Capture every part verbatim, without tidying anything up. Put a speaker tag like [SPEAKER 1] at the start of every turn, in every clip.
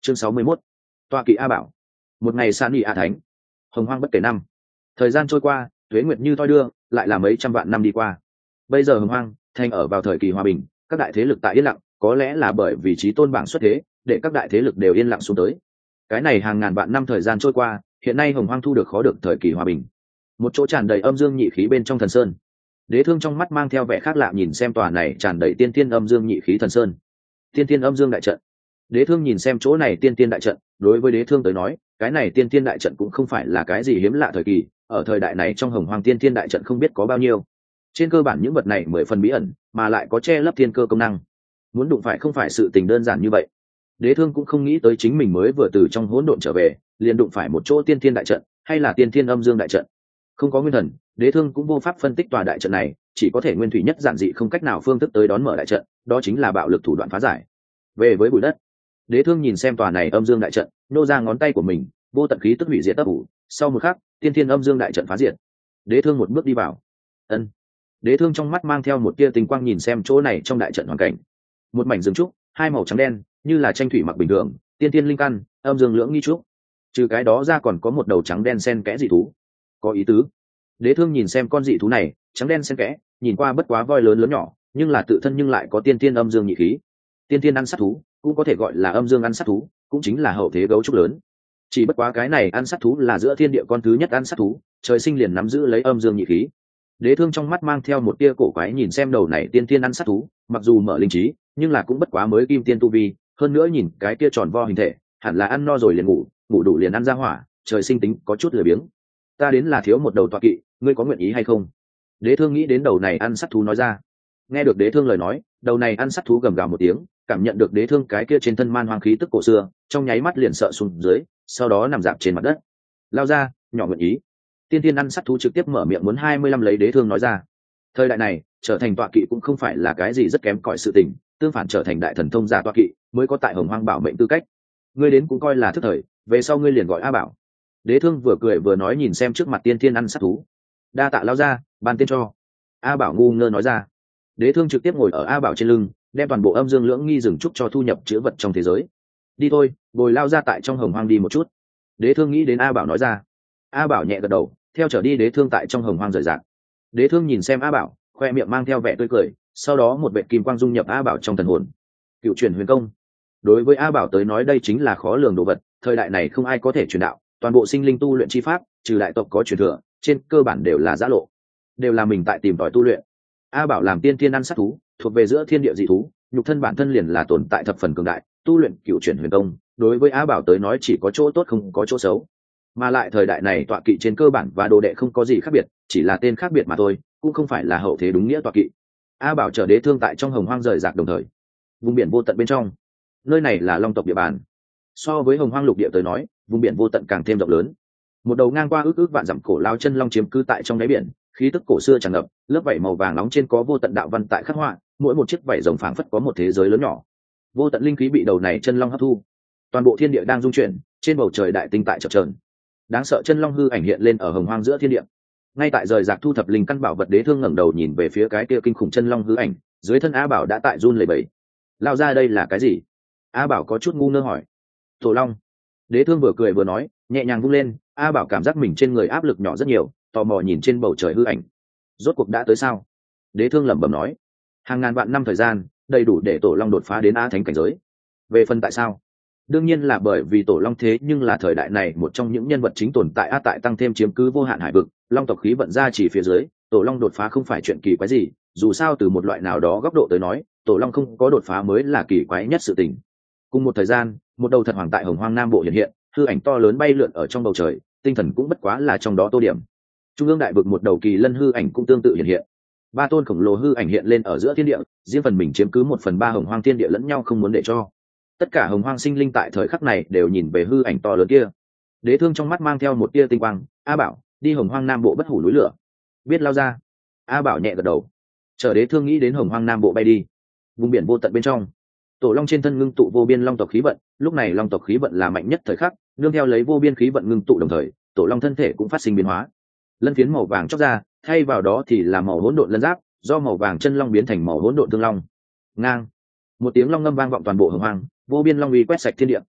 [SPEAKER 1] chương sáu mươi mốt, toa kỵ A Bảo. Một ngày san nghỉ A Thánh, hồng hoang bất kể năm. Thời gian trôi qua, tuế nguyệt như thoi đưa, lại là mấy trăm vạn năm đi qua. Bây giờ hồng hoang thành ở vào thời kỳ hòa bình, các đại thế lực tại yên lặng, có lẽ là bởi vì chí tôn bảng xuất thế, để các đại thế lực đều yên lặng xuống tới. Cái này hàng ngàn vạn năm thời gian trôi qua, hiện nay hồng hoang thu được khó được thời kỳ hòa bình. Một chỗ tràn đầy âm dương nhị khí bên trong thần sơn, Đế Thương trong mắt mang theo vẻ khác lạ nhìn xem tòa này tràn đầy tiên tiên âm dương nhị khí thần sơn. Tiên tiên âm dương đại trận. Đế Thương nhìn xem chỗ này tiên tiên đại trận, đối với Đế Thương tới nói, cái này tiên tiên đại trận cũng không phải là cái gì hiếm lạ thời kỳ, ở thời đại này trong hồng hoang tiên tiên đại trận không biết có bao nhiêu. Trên cơ bản những vật này mười phần bí ẩn, mà lại có che lấp thiên cơ công năng. Muốn đụng phải không phải sự tình đơn giản như vậy. Đế Thương cũng không nghĩ tới chính mình mới vừa từ trong hỗn độn trở về, liền đụng phải một chỗ tiên tiên đại trận, hay là tiên tiên âm dương đại trận. Không có nguyên thần, Đế Thương cũng vô pháp phân tích tòa đại trận này, chỉ có thể nguyên thủy nhất giản dị không cách nào phương thức tới đón mở đại trận, đó chính là bạo lực thủ đoạn phá giải. Về với bụi đất, Đế Thương nhìn xem tòa này âm dương đại trận, nô ra ngón tay của mình, vô tận khí tức hủy diệt tất ủ. Sau một khắc, tiên thiên âm dương đại trận phá diệt. Đế Thương một bước đi vào. Ân. Đế Thương trong mắt mang theo một tia tinh quang nhìn xem chỗ này trong đại trận hoàn cảnh. Một mảnh rừng trúc, hai màu trắng đen, như là tranh thủy mặc bình thường, tiên tiên linh căn, âm dương lưỡng nghi trúc. Trừ cái đó ra còn có một đầu trắng đen xen kẽ dị thú. Có ý tứ. Đế Thương nhìn xem con dị thú này, trắng đen xen kẽ, nhìn qua bất quá voi lớn lớn nhỏ, nhưng là tự thân nhưng lại có tiên tiên âm dương nhị khí. Tiên tiên ăn sát thú, cũng có thể gọi là âm dương ăn sát thú, cũng chính là hậu thế gấu trúc lớn. Chỉ bất quá cái này ăn sát thú là giữa thiên địa con thứ nhất ăn sát thú, trời sinh liền nắm giữ lấy âm dương nhị khí. Đế Thương trong mắt mang theo một tia cổ quái nhìn xem đầu này tiên tiên ăn sát thú, mặc dù mở linh trí, nhưng là cũng bất quá mới kim tiên tu vi, hơn nữa nhìn cái kia tròn vo hình thể, hẳn là ăn no rồi liền ngủ, ngủ đủ liền ăn ra hỏa, trời sinh tính có chút lười biếng. Ta đến là thiếu một đầu tọa kỵ, ngươi có nguyện ý hay không? Đế Thương nghĩ đến đầu này ăn sát thú nói ra. Nghe được Đế Thương lời nói, đầu này ăn sát thú gầm gào một tiếng, cảm nhận được Đế Thương cái kia trên thân man hoang khí tức cổ xưa, trong nháy mắt liền sợ xuống dưới, sau đó nằm dạp trên mặt đất. Lao ra, nhỏ nguyện ý. Tiên tiên ăn sát thú trực tiếp mở miệng muốn hai mươi lăm lấy Đế Thương nói ra. Thời đại này, trở thành tọa kỵ cũng không phải là cái gì rất kém cỏi sự tình, tương phản trở thành đại thần thông giả tọa kỵ, mới có tại hồng hoang bảo mệnh tư cách. Ngươi đến cũng coi là thức thời, về sau ngươi liền gọi A Bảo. Đế Thương vừa cười vừa nói nhìn xem trước mặt tiên tiên ăn sát thú. Đa tạ lao ra, ban tên cho. A Bảo ngu ngơ nói ra. Đế Thương trực tiếp ngồi ở A Bảo trên lưng, đem toàn bộ âm dương lưỡng nghi rừng trúc cho thu nhập chứa vật trong thế giới. Đi thôi, bồi lao ra tại trong hồng hoang đi một chút. Đế Thương nghĩ đến A Bảo nói ra. A Bảo nhẹ gật đầu, theo trở đi Đế Thương tại trong hồng hoang rời rạc. Đế Thương nhìn xem A Bảo, khoe miệng mang theo vẻ tươi cười, sau đó một vệt kim quang dung nhập A Bảo trong thần hồn. Cựu truyền huyền công. Đối với A Bảo tới nói đây chính là khó lường đồ vật, thời đại này không ai có thể truyền đạo, toàn bộ sinh linh tu luyện chi pháp, trừ đại tộc có truyền thừa, trên cơ bản đều là giã lộ, đều là mình tại tìm tòi tu luyện. A Bảo làm tiên thiên ăn sát thú, thuộc về giữa thiên địa dị thú, nhục thân bản thân liền là tồn tại thập phần cường đại, tu luyện cựu chuyển huyền công, đối với A Bảo tới nói chỉ có chỗ tốt không có chỗ xấu. Mà lại thời đại này tọa kỵ trên cơ bản và đồ đệ không có gì khác biệt, chỉ là tên khác biệt mà thôi, cũng không phải là hậu thế đúng nghĩa tọa kỵ. A Bảo trở Đế Thương tại trong hồng hoang rời rạc đồng thời, vùng biển vô tận bên trong, nơi này là long tộc địa bàn. So với hồng hoang lục địa tới nói, vùng biển vô tận càng thêm rộng lớn. Một đầu ngang qua ước ước vạn dặm cổ lao chân long chiếm cư tại trong đáy biển, khí tức cổ xưa tràn ngập, lớp vảy màu vàng nóng trên có vô tận đạo văn tại khắc họa, mỗi một chiếc vảy rồng phảng phất có một thế giới lớn nhỏ. Vô tận linh khí bị đầu này chân long hấp thu, toàn bộ thiên địa đang rung chuyển, trên bầu trời đại tinh tại chập chờn. Đáng sợ chân long hư ảnh hiện lên ở hồng hoang giữa thiên địa. Ngay tại rời rạc thu thập linh căn bảo vật, Đế Thương ngẩng đầu nhìn về phía cái kia kinh khủng chân long hư ảnh, dưới thân A Bảo đã tại run lẩy bẩy. Lao ra đây là cái gì? A Bảo có chút ngu ngơ hỏi. Tổ long. Đế Thương vừa cười vừa nói, nhẹ nhàng vung lên, A Bảo cảm giác mình trên người áp lực nhỏ rất nhiều, tò mò nhìn trên bầu trời hư ảnh. Rốt cuộc đã tới sao? Đế Thương lẩm bẩm nói. Hàng ngàn vạn năm thời gian, đầy đủ để tổ long đột phá đến A thánh cảnh giới. Về phần tại sao? Đương nhiên là bởi vì tổ long thế nhưng là thời đại này một trong những nhân vật chính tồn tại A tại tăng thêm chiếm cứ vô hạn hải vực, long tộc khí vận ra chỉ phía dưới, tổ long đột phá không phải chuyện kỳ quái gì, dù sao từ một loại nào đó góc độ tới nói, tổ long không có đột phá mới là kỳ quái nhất sự tình. Cùng một thời gian, một đầu thật hoàng tại hồng hoang nam bộ hiện hiện, hư ảnh to lớn bay lượn ở trong bầu trời, tinh thần cũng bất quá là trong đó tô điểm. Trung ương đại vực một đầu kỳ lân hư ảnh cũng tương tự hiện hiện. Ba tôn khổng lồ hư ảnh hiện lên ở giữa thiên địa, riêng phần mình chiếm cứ một phần ba hồng hoang thiên địa lẫn nhau không muốn để cho. Tất cả hồng hoang sinh linh tại thời khắc này đều nhìn về hư ảnh to lớn kia. Đế Thương trong mắt mang theo một tia tinh quang. A Bảo, đi hồng hoang nam bộ bất hủ núi lửa. Biết lao ra. A Bảo nhẹ gật đầu. Chờ Đế Thương nghĩ đến hồng hoang nam bộ bay đi. Vùng biển vô tận bên trong, tổ long trên thân ngưng tụ vô biên long tộc khí vận, lúc này long tộc khí vận là mạnh nhất thời khắc, nương theo lấy vô biên khí vận ngưng tụ đồng thời, tổ long thân thể cũng phát sinh biến hóa. Lân phiến màu vàng chóc ra, thay vào đó thì là màu hỗn độn lân giáp, do màu vàng chân long biến thành màu hỗn độn tương long. Ngang, một tiếng long ngâm vang vọng toàn bộ hồng hoang, vô biên long uy quét sạch thiên địa.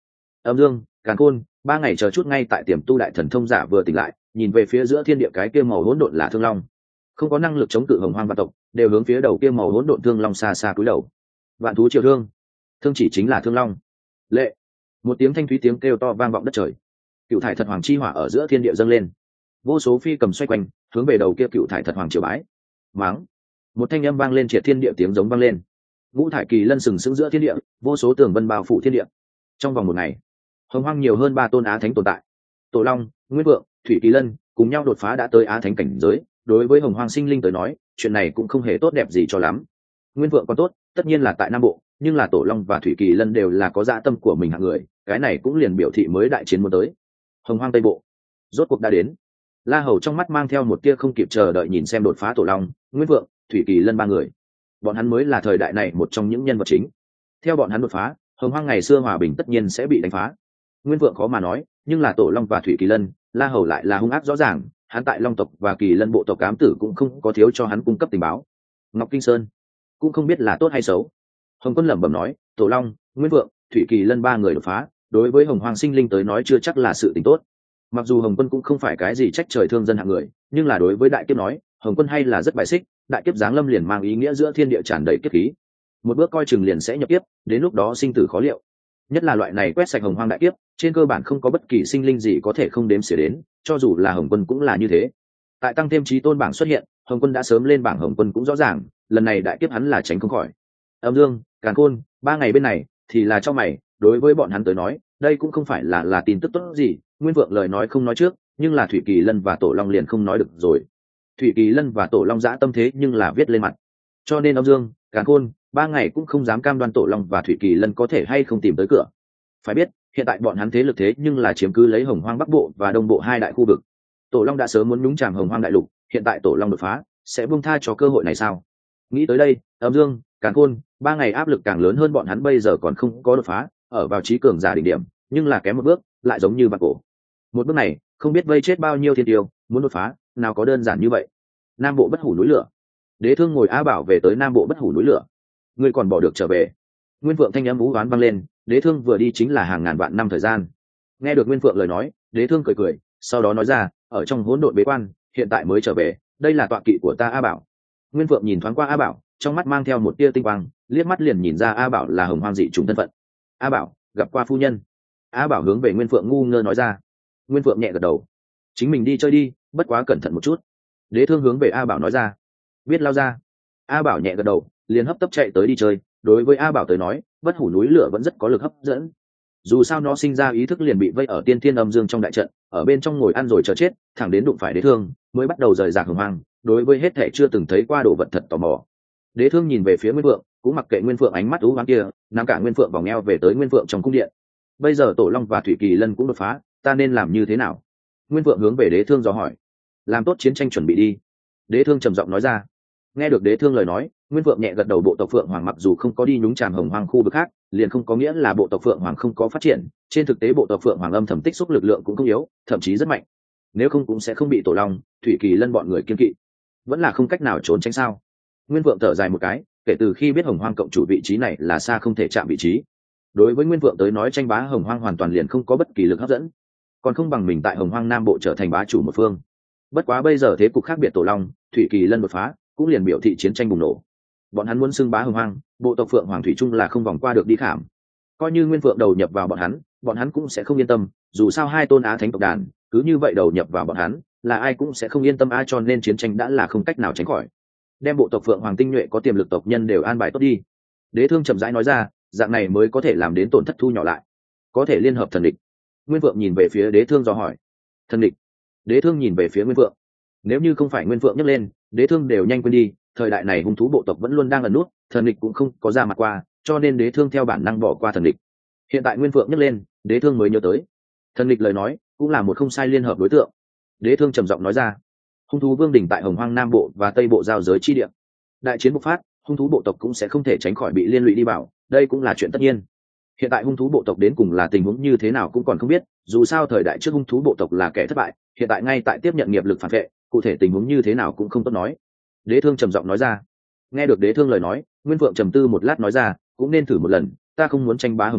[SPEAKER 1] Âm Dương, Càn Khôn, ba ngày chờ chút ngay tại tiềm tu đại thần thông giả vừa tỉnh lại, nhìn về phía giữa thiên địa cái kia màu hỗn độn là thương long, không có năng lực chống cự hồng hoang vạn tộc, đều hướng phía đầu kia màu hỗn độn thương long xa xa cúi đầu. Vạn thú triều thương, thương chỉ chính là thương long. Lệ, một tiếng thanh thúy tiếng kêu to vang vọng đất trời. Cựu thải thật hoàng chi hỏa ở giữa thiên địa dâng lên, vô số phi cầm xoay quanh hướng về đầu kia cựu thải thật hoàng triều bái. Máng, một thanh âm vang lên triệt thiên địa tiếng giống vang lên. Ngũ thải kỳ lân sừng sững giữa thiên địa, vô số tường vân bao phủ thiên địa. Trong vòng một ngày, hồng hoang nhiều hơn ba tôn á thánh tồn tại. Tổ long, nguyên vượng, thủy kỳ lân cùng nhau đột phá đã tới á thánh cảnh giới. Đối với hồng hoang sinh linh tới nói, chuyện này cũng không hề tốt đẹp gì cho lắm. Nguyên vượng còn tốt, tất nhiên là tại nam bộ, nhưng là tổ long và thủy kỳ lân đều là có dạ tâm của mình hạng người, cái này cũng liền biểu thị mới đại chiến muốn tới. Hồng hoang tây bộ rốt cuộc đã đến. La Hầu trong mắt mang theo một tia không kịp chờ đợi nhìn xem đột phá tổ long, nguyên vượng, thủy kỳ lân ba người. Bọn hắn mới là thời đại này một trong những nhân vật chính. Theo bọn hắn đột phá, hồng hoang ngày xưa hòa bình tất nhiên sẽ bị đánh phá. Nguyên vượng khó mà nói, nhưng là tổ long và thủy kỳ lân, La Hầu lại là hung ác rõ ràng, hắn tại long tộc và kỳ lân bộ tộc cám tử cũng không có thiếu cho hắn cung cấp tình báo. Ngọc Kinh Sơn cũng không biết là tốt hay xấu. Hồng Quân lẩm bẩm nói, tổ long, nguyên vượng, thủy kỳ lân ba người đột phá, đối với hồng hoang sinh linh tới nói chưa chắc là sự tình tốt. Mặc dù Hồng Quân cũng không phải cái gì trách trời thương dân hạng người, nhưng là đối với đại kiếp nói, Hồng Quân hay là rất bài xích. Đại kiếp giáng lâm liền mang ý nghĩa giữa thiên địa tràn đầy kiếp khí, một bước coi chừng liền sẽ nhập kiếp, đến lúc đó sinh tử khó liệu. Nhất là loại này quét sạch hồng hoang đại kiếp, trên cơ bản không có bất kỳ sinh linh gì có thể không đếm xỉa đến, cho dù là Hồng Quân cũng là như thế. Tại tăng thêm trí tôn bảng xuất hiện, Hồng Quân đã sớm lên bảng, Hồng Quân cũng rõ ràng, lần này đại kiếp hắn là tránh không khỏi. Âm Dương, Càn Khôn, ba ngày bên này thì là cho mày, đối với bọn hắn tới nói, đây cũng không phải là là tin tức tốt gì. Nguyên vượng lời nói không nói trước, nhưng là thủy kỳ lân và tổ long liền không nói được rồi. Thủy kỳ lân và tổ long dã tâm thế nhưng là viết lên mặt, cho nên Âm Dương, Càn Khôn ba ngày cũng không dám cam đoan tổ long và thủy kỳ lân có thể hay không tìm tới cửa. Phải biết hiện tại bọn hắn thế lực thế nhưng là chiếm cứ lấy hồng hoang bắc bộ và đông bộ hai đại khu vực. Tổ long đã sớm muốn nhúng chàm hồng hoang đại lục, hiện tại tổ long đột phá sẽ buông tha cho cơ hội này sao? Nghĩ tới đây, Âm Dương, Càn Khôn ba ngày áp lực càng lớn hơn. Bọn hắn bây giờ còn không có đột phá, ở vào trí cường giả đỉnh điểm, nhưng là kém một bước lại giống như vạn cổ. Một bước này không biết vây chết bao nhiêu thiên tiêu, muốn đột phá nào có đơn giản như vậy. Nam bộ bất hủ núi lửa, Đế Thương ngồi á bảo về tới Nam bộ bất hủ núi lửa, ngươi còn bỏ được trở về? Nguyên Phượng thanh âm ú oán vang lên. Đế Thương vừa đi chính là hàng ngàn vạn năm thời gian. Nghe được Nguyên Phượng lời nói, Đế Thương cười cười, sau đó nói ra, ở trong hỗn độn bế quan, hiện tại mới trở về, đây là tọa kỵ của ta A Bảo. Nguyên Phượng nhìn thoáng qua A Bảo, trong mắt mang theo một tia tinh quang, liếc mắt liền nhìn ra A Bảo là hồng hoang dị chủng thân phận. A Bảo, gặp qua phu nhân. A Bảo hướng về Nguyên Phượng ngu ngơ nói ra. Nguyên Phượng nhẹ gật đầu, chính mình đi chơi đi, bất quá cẩn thận một chút. Đế Thương hướng về A Bảo nói ra. Biết lao ra. A Bảo nhẹ gật đầu, liền hấp tấp chạy tới đi chơi. Đối với A Bảo tới nói, bất hủ núi lửa vẫn rất có lực hấp dẫn. Dù sao nó sinh ra ý thức liền bị vây ở tiên thiên âm dương trong đại trận, ở bên trong ngồi ăn rồi chờ chết, thẳng đến đụng phải Đế Thương mới bắt đầu rời rạc hồng hoang. Đối với hết thảy chưa từng thấy qua đồ vật thật tò mò. Đế Thương nhìn về phía Nguyên Phượng, cũng mặc kệ Nguyên Phượng ánh mắt u ám kia, nắm cả Nguyên Phượng vòng eo về tới Nguyên Phượng trong cung điện. Bây giờ Tổ Long và Thủy Kỳ Lân cũng đột phá, ta nên làm như thế nào? Nguyên Phượng hướng về Đế Thương dò hỏi. Làm tốt chiến tranh chuẩn bị đi. Đế Thương trầm giọng nói ra. Nghe được Đế Thương lời nói, Nguyên Phượng nhẹ gật đầu. Bộ tộc Phượng Hoàng mặc dù không có đi nhúng chàm hồng hoang khu vực khác, liền không có nghĩa là bộ tộc Phượng Hoàng không có phát triển. Trên thực tế bộ tộc Phượng Hoàng âm thầm tích xúc lực lượng cũng không yếu, thậm chí rất mạnh. Nếu không cũng sẽ không bị Tổ Long, Thủy Kỳ Lân bọn người kiêng kỵ. Vẫn là không cách nào trốn tránh sao? Nguyên Phượng thở dài một cái, kể từ khi biết hồng hoang cộng chủ vị trí này là xa không thể chạm vị trí, đối với Nguyên Phượng tới nói tranh bá hồng hoang hoàn toàn liền không có bất kỳ lực hấp dẫn, còn không bằng mình tại hồng hoang nam bộ trở thành bá chủ một phương. Bất quá bây giờ thế cục khác biệt, Tổ Long, Thủy Kỳ Lân đột phá cũng liền biểu thị chiến tranh bùng nổ. Bọn hắn muốn xưng bá hồng hoang, bộ tộc Phượng Hoàng thủy chung là không vòng qua được đi khảm. Coi như Nguyên Phượng đầu nhập vào bọn hắn, bọn hắn cũng sẽ không yên tâm. Dù sao hai tôn á thánh tộc đàn cứ như vậy đầu nhập vào bọn hắn, là ai cũng sẽ không yên tâm ai, cho nên chiến tranh đã là không cách nào tránh khỏi. Đem bộ tộc Phượng Hoàng tinh nhuệ có tiềm lực tộc nhân đều an bài tốt đi. Đế Thương chậm rãi nói ra, dạng này mới có thể làm đến tổn thất thu nhỏ lại, có thể liên hợp thần địch. Nguyên Phượng nhìn về phía Đế Thương dò hỏi. Thần địch? Đế Thương nhìn về phía Nguyên Phượng. Nếu như không phải Nguyên Phượng nhắc lên, Đế Thương đều nhanh quên đi. Thời đại này hung thú bộ tộc vẫn luôn đang ẩn nút, thần địch cũng không có ra mặt qua, cho nên Đế Thương theo bản năng bỏ qua thần địch. Hiện tại Nguyên Phượng nhắc lên, Đế Thương mới nhớ tới, thần địch lời nói cũng là một không sai liên hợp đối tượng. Đế Thương trầm giọng nói ra. Hung thú vương đỉnh tại hồng hoang nam bộ và tây bộ giao giới chi địa, đại chiến bộc phát, hung thú bộ tộc cũng sẽ không thể tránh khỏi bị liên lụy đi vào, đây cũng là chuyện tất nhiên. Hiện tại hung thú bộ tộc đến cùng là tình huống như thế nào cũng còn không biết, dù sao thời đại trước hung thú bộ tộc là kẻ thất bại, hiện tại ngay tại tiếp nhận nghiệp lực phản vệ, cụ thể tình huống như thế nào cũng không tốt nói. Đế Thương trầm giọng nói ra. Nghe được Đế Thương lời nói, Nguyên Phượng trầm tư một lát nói ra, cũng nên thử một lần, ta không muốn tranh bá hồng hoang,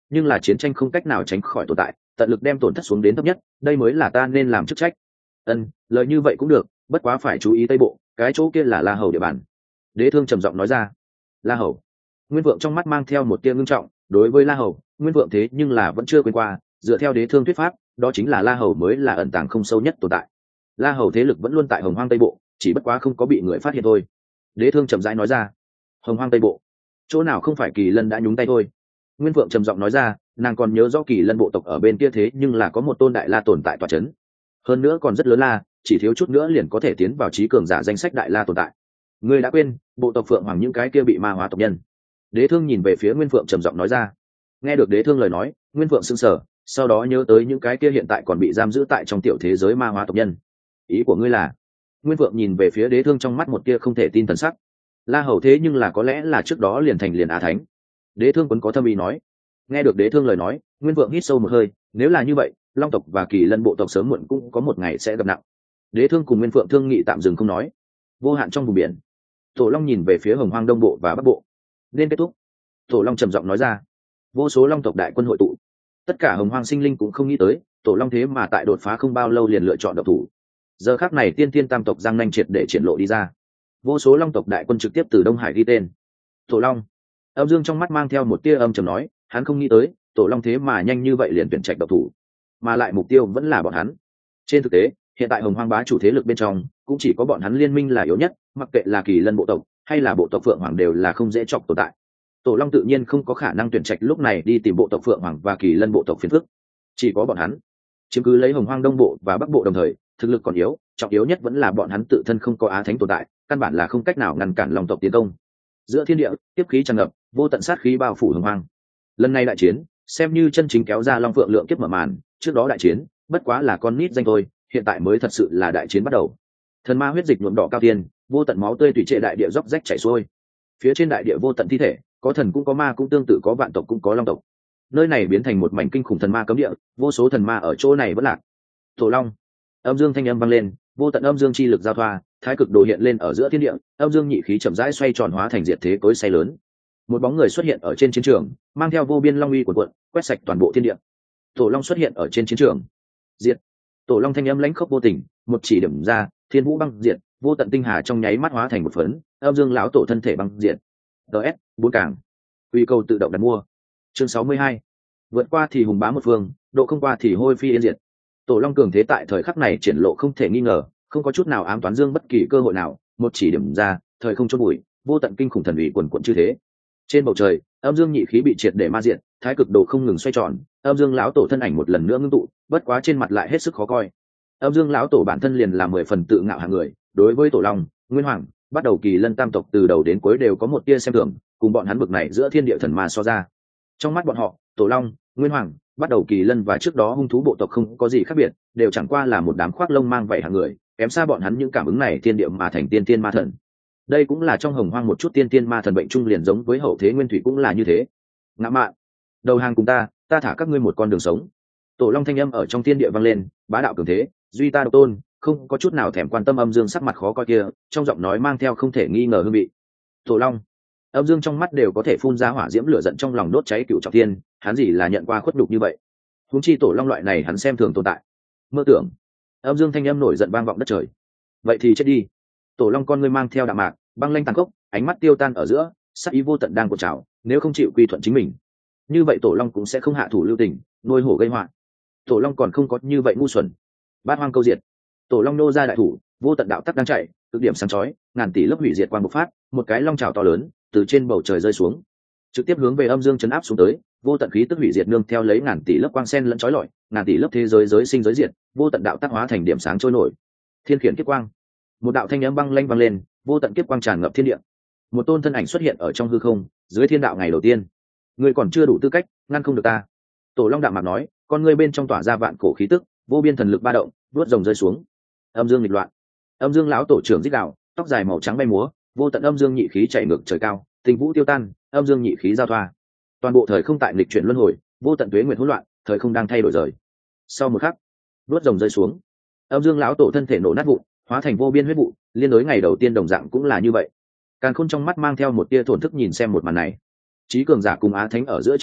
[SPEAKER 1] nhưng là chiến tranh không cách nào tránh khỏi tồn tại, tận lực đem tổn thất xuống đến thấp nhất, đây mới là ta nên làm chức trách. Ân, lời như vậy cũng được, bất quá phải chú ý tây bộ, cái chỗ kia là La Hầu địa bàn. Đế Thương trầm giọng nói ra. La Hầu. Nguyên Vượng trong mắt mang theo một tia ngưng trọng, đối với La Hầu, Nguyên Vượng thế nhưng là vẫn chưa quên qua, dựa theo Đế Thương thuyết pháp, đó chính là La Hầu mới là ẩn tàng không sâu nhất tồn tại. La Hầu thế lực vẫn luôn tại Hồng Hoang Tây Bộ, chỉ bất quá không có bị người phát hiện thôi. Đế Thương chậm rãi nói ra. Hồng Hoang Tây Bộ, chỗ nào không phải Kỳ Lân đã nhúng tay thôi. Nguyên Vượng trầm giọng nói ra, nàng còn nhớ rõ Kỳ Lân bộ tộc ở bên kia thế nhưng là có một tôn đại la tồn tại tọa chấn, hơn nữa còn rất lớn la, chỉ thiếu chút nữa liền có thể tiến vào trí cường giả danh sách đại la tồn tại. Ngươi đã quên bộ tộc Phượng Hoàng những cái kia bị ma hóa tộc nhân. Đế Thương nhìn về phía Nguyên Phượng trầm giọng nói ra. Nghe được Đế Thương lời nói, Nguyên Phượng sững sờ, sau đó nhớ tới những cái kia hiện tại còn bị giam giữ tại trong tiểu thế giới ma hóa tộc nhân. Ý của ngươi là? Nguyên Phượng nhìn về phía Đế Thương trong mắt một tia không thể tin thần sắc. La Hầu thế nhưng là có lẽ là trước đó liền thành liền á thánh. Đế Thương quấn có thâm ý nói. Nghe được Đế Thương lời nói, Nguyên Phượng hít sâu một hơi, nếu là như vậy, Long tộc và Kỳ Lân bộ tộc sớm muộn cũng có một ngày sẽ gặp nặng. Đế Thương cùng Nguyên Phượng thương nghị tạm dừng không nói. Vô hạn trong vùng biển, Tổ Long nhìn về phía Hồng Hoang Đông bộ và Bắc bộ. Nên kết thúc. Tổ Long trầm giọng nói ra. Vô số Long tộc đại quân hội tụ. Tất cả Hồng Hoang sinh linh cũng không nghĩ tới, Tổ Long thế mà tại đột phá không bao lâu liền lựa chọn độc thủ. Giờ khắc này tiên tiên tam tộc giang nanh triệt để triển lộ đi ra. Vô số Long tộc đại quân trực tiếp từ Đông Hải ghi tên. Tổ Long. Âm Dương trong mắt mang theo một tia âm trầm nói, hắn không nghĩ tới, Tổ Long thế mà nhanh như vậy liền tuyển trạch độc thủ, mà lại mục tiêu vẫn là bọn hắn. Trên thực tế, hiện tại Hồng Hoang bá chủ thế lực bên trong, cũng chỉ có bọn hắn liên minh là yếu nhất, mặc kệ là Kỳ Lân bộ tộc hay là bộ tộc Phượng Hoàng đều là không dễ chọc tồn tại. Tổ Long tự nhiên không có khả năng tuyển trạch lúc này đi tìm bộ tộc Phượng Hoàng và Kỳ Lân bộ tộc phiền phức, chỉ có bọn hắn chiếm cứ lấy Hồng Hoang Đông bộ và Bắc bộ đồng thời, thực lực còn yếu, trọng yếu nhất vẫn là bọn hắn tự thân không có á thánh tồn tại, căn bản là không cách nào ngăn cản Long tộc tiến công. Giữa thiên địa, tiếp khí tràn ngập, vô tận sát khí bao phủ Hồng Hoang. Lần này đại chiến, xem như chân chính kéo ra Long Phượng lượng kiếp mở màn, trước đó đại chiến bất quá là con nít danh thôi, hiện tại mới thật sự là đại chiến bắt đầu. Thần ma huyết dịch nhuộm đỏ cao thiên, vô tận máu tươi tùy trệ đại địa róc rách chảy xuôi. Phía trên đại địa vô tận thi thể, có thần cũng có ma cũng tương tự, có vạn tộc cũng có long tộc. Nơi này biến thành một mảnh kinh khủng thần ma cấm địa, vô số thần ma ở chỗ này vẫn lạc. Tổ Long. Âm dương thanh âm vang lên, vô tận âm dương chi lực giao thoa, thái cực đồ hiện lên ở giữa thiên địa, âm dương nhị khí chậm rãi xoay tròn hóa thành diệt thế cối xay lớn. Một bóng người xuất hiện ở trên chiến trường, mang theo vô biên long uy cuồn cuộn, quét sạch toàn bộ thiên địa. Tổ Long xuất hiện ở trên chiến trường. Diệt. Tổ Long thanh âm lãnh khốc vô tình, một chỉ điểm ra, thiên vũ băng diệt, vô tận tinh hà trong nháy mắt hóa thành một phấn, âm dương lão tổ thân thể băng diệt. ds bốn cảng uy cầu tự động đặt mua. Chương sáu mươi hai. Vượt qua thì hùng bá một phương, độ không qua thì hôi phi yên diệt. Tổ Long cường thế tại thời khắc này triển lộ không thể nghi ngờ, không có chút nào ám toán dương bất kỳ cơ hội nào, một chỉ điểm ra, thời không chôn bụi, vô tận kinh khủng thần uy quần quần như thế. Trên bầu trời, âm dương nhị khí bị triệt để ma diệt, thái cực đồ không ngừng xoay tròn, âm dương lão tổ thân ảnh một lần nữa ngưng tụ, bất quá trên mặt lại hết sức khó coi. Âm dương lão tổ bản thân liền là mười phần tự ngạo hạng người, đối với Tổ Long, Nguyên Hoàng, bắt đầu Kỳ Lân tam tộc từ đầu đến cuối đều có một tia xem thường, cùng bọn hắn bực này giữa thiên địa thần ma so ra. Trong mắt bọn họ, Tổ Long, Nguyên Hoàng, bắt đầu Kỳ Lân và trước đó hung thú bộ tộc không có gì khác biệt, đều chẳng qua là một đám khoác lông mang vảy hạng người, kém xa bọn hắn những cảm ứng này thiên địa mà thành tiên tiên ma thần. Đây cũng là trong Hồng Hoang một chút tiên tiên ma thần bệnh chung liền giống với hậu thế nguyên thủy cũng là như thế. Ngã mạn, đầu hàng cùng ta, ta thả các ngươi một con đường sống. Tổ Long thanh âm ở trong thiên địa vang lên, bá đạo cường thế, duy ta độc tôn, không có chút nào thèm quan tâm âm dương sắc mặt khó coi kia, trong giọng nói mang theo không thể nghi ngờ hương vị. Tổ Long, âm dương trong mắt đều có thể phun ra hỏa diễm lửa giận trong lòng đốt cháy cựu trọng thiên, hắn gì là nhận qua khuất đục như vậy? Huống chi Tổ Long loại này hắn xem thường tồn tại. Mơ tưởng. Âm dương thanh âm nổi giận vang vọng đất trời. Vậy thì chết đi. Tổ Long con ngươi mang theo đạm mạc, băng lanh tàn khốc, ánh mắt tiêu tan ở giữa, sát ý vô tận đang cuộn trào, nếu không chịu quy thuận chính mình, như vậy Tổ Long cũng sẽ không hạ thủ lưu tình, nuôi hổ gây họa. Tổ Long còn không có như vậy ngu xuẩn. Bát hoang câu diệt. Tổ Long nô ra đại thủ, vô tận đạo tắc đang chạy, cực điểm sáng chói, ngàn tỷ lớp hủy diệt quang bộc phát, một cái long trào to lớn từ trên bầu trời rơi xuống, trực tiếp hướng về âm dương chấn áp xuống tới, vô tận khí tức hủy diệt nương theo lấy ngàn tỷ lớp quang sen lẫn chói lọi, ngàn tỷ lớp thế giới giới sinh giới diệt, vô tận đạo tắc hóa thành điểm sáng trôi nổi. Thiên khiển kiếp quang. Một đạo thanh âm băng lanh vang lên, vô tận kiếp quang tràn ngập thiên địa. Một tôn thân ảnh xuất hiện ở trong hư không, dưới thiên đạo ngày đầu tiên. Ngươi còn chưa đủ tư cách, ngăn không được ta. Tổ Long đạm mạc nói, con ngươi bên trong tỏa ra vạn cổ khí tức, vô biên thần lực ba động, vuốt rồng rơi xuống. Âm dương nghịch loạn. Âm dương lão tổ trưởng rít đạo, tóc dài màu trắng bay múa, vô tận âm dương nhị khí chạy ngược trời cao, tình vũ tiêu tan, âm dương nhị khí giao thoa. Toàn bộ thời không tại nghịch chuyển luân hồi, vô tận tuế nguyệt hỗn loạn, thời không đang thay đổi rời. Sau một khắc, vuốt rồng rơi xuống. Âm dương lão tổ thân thể nổ nát vụn, hóa thành vô biên huyết vụ, liên đối ngày đầu tiên đồng dạng cũng là như vậy. Càn Khôn trong mắt mang theo một tia thổn thức nhìn xem một màn này. Chí cường giả cùng á thánh ở giữa chiến lệnh,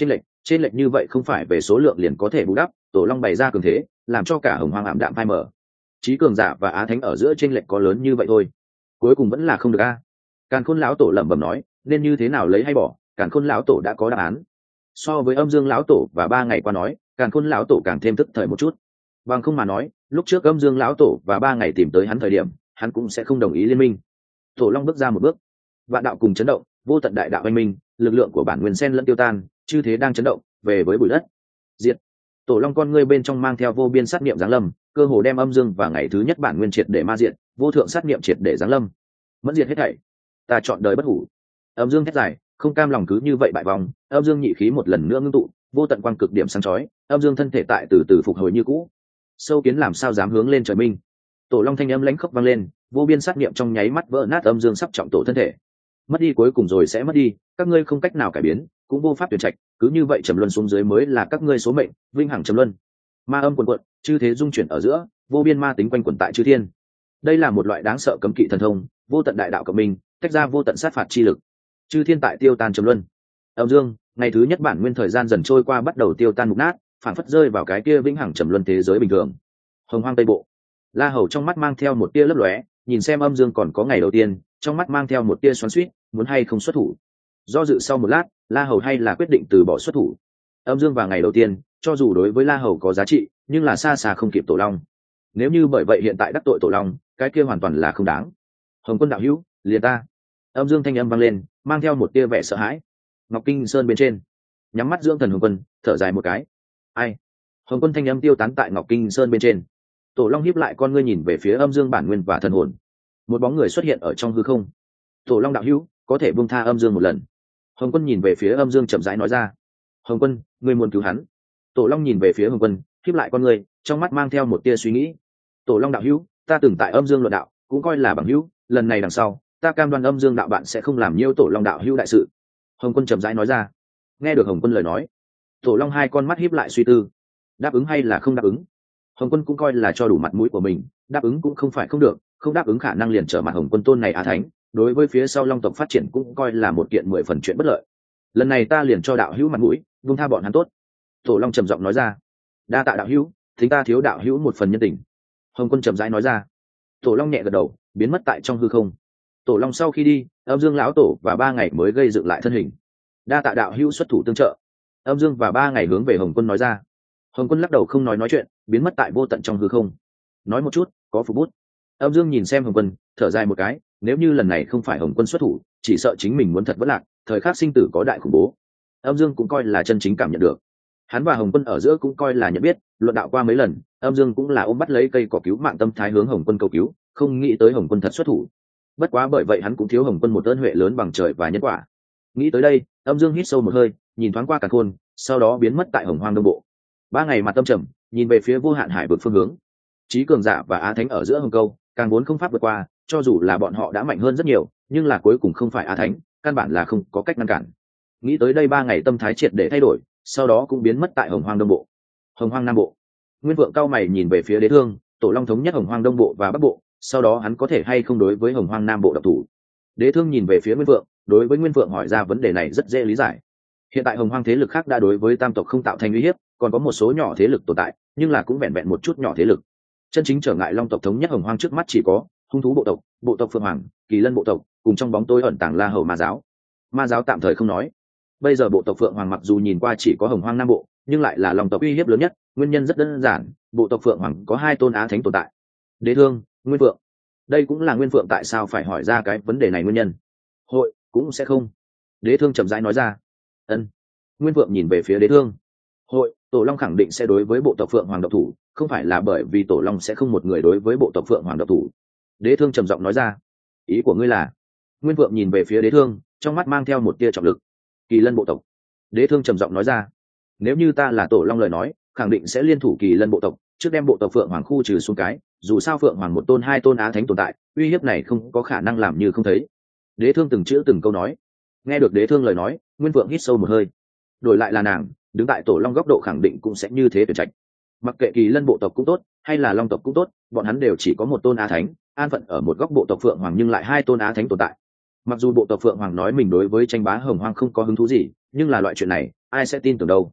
[SPEAKER 1] trên lệch như vậy không phải về số lượng liền có thể bù đắp, tổ long bày ra cường thế làm cho cả hồng hoang ảm đạm phai mở. Chí cường giả và á thánh ở giữa trên lệch có lớn như vậy thôi, cuối cùng vẫn là không được a. Càn Khôn lão tổ lẩm bẩm nói, nên như thế nào lấy hay bỏ, Càn Khôn lão tổ đã có đáp án. So với Âm Dương lão tổ và ba ngày qua nói, Càn Khôn lão tổ càng thêm tức thời một chút. Bằng không mà nói, lúc trước Âm Dương lão tổ và ba ngày tìm tới hắn thời điểm, hắn cũng sẽ không đồng ý liên minh. Tổ long bước ra một bước, vạn đạo cùng chấn động, vô tận đại đạo anh minh, lực lượng của bản nguyên sen lẫn tiêu tan, chư thế đang chấn động, về với bụi đất. Diệt. Tổ long con ngươi bên trong mang theo vô biên sát niệm giáng lâm, cơ hồ đem Âm Dương và ngày thứ nhất bản nguyên triệt để ma diệt, vô thượng sát niệm triệt để giáng lâm. Mẫn diệt hết thảy. Ta chọn đời bất hủ. Âm Dương thét dài, không cam lòng cứ như vậy bại vòng, Âm Dương nhị khí một lần nữa ngưng tụ, vô tận quang cực điểm sáng chói, Âm Dương thân thể tại từ từ phục hồi như cũ. Sâu kiến làm sao dám hướng lên trời minh. Tổ long thanh âm lãnh khốc vang lên, vô biên sát niệm trong nháy mắt vỡ nát Âm Dương sắp trọng tổ thân thể. Mất đi cuối cùng rồi sẽ mất đi, các ngươi không cách nào cải biến, cũng vô pháp tuyển trạch, cứ như vậy trầm luân xuống dưới mới là các ngươi số mệnh, vinh hằng trầm luân. Ma âm quần quận, chư thế dung chuyển ở giữa, vô biên ma tính quanh quẩn tại chư thiên. Đây là một loại đáng sợ cấm kỵ thần thông, vô tận đại đạo cộng minh, tách ra vô tận sát phạt chi lực. Chư thiên tại tiêu tan trầm luân. Âm Dương, ngày thứ nhất bản nguyên thời gian dần trôi qua bắt đầu tiêu tan mục nát, phản phất rơi vào cái kia vĩnh hằng trầm luân thế giới bình thường. Hồng Hoang Tây Bộ, La Hầu trong mắt mang theo một tia lấp lóe, nhìn xem Âm Dương còn có ngày đầu tiên, trong mắt mang theo một tia xoắn xuýt, muốn hay không xuất thủ. Do dự sau một lát, La Hầu hay là quyết định từ bỏ xuất thủ. Âm Dương và ngày đầu tiên, cho dù đối với La Hầu có giá trị, nhưng là xa xa không kịp Tổ Long. Nếu như bởi vậy hiện tại đắc tội Tổ Long, cái kia hoàn toàn là không đáng. Hồng Quân đạo hữu, liền ta. Âm Dương thanh âm vang lên, mang theo một tia vẻ sợ hãi. Ngọc Kinh Sơn bên trên, nhắm mắt dưỡng thần Hồng Quân, thở dài một cái. Ai? Hồng Quân thanh âm tiêu tán tại Ngọc Kinh Sơn bên trên. Tổ Long híp lại con ngươi nhìn về phía Âm Dương bản nguyên và thần hồn. Một bóng người xuất hiện ở trong hư không. Tổ Long đạo hữu, có thể buông tha Âm Dương một lần. Hồng Quân nhìn về phía Âm Dương chậm rãi nói ra. Hồng Quân, ngươi muốn cứu hắn? Tổ Long nhìn về phía Hồng Quân, híp lại con ngươi, trong mắt mang theo một tia suy nghĩ. Tổ Long đạo hữu, ta từng tại Âm Dương luận đạo, cũng coi là bằng hữu, lần này đằng sau, ta cam đoan Âm Dương đạo bạn sẽ không làm nhiễu Tổ Long đạo hữu đại sự. Hồng Quân chậm rãi nói ra. Nghe được Hồng Quân lời nói, Tổ Long hai con mắt híp lại suy tư, đáp ứng hay là không đáp ứng. Hồng Quân cũng coi là cho đủ mặt mũi của mình, đáp ứng cũng không phải không được, không đáp ứng khả năng liền trở mặt Hồng Quân tôn này á thánh, đối với phía sau Long tộc phát triển cũng coi là một kiện mười phần chuyện bất lợi. Lần này ta liền cho đạo hữu mặt mũi, buông tha bọn hắn tốt. Tổ Long trầm giọng nói ra. Đa tạ đạo hữu, thính ta thiếu đạo hữu một phần nhân tình. Hồng Quân chậm rãi nói ra. Tổ Long nhẹ gật đầu, biến mất tại trong hư không. Tổ Long sau khi đi, Âm Dương lão tổ và ba ngày mới gây dựng lại thân hình. Đa tạ đạo hữu xuất thủ tương trợ. Âm Dương và ba ngày hướng về Hồng Quân nói ra. Hồng Quân lắc đầu không nói nói chuyện, biến mất tại vô tận trong hư không. Nói một chút, có phục bút. Âm Dương nhìn xem Hồng Quân, thở dài một cái, nếu như lần này không phải Hồng Quân xuất thủ, chỉ sợ chính mình muốn thật vất lạc, thời khắc sinh tử có đại khủng bố. Âm Dương cũng coi là chân chính cảm nhận được. Hắn và Hồng Quân ở giữa cũng coi là nhận biết, luận đạo qua mấy lần, Âm Dương cũng là ôm bắt lấy cây cỏ cứu mạng tâm thái hướng Hồng Quân cầu cứu, không nghĩ tới Hồng Quân thật xuất thủ. Bất quá bởi vậy hắn cũng thiếu Hồng Quân một ơn huệ lớn bằng trời và nhân quả. Nghĩ tới đây, Âm Dương hít sâu một hơi, nhìn thoáng qua Càn Khôn, sau đó biến mất tại Hồng Hoang Đông Bộ. Ba ngày mặt tâm trầm, nhìn về phía vô hạn hải vực phương hướng. Chí cường giả và á thánh ở giữa Hồng Câu, càng muốn không pháp vượt qua, cho dù là bọn họ đã mạnh hơn rất nhiều, nhưng là cuối cùng không phải á thánh, căn bản là không có cách ngăn cản. Nghĩ tới đây ba ngày tâm thái triệt để thay đổi, sau đó cũng biến mất tại Hồng Hoang Đông Bộ. Hồng Hoang Nam Bộ, Nguyên Vượng cao mày nhìn về phía Đế Thương, Tổ Long thống nhất Hồng Hoang Đông Bộ và Bắc Bộ, sau đó hắn có thể hay không đối với Hồng Hoang Nam Bộ độc thủ. Đế Thương nhìn về phía Nguyên Vượng, đối với Nguyên Vượng hỏi ra vấn đề này rất dễ lý giải. Hiện tại Hồng Hoang thế lực khác đã đối với Tam tộc không tạo thành uy hiếp, còn có một số nhỏ thế lực tồn tại, nhưng là cũng vẹn vẹn một chút nhỏ thế lực. Chân chính trở ngại Long tộc thống nhất Hồng Hoang trước mắt chỉ có Hung thú bộ tộc, bộ tộc Phượng Hoàng, Kỳ Lân bộ tộc, cùng trong bóng tối ẩn tàng La Hầu Ma giáo. Ma giáo tạm thời không nói. Bây giờ bộ tộc Phượng Hoàng mặc dù nhìn qua chỉ có Hồng Hoang Nam Bộ, nhưng lại là Long tộc uy hiếp lớn nhất, nguyên nhân rất đơn giản, bộ tộc Phượng Hoàng có hai tôn á thánh tồn tại. Đế Thương, Nguyên Vượng. Đây cũng là Nguyên Vượng tại sao phải hỏi ra cái vấn đề này nguyên nhân. Hội cũng sẽ không. Đế Thương chậm rãi nói ra. Ân. Nguyên Vượng nhìn về phía Đế Thương. Hội, Tổ Long khẳng định sẽ đối với bộ tộc Phượng Hoàng độc thủ, không phải là bởi vì Tổ Long sẽ không một người đối với bộ tộc Phượng Hoàng độc thủ. Đế Thương trầm giọng nói ra. Ý của ngươi là? Nguyên Vượng nhìn về phía Đế Thương, trong mắt mang theo một tia trọng lực. Kỳ Lân bộ tộc. Đế Thương trầm giọng nói ra. Nếu như ta là Tổ Long lời nói, khẳng định sẽ liên thủ Kỳ Lân bộ tộc, trước đem bộ tộc Phượng Hoàng khu trừ xuống cái, dù sao Phượng Hoàng một tôn hai tôn á thánh tồn tại, uy hiếp này không có khả năng làm như không thấy. Đế Thương từng chữ từng câu nói. Nghe được Đế Thương lời nói, Nguyên Vượng hít sâu một hơi. Đổi lại là nàng, đứng tại Tổ Long góc độ khẳng định cũng sẽ như thế tuyển trạch. Mặc kệ Kỳ Lân bộ tộc cũng tốt, hay là Long tộc cũng tốt, bọn hắn đều chỉ có một tôn á thánh, an phận ở một góc bộ tộc Phượng Hoàng nhưng lại hai tôn á thánh tồn tại. Mặc dù bộ tộc Phượng Hoàng nói mình đối với tranh bá Hồng Hoang không có hứng thú gì, nhưng là loại chuyện này, ai sẽ tin tưởng đâu?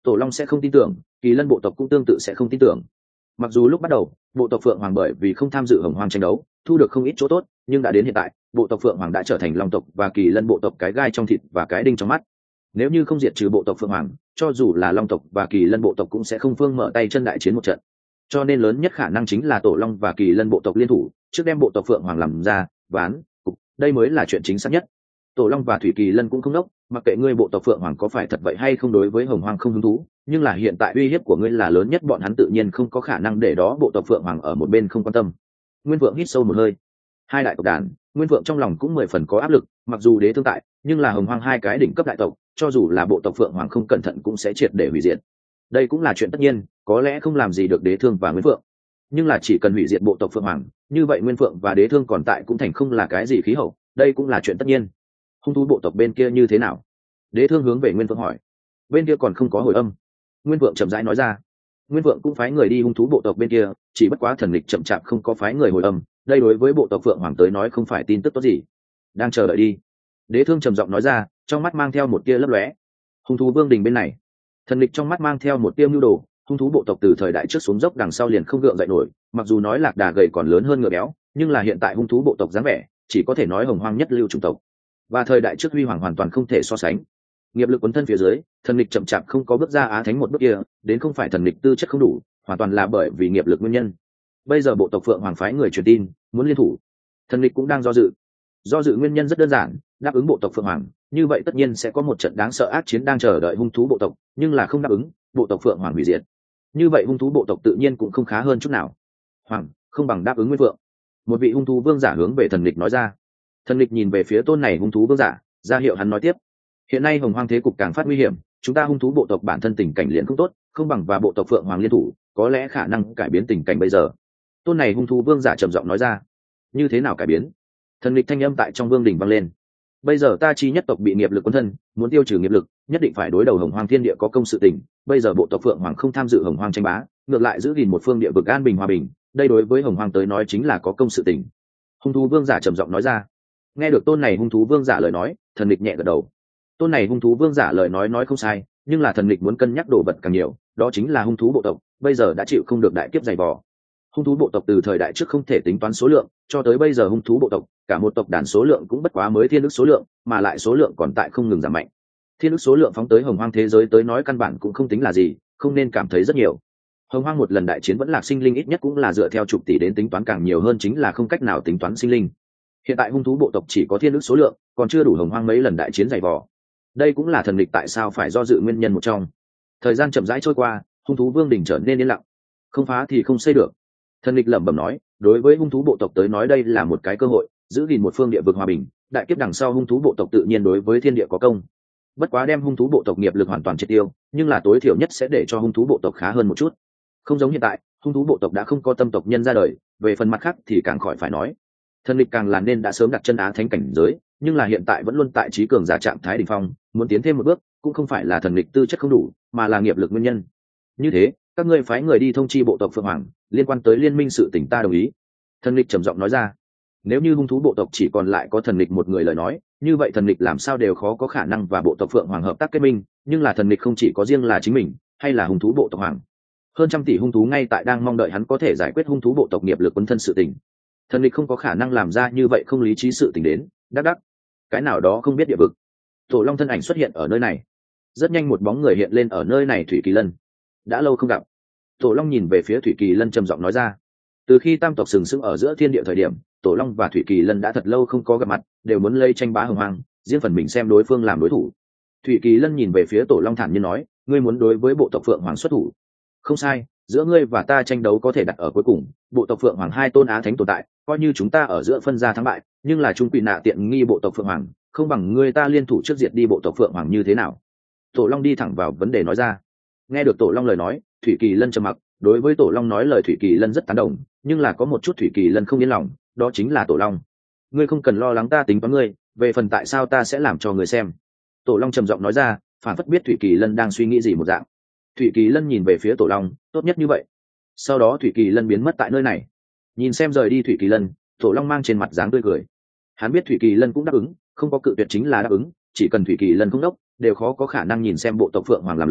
[SPEAKER 1] Tổ long sẽ không tin tưởng, kỳ lân bộ tộc cũng tương tự sẽ không tin tưởng. Mặc dù lúc bắt đầu bộ tộc phượng hoàng bởi vì không tham dự hồng hoang tranh đấu thu được không ít chỗ tốt, nhưng đã đến hiện tại bộ tộc phượng hoàng đã trở thành long tộc và kỳ lân bộ tộc cái gai trong thịt và cái đinh trong mắt. Nếu như không diệt trừ bộ tộc phượng hoàng, cho dù là long tộc và kỳ lân bộ tộc cũng sẽ không phương mở tay chân đại chiến một trận. Cho nên lớn nhất khả năng chính là tổ long và kỳ lân bộ tộc liên thủ trước đem bộ tộc phượng hoàng làm ra ván cục, đây mới là chuyện chính xác nhất. Tổ long và thủy kỳ lân cũng không đốc, mặc kệ ngươi bộ tộc phượng hoàng có phải thật vậy hay không đối với hồng hoang không hứng thú, nhưng là hiện tại uy hiếp của ngươi là lớn nhất, bọn hắn tự nhiên không có khả năng để đó bộ tộc phượng hoàng ở một bên không quan tâm. Nguyên Vượng hít sâu một hơi. Hai đại tộc đàn, Nguyên Vượng trong lòng cũng mười phần có áp lực, mặc dù đế thương tại, nhưng là hồng hoang hai cái đỉnh cấp đại tộc, cho dù là bộ tộc phượng hoàng không cẩn thận cũng sẽ triệt để hủy diệt. Đây cũng là chuyện tất nhiên, có lẽ không làm gì được đế thương và Nguyên Vượng, nhưng là chỉ cần hủy diệt bộ tộc phượng hoàng, như vậy Nguyên Vượng và đế thương còn tại cũng thành không là cái gì khí hậu, đây cũng là chuyện tất nhiên. Hung thú bộ tộc bên kia như thế nào? Đế thương hướng về Nguyên Vượng hỏi. Bên kia còn không có hồi âm. Nguyên Vượng chậm rãi nói ra. Nguyên Vượng cũng phái người đi hung thú bộ tộc bên kia, chỉ bất quá thần lịch chậm chạp không có phái người hồi âm, đây đối với bộ tộc phượng hoàng tới nói không phải tin tức tốt gì. Đang chờ đợi đi. Đế thương trầm giọng nói ra, trong mắt mang theo một tia lấp lóe. Hung thú vương đình bên này, thần lịch trong mắt mang theo một tia mưu đồ. Hung thú bộ tộc từ thời đại trước xuống dốc đằng sau liền không gượng dậy nổi, mặc dù nói lạc đà gầy còn lớn hơn ngựa béo, nhưng là hiện tại hung thú bộ tộc dáng vẻ chỉ có thể nói hồng hoang nhất lưu chủng tộc, và thời đại trước huy hoàng hoàn toàn không thể so sánh. Nghiệp lực quấn thân phía dưới, thần lịch chậm chạp không có bước ra á thánh một bước kia, đến không phải thần lịch tư chất không đủ, hoàn toàn là bởi vì nghiệp lực nguyên nhân. Bây giờ bộ tộc phượng hoàng phái người truyền tin muốn liên thủ, thần lịch cũng đang do dự. Do dự nguyên nhân rất đơn giản, đáp ứng bộ tộc phượng hoàng, như vậy tất nhiên sẽ có một trận đáng sợ ác chiến đang chờ đợi hung thú bộ tộc, nhưng là không đáp ứng, bộ tộc phượng hoàng hủy diệt, như vậy hung thú bộ tộc tự nhiên cũng không khá hơn chút nào. Hoàng không bằng đáp ứng Nguyên Vượng. Một vị hung thú vương giả hướng về thần lịch nói ra. Thần lịch nhìn về phía tôn này hung thú vương giả, ra hiệu hắn nói tiếp. Hiện nay hồng hoang thế cục càng phát nguy hiểm, chúng ta hung thú bộ tộc bản thân tình cảnh liền không tốt, không bằng và bộ tộc phượng hoàng liên thủ, có lẽ khả năng cải biến tình cảnh bây giờ. Tôn này hung thú vương giả trầm giọng nói ra. Như thế nào cải biến? Thần lịch thanh âm tại trong vương đỉnh vang lên. Bây giờ ta chi nhất tộc bị nghiệp lực cuốn thân, muốn tiêu trừ nghiệp lực, nhất định phải đối đầu hồng hoang thiên địa có công sự tình. Bây giờ bộ tộc phượng hoàng không tham dự hồng hoang tranh bá, ngược lại giữ gìn một phương địa vực an bình hòa bình, đây đối với hồng hoang tới nói chính là có công sự tình. Hung thú vương giả trầm giọng nói ra. Nghe được tôn này hung thú vương giả lời nói, thần lịch nhẹ gật đầu. Tôn này hung thú vương giả lời nói nói không sai, nhưng là thần lịch muốn cân nhắc đồ vật càng nhiều, đó chính là hung thú bộ tộc bây giờ đã chịu không được đại kiếp dày vò. Hung thú bộ tộc từ thời đại trước không thể tính toán số lượng, cho tới bây giờ hung thú bộ tộc cả một tộc đàn số lượng cũng bất quá mới thiên ức số lượng, mà lại số lượng còn tại không ngừng giảm mạnh. Thiên ức số lượng phóng tới hồng hoang thế giới tới nói căn bản cũng không tính là gì, không nên cảm thấy rất nhiều. Hồng hoang một lần đại chiến vẫn lạc sinh linh ít nhất cũng là dựa theo chục tỷ đến tính toán, càng nhiều hơn chính là không cách nào tính toán sinh linh. Hiện tại hung thú bộ tộc chỉ có thiên ức số lượng, còn chưa đủ hồng hoang mấy lần đại chiến dày vò. Đây cũng là thần lịch tại sao phải do dự nguyên nhân một trong. Thời gian chậm rãi trôi qua, hung thú vương đỉnh trở nên yên lặng. Không phá thì không xây được. Thần lịch lẩm bẩm nói, đối với hung thú bộ tộc tới nói đây là một cái cơ hội, giữ gìn một phương địa vực hòa bình, đại kiếp đằng sau hung thú bộ tộc tự nhiên đối với thiên địa có công. Bất quá đem hung thú bộ tộc nghiệp lực hoàn toàn triệt tiêu, nhưng là tối thiểu nhất sẽ để cho hung thú bộ tộc khá hơn một chút. Không giống hiện tại, hung thú bộ tộc đã không có tâm tộc nhân ra đời, về phần mặt khác thì càng khỏi phải nói. Thần lịch càng là nên đã sớm đặt chân á thánh cảnh giới, nhưng là hiện tại vẫn luôn tại trí cường giả trạng thái đỉnh phong, muốn tiến thêm một bước cũng không phải là thần lịch tư chất không đủ, mà là nghiệp lực nguyên nhân. Như thế, các ngươi phái người đi thông chi bộ tộc phượng hoàng, liên quan tới liên minh sự tình ta đồng ý. Thần lịch trầm giọng nói ra. Nếu như hung thú bộ tộc chỉ còn lại có thần lịch một người lời nói, như vậy thần lịch làm sao đều khó có khả năng và bộ tộc phượng hoàng hợp tác kết minh, nhưng là thần lịch không chỉ có riêng là chính mình, hay là hung thú bộ tộc hoàng. Hơn trăm tỷ hung thú ngay tại đang mong đợi hắn có thể giải quyết hung thú bộ tộc nghiệp lực quân thân sự tình. Thần lịch không có khả năng làm ra như vậy không lý trí sự tình đến, đắc đắc. Cái nào đó không biết địa vực. Tổ long thân ảnh xuất hiện ở nơi này. Rất nhanh một bóng người hiện lên ở nơi này, Thủy Kỳ Lân. Đã lâu không gặp. Tổ long nhìn về phía Thủy Kỳ Lân trầm giọng nói ra. Từ khi tam tộc sừng sững ở giữa thiên địa thời điểm, Tổ long và Thủy Kỳ Lân đã thật lâu không có gặp mặt, đều muốn lây tranh bá hồng hoang, riêng phần mình xem đối phương làm đối thủ. Thủy Kỳ Lân nhìn về phía Tổ long thản nhiên nói, ngươi muốn đối với bộ tộc phượng hoàng xuất thủ. Không sai, giữa ngươi và ta tranh đấu có thể đặt ở cuối cùng, bộ tộc phượng hoàng hai tôn á thánh tồn tại, coi như chúng ta ở giữa phân ra thắng bại, nhưng là trung quỷ nạ tiện nghi bộ tộc phượng hoàng, không bằng ngươi ta liên thủ trước diệt đi bộ tộc phượng hoàng như thế nào? Tổ long đi thẳng vào vấn đề nói ra. Nghe được Tổ long lời nói, Thủy Kỳ Lân trầm mặc. Đối với Tổ long nói lời, Thủy Kỳ Lân rất tán đồng, nhưng là có một chút Thủy Kỳ Lân không yên lòng, đó chính là Tổ long. Ngươi không cần lo lắng, ta tính toán ngươi, về phần tại sao ta sẽ làm cho ngươi xem. Tổ long trầm giọng nói ra, phản phất biết Thủy Kỳ Lân đang suy nghĩ gì một dạng. Thủy Kỳ Lân nhìn về phía Tổ long, tốt nhất như vậy. Sau đó Thủy Kỳ Lân biến mất tại nơi này. Nhìn xem rời đi Thủy Kỳ Lân, Tổ long mang trên mặt dáng tươi cười. Hắn biết Thủy Kỳ Lân cũng đáp ứng, không có cự tuyệt chính là đáp ứng, chỉ cần Thủy Kỳ Lân không đốc, đều khó có khả năng nhìn xem bộ tộc phượng hoàng làm lớn,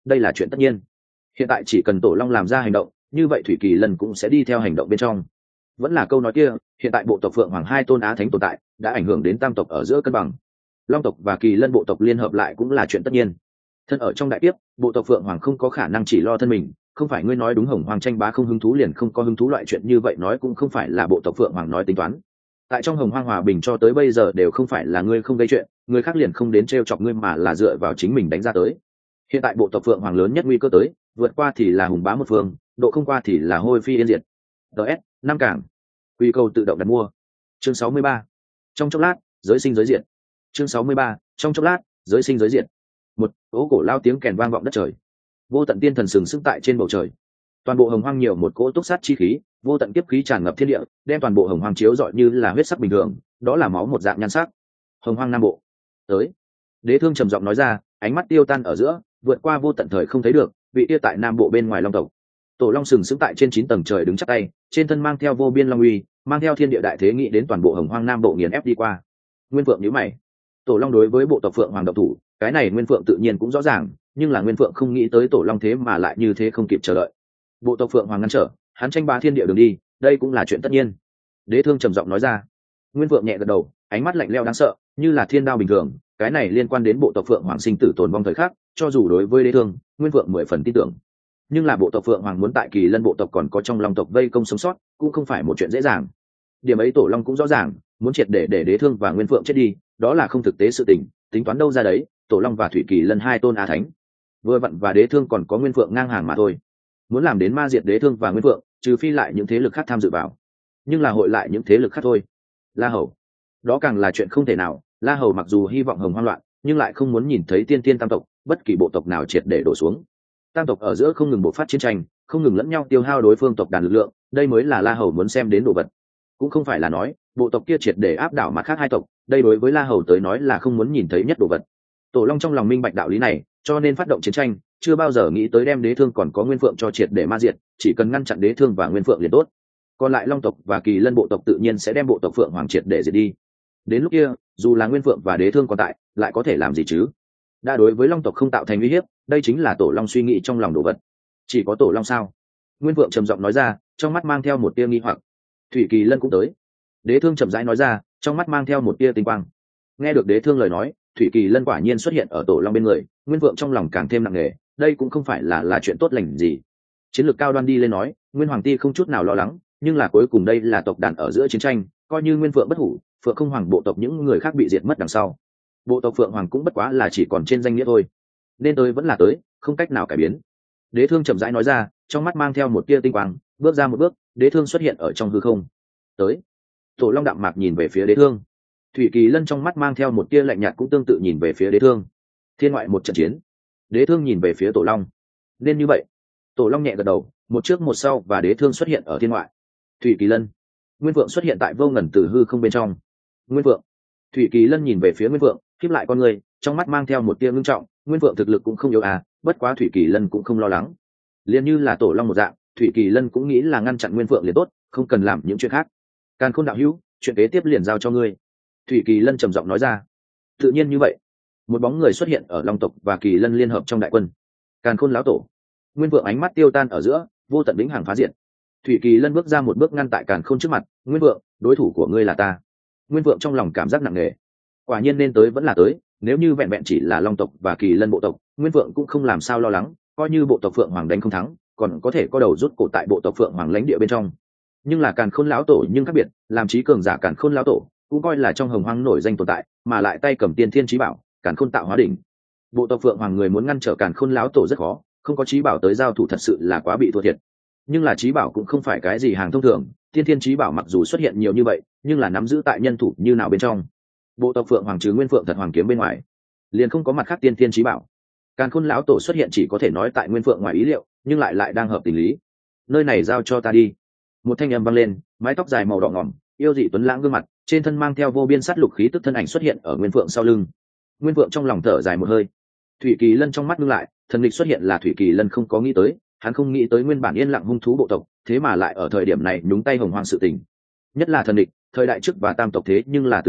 [SPEAKER 1] đây là chuyện tất nhiên. Hiện tại chỉ cần Tổ Long làm ra hành động, như vậy Thủy Kỳ Lân cũng sẽ đi theo hành động bên trong. Vẫn là câu nói kia, hiện tại bộ tộc Phượng Hoàng hai tôn á thánh tồn tại đã ảnh hưởng đến tam tộc ở giữa cân bằng. Long tộc và Kỳ Lân bộ tộc liên hợp lại cũng là chuyện tất nhiên. Thân ở trong đại kiếp, bộ tộc Phượng Hoàng không có khả năng chỉ lo thân mình, không phải ngươi nói đúng Hồng Hoàng tranh bá không hứng thú liền không có hứng thú, loại chuyện như vậy nói cũng không phải là bộ tộc Phượng Hoàng nói tính toán. Tại trong Hồng Hoang hòa bình cho tới bây giờ đều không phải là ngươi không gây chuyện, người khác liền không đến trêu chọc ngươi mà là dựa vào chính mình đánh ra tới. Hiện tại bộ tộc Phượng Hoàng lớn nhất nguy cơ tới, vượt qua thì là hùng bá một phương, độ không qua thì là hôi phi yên diệt. ds năm cảng quy cầu tự động đặt mua. Chương sáu mươi ba. Trong chốc lát giới sinh giới diện. Chương sáu mươi ba. Trong chốc lát giới sinh giới diện. Một cỗ cổ lao tiếng kèn vang vọng đất trời, vô tận tiên thần sừng sững tại trên bầu trời. Toàn bộ Hồng Hoang nhiều một cỗ túc sát chi khí, vô tận kiếp khí tràn ngập thiên địa, đem toàn bộ Hồng Hoang chiếu rọi như là huyết sắc bình thường, đó là máu một dạng nhan sắc. Hồng Hoang Nam Bộ tới. Đế Thương trầm giọng nói ra, ánh mắt tiêu tan ở giữa, vượt qua vô tận thời không thấy được vị kia tại Nam Bộ bên ngoài Long tộc. Tổ Long sừng sững tại trên chín tầng trời đứng chắp tay, trên thân mang theo vô biên long uy, mang theo thiên địa đại thế nghĩ đến toàn bộ Hồng Hoang Nam Bộ nghiền ép đi qua. Nguyên Phượng nhíu mày. Tổ Long đối với bộ tộc Phượng Hoàng độc thủ, cái này Nguyên Phượng tự nhiên cũng rõ ràng, nhưng là Nguyên Phượng không nghĩ tới Tổ Long thế mà lại như thế không kịp chờ đợi. Bộ tộc Phượng Hoàng ngăn trở, hắn tranh bá thiên địa đường đi, đây cũng là chuyện tất nhiên. Đế Thương trầm giọng nói ra. Nguyên Phượng nhẹ gật đầu, ánh mắt lạnh lẽo đáng sợ, như là thiên đao bình thường, cái này liên quan đến bộ tộc Phượng Hoàng sinh tử tồn vong thời khắc, cho dù đối với Đế Thương, Nguyên Phượng mười phần tin tưởng. Nhưng là bộ tộc Phượng Hoàng muốn tại Kỳ Lân bộ tộc còn có trong Long tộc vây công sống sót, cũng không phải một chuyện dễ dàng. Điểm ấy Tổ Long cũng rõ ràng, muốn triệt để để Đế Thương và Nguyên Phượng chết đi, đó là không thực tế sự tình, tính toán đâu ra đấy, Tổ Long và Thủy Kỳ Lân hai tôn a thánh, vừa vặn và Đế Thương còn có Nguyên Phượng ngang hàng mà thôi. Muốn làm đến ma diệt Đế Thương và Nguyên Phượng, trừ phi lại những thế lực khác tham dự vào, nhưng là hội lại những thế lực khác thôi. La Hầu, đó càng là chuyện không thể nào. La Hầu mặc dù hy vọng Hồng Hoang loạn, nhưng lại không muốn nhìn thấy tiên tiên tam tộc, bất kỳ bộ tộc nào triệt để đổ xuống. Tam tộc ở giữa không ngừng bộc phát chiến tranh, không ngừng lẫn nhau tiêu hao đối phương tộc đàn lực lượng, đây mới là La Hầu muốn xem đến đồ vật. Cũng không phải là nói bộ tộc kia triệt để áp đảo mặt khác hai tộc, đây đối với La Hầu tới nói là không muốn nhìn thấy nhất đồ vật. Tổ Long trong lòng minh bạch đạo lý này, cho nên phát động chiến tranh, chưa bao giờ nghĩ tới đem Đế Thương còn có Nguyên Phượng cho triệt để ma diệt, chỉ cần ngăn chặn Đế Thương và Nguyên Phượng liền tốt. Còn lại Long tộc và Kỳ Lân bộ tộc tự nhiên sẽ đem bộ tộc Phượng Hoàng triệt để diệt đi. Đến lúc kia, dù là Nguyên Phượng và Đế Thương còn tại, lại có thể làm gì chứ? Đã đối với Long tộc không tạo thành uy hiếp, đây chính là Tổ Long suy nghĩ trong lòng đồ vật. Chỉ có Tổ Long sao? Nguyên Phượng trầm giọng nói ra, trong mắt mang theo một tia nghi hoặc. Thủy Kỳ Lân cũng tới. Đế Thương chậm rãi nói ra, trong mắt mang theo một tia tinh quang. Nghe được Đế Thương lời nói, Thủy Kỳ Lân quả nhiên xuất hiện ở Tổ Long bên người, Nguyên Phượng trong lòng càng thêm nặng nề, đây cũng không phải là là chuyện tốt lành gì. Chiến lược cao đoan đi lên nói, Nguyên Hoàng Ti không chút nào lo lắng, nhưng là cuối cùng đây là tộc đàn ở giữa chiến tranh, coi như Nguyên Phượng bất hủ, Phượng không hoàng bộ tộc những người khác bị diệt mất đằng sau, bộ tộc Phượng Hoàng cũng bất quá là chỉ còn trên danh nghĩa thôi, nên tới vẫn là tới, không cách nào cải biến. Đế Thương chậm rãi nói ra, trong mắt mang theo một tia tinh quang, bước ra một bước, Đế Thương xuất hiện ở trong hư không. Tới. Tổ Long đạm mạc nhìn về phía Đế Thương. Thủy Kỳ Lân trong mắt mang theo một tia lạnh nhạt cũng tương tự nhìn về phía Đế Thương. Thiên ngoại một trận chiến. Đế Thương nhìn về phía Tổ Long. Nên như vậy. Tổ Long nhẹ gật đầu, một trước một sau và Đế Thương xuất hiện ở thiên ngoại. Thủy Kỳ Lân. Nguyên Vượng xuất hiện tại vô ngần từ hư không bên trong. Nguyên Vượng. Thủy Kỳ Lân nhìn về phía Nguyên Vượng, khép lại con người, trong mắt mang theo một tia ngưng trọng. Nguyên Vượng thực lực cũng không yếu à, bất quá Thủy Kỳ Lân cũng không lo lắng. Liên như là Tổ Long một dạng, Thủy Kỳ Lân cũng nghĩ là ngăn chặn Nguyên Vượng liền tốt, không cần làm những chuyện khác. Càn Khôn đạo hữu, chuyện kế tiếp liền giao cho ngươi. Thủy Kỳ Lân trầm giọng nói ra. Tự nhiên như vậy. Một bóng người xuất hiện ở Long tộc và Kỳ Lân liên hợp trong đại quân. Càn Khôn lão tổ. Nguyên Vượng ánh mắt tiêu tan ở giữa, vô tận vĩnh hằng phá diệt. Thủy Kỳ Lân bước ra một bước ngăn tại Càn Khôn trước mặt. Nguyên Vượng, đối thủ của ngươi là ta. Nguyên Vượng trong lòng cảm giác nặng nề. Quả nhiên nên tới vẫn là tới, nếu như vẹn vẹn chỉ là Long tộc và Kỳ Lân bộ tộc, Nguyên Vượng cũng không làm sao lo lắng, coi như bộ tộc Phượng Hoàng đánh không thắng, còn có thể có đầu rút cổ tại bộ tộc Phượng Hoàng lãnh địa bên trong. Nhưng là Càn Khôn lão tổ nhưng khác biệt, làm trí cường giả Càn Khôn lão tổ cũng coi là trong Hồng Hoang nổi danh tồn tại, mà lại tay cầm tiên thiên chí bảo, Càn Khôn tạo hóa đỉnh. Bộ tộc Phượng Hoàng người muốn ngăn trở Càn Khôn lão tổ rất khó, không có chí bảo tới giao thủ thật sự là quá bị thua thiệt. Nhưng là chí bảo cũng không phải cái gì hàng thông thường, tiên thiên chí bảo mặc dù xuất hiện nhiều như vậy, nhưng là nắm giữ tại nhân thủ như nào bên trong. Bộ tộc Phượng Hoàng trừ Nguyên Phượng Thật Hoàng kiếm bên ngoài, liền không có mặt khác tiên thiên chí bảo. Càn Khôn lão tổ xuất hiện chỉ có thể nói tại Nguyên Phượng ngoài ý liệu, nhưng lại lại đang hợp tình lý. Nơi này giao cho ta đi. Một thanh âm vang lên, mái tóc dài màu đỏ ngỏm, yêu dị tuấn lãng gương mặt, trên thân mang theo vô biên sát lục khí tức thân ảnh xuất hiện ở Nguyên Phượng sau lưng. Nguyên Phượng trong lòng thở dài một hơi. Thủy Kỳ Lân trong mắt ngưng lại, thần lịch xuất hiện là Thủy Kỳ Lân không có nghĩ tới, hắn không nghĩ tới nguyên bản yên lặng hung thú bộ tộc, thế mà lại ở thời điểm này nhúng tay Hồng Hoang sự tình. Nhất là thần lịch, thời đại trước và tam tộc thế nhưng là tử địch,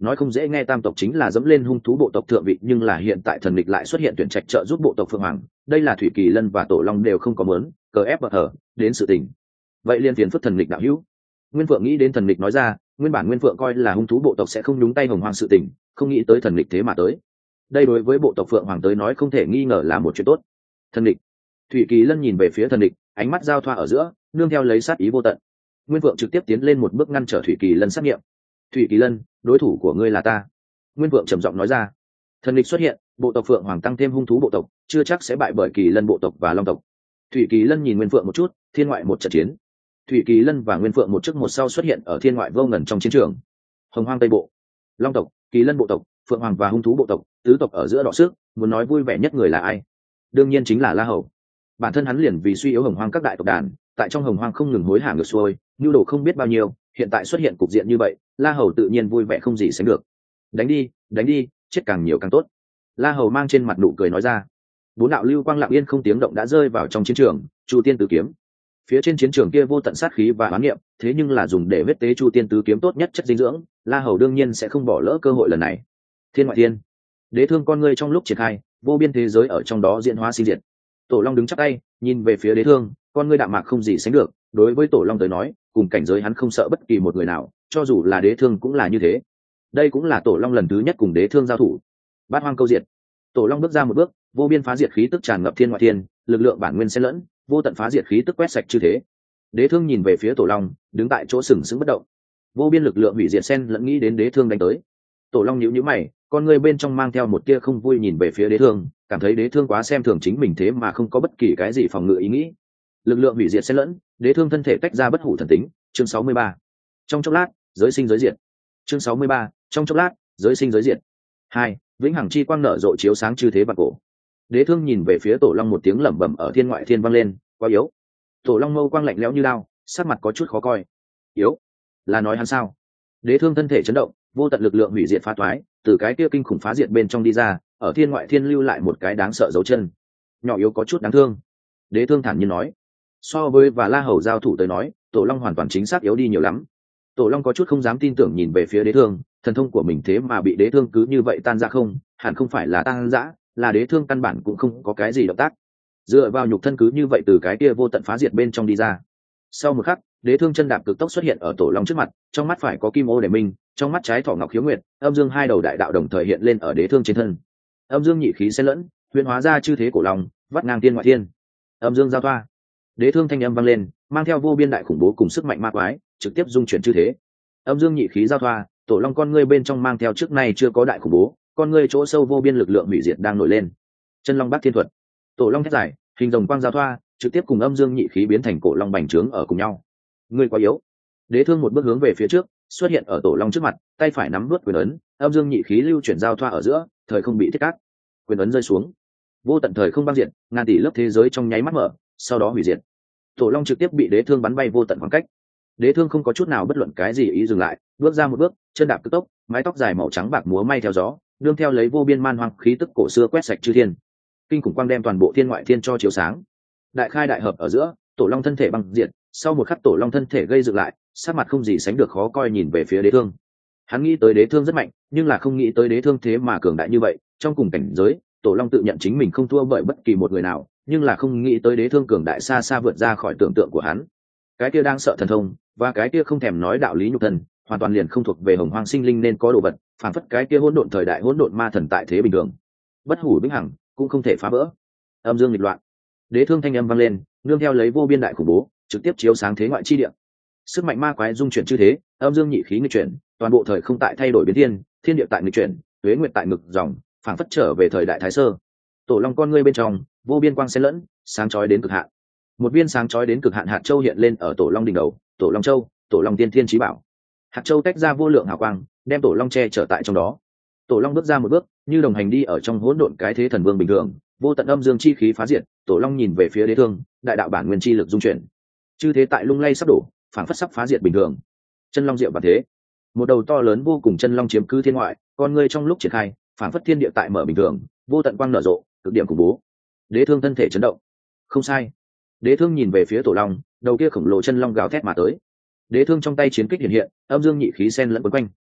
[SPEAKER 1] nói không dễ nghe tam tộc chính là dẫm lên hung thú bộ tộc thượng vị, nhưng là hiện tại thần địch lại xuất hiện tuyển trạch trợ giúp bộ tộc Phượng Hoàng, đây là Thủy Kỳ Lân và Tổ Long đều không có muốn cờ ép bờ hở đến sự tình. Vậy liên phiền phức thần địch đạo hữu. Nguyên Phượng nghĩ đến thần địch nói ra, nguyên bản Nguyên Phượng coi là hung thú bộ tộc sẽ không nhúng tay Hồng Hoang sự tình, không nghĩ tới thần địch thế mà tới. Đây đối với bộ tộc Phượng Hoàng tới nói không thể nghi ngờ là một chuyện tốt. Thần địch. Thủy Kỳ Lân nhìn về phía thần địch, ánh mắt giao thoa ở giữa, nương theo lấy sát ý vô tận. Nguyên Phượng trực tiếp tiến lên một bước ngăn trở Thủy Kỳ Lân sát nghiệm. Thủy Kỳ Lân, đối thủ của ngươi là ta. Nguyên Phượng trầm giọng nói ra. Thần địch xuất hiện, bộ tộc Phượng Hoàng tăng thêm hung thú bộ tộc, chưa chắc sẽ bại bởi Kỳ Lân bộ tộc và Long tộc. Thủy Kỳ Lân nhìn Nguyên Phượng một chút, thiên ngoại một trận chiến. Thủy Kỳ Lân và Nguyên Phượng một trước một sau xuất hiện ở thiên ngoại vô ngần trong chiến trường. Hồng Hoang Tây bộ, Long tộc, Kỳ Lân bộ tộc, Phượng Hoàng và hung thú bộ tộc, tứ tộc ở giữa đọ sức, muốn nói vui vẻ nhất người là ai? Đương nhiên chính là La Hầu. Bản thân hắn liền vì suy yếu Hồng Hoang các đại tộc đàn, tại trong Hồng Hoang không ngừng hối hả ngược xuôi, nhu đồ không biết bao nhiêu, hiện tại xuất hiện cục diện như vậy, La Hầu tự nhiên vui vẻ không gì sánh được. Đánh đi, đánh đi, chết càng nhiều càng tốt. La Hầu mang trên mặt nụ cười nói ra. Bốn đạo lưu quang lặng yên không tiếng động đã rơi vào trong chiến trường, Chu Tiên Tứ Kiếm. Phía trên chiến trường kia vô tận sát khí và oán niệm, thế nhưng là dùng để huyết tế Chu Tiên Tứ Kiếm tốt nhất chất dinh dưỡng, La Hầu đương nhiên sẽ không bỏ lỡ cơ hội lần này. Thiên ngoại thiên, Đế Thương con ngươi trong lúc triển khai, vô biên thế giới ở trong đó diễn hóa sinh diệt. Tổ Long đứng chắp tay, nhìn về phía Đế Thương, con ngươi đạm mạc không gì sánh được, đối với Tổ Long tới nói, cùng cảnh giới hắn không sợ bất kỳ một người nào, cho dù là Đế Thương cũng là như thế. Đây cũng là Tổ Long lần thứ nhất cùng Đế Thương giao thủ. Bát Hoang câu diệt. Tổ Long bước ra một bước, vô biên phá diệt khí tức tràn ngập thiên ngoại thiên, lực lượng bản nguyên xen lẫn, vô tận phá diệt khí tức quét sạch chư thế. Đế Thương nhìn về phía Tổ Long, đứng tại chỗ sừng sững bất động. Vô biên lực lượng hủy diệt xen lẫn nghĩ đến Đế Thương đánh tới. Tổ Long nhíu nhíu mày, con người bên trong mang theo một tia không vui nhìn về phía Đế Thương, cảm thấy Đế Thương quá xem thường chính mình thế mà không có bất kỳ cái gì phòng ngự ý nghĩ. Lực lượng hủy diệt xen lẫn, Đế Thương thân thể tách ra bất hủ thần tính. Chương sáu mươi ba. Trong chốc lát, giới sinh giới diệt. Chương sáu mươi ba. Trong chốc lát, giới sinh giới diệt. Hai, vĩnh hằng chi quang nở rộ chiếu sáng chư thế vạn cổ. Đế Thương nhìn về phía Tổ Long một tiếng lẩm bẩm ở thiên ngoại thiên vang lên, quá yếu. Tổ Long mâu quang lạnh lẽo như lao, sắc mặt có chút khó coi. Yếu? Là nói hắn sao? Đế Thương thân thể chấn động, vô tận lực lượng hủy diệt phá toái, từ cái kia kinh khủng phá diệt bên trong đi ra, ở thiên ngoại thiên lưu lại một cái đáng sợ dấu chân. Nhỏ yếu có chút đáng thương. Đế Thương thản nhiên nói. So với và La Hầu giao thủ tới nói, Tổ Long hoàn toàn chính xác yếu đi nhiều lắm. Tổ Long có chút không dám tin tưởng nhìn về phía Đế Thương, thần thông của mình thế mà bị Đế Thương cứ như vậy tan ra không, hẳn không phải là tan rã, là Đế Thương căn bản cũng không có cái gì động tác. Dựa vào nhục thân cứ như vậy từ cái kia vô tận phá diệt bên trong đi ra. Sau một khắc, Đế Thương chân đạp cực tốc xuất hiện ở Tổ Long trước mặt, trong mắt phải có kim ô để minh, trong mắt trái thỏ ngọc khiếu nguyệt, âm dương hai đầu đại đạo đồng thời hiện lên ở Đế Thương trên thân. Âm dương nhị khí xen lẫn, huyền hóa ra chư thế cổ long, vắt ngang thiên ngoại thiên. Âm dương giao thoa. Đế Thương thanh âm vang lên, mang theo vô biên đại khủng bố cùng sức mạnh ma quái, trực tiếp dung chuyển chư thế. Âm dương nhị khí giao thoa, Tổ Long con ngươi bên trong mang theo trước nay chưa có đại khủng bố, con ngươi chỗ sâu vô biên lực lượng hủy diệt đang nổi lên. Chân Long Bát Thiên Thuật. Tổ Long thét dài, hình rồng quang giao thoa, trực tiếp cùng âm dương nhị khí biến thành cổ long bành trướng ở cùng nhau. Ngươi quá yếu. Đế Thương một bước hướng về phía trước, xuất hiện ở Tổ Long trước mặt, tay phải nắm nuốt quyền ấn, âm dương nhị khí lưu chuyển giao thoa ở giữa, thời không bị thiết cắt. Quyền ấn rơi xuống, vô tận thời không băng diệt, ngàn tỷ lớp thế giới trong nháy mắt mở, sau đó hủy diệt. Tổ Long trực tiếp bị Đế Thương bắn bay vô tận khoảng cách. Đế Thương không có chút nào bất luận cái gì ý dừng lại, bước ra một bước, chân đạp cực tốc, mái tóc dài màu trắng bạc múa may theo gió, đương theo lấy vô biên man hoang khí tức cổ xưa quét sạch chư thiên. Kinh khủng quang đem toàn bộ thiên ngoại thiên cho chiếu sáng. Đại khai đại hợp ở giữa, Tổ Long thân thể băng diệt, sau một khắc Tổ Long thân thể gây dựng lại, sắc mặt không gì sánh được khó coi nhìn về phía Đế Thương. Hắn nghĩ tới Đế Thương rất mạnh, nhưng là không nghĩ tới Đế Thương thế mà cường đại như vậy, trong cùng cảnh giới, Tổ Long tự nhận chính mình không thua bởi bất kỳ một người nào, nhưng là không nghĩ tới Đế Thương cường đại xa xa vượt ra khỏi tưởng tượng của hắn. Cái kia đang sợ thần thông, và cái kia không thèm nói đạo lý nhục thân, hoàn toàn liền không thuộc về Hồng Hoang sinh linh nên có đồ vật, phản phất cái kia hỗn độn thời đại hỗn độn ma thần tại thế bình thường, bất hủ vĩnh hằng, cũng không thể phá vỡ. Âm dương nghịch loạn. Đế Thương thanh âm vang lên, nương theo lấy vô biên đại khủng bố, trực tiếp chiếu sáng thế ngoại chi địa. Sức mạnh ma quái dung chuyển chư thế, âm dương nhị khí nghịch chuyển, toàn bộ thời không tại thay đổi biến thiên, thiên địa tại nghịch chuyển, tuế nguyệt tại ngực dòng, phảng phất trở về thời đại thái sơ. Tổ Long con ngươi bên trong, vô biên quang xen lẫn, sáng chói đến cực hạn. Một viên sáng chói đến cực hạn hạt châu hiện lên ở Tổ Long đỉnh đầu, Tổ Long châu, Tổ Long tiên thiên chí bảo. Hạt châu tách ra vô lượng hào quang, đem Tổ Long che chở tại trong đó. Tổ Long bước ra một bước, như đồng hành đi ở trong hỗn độn cái thế thần vương bình thường, vô tận âm dương chi khí phá diệt. Tổ Long nhìn về phía Đế Thương, đại đạo bản nguyên chi lực dung chuyển, chư thế tại lung lay sắp đổ, phảng phất sắp phá diệt bình thường. Chân Long diệu và thế, một đầu to lớn vô cùng chân long chiếm cứ thiên ngoại, con ngươi trong lúc triển khai, phảng phất thiên địa tại mở bình thường, vô tận quang nở rộ, cực điểm khủng bố. Đế Thương thân thể chấn động. Không sai. Đế Thương nhìn về phía Tổ Long, đầu kia khổng lồ chân long gào thét mà tới. Đế Thương trong tay chiến kích hiện hiện, âm dương nhị khí xen lẫn quấn quanh.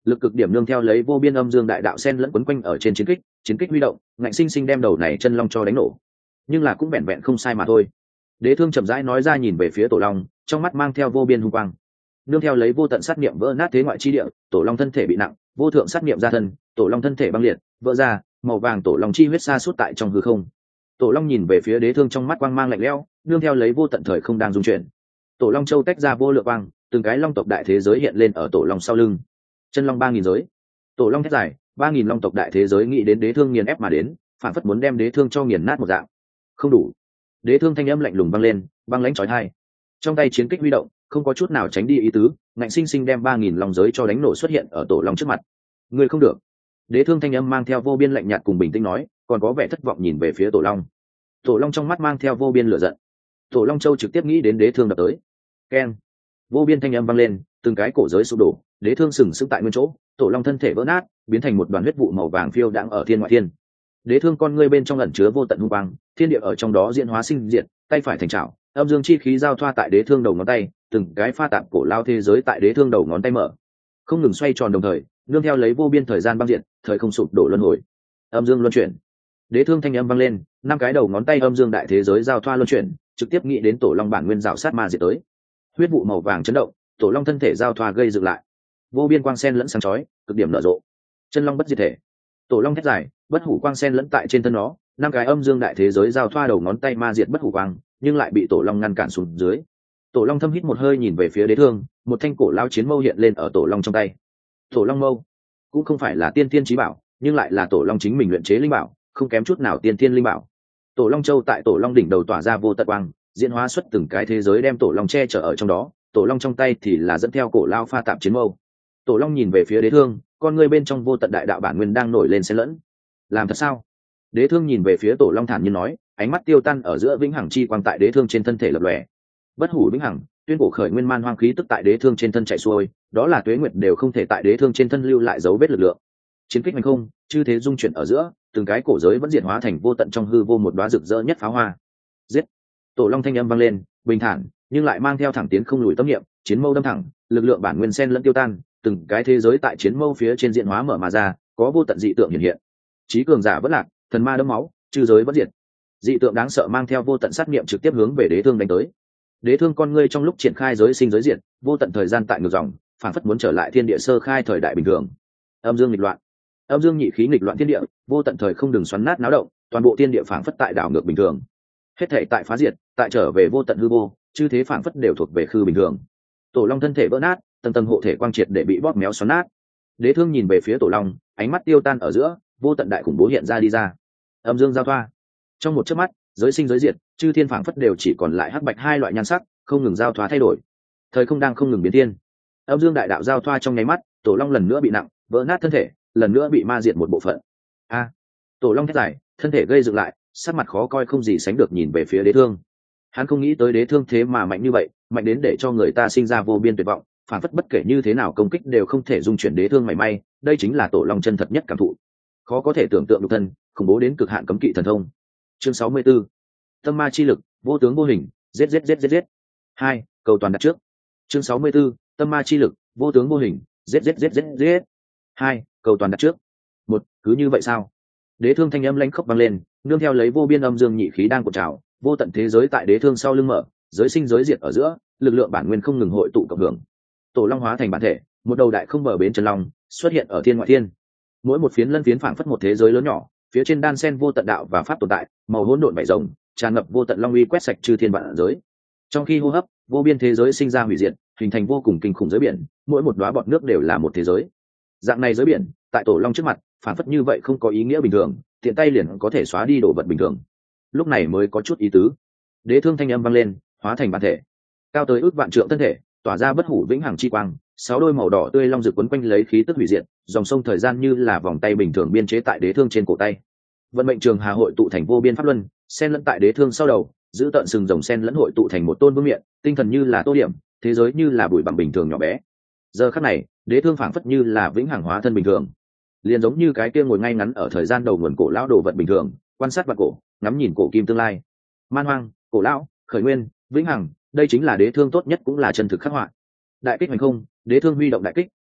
[SPEAKER 1] lực cực điểm nương theo lấy vô biên âm dương đại đạo sen lẫn quấn quanh ở trên chiến kích, chiến kích huy động ngạnh sinh sinh đem đầu này chân long cho đánh nổ, nhưng là cũng vẹn vẹn không sai mà thôi. Đế Thương chậm rãi nói ra, nhìn về phía Tổ Long, trong mắt mang theo vô biên hung quang. Nương theo lấy vô tận sát niệm vỡ nát thế ngoại chi địa, Tổ Long thân thể bị nặng, vô thượng sát niệm ra thân, Tổ Long thân thể băng liệt, vỡ ra, màu vàng Tổ Long chi huyết xa suốt tại trong hư không. Tổ Long nhìn về phía Đế Thương, trong mắt quang mang lạnh lẽo, nương theo lấy vô tận thời không đang dung chuyển. Tổ Long châu tách ra vô lượng quang, từng cái long tộc đại thế giới hiện lên ở Tổ Long sau lưng. Chân long ba nghìn giới, Tổ Long thét dài, ba nghìn long tộc đại thế giới nghĩ đến Đế Thương nghiền ép mà đến, phản phất muốn đem Đế Thương cho nghiền nát một dạng. Không đủ. Đế Thương thanh âm lạnh lùng vang lên, băng lãnh chói tai. Trong tay chiến kích huy động, không có chút nào tránh đi ý tứ, ngạnh sinh sinh đem ba nghìn long giới cho đánh nổ xuất hiện ở Tổ Long trước mặt. Ngươi không được. Đế Thương thanh âm mang theo vô biên lạnh nhạt cùng bình tĩnh nói, còn có vẻ thất vọng nhìn về phía Tổ Long. Tổ Long trong mắt mang theo vô biên lửa giận. Tổ Long châu trực tiếp nghĩ đến Đế Thương đập tới. Keng. Vô biên thanh âm vang lên, từng cái cổ giới sụp đổ, Đế Thương sừng sững tại nguyên chỗ, Tổ Long thân thể vỡ nát, biến thành một đoàn huyết vụ màu vàng phiêu đãng ở thiên ngoại thiên. Đế Thương con ngươi bên trong ẩn chứa vô tận hung quang, thiên địa ở trong đó diễn hóa sinh diệt, tay phải thành trảo, âm dương chi khí giao thoa tại Đế Thương đầu ngón tay, từng cái pha tạp cổ lao thế giới tại Đế Thương đầu ngón tay mở, không ngừng xoay tròn đồng thời, nương theo lấy vô biên thời gian băng diệt, thời không sụp đổ luân hồi, âm dương luân chuyển. Đế Thương thanh âm vang lên, năm cái đầu ngón tay âm dương đại thế giới giao thoa luân chuyển, trực tiếp nghĩ đến Tổ Long bản nguyên rào sát ma diệt tới. Huyết vụ màu vàng chấn động, Tổ Long thân thể giao thoa gây dựng lại, vô biên quang sen lẫn sáng chói, cực điểm nở rộ. Chân long bất diệt thể, Tổ Long thét dài, bất hủ quang sen lẫn tại trên thân nó, năm cái âm dương đại thế giới giao thoa đầu ngón tay ma diệt bất hủ quang, nhưng lại bị Tổ Long ngăn cản xuống dưới. Tổ Long thâm hít một hơi nhìn về phía Đế Thương, một thanh cổ lao chiến mâu hiện lên ở Tổ Long trong tay. Tổ Long mâu cũng không phải là tiên tiên chí bảo, nhưng lại là Tổ Long chính mình luyện chế linh bảo, không kém chút nào tiên tiên linh bảo. Tổ Long châu tại Tổ Long đỉnh đầu tỏa ra vô tận quang, diễn hóa xuất từng cái thế giới đem Tổ Long che chở ở trong đó, Tổ Long trong tay thì là dẫn theo cổ lao pha tạp chiến mâu. Tổ Long nhìn về phía Đế Thương, con ngươi bên trong vô tận đại đạo bản nguyên đang nổi lên xen lẫn. Làm thật sao? Đế Thương nhìn về phía Tổ Long thản nhiên nói, ánh mắt tiêu tan ở giữa vĩnh hằng chi quang tại Đế Thương trên thân thể lập lòe. Bất hủ vĩnh hằng, tuyên cổ khởi nguyên man hoang khí tức tại Đế Thương trên thân chạy xuôi, đó là tuế nguyệt đều không thể tại Đế Thương trên thân lưu lại dấu vết lực lượng. Chiến kích hành không, chư thế dung chuyển ở giữa, từng cái cổ giới vẫn diệt hóa thành vô tận trong hư vô một đóa rực rỡ nhất pháo hoa. Giết! Tổ Long thanh âm vang lên, bình thản, nhưng lại mang theo thẳng tiến không lùi tâm niệm, chiến mâu đâm thẳng, lực lượng bản nguyên sen lẫn tiêu tan, từng cái thế giới tại chiến mâu phía trên diện hóa mở mà ra, có vô tận dị tượng hiện hiện. Chí cường giả vẫn lạc, thần ma đẫm máu, chư giới vẫn diệt. Dị tượng đáng sợ mang theo vô tận sát niệm trực tiếp hướng về Đế Thương đánh tới. Đế Thương con ngươi trong lúc triển khai giới sinh giới diệt, vô tận thời gian tại ngược dòng, phản phất muốn trở lại thiên địa sơ khai thời đại bình thường. Âm dương nghịch loạn, âm dương nhị khí nghịch loạn thiên địa, vô tận thời không đừng xoắn nát náo động, toàn bộ thiên địa phản phất tại đảo ngược bình thường. Hết thảy tại phá diệt, tại trở về vô tận hư vô, chư thế phản phất đều thuộc về khư bình thường. Tổ Long thân thể vỡ nát, tầng tầng hộ thể quang triệt để bị bóp méo xoắn nát. Đế Thương nhìn về phía Tổ Long, ánh mắt tiêu tan ở giữa, vô tận đại khủng bố hiện ra đi ra. Âm dương giao thoa, trong một chớp mắt, giới sinh giới diệt, chư thiên phảng phất đều chỉ còn lại hắc bạch hai loại nhan sắc, không ngừng giao thoa thay đổi. Thời không đang không ngừng biến thiên. Âm dương đại đạo giao thoa trong nháy mắt, Tổ Long lần nữa bị nặng, vỡ nát thân thể, lần nữa bị ma diệt một bộ phận. A! Tổ Long thét dài, thân thể gây dựng lại, sắc mặt khó coi không gì sánh được nhìn về phía Đế Thương. Hắn không nghĩ tới Đế Thương thế mà mạnh như vậy, mạnh đến để cho người ta sinh ra vô biên tuyệt vọng, phản phất bất kể như thế nào công kích đều không thể dung chuyển Đế Thương mảy may, đây chính là Tổ Long chân thật nhất cảm thụ. Khó có thể tưởng tượng được thân, khủng bố đến cực hạn cấm kỵ thần thông. Chương sáu mươi 64. Tâm ma chi lực, vô tướng vô hình, giết giết giết giết giết. Hai, cầu toàn đặt trước. Chương sáu mươi 64. Tâm ma chi lực, vô tướng vô hình, giết giết giết giết giết. Hai, cầu toàn đặt trước. Một, cứ như vậy sao? Đế Thương thanh âm lãnh khốc vang lên, nương theo lấy vô biên âm dương nhị khí đang cuộn trào, vô tận thế giới tại Đế Thương sau lưng mở, giới sinh giới diệt ở giữa, lực lượng bản nguyên không ngừng hội tụ cộng hưởng. Tổ Long hóa thành bản thể, một đầu đại không bờ bến chân long xuất hiện ở thiên ngoại thiên. Mỗi một phiến lân phiến phảng phất một thế giới lớn nhỏ, phía trên đan sen vô tận đạo và pháp tồn tại, màu hỗn độn bảy rồng, tràn ngập vô tận long uy quét sạch chư thiên vạn giới. Trong khi hô hấp, vô biên thế giới sinh ra hủy diệt, hình thành vô cùng kinh khủng giới biển, mỗi một đóa bọt nước đều là một thế giới. Dạng này giới biển, tại Tổ Long trước mặt, phảng phất như vậy không có ý nghĩa bình thường, tiện tay liền có thể xóa đi đồ vật bình thường. Lúc này mới có chút ý tứ. Đế Thương thanh âm vang lên, hóa thành bản thể, cao tới ước vạn trượng thân thể, tỏa ra bất hủ vĩnh hằng chi quang, sáu đôi màu đỏ tươi long rực quấn quanh lấy khí tức hủy diệt, dòng sông thời gian như là vòng tay bình thường biên chế tại Đế Thương trên cổ tay. Vận mệnh trường hà hội tụ thành vô biên pháp luân, xen lẫn tại Đế Thương sau đầu, giữ tận sừng rồng xen lẫn hội tụ thành một tôn vương miện, tinh thần như là tô điểm, thế giới như là bụi bặm bình thường nhỏ bé. Giờ khắc này, Đế Thương phảng phất như là vĩnh hằng hóa thân bình thường, liền giống như cái kia ngồi ngay ngắn ở thời gian đầu nguồn cổ lão đồ vật bình thường, quan sát vạn cổ, ngắm nhìn cổ kim tương lai. Man hoang, cổ lão, khởi nguyên, vĩnh hằng, đây chính là Đế Thương tốt nhất cũng là chân thực khắc họa. Đại kích hành không, Đế Thương huy động đại kích,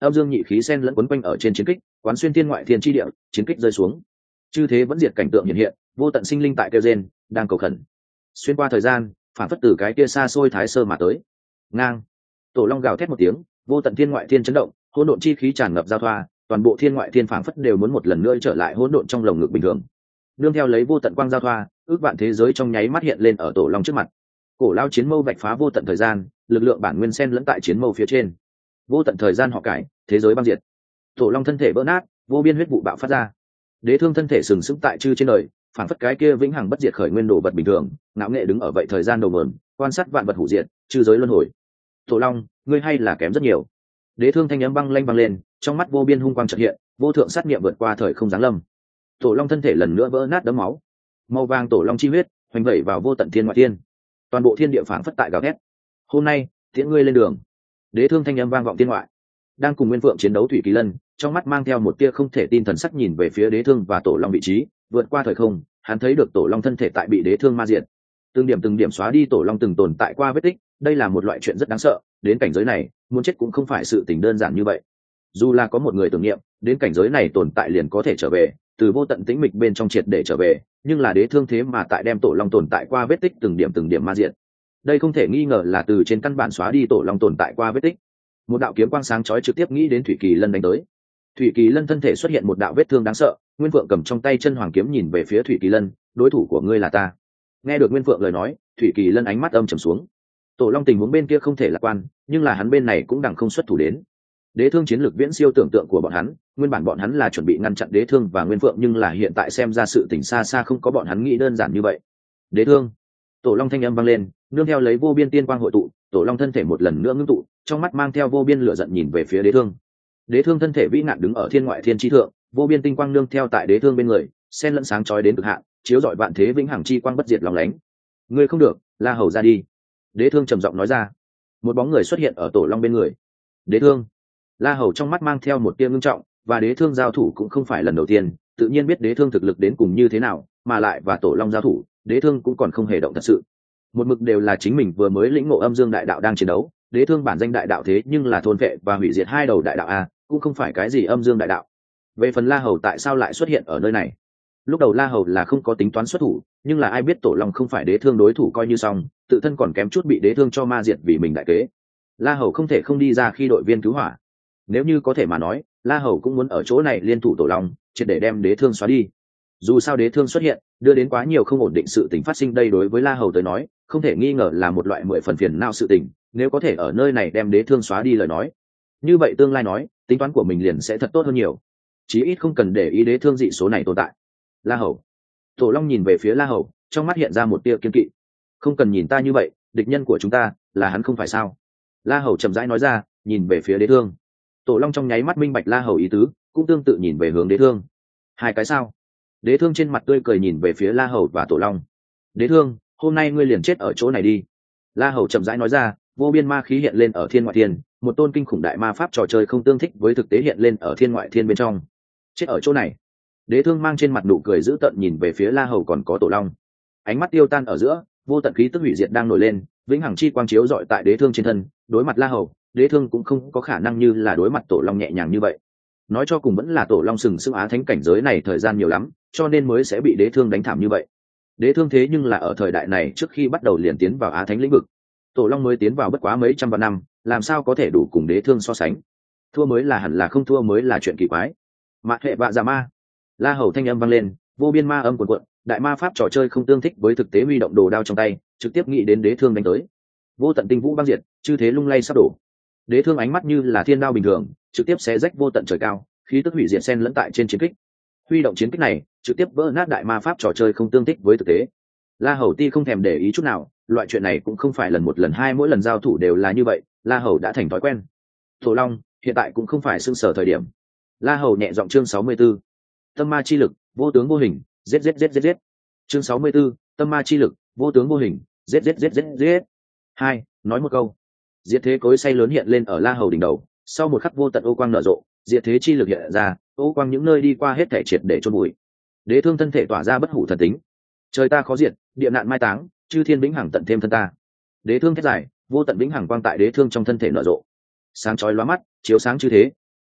[SPEAKER 1] âm dương nhị khí sen lẫn quấn quanh ở trên chiến kích, quán xuyên thiên ngoại thiên chi địa, chiến kích rơi xuống, chư thế vẫn diệt cảnh tượng hiện hiện, vô tận sinh linh tại kêu gen đang cầu khẩn. Xuyên qua thời gian, phản phất từ cái kia xa xôi thái sơ mà tới. Ngang, tổ long gào thét một tiếng, vô tận thiên ngoại thiên chấn động, hỗn độn chi khí tràn ngập giao thoa, toàn bộ thiên ngoại thiên phản phất đều muốn một lần nữa trở lại hỗn độn trong lồng ngực bình thường. Nương theo lấy vô tận quang giao thoa, ước vạn thế giới trong nháy mắt hiện lên ở tổ long trước mặt. Cổ lao chiến mâu vạch phá vô tận thời gian, lực lượng bản nguyên sen lẫn tại chiến mâu phía trên. Vô tận thời gian họ cải, thế giới băng diệt. Tổ long thân thể vỡ nát, vô biên huyết vụ bạo phát ra. Đế thương thân thể sừng sững tại chư trên đời, phản phất cái kia vĩnh hằng bất diệt khởi nguyên đồ vật bình thường, ngạo nghệ đứng ở vậy thời gian đầu nguồn, quan sát vạn vật hủy diệt, chư giới luân hồi. Tổ long, ngươi hay là kém rất nhiều. Đế thương thanh âm băng lanh băng lên, trong mắt vô biên hung quang chợt hiện, vô thượng sát niệm vượt qua thời không giáng lâm. Tổ long thân thể lần nữa vỡ nát đẫm máu, màu vàng tổ long chi huyết hoành vẩy vào vô tận thiên ngoại thiên, toàn bộ thiên địa phảng phất tại gào thét. Hôm nay tiễn ngươi lên đường. Đế thương thanh âm vang vọng thiên ngoại. Đang cùng Nguyên Phượng chiến đấu Thủy Kỳ Lân, trong mắt mang theo một tia không thể tin thần sắc nhìn về phía Đế thương và tổ long vị trí, vượt qua thời không, hắn thấy được tổ long thân thể tại bị Đế thương ma diệt, từng điểm từng điểm xóa đi tổ long từng tồn tại qua vết tích. Đây là một loại chuyện rất đáng sợ, đến cảnh giới này muốn chết cũng không phải sự tình đơn giản như vậy. Dù là có một người tưởng niệm, đến cảnh giới này tồn tại liền có thể trở về, từ vô tận tĩnh mịch bên trong triệt để trở về, nhưng là Đế thương thế mà tại đem tổ long tồn tại qua vết tích từng điểm từng điểm ma diệt. Đây không thể nghi ngờ là từ trên căn bản xóa đi tổ long tồn tại qua vết tích. Một đạo kiếm quang sáng chói trực tiếp nghĩ đến Thủy Kỳ Lân đánh tới. Thủy Kỳ Lân thân thể xuất hiện một đạo vết thương đáng sợ, Nguyên Phượng cầm trong tay chân hoàng kiếm nhìn về phía Thủy Kỳ Lân, đối thủ của ngươi là ta. Nghe được Nguyên Phượng lời nói, Thủy Kỳ Lân ánh mắt âm trầm xuống. Tổ long tình huống bên kia không thể lạc quan, nhưng là hắn bên này cũng đằng không xuất thủ đến. Đế thương chiến lược viễn siêu tưởng tượng của bọn hắn, nguyên bản bọn hắn là chuẩn bị ngăn chặn Đế thương và Nguyên Phượng, nhưng là hiện tại xem ra sự tình xa xa không có bọn hắn nghĩ đơn giản như vậy. Đế thương, tổ long thanh âm vang lên, nương theo lấy vô biên tiên quang hội tụ, tổ long thân thể một lần nữa ngưng tụ, trong mắt mang theo vô biên lửa giận nhìn về phía Đế thương. Đế thương thân thể vĩ ngạn đứng ở thiên ngoại thiên chi thượng, vô biên tinh quang nương theo tại Đế thương bên người, xen lẫn sáng chói đến cực hạn, chiếu rọi vạn thế vĩnh hằng chi quang bất diệt lóng lánh. Ngươi không được, La Hầu ra đi. Đế thương trầm giọng nói ra. Một bóng người xuất hiện ở tổ long bên người. Đế thương. La Hầu trong mắt mang theo một tia ngưng trọng, và Đế thương giao thủ cũng không phải lần đầu tiên, tự nhiên biết Đế thương thực lực đến cùng như thế nào, mà lại và tổ long giao thủ, Đế thương cũng còn không hề động thật sự. Một mực đều là chính mình vừa mới lĩnh ngộ âm dương đại đạo đang chiến đấu, Đế thương bản danh đại đạo thế nhưng là thôn vệ và hủy diệt hai đầu đại đạo a, cũng không phải cái gì âm dương đại đạo. Về phần La Hầu tại sao lại xuất hiện ở nơi này? Lúc đầu La Hầu là không có tính toán xuất thủ, nhưng là ai biết tổ long không phải Đế thương đối thủ coi như xong, tự thân còn kém chút bị Đế thương cho ma diệt vì mình đại kế. La Hầu không thể không đi ra khi đội viên cứu hỏa. Nếu như có thể mà nói, La Hầu cũng muốn ở chỗ này liên thủ tổ long, triệt để đem Đế thương xóa đi. Dù sao Đế thương xuất hiện, đưa đến quá nhiều không ổn định sự tình phát sinh, đây đối với La Hầu tới nói, không thể nghi ngờ là một loại mười phần phiền não sự tình. Nếu có thể ở nơi này đem Đế thương xóa đi lời nói, như vậy tương lai nói, tính toán của mình liền sẽ thật tốt hơn nhiều. Chí ít không cần để ý Đế thương dị số này tồn tại. La Hầu. Tổ long nhìn về phía La Hầu, trong mắt hiện ra một tia kiên kỵ. Không cần nhìn ta như vậy, địch nhân của chúng ta là hắn không phải sao? La Hầu chậm rãi nói ra, nhìn về phía Đế thương. Tổ long trong nháy mắt minh bạch La Hầu ý tứ, cũng tương tự nhìn về hướng Đế thương. Hai cái sao? Đế thương trên mặt tươi cười nhìn về phía La Hầu và tổ long. Đế thương, hôm nay ngươi liền chết ở chỗ này đi. La Hầu chậm rãi nói ra, vô biên ma khí hiện lên ở thiên ngoại thiên, một tôn kinh khủng đại ma pháp trò chơi không tương thích với thực tế hiện lên ở thiên ngoại thiên bên trong. Chết ở chỗ này. Đế thương mang trên mặt nụ cười dữ tợn nhìn về phía La Hầu còn có tổ long. Ánh mắt tiêu tan ở giữa, vô tận khí tức hủy diệt đang nổi lên, vĩnh hằng chi quang chiếu rọi tại Đế thương trên thân. Đối mặt La Hầu, Đế thương cũng không có khả năng như là đối mặt tổ long nhẹ nhàng như vậy. Nói cho cùng vẫn là tổ long sừng sững á thánh cảnh giới này thời gian nhiều lắm, cho nên mới sẽ bị Đế thương đánh thảm như vậy. Đế thương thế nhưng là ở thời đại này trước khi bắt đầu liền tiến vào á thánh lĩnh vực, tổ long mới tiến vào bất quá mấy trăm vạn năm, làm sao có thể đủ cùng Đế thương so sánh? Thua mới là hẳn là không thua mới là chuyện kỳ quái. Mạ hệ vạ giả ma. La Hầu thanh âm vang lên, vô biên ma âm cuồn cuộn, đại ma pháp trò chơi không tương thích với thực tế, huy động đồ đao trong tay, trực tiếp nghĩ đến Đế thương đánh tới. Vô tận tinh vũ băng diệt, chư thế lung lay sắp đổ. Đế thương ánh mắt như là thiên đao bình thường, trực tiếp xé rách vô tận trời cao, khí tức hủy diệt xen lẫn tại trên chiến kích. Huy động chiến kích này, trực tiếp vỡ nát đại ma pháp trò chơi không tương thích với thực tế. La Hầu ti không thèm để ý chút nào, loại chuyện này cũng không phải lần một lần hai, mỗi lần giao thủ đều là như vậy, La Hầu đã thành thói quen. Tổ long, hiện tại cũng không phải xương sở thời điểm. La Hầu nhẹ giọng chương sáu mươi 64. Tâm ma chi lực, vô tướng vô hình, giết giết giết giết giết. Chương sáu mươi 64, tâm ma chi lực, vô tướng vô hình, giết giết giết giết giết. Hai, nói một câu. Diệt thế cối xay lớn hiện lên ở La Hầu đỉnh đầu, sau một khắc vô tận ô quang nở rộ, diệt thế chi lực hiện ra, ô quang những nơi đi qua hết thể triệt để chôn bụi. Đế thương thân thể tỏa ra bất hủ thần tính. Trời ta khó diệt, địa nạn mai táng, chư thiên vĩnh hằng tận thêm thân ta. Đế thương thét dài, vô tận vĩnh hằng quang tại Đế thương trong thân thể nở rộ, sáng chói lóa mắt, chiếu sáng chư thế.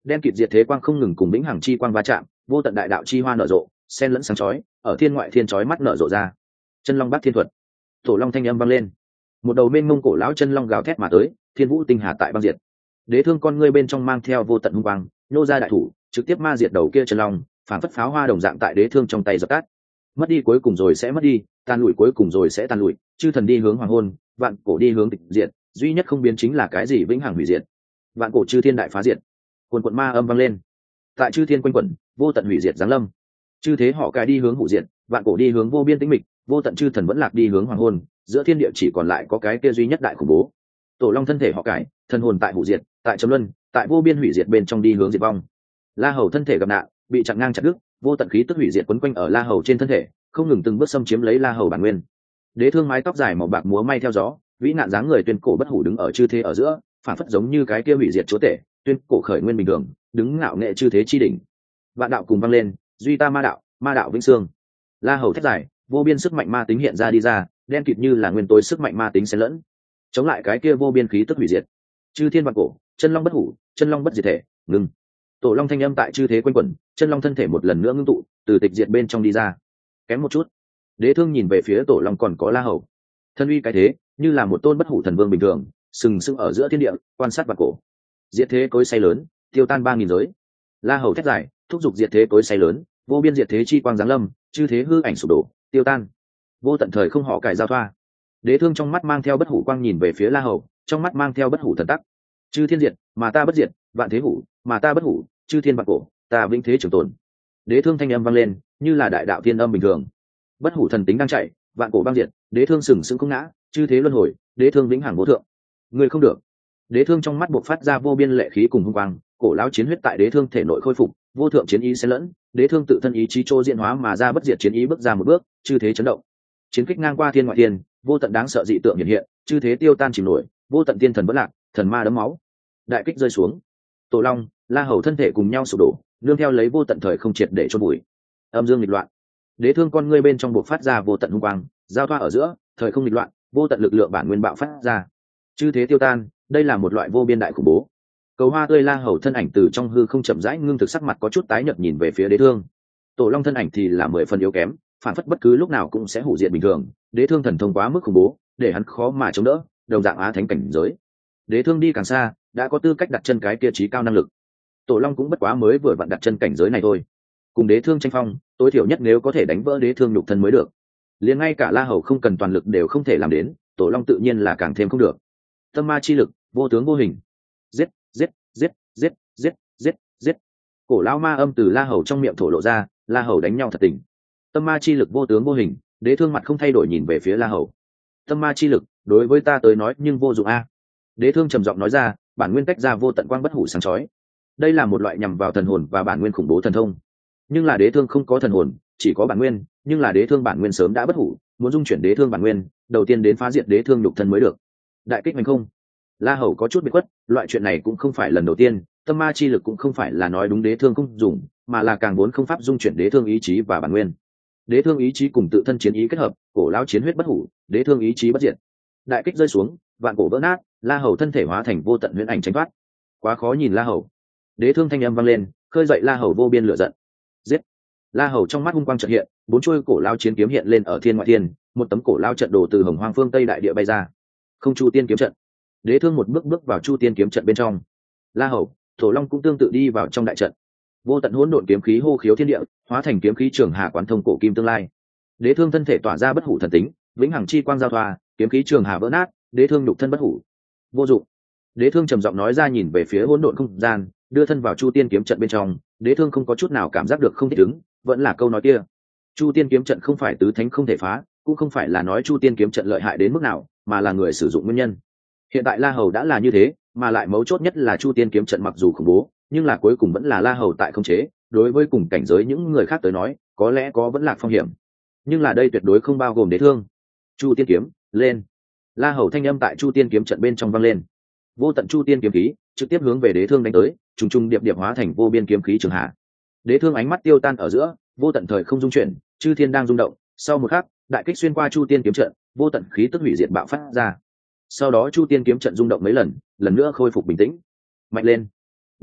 [SPEAKER 1] đen kịt diệt thế quang không ngừng cùng vĩnh hằng chi quang va chạm, vô tận đại đạo chi hoa nở rộ, xen lẫn sáng chói, ở thiên ngoại thiên chói mắt nở rộ ra. Chân long bát thiên thuật, tổ long thanh âm vang lên, một đầu mênh mông cổ lão chân long gào thét mà tới, thiên vũ tinh hà tại băng diệt. Đế thương con ngươi bên trong mang theo vô tận hung quang, nhô ra đại thủ, trực tiếp ma diệt đầu kia chân long, phản phất pháo hoa đồng dạng tại đế thương trong tay dập tắt. Mất đi cuối cùng rồi sẽ mất đi, tan lụi cuối cùng rồi sẽ tan lụi, chư thần đi hướng hoàng hôn, vạn cổ đi hướng tịch diệt, duy nhất không biến chính là cái gì vĩnh hằng hủy diệt. Vạn cổ chư thiên đại phá diệt, quần quần ma âm vang lên, tại chư thiên quanh quẩn, vô tận hủy diệt giáng lâm. Chư thế họ cái đi hướng hủy diệt, vạn cổ đi hướng vô biên tĩnh mịch, vô tận chư thần vẫn lạc đi hướng hoàng hôn, giữa thiên địa chỉ còn lại có cái kia duy nhất đại khủng bố. Tổ long thân thể họ cải, thần hồn tại hủy diệt, tại trầm luân, tại vô biên hủy diệt bên trong đi hướng diệt vong. La Hầu thân thể gặp nạn, bị chặn ngang chặt đứt, vô tận khí tức hủy diệt quấn quanh ở La Hầu trên thân thể, không ngừng từng bước xâm chiếm lấy La Hầu bản nguyên. Đế thương mái tóc dài màu bạc múa may theo gió, vĩ nạn dáng người tuyên cổ bất hủ đứng ở chư thế ở giữa, phản phất giống như cái kia hủy diệt chúa tể, tuyên cổ khởi nguyên bình thường, đứng ngạo nghệ chư thế chi đỉnh. Vạn đạo cùng vang lên, duy ta ma đạo, ma đạo vĩnh xương. La Hầu thét dài, vô biên sức mạnh ma tính hiện ra đi ra, đen kịt như là nguyên tối sức mạnh ma tính xen lẫn, chống lại cái kia vô biên khí tức hủy diệt. Chư thiên vạn cổ, chân long bất hủ, chân long bất diệt thể, ngừng. Tổ long thanh âm tại chư thế quanh quẩn, chân long thân thể một lần nữa ngưng tụ, từ tịch diệt bên trong đi ra. Kém một chút. Đế thương nhìn về phía tổ long còn có La Hầu, thân uy cái thế như là một tôn bất hủ thần vương bình thường, sừng sững ở giữa thiên địa, quan sát vạn cổ. Diệt thế cối say lớn, tiêu tan ba nghìn giới. La Hầu thét dài, thúc giục diệt thế cối say lớn, vô biên diệt thế chi quang giáng lâm, chư thế hư ảnh sụp đổ, tiêu tan. Vô tận thời không họ cải giao thoa. Đế thương trong mắt mang theo bất hủ quang nhìn về phía La Hầu, trong mắt mang theo bất hủ thần tắc. Chư thiên diệt, mà ta bất diệt, vạn thế hủ, mà ta bất hủ, chư thiên vạn cổ, ta vĩnh thế trường tồn. Đế thương thanh âm vang lên, như là đại đạo thiên âm bình thường. Bất hủ thần tính đang chạy, vạn cổ băng diệt, đế thương sừng sững không ngã, chư thế luân hồi, đế thương vĩnh hằng vô thượng. Người không được. Đế thương trong mắt buộc phát ra vô biên lệ khí cùng hung quang, cổ lão chiến huyết tại đế thương thể nội khôi phục, vô thượng chiến ý xen lẫn, đế thương tự thân ý chí trô diễn hóa mà ra bất diệt chiến ý bước ra một bước, chư thế chấn động. Chiến kích ngang qua thiên ngoại thiên, vô tận đáng sợ dị tượng hiện hiện, chư thế tiêu tan chìm nổi, vô tận tiên thần bất lạc, thần ma đấm máu. Đại kích rơi xuống, tổ long, La Hầu thân thể cùng nhau sụp đổ, nương theo lấy vô tận thời không triệt để chôn bụi. Âm dương nghịch loạn. Đế thương con ngươi bên trong buộc phát ra vô tận hung quang, giao thoa ở giữa, thời không nghịch loạn, vô tận lực lượng bản nguyên bạo phát ra. Chư thế tiêu tan, đây là một loại vô biên đại khủng bố. Cầu hoa tươi La Hầu thân ảnh từ trong hư không chậm rãi ngưng thực, sắc mặt có chút tái nhợt nhìn về phía đế thương. Tổ long thân ảnh thì là mười phần yếu kém, phản phất bất cứ lúc nào cũng sẽ hủy diệt bình thường. Đế thương thần thông quá mức khủng bố, để hắn khó mà chống đỡ, đồng dạng á thánh cảnh giới. Đế thương đi càng xa, đã có tư cách đặt chân cái kia trí cao năng lực. Tổ long cũng bất quá mới vừa vặn đặt chân cảnh giới này thôi. Cùng đế thương tranh phong, tối thiểu nhất nếu có thể đánh vỡ đế thương nhục thân mới được. Liền ngay cả La Hầu không cần toàn lực đều không thể làm đến, tổ long tự nhiên là càng thêm không được. Tâm ma chi lực, vô tướng vô hình. Giết, giết, giết, giết, giết, giết, giết. Cổ lão ma âm từ La Hầu trong miệng thổ lộ ra, La Hầu đánh nhau thật tình. Tâm ma chi lực vô tướng vô hình, đế thương mặt không thay đổi nhìn về phía La Hầu. Tâm ma chi lực, đối với ta tới nói nhưng vô dụng a. Đế thương trầm giọng nói ra, bản nguyên tách ra vô tận quang bất hủ sáng chói. Đây là một loại nhằm vào thần hồn và bản nguyên khủng bố thần thông. Nhưng là đế thương không có thần hồn, chỉ có bản nguyên, nhưng là đế thương bản nguyên sớm đã bất hủ, muốn dung chuyển đế thương bản nguyên, đầu tiên đến phá diệt đế thương nhục thân mới được. Đại kích hành không. La Hầu có chút bị quất, loại chuyện này cũng không phải lần đầu tiên, tâm ma chi lực cũng không phải là nói đúng đế thương không dùng, mà là càng muốn không pháp dung chuyển đế thương ý chí và bản nguyên. Đế thương ý chí cùng tự thân chiến ý kết hợp, cổ lão chiến huyết bất hủ, đế thương ý chí bất diệt. Đại kích rơi xuống, vạn cổ vỡ nát, La Hầu thân thể hóa thành vô tận huyễn ảnh tránh thoát. Quá khó nhìn La Hầu. Đế thương thanh âm vang lên, khơi dậy La Hầu vô biên lửa giận. Giết. La Hầu trong mắt hung quang chợt hiện, bốn chuôi cổ lão chiến kiếm hiện lên ở thiên ngoại thiên, một tấm cổ lão trận đồ từ Hồng Hoang phương Tây đại địa bay ra. Không Chu Tiên kiếm trận. Đế thương một bước bước vào Chu Tiên kiếm trận bên trong. La Hầu, Thổ Long cũng tương tự đi vào trong đại trận. Vô tận hỗn độn kiếm khí hô khiếu thiên địa, hóa thành kiếm khí trường hà quán thông cổ kim tương lai. Đế thương thân thể tỏa ra bất hủ thần tính, vĩnh hằng chi quang giao thoa, kiếm khí trường hà vỡ nát, đế thương nhục thân bất hủ. Vô dụng. Đế thương trầm giọng nói ra nhìn về phía hỗn độn không gian, đưa thân vào Chu Tiên kiếm trận bên trong. Đế thương không có chút nào cảm giác được không thích ứng, vẫn là câu nói kia. Chu Tiên kiếm trận không phải tứ thánh không thể phá, cũng không phải là nói Chu Tiên kiếm trận lợi hại đến mức nào, mà là người sử dụng nguyên nhân. Hiện tại La Hầu đã là như thế, mà lại mấu chốt nhất là Chu Tiên kiếm trận mặc dù khủng bố, nhưng là cuối cùng vẫn là La Hầu tại khống chế, đối với cùng cảnh giới những người khác tới nói, có lẽ có vẫn lạc phong hiểm. Nhưng là đây tuyệt đối không bao gồm đế thương. Chu Tiên kiếm, lên. La Hầu thanh âm tại Chu Tiên kiếm trận bên trong vang lên. Vô tận Chu Tiên kiếm khí trực tiếp hướng về đế thương đánh tới, trùng trùng điệp điệp hóa thành vô biên kiếm khí trường hạ. Đế thương ánh mắt tiêu tan ở giữa, vô tận thời không dung chuyển, chư thiên đang rung động, sau một khắc, đại kích xuyên qua Chu Tiên kiếm trận, vô tận khí tức hủy diệt bạo phát ra. Sau đó Chu Tiên kiếm trận rung động mấy lần, lần nữa khôi phục bình tĩnh. Mạnh lên.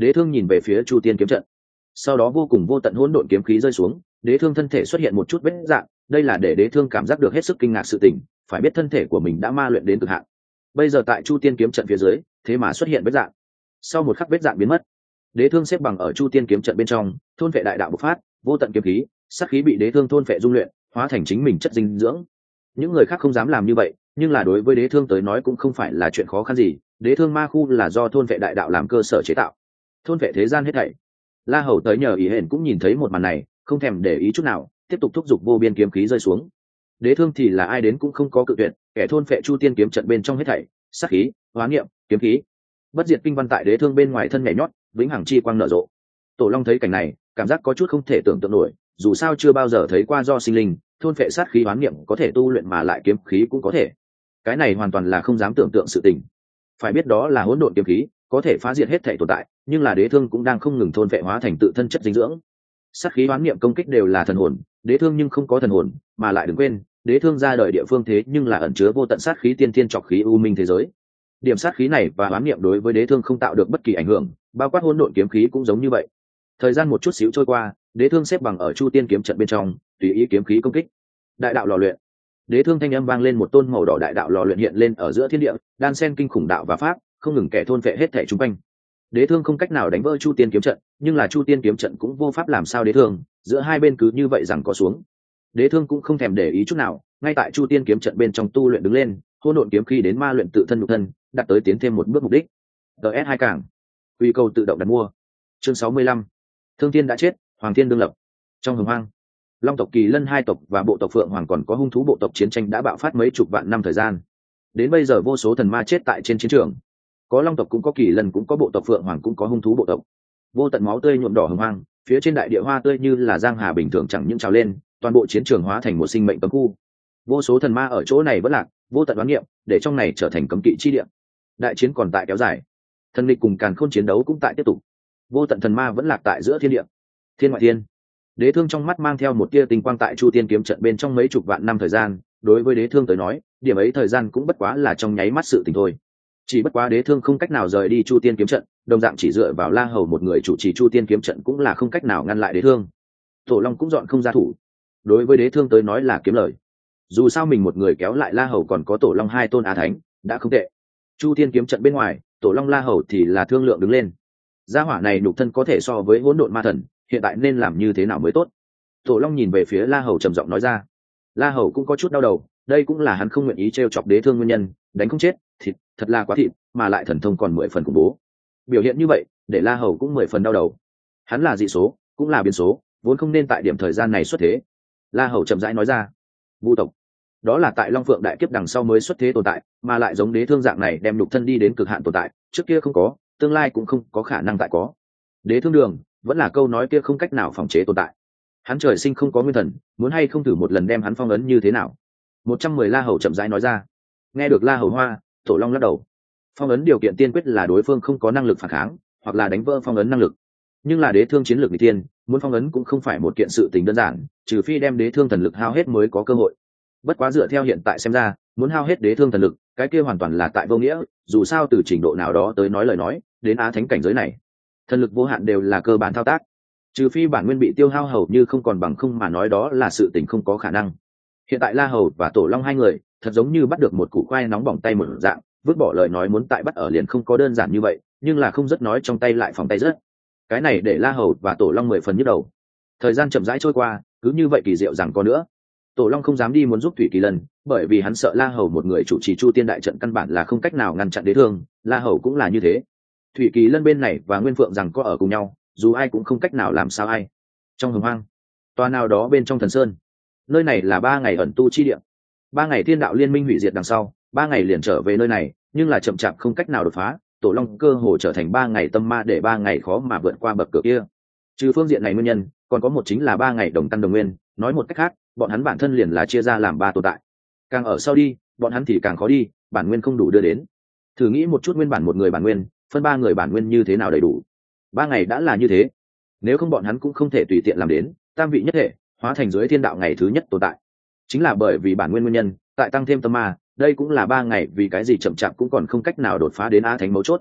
[SPEAKER 1] đế thương nhìn về phía chu tiên kiếm trận, sau đó vô cùng vô tận hỗn độn kiếm khí rơi xuống, đế thương thân thể xuất hiện một chút vết dạng, đây là để đế thương cảm giác được hết sức kinh ngạc sự tình, phải biết thân thể của mình đã ma luyện đến cực hạn, bây giờ tại chu tiên kiếm trận phía dưới thế mà xuất hiện vết dạng. Sau một khắc vết dạng biến mất, đế thương xếp bằng ở chu tiên kiếm trận bên trong, thôn vệ đại đạo bộc phát, vô tận kiếm khí, sát khí bị đế thương thôn vệ dung luyện, hóa thành chính mình chất dinh dưỡng. Những người khác không dám làm như vậy, nhưng là đối với đế thương tới nói cũng không phải là chuyện khó khăn gì, đế thương ma khu là do thôn vệ đại đạo làm cơ sở chế tạo, thôn vệ thế gian hết thảy. La Hầu tới nhờ ý hển cũng nhìn thấy một màn này, không thèm để ý chút nào, tiếp tục thúc giục vô biên kiếm khí rơi xuống. Đế thương thì là ai đến cũng không có cự tuyệt, kẻ thôn vệ chu tiên kiếm trận bên trong hết thảy, sát khí, hóa niệm, kiếm khí, bất diệt kinh văn tại đế thương bên ngoài thân nhảy nhót, vĩnh hằng chi quang nở rộ. Tổ Long thấy cảnh này, cảm giác có chút không thể tưởng tượng nổi, dù sao chưa bao giờ thấy qua do sinh linh thôn vệ sát khí hoán niệm có thể tu luyện mà lại kiếm khí cũng có thể, cái này hoàn toàn là không dám tưởng tượng sự tình. Phải biết đó là hỗn độn kiếm khí, có thể phá diệt hết thể tồn tại, nhưng là đế thương cũng đang không ngừng thôn vệ hóa thành tự thân chất dinh dưỡng. Sát khí hoán niệm công kích đều là thần hồn, đế thương nhưng không có thần hồn, mà lại đừng quên, đế thương ra đời địa phương thế nhưng là ẩn chứa vô tận sát khí tiên thiên trọc khí u minh thế giới. Điểm sát khí này và hoán niệm đối với đế thương không tạo được bất kỳ ảnh hưởng, bao quát hỗn độn kiếm khí cũng giống như vậy. Thời gian một chút xíu trôi qua, đế thương xếp bằng ở chu tiên kiếm trận bên trong, tùy ý kiếm khí công kích. Đại đạo lò luyện, đế thương thanh âm vang lên, một tôn màu đỏ đại đạo lò luyện hiện lên ở giữa thiên địa, đan xen kinh khủng đạo và pháp, không ngừng kẻ thôn vệ hết thể chúng quanh. Đế thương không cách nào đánh vỡ chu tiên kiếm trận, nhưng là chu tiên kiếm trận cũng vô pháp làm sao đế thương, giữa hai bên cứ như vậy rằng có xuống. Đế thương cũng không thèm để ý chút nào, ngay tại chu tiên kiếm trận bên trong tu luyện đứng lên, hỗn độn kiếm khí đến ma luyện tự thân nhục thân, đạt tới tiến thêm một bước mục đích. ds hai cảng quy cầu tự động đặt mua. Chương sáu mươi lăm, thương thiên đã chết, hoàng thiên đương lập. Trong hồng hoang, long tộc Kỳ Lân hai tộc và bộ tộc Phượng Hoàng còn có hung thú bộ tộc chiến tranh đã bạo phát mấy chục vạn năm thời gian, đến bây giờ vô số thần ma chết tại trên chiến trường, có long tộc cũng có Kỳ Lân cũng có bộ tộc Phượng Hoàng cũng có hung thú bộ tộc, vô tận máu tươi nhuộm đỏ hồng hoang, phía trên đại địa hoa tươi như là giang hà bình thường chẳng những trào lên, toàn bộ chiến trường hóa thành một sinh mệnh cấm khu, vô số thần ma ở chỗ này vẫn lạc, vô tận đoán nghiệm để trong này trở thành cấm kỵ chi địa. Đại chiến còn tại kéo dài, thần địch cùng càn khôn chiến đấu cũng tại tiếp tục, vô tận thần ma vẫn lạc tại giữa thiên địa. Thiên ngoại thiên, đế thương trong mắt mang theo một tia tinh quang tại chu tiên kiếm trận bên trong mấy chục vạn năm thời gian, đối với đế thương tới nói điểm ấy thời gian cũng bất quá là trong nháy mắt sự tình thôi. Chỉ bất quá đế thương không cách nào rời đi chu tiên kiếm trận, đồng dạng chỉ dựa vào La Hầu một người chủ trì chu tiên kiếm trận cũng là không cách nào ngăn lại đế thương. Tổ Long cũng dọn không ra thủ, đối với đế thương tới nói là kiếm lời, dù sao mình một người kéo lại La Hầu còn có Tổ Long hai tôn á thánh đã không tệ. Chu tiên kiếm trận bên ngoài, Tổ Long La Hầu thì là thương lượng đứng lên, gia hỏa này nhục thân có thể so với hỗn độn ma thần, hiện tại nên làm như thế nào mới tốt. Tổ Long nhìn về phía La Hầu trầm giọng nói ra. La Hầu cũng có chút đau đầu, đây cũng là hắn không nguyện ý t r e o chọc đế thương nguyên nhân, đánh không chết thịt thật là quá thịt, mà lại thần thông còn mười phần khủng bố, biểu hiện như vậy để La Hầu cũng mười phần đau đầu. Hắn là dị số cũng là biến số, vốn không nên tại điểm thời gian này xuất thế. La Hầu chậm rãi nói ra. Vu tộc, đó là tại Long Phượng đại kiếp đằng sau mới xuất thế tồn tại, mà lại giống đế thương dạng này đem nhục thân đi đến cực hạn tồn tại, trước kia không có, tương lai cũng không có khả năng tại có. Đế thương đường vẫn là câu nói kia không cách nào phòng chế tồn tại, hắn trời sinh không có nguyên thần, muốn hay không thử một lần đem hắn phong ấn như thế nào. Một trăm mười La Hầu chậm rãi nói ra. Nghe được La Hầu hoa, Tổ Long lắc đầu. Phong ấn điều kiện tiên quyết là đối phương không có năng lực phản kháng, hoặc là đánh vỡ phong ấn năng lực, nhưng là đế thương chiến lược n tiên, muốn phong ấn cũng không phải một kiện sự tình đơn giản, trừ phi đem đế thương thần lực hao hết mới có cơ hội. Bất quá dựa theo hiện tại xem ra, muốn hao hết đế thương thần lực, cái kia hoàn toàn là tại vô nghĩa, dù sao từ trình độ nào đó tới nói lời nói, đến á thánh cảnh giới này, thần lực vô hạn đều là cơ bản thao tác, trừ phi bản nguyên bị tiêu hao hầu như không còn bằng không mà nói đó là sự tình không có khả năng. Hiện tại La Hầu và Tổ Long hai người thật giống như bắt được một củ khoai nóng bỏng tay một dạng, vứt bỏ lời nói muốn tại bắt ở liền không có đơn giản như vậy, nhưng là không rất nói trong tay lại phòng tay rất, cái này để La Hầu và Tổ Long mười phần nhức đầu. Thời gian chậm rãi trôi qua, cứ như vậy kỳ diệu rằng có nữa. Tổ Long không dám đi muốn giúp Thủy Kỳ Lân, bởi vì hắn sợ La Hầu một người chủ trì chu tiên đại trận căn bản là không cách nào ngăn chặn đế thương, La Hầu cũng là như thế. Thủy Kỳ Lân bên này và Nguyên Phượng rằng có ở cùng nhau, dù ai cũng không cách nào làm sao ai. Trong hồng hoang, tòa nào đó bên trong thần sơn, nơi này là ba ngày ẩn tu chi địa. Ba ngày thiên đạo liên minh hủy diệt đằng sau, ba ngày liền trở về nơi này, nhưng là chậm chạp không cách nào đột phá. Tổ Long cơ hồ trở thành ba ngày tâm ma, để ba ngày khó mà vượt qua bậc cửa kia. Trừ phương diện này nguyên nhân, còn có một chính là ba ngày đồng căn đồng nguyên, nói một cách khác, bọn hắn bản thân liền là chia ra làm ba tồn tại. Càng ở sau đi, bọn hắn thì càng khó đi, bản nguyên không đủ đưa đến. Thử nghĩ một chút, nguyên bản một người bản nguyên, phân ba người bản nguyên như thế nào đầy đủ? Ba ngày đã là như thế, nếu không bọn hắn cũng không thể tùy tiện làm đến tam vị nhất thể, hóa thành dưới thiên đạo ngày thứ nhất tồn tại. Chính là bởi vì bản nguyên nguyên nhân, tại tăng thêm tâm ma, đây cũng là ba ngày vì cái gì chậm chạp cũng còn không cách nào đột phá đến á thánh mấu chốt.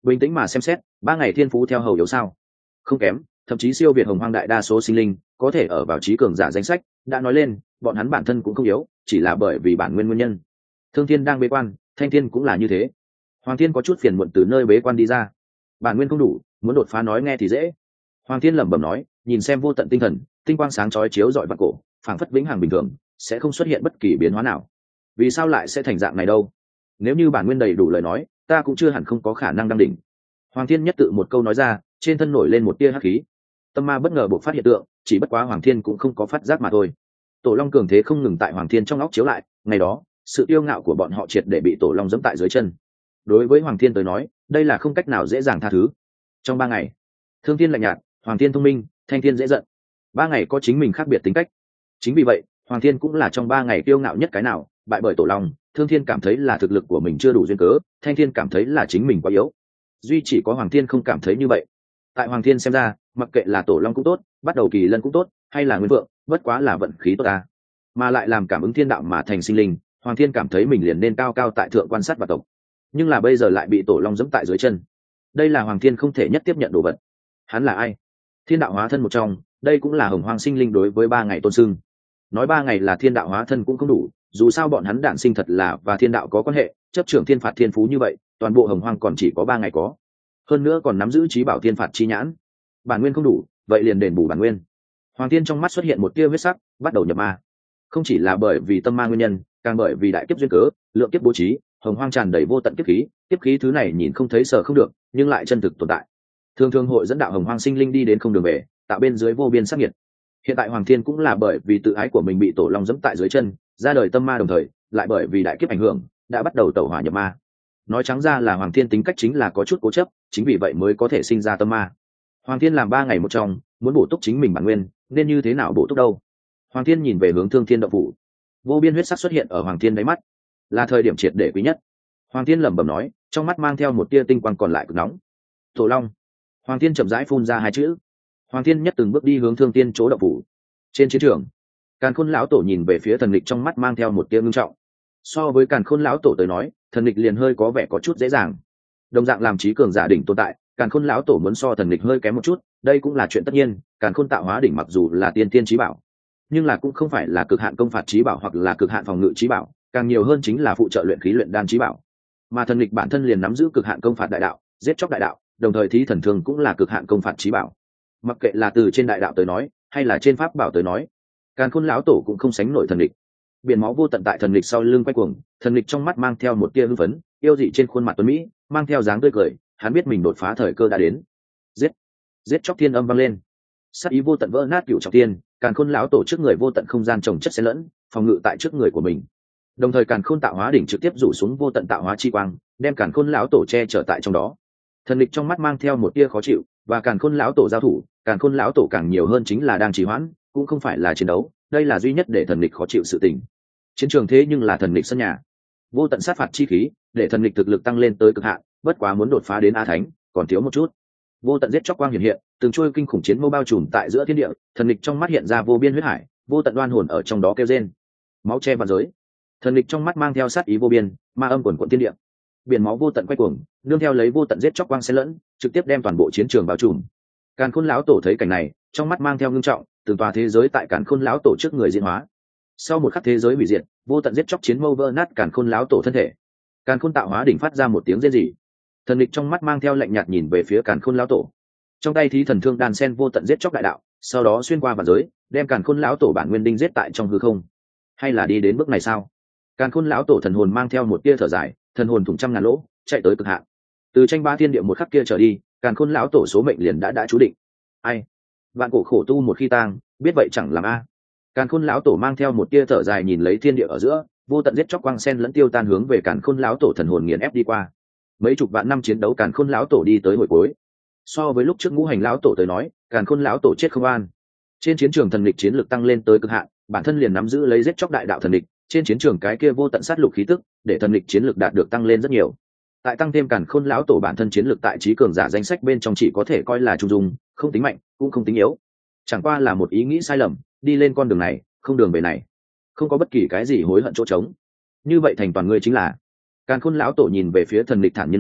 [SPEAKER 1] bình tĩnh mà xem xét, ba ngày thiên phú theo hầu yếu sao? Không kém, thậm chí siêu việt hồng hoang đại đa số sinh linh, có thể ở vào trí cường giả danh sách. Đã nói lên, bọn hắn bản thân cũng không yếu, chỉ là bởi vì bản nguyên nguyên nhân. Thương Thiên đang bế quan, Thanh Thiên cũng là như thế. Hoàng Thiên có chút phiền muộn từ nơi bế quan đi ra. Bản nguyên không đủ, muốn đột phá nói nghe thì dễ. Hoàng Thiên lẩm bẩm nói, nhìn xem vô tận tinh thần, tinh quang sáng chói chiếu rọi vạn cổ, phảng phất vĩnh hằng bình thường, sẽ không xuất hiện bất kỳ biến hóa nào. Vì sao lại sẽ thành dạng này đâu? Nếu như bản nguyên đầy đủ lời nói, ta cũng chưa hẳn không có khả năng đăng đỉnh. Hoàng Thiên nhất tự một câu nói ra, trên thân nổi lên một tia hắc khí. Tâm ma bất ngờ bộc phát hiện tượng, chỉ bất quá Hoàng Thiên cũng không có phát giác mà thôi. Tổ Long cường thế không ngừng tại Hoàng Thiên trong óc chiếu lại, ngày đó, sự yêu ngạo của bọn họ triệt để bị Tổ Long giẫm tại dưới chân. Đối với Hoàng Thiên tới nói, đây là không cách nào dễ dàng tha thứ. Trong ba ngày, Thương Thiên lạnh nhạt, Hoàng Thiên thông minh, Thanh Thiên dễ giận. Ba ngày có chính mình khác biệt tính cách. Chính vì vậy, Hoàng Thiên cũng là trong ba ngày kiêu ngạo nhất cái nào, bại bởi Tổ Long, Thương Thiên cảm thấy là thực lực của mình chưa đủ duyên cớ, Thanh Thiên cảm thấy là chính mình quá yếu. Duy chỉ có Hoàng Thiên không cảm thấy như vậy. Tại Hoàng Thiên xem ra, mặc kệ là Tổ Long cũng tốt, bắt đầu Kỳ Lân cũng tốt, hay là Nguyên Vượng, bất quá là vận khí tốt ta. Mà lại làm cảm ứng thiên đạo mà thành sinh linh, Hoàng Thiên cảm thấy mình liền nên cao cao tại thượng quan sát và tộc. Nhưng là bây giờ lại bị Tổ Long giẫm tại dưới chân. Đây là Hoàng Thiên không thể nhất tiếp nhận đồ vật. Hắn là ai? Thiên đạo hóa thân một trong, đây cũng là hồng hoang sinh linh đối với ba ngày tôn sưng. Nói ba ngày là thiên đạo hóa thân cũng không đủ, dù sao bọn hắn đản sinh thật là và thiên đạo có quan hệ, chấp trưởng thiên phạt thiên phú như vậy, toàn bộ hồng hoang còn chỉ có ba ngày có. Hơn nữa còn nắm giữ trí bảo thiên phạt chi nhãn. Bản nguyên không đủ, vậy liền đền bù bản nguyên. Hoàng Thiên trong mắt xuất hiện một tia huyết sắc, bắt đầu nhập ma. Không chỉ là bởi vì tâm ma nguyên nhân, càng bởi vì đại kiếp duyên cớ, lượng kiếp bố trí, hồng hoang tràn đầy vô tận kiếp khí, kiếp khí thứ này nhìn không thấy sợ không được, nhưng lại chân thực tồn tại. Thường thường hội dẫn đạo hồng hoang sinh linh đi đến không đường về, tạo bên dưới vô biên sát nhiệt. Hiện tại Hoàng Thiên cũng là bởi vì tự ái của mình bị Tổ Long giẫm tại dưới chân, ra đời tâm ma, đồng thời lại bởi vì đại kiếp ảnh hưởng, đã bắt đầu tẩu hỏa nhập ma. Nói trắng ra là Hoàng Thiên tính cách chính là có chút cố chấp, chính vì vậy mới có thể sinh ra tâm ma. Hoàng Thiên làm ba ngày một trong, muốn bổ túc chính mình bản nguyên, nên như thế nào bổ túc đâu? Hoàng Thiên nhìn về hướng Thương Thiên động phủ, vô biên huyết sắc xuất hiện ở Hoàng Thiên đáy mắt, là thời điểm triệt để quý nhất. Hoàng Thiên lẩm bẩm nói, trong mắt mang theo một tia tinh quang còn lại cực nóng. Tổ Long. Hoàng Thiên chậm rãi phun ra hai chữ. Hoàng Thiên nhất từng bước đi hướng Thương Thiên chỗ động phủ. Trên chiến trường, Càn Khôn lão tổ nhìn về phía Thần Lịch, trong mắt mang theo một tia ngưng trọng. So với Càn Khôn lão tổ tới nói, Thần Lịch liền hơi có vẻ có chút dễ dàng. Đồng dạng làm trí cường giả đỉnh tồn tại, Càn Khôn lão tổ muốn so Thần Lịch hơi kém một chút, đây cũng là chuyện tất nhiên. Càn Khôn tạo hóa đỉnh mặc dù là tiên tiên trí bảo, nhưng là cũng không phải là cực hạn công phạt trí bảo hoặc là cực hạn phòng ngự trí bảo, càng nhiều hơn chính là phụ trợ luyện khí luyện đan trí bảo. Mà Thần Lịch bản thân liền nắm giữ cực hạn công phạt đại đạo, giết chóc đại đạo, đồng thời thí thần thương cũng là cực hạn công phạt trí bảo. Mặc kệ là từ trên đại đạo tới nói, hay là trên pháp bảo tới nói, Càn Khôn lão tổ cũng không sánh nổi Thần Lịch. Biển máu vô tận tại Thần Lịch sau lưng quay cuồng, Thần Lịch trong mắt mang theo một tia hưng phấn, yêu dị trên khuôn mặt tuấn mỹ mang theo dáng tươi cười, hắn biết mình đột phá thời cơ đã đến. Giết, giết chóc thiên âm vang lên, sát ý vô tận vỡ nát cửu trọng thiên. Càn Khôn lão tổ trước người vô tận không gian trồng chất xen lẫn, phòng ngự tại trước người của mình. Đồng thời Càn Khôn tạo hóa đỉnh trực tiếp rủ xuống vô tận tạo hóa chi quang, đem Càn Khôn lão tổ che chở tại trong đó. Thần Lịch trong mắt mang theo một tia khó chịu, và Càn Khôn lão tổ giao thủ, Càn Khôn lão tổ càng nhiều hơn chính là đang trì hoãn, cũng không phải là chiến đấu, đây là duy nhất để Thần Lịch khó chịu sự tình. Chiến trường thế nhưng là Thần Lịch sân nhà, vô tận sát phạt chi khí, để Thần Lịch thực lực tăng lên tới cực hạn, bất quá muốn đột phá đến a thánh, còn thiếu một chút. Vô tận giết chóc quang hiện hiện, từng trôi kinh khủng chiến mâu bao trùm tại giữa thiên địa, Thần Lịch trong mắt hiện ra vô biên huyết hải, vô tận oan hồn ở trong đó kêu rên. Máu che vạn giới. Thần Lịch trong mắt mang theo sát ý vô biên, ma âm quần quần thiên địa. Biển máu vô tận quay cuồng, nương theo lấy vô tận giết chóc quang xen lẫn, trực tiếp đem toàn bộ chiến trường bao trùm. Càn Khôn lão tổ thấy cảnh này, trong mắt mang theo ngưng trọng, từng tòa thế giới tại Càn Khôn lão tổ trước người diễn hóa. Sau một khắc thế giới hủy diệt, vô tận giết chóc chiến mâu vỡ nát Càn Khôn lão tổ thân thể. Càn Khôn tạo hóa đỉnh phát ra một tiếng rên rỉ. Thần Lịch trong mắt mang theo lạnh nhạt nhìn về phía Càn Khôn lão tổ. Trong tay thí thần thương đan sen vô tận giết chóc đại đạo, sau đó xuyên qua vạn giới, đem Càn Khôn lão tổ bản nguyên đinh giết tại trong hư không. Hay là đi đến bước này sao? Càn Khôn lão tổ thần hồn mang theo một tia thở dài, thần hồn thủng trăm ngàn lỗ, chạy tới cực hạn. Từ tranh ba thiên địa một khắc kia trở đi, Càn Khôn lão tổ số mệnh liền đã đã chú định. Ai? Vạn cổ khổ tu một khi tang, biết vậy chẳng làm a. Càn Khôn lão tổ mang theo một tia thở dài nhìn lấy thiên địa ở giữa, vô tận giết chóc quang sen lẫn tiêu tan hướng về Càn Khôn lão tổ thần hồn nghiền ép đi qua. Mấy chục vạn năm chiến đấu Càn Khôn lão tổ đi tới hồi cuối. So với lúc trước ngũ hành lão tổ tới nói, Càn Khôn lão tổ chết không an. Trên chiến trường thần lịch chiến lực tăng lên tới cực hạn, bản thân liền nắm giữ lấy giết chóc đại đạo thần lịch, trên chiến trường cái kia vô tận sát lục khí tức, để thần lịch chiến lực đạt được tăng lên rất nhiều. Tại tăng thêm Càn Khôn lão tổ bản thân chiến lực tại trí cường giả danh sách bên trong chỉ có thể coi là trung dung, không tính mạnh, cũng không tính yếu. Chẳng qua là một ý nghĩ sai lầm, đi lên con đường này, không đường về này, không có bất kỳ cái gì hối hận chỗ trống. Như vậy thành toàn ngươi chính là. Càn Khôn lão tổ nhìn về phía thần lịch thản nhiên nói,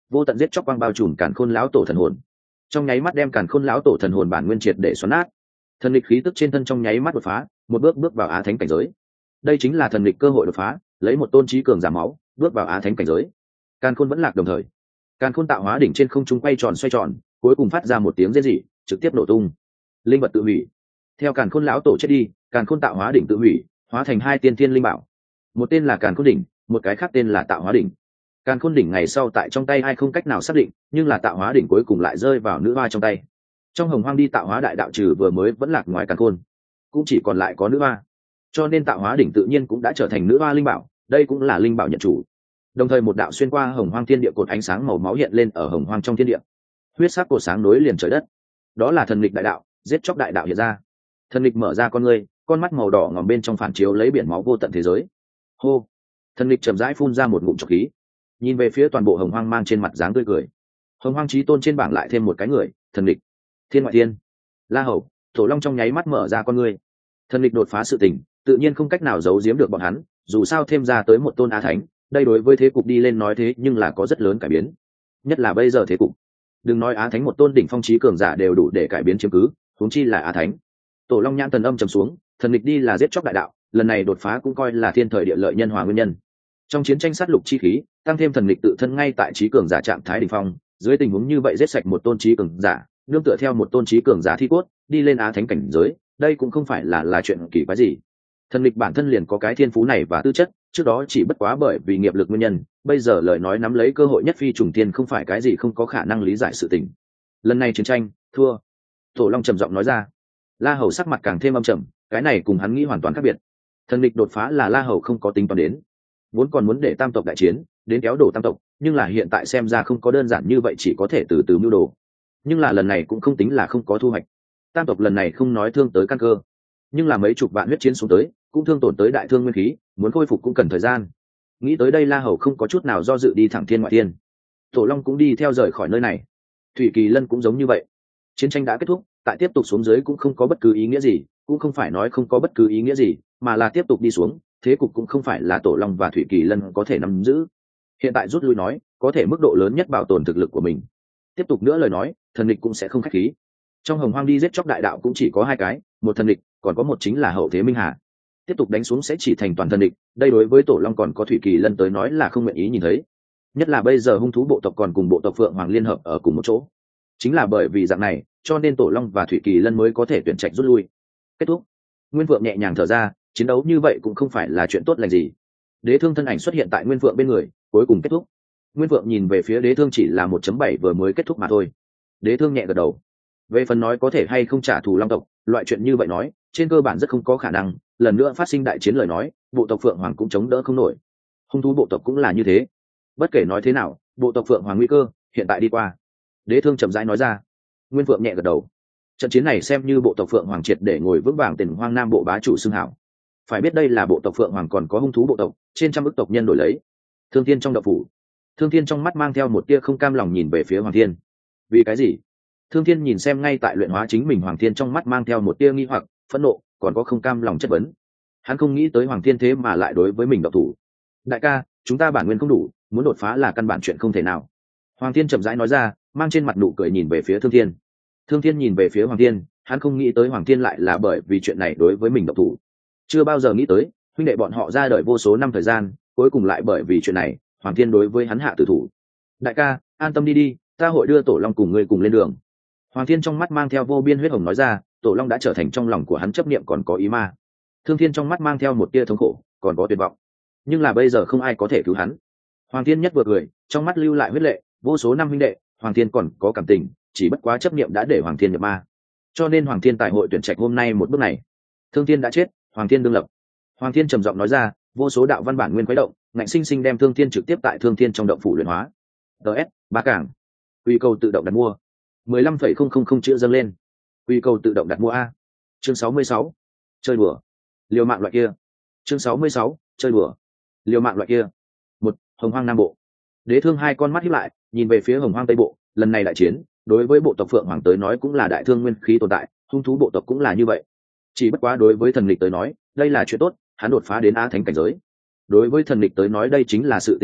[SPEAKER 1] vô tận giết chóc quang bao trùm càn khôn lão tổ thần hồn, trong nháy mắt đem càn khôn lão tổ thần hồn bản nguyên triệt để xoắn nát. Thần lịch khí tức trên thân trong nháy mắt đột phá, một bước bước vào á thánh cảnh giới. Đây chính là thần lịch cơ hội đột phá, lấy một tôn trí cường giả máu bước vào á thánh cảnh giới. Càn khôn vẫn lạc đồng thời, càn khôn tạo hóa đỉnh trên không trung quay tròn xoay tròn, cuối cùng phát ra một tiếng rên rỉ, trực tiếp nổ tung. Linh vật tự hủy. Theo càn khôn lão tổ chết đi, càn khôn tạo hóa đỉnh tự hủy, hóa thành hai tiên thiên linh bảo. Một tên là càn khôn đỉnh, một cái khác tên là tạo hóa đỉnh. Càn khôn đỉnh ngày sau tại trong tay ai không cách nào xác định, nhưng là tạo hóa đỉnh cuối cùng lại rơi vào nữ hoa trong tay. Trong hồng hoang đi tạo hóa đại đạo trừ vừa mới vẫn lạc ngoài càn khôn, cũng chỉ còn lại có nữ hoa, cho nên tạo hóa đỉnh tự nhiên cũng đã trở thành nữ hoa linh bảo. Đây cũng là linh bảo nhận chủ. Đồng thời một đạo xuyên qua hồng hoang thiên địa cột ánh sáng màu máu hiện lên ở hồng hoang trong thiên địa, huyết sắc cột sáng nối liền trời đất. Đó là thần lịch đại đạo, giết chóc đại đạo hiện ra. Thần lịch mở ra con ngươi, con mắt màu đỏ ngòm bên trong phản chiếu lấy biển máu vô tận thế giới. Hô. Thần lịch chậm rãi phun ra một ngụm trọc khí, nhìn về phía toàn bộ hồng hoang mang trên mặt dáng tươi cười. Hồng hoang chí tôn trên bảng lại thêm một cái người, thần lịch. Thiên ngoại thiên, La Hầu, Tổ Long trong nháy mắt mở ra con ngươi. Thần lịch đột phá sự tình, tự nhiên không cách nào giấu giếm được bọn hắn, dù sao thêm ra tới một tôn á thánh, đây đối với thế cục đi lên nói thế nhưng là có rất lớn cải biến. Nhất là bây giờ thế cục, đừng nói á thánh một tôn đỉnh phong chí cường giả đều đủ để cải biến chiếm cứ, huống chi là á thánh. Tổ Long nhãn thần âm trầm xuống, thần lịch đi là giết chóc đại đạo, lần này đột phá cũng coi là thiên thời địa lợi nhân hòa nguyên nhân. Trong chiến tranh sát lục chi khí, tăng thêm thần lịch tự thân ngay tại chí cường giả trạng thái đỉnh phong, dưới tình huống như vậy giết sạch một tôn chí cường giả, nương tựa theo một tôn chí cường giả thi cốt, đi lên á thánh cảnh giới, đây cũng không phải là là chuyện kỳ quái gì. Thần lịch bản thân liền có cái thiên phú này và tư chất, trước đó chỉ bất quá bởi vì nghiệp lực nguyên nhân, bây giờ lời nói nắm lấy cơ hội nhất phi trùng thiên không phải cái gì không có khả năng lý giải sự tình. Lần này chiến tranh thua. Tổ Long trầm giọng nói ra. La Hầu sắc mặt càng thêm âm trầm, cái này cùng hắn nghĩ hoàn toàn khác biệt. Thần lịch đột phá là La Hầu không có tính toán đến, vốn còn muốn để tam tộc đại chiến, đến kéo đổ tam tộc, nhưng là hiện tại xem ra không có đơn giản như vậy, chỉ có thể từ từ mưu đồ. Nhưng là lần này cũng không tính là không có thu hoạch. Tam tộc lần này không nói thương tới căn cơ, nhưng là mấy chục vạn huyết chiến xuống tới, cũng thương tổn tới đại thương nguyên khí, muốn khôi phục cũng cần thời gian. Nghĩ tới đây La Hầu không có chút nào do dự đi thẳng thiên ngoại thiên. Tổ Long cũng đi theo rời khỏi nơi này. Thủy Kỳ Lân cũng giống như vậy. Chiến tranh đã kết thúc, tại tiếp tục xuống dưới cũng không có bất cứ ý nghĩa gì, cũng không phải nói không có bất cứ ý nghĩa gì, mà là tiếp tục đi xuống, thế cục cũng không phải là Tổ Long và Thủy Kỳ Lân có thể nắm giữ. Hiện tại rút lui nói, có thể mức độ lớn nhất bảo tồn thực lực của mình. Tiếp tục nữa lời nói, thần lịch cũng sẽ không khách khí. Trong hồng hoang đi giết chóc đại đạo cũng chỉ có hai cái, một thần lịch, còn có một chính là hậu thế Minh Hà. Tiếp tục đánh xuống sẽ chỉ thành toàn thần địch, đây đối với Tổ Long còn có Thủy Kỳ Lân tới nói là không nguyện ý nhìn thấy. Nhất là bây giờ hung thú bộ tộc còn cùng bộ tộc Phượng Hoàng liên hợp ở cùng một chỗ, chính là bởi vì dạng này, cho nên Tổ Long và Thủy Kỳ Lân mới có thể tuyển trạch rút lui. Kết thúc. Nguyên Phượng nhẹ nhàng thở ra, chiến đấu như vậy cũng không phải là chuyện tốt lành gì. Đế Thương thân ảnh xuất hiện tại Nguyên Phượng bên người, cuối cùng kết thúc. Nguyên Phượng nhìn về phía Đế Thương chỉ là một chấm bảy vừa mới kết thúc mà thôi. Đế Thương nhẹ gật đầu. Về phần nói có thể hay không trả thù Long tộc, loại chuyện như vậy nói, trên cơ bản rất không có khả năng, lần nữa phát sinh đại chiến lời nói, bộ tộc Phượng Hoàng cũng chống đỡ không nổi. Hung thú bộ tộc cũng là như thế. Bất kể nói thế nào, bộ tộc Phượng Hoàng nguy cơ hiện tại đi qua. Đế Thương chậm rãi nói ra. Nguyên Phượng nhẹ gật đầu. Trận chiến này xem như bộ tộc Phượng Hoàng triệt để ngồi vững vàng tỉnh Hoang Nam bộ bá chủ xưng hảo. Phải biết đây là bộ tộc Phượng Hoàng còn có hung thú bộ tộc, trên trăm ức tộc nhân đổi lấy. Thương Thiên trong động phủ, Thương Thiên trong mắt mang theo một tia không cam lòng nhìn về phía Hoàng Thiên. Vì cái gì? Thương Thiên nhìn xem ngay tại luyện hóa chính mình Hoàng Thiên trong mắt mang theo một tia nghi hoặc, phẫn nộ, còn có không cam lòng chất vấn. Hắn không nghĩ tới Hoàng Thiên thế mà lại đối với mình động thủ. Đại ca, chúng ta bản nguyên không đủ, muốn đột phá là căn bản chuyện không thể nào. Hoàng Thiên chậm rãi nói ra, mang trên mặt nụ cười nhìn về phía Thương Thiên. Thương Thiên nhìn về phía Hoàng Thiên, hắn không nghĩ tới Hoàng Thiên lại là bởi vì chuyện này đối với mình động thủ. Chưa bao giờ nghĩ tới, huynh đệ bọn họ ra đời vô số năm thời gian, cuối cùng lại bởi vì chuyện này, Hoàng Thiên đối với hắn hạ tử thủ. Đại ca, an tâm đi đi, ta hội đưa Tổ Long cùng ngươi cùng lên đường. Hoàng Thiên trong mắt mang theo vô biên huyết hồng nói ra, Tổ Long đã trở thành trong lòng của hắn chấp niệm còn có ý ma. Thương Thiên trong mắt mang theo một tia thống khổ, còn có tuyệt vọng. Nhưng là bây giờ không ai có thể cứu hắn. Hoàng Thiên nhất vừa cười, trong mắt lưu lại huyết lệ, vô số năm huynh đệ, Hoàng Thiên còn có cảm tình, chỉ bất quá chấp niệm đã để Hoàng Thiên nhập ma. Cho nên Hoàng Thiên tại hội tuyển trạch hôm nay một bước này. Thương Thiên đã chết, Hoàng Thiên đương lập. Hoàng Thiên trầm giọng nói ra, vô số đạo văn bản nguyên khuấy động, ngạnh sinh sinh đem Thương Thiên trực tiếp tại Thương Thiên trong động phủ luyện hóa. ds ba cảng quy cầu tự động đặt mua mười lăm phẩy không không không chữ dâng lên. Quy cầu tự động đặt mua a. Chương sáu mươi sáu. Chơi đùa. Liều mạng loại kia. Chương sáu mươi sáu. Chơi đùa. Liều mạng loại kia. Một, Hồng Hoang Nam Bộ. Đế Thương hai con mắt híp lại, nhìn về phía Hồng Hoang Tây Bộ, lần này đại chiến, đối với bộ tộc Phượng Hoàng tới nói cũng là đại thương nguyên khí tồn tại, hung thú bộ tộc cũng là như vậy. Chỉ bất quá đối với thần lịch tới nói, đây là chuyện tốt, hắn đột phá đến á thánh cảnh giới. Đối với thần lịch tới nói đây chính là sự tình tốt,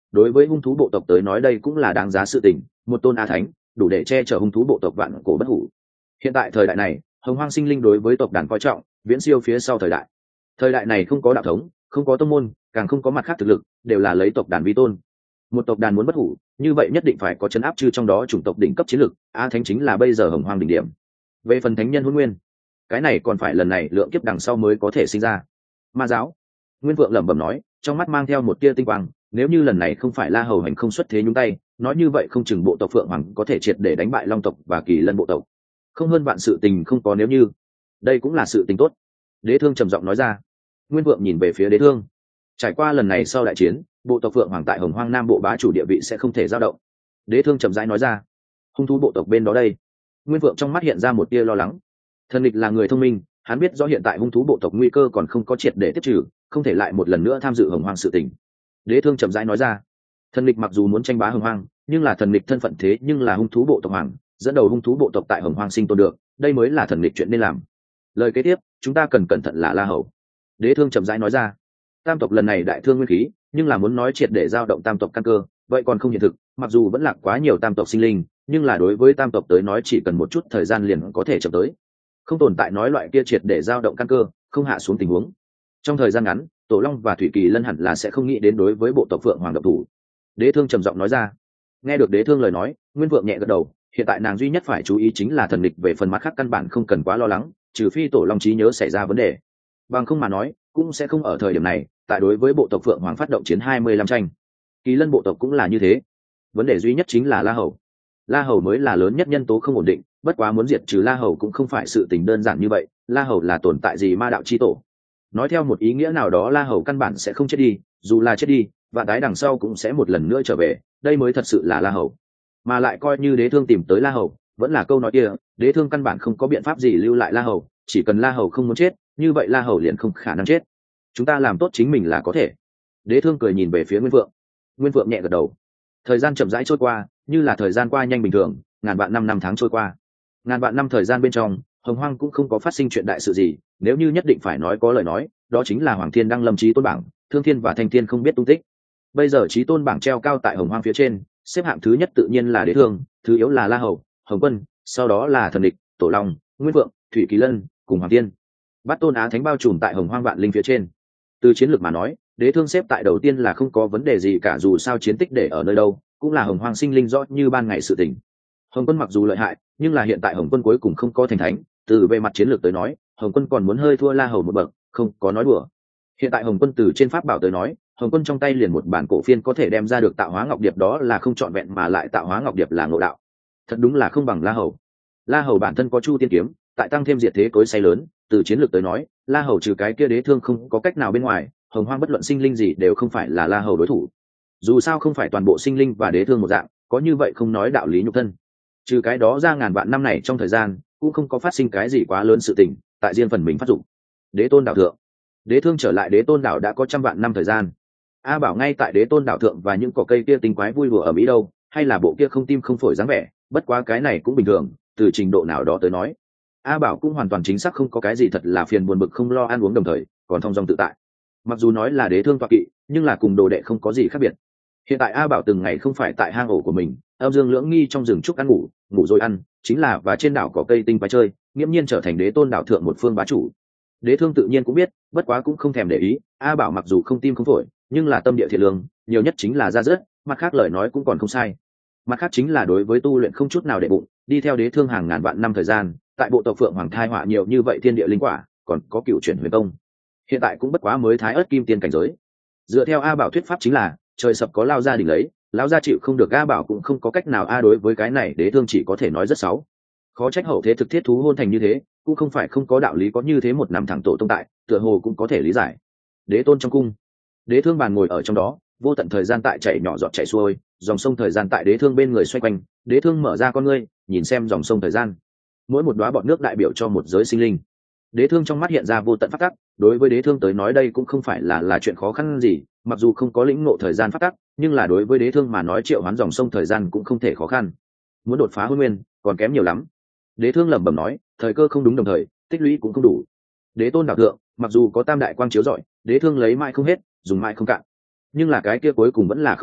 [SPEAKER 1] đối với hung thú bộ tộc tới nói đây cũng là đáng giá sự tình, một tôn a thánh đủ để che chở hung thú bộ tộc vạn cổ bất hủ. Hiện tại thời đại này, hồng hoang sinh linh đối với tộc đàn coi trọng viễn siêu phía sau thời đại. Thời đại này không có đạo thống, không có tông môn, càng không có mặt khác thực lực, đều là lấy tộc đàn vi tôn. Một tộc đàn muốn bất hủ, như vậy nhất định phải có chấn áp chư trong đó chủng tộc đỉnh cấp chiến lực, a thánh chính là bây giờ hồng hoang đỉnh điểm. Về phần thánh nhân hôn nguyên, cái này còn phải lần này lượng kiếp đằng sau mới có thể sinh ra. Ma giáo, Nguyên Vượng lẩm bẩm nói, trong mắt mang theo một tia tinh quang, nếu như lần này không phải La Hầu hành không xuất thế nhúng tay, nói như vậy không chừng bộ tộc Phượng Hoàng có thể triệt để đánh bại Long tộc và Kỳ Lân bộ tộc. Không hơn vạn sự tình không có nếu như, đây cũng là sự tình tốt. Đế Thương trầm giọng nói ra. Nguyên Vượng nhìn về phía Đế Thương. Trải qua lần này sau đại chiến, bộ tộc Phượng Hoàng tại Hồng Hoang Nam bộ bá chủ địa vị sẽ không thể dao động. Đế Thương trầm rãi nói ra. Hung thú bộ tộc bên đó đây. Nguyên Vượng trong mắt hiện ra một tia lo lắng. Thần Lịch là người thông minh, hắn biết rõ hiện tại hung thú bộ tộc nguy cơ còn không có triệt để tiếp trừ, không thể lại một lần nữa tham dự Hồng Hoang sự tình. Đế Thương chậm rãi nói ra. Thần Lịch mặc dù muốn tranh bá Hồng Hoang, nhưng là thần Lịch thân phận thế nhưng là hung thú bộ tộc hoàng, dẫn đầu hung thú bộ tộc tại Hồng Hoang sinh tồn được, đây mới là thần Lịch chuyện nên làm. Lời kế tiếp, chúng ta cần cẩn thận là La Hầu. Đế Thương chậm rãi nói ra. Tam tộc lần này đại thương nguyên khí, nhưng là muốn nói triệt để giao động tam tộc căn cơ, vậy còn không hiện thực, mặc dù vẫn là quá nhiều tam tộc sinh linh, nhưng là đối với tam tộc tới nói chỉ cần một chút thời gian liền có thể chậm tới. Không tồn tại nói loại kia triệt để giao động căn cơ, không hạ xuống tình huống. Trong thời gian ngắn, Tổ Long và Thủy Kỳ Lân hẳn là sẽ không nghĩ đến đối với bộ tộc Phượng Hoàng độc thủ. Đế Thương trầm giọng nói ra. Nghe được Đế Thương lời nói, Nguyên Vượng nhẹ gật đầu, hiện tại nàng duy nhất phải chú ý chính là thần địch, về phần mặt khác căn bản không cần quá lo lắng, trừ phi Tổ Long trí nhớ xảy ra vấn đề. Bằng không mà nói, cũng sẽ không ở thời điểm này, tại đối với bộ tộc Phượng Hoàng phát động chiến hai mươi lăm tranh. Kỳ Lân bộ tộc cũng là như thế. Vấn đề duy nhất chính là La Hầu. La Hầu mới là lớn nhất nhân tố không ổn định, bất quá muốn diệt trừ La Hầu cũng không phải sự tình đơn giản như vậy, La Hầu là tồn tại gì ma đạo chi tổ. Nói theo một ý nghĩa nào đó La Hầu căn bản sẽ không chết đi, dù là chết đi, và tái đằng sau cũng sẽ một lần nữa trở về, đây mới thật sự là La Hầu. Mà lại coi như Đế Thương tìm tới La Hầu, vẫn là câu nói kia, Đế Thương căn bản không có biện pháp gì lưu lại La Hầu, chỉ cần La Hầu không muốn chết, như vậy La Hầu liền không khả năng chết. Chúng ta làm tốt chính mình là có thể. Đế Thương cười nhìn về phía Nguyên Vượng. Nguyên Vượng nhẹ gật đầu. Thời gian chậm rãi trôi qua, như là thời gian qua nhanh bình thường, ngàn vạn năm năm tháng trôi qua. Ngàn vạn năm thời gian bên trong, Hồng Hoang cũng không có phát sinh chuyện đại sự gì, nếu như nhất định phải nói có lời nói, đó chính là Hoàng Thiên đang lâm chí tôn bảng, Thương Thiên và Thanh Thiên không biết tung tích. Bây giờ chí tôn bảng treo cao tại Hồng Hoang phía trên, xếp hạng thứ nhất tự nhiên là Đế Thương, thứ yếu là La Hầu, Hồng Quân, sau đó là Thần Địch, Tổ Long, Nguyên Vượng, Thủy Kỳ Lân, cùng Hoàng Thiên. Bát tôn á thánh bao trùm tại Hồng Hoang vạn linh phía trên. Từ chiến lược mà nói, Đế Thương xếp tại đầu tiên là không có vấn đề gì cả, dù sao chiến tích để ở nơi đâu, cũng là Hồng Hoang sinh linh rõ như ban ngày sự tình. Hồng Quân mặc dù lợi hại, nhưng là hiện tại Hồng Quân cuối cùng không có thành thánh, từ về mặt chiến lược tới nói, Hồng Quân còn muốn hơi thua La Hầu một bậc, không có nói đùa. Hiện tại Hồng Quân từ trên pháp bảo tới nói, Hồng Quân trong tay liền một bản cổ phiên có thể đem ra được tạo hóa ngọc điệp, đó là không trọn vẹn mà lại tạo hóa ngọc điệp là ngộ đạo. Thật đúng là không bằng La Hầu. La Hầu bản thân có Chu Tiên kiếm, tại tăng thêm diệt thế cối say lớn, từ chiến lược tới nói, La Hầu trừ cái kia Đế Thương không có cách nào bên ngoài, Hồng Hoang bất luận sinh linh gì đều không phải là La Hầu đối thủ. Dù sao không phải toàn bộ sinh linh và Đế Thương một dạng, có như vậy không nói đạo lý nhục thân. Trừ cái đó ra, ngàn vạn năm này trong thời gian cũng không có phát sinh cái gì quá lớn sự tình, tại riêng phần mình phát dụng. Đế Tôn đảo thượng, Đế Thương trở lại Đế Tôn đảo đã có trăm vạn năm thời gian. A Bảo ngay tại Đế Tôn đảo thượng và những cỏ cây kia tinh quái vui đùa ở mỹ đâu, hay là bộ kia không tim không phổi dáng vẻ, bất quá cái này cũng bình thường, từ trình độ nào đó tới nói, A Bảo cũng hoàn toàn chính xác không có cái gì thật là phiền buồn bực, không lo ăn uống, đồng thời còn thong dong tự tại. Mặc dù nói là Đế Thương tọa kỵ, nhưng là cùng đồ đệ không có gì khác biệt. Hiện tại A Bảo từng ngày không phải tại hang ổ của mình, âm dương lưỡng nghi trong rừng trúc ăn ngủ, ngủ rồi ăn, chính là và trên đảo có cây tinh quái chơi, nghiễm nhiên trở thành Đế Tôn đảo thượng một phương bá chủ. Đế Thương tự nhiên cũng biết, bất quá cũng không thèm để ý. A Bảo mặc dù không tim không phổi, nhưng là tâm địa thiện lương, nhiều nhất chính là ra rớt, mặt khác lời nói cũng còn không sai. Mặt khác chính là đối với tu luyện không chút nào để bụng, đi theo Đế Thương hàng ngàn vạn năm thời gian, tại bộ tộc Phượng Hoàng thai họa nhiều như vậy thiên địa linh quả, còn có cựu chuyển huyền công, hiện tại cũng bất quá mới thái ớt kim tiên cảnh giới. Dựa theo A Bảo thuyết pháp chính là trời sập có lao gia đình lấy, lão gia chịu không được, A Bảo cũng không có cách nào. A đối với cái này Đế Thương chỉ có thể nói rất xấu. Khó trách hậu thế thực thiết thú hôn thành như thế, cũng không phải không có đạo lý, có như thế một nằm thẳng tổ tông tại, tựa hồ cũng có thể lý giải. Đế Tôn trong cung, Đế Thương bàn ngồi ở trong đó, vô tận thời gian tại chảy nhỏ giọt chảy xuôi, dòng sông thời gian tại Đế Thương bên người xoay quanh. Đế Thương mở ra con ngươi, nhìn xem dòng sông thời gian, mỗi một đóa bọt nước đại biểu cho một giới sinh linh. Đế Thương trong mắt hiện ra vô tận pháp tắc, đối với Đế Thương tới nói đây cũng không phải là là chuyện khó khăn gì, mặc dù không có lĩnh ngộ thời gian pháp tắc, nhưng là đối với Đế Thương mà nói triệu hoán dòng sông thời gian cũng không thể khó khăn. Muốn đột phá hôn nguyên, còn kém nhiều lắm. Đế Thương lẩm bẩm nói, thời cơ không đúng, đồng thời tích lũy cũng không đủ. Đế Tôn đảo thượng, mặc dù có tam đại quang chiếu rọi, Đế Thương lấy mãi không hết, dùng mãi không cạn, nhưng là cái kia cuối cùng vẫn là không đủ.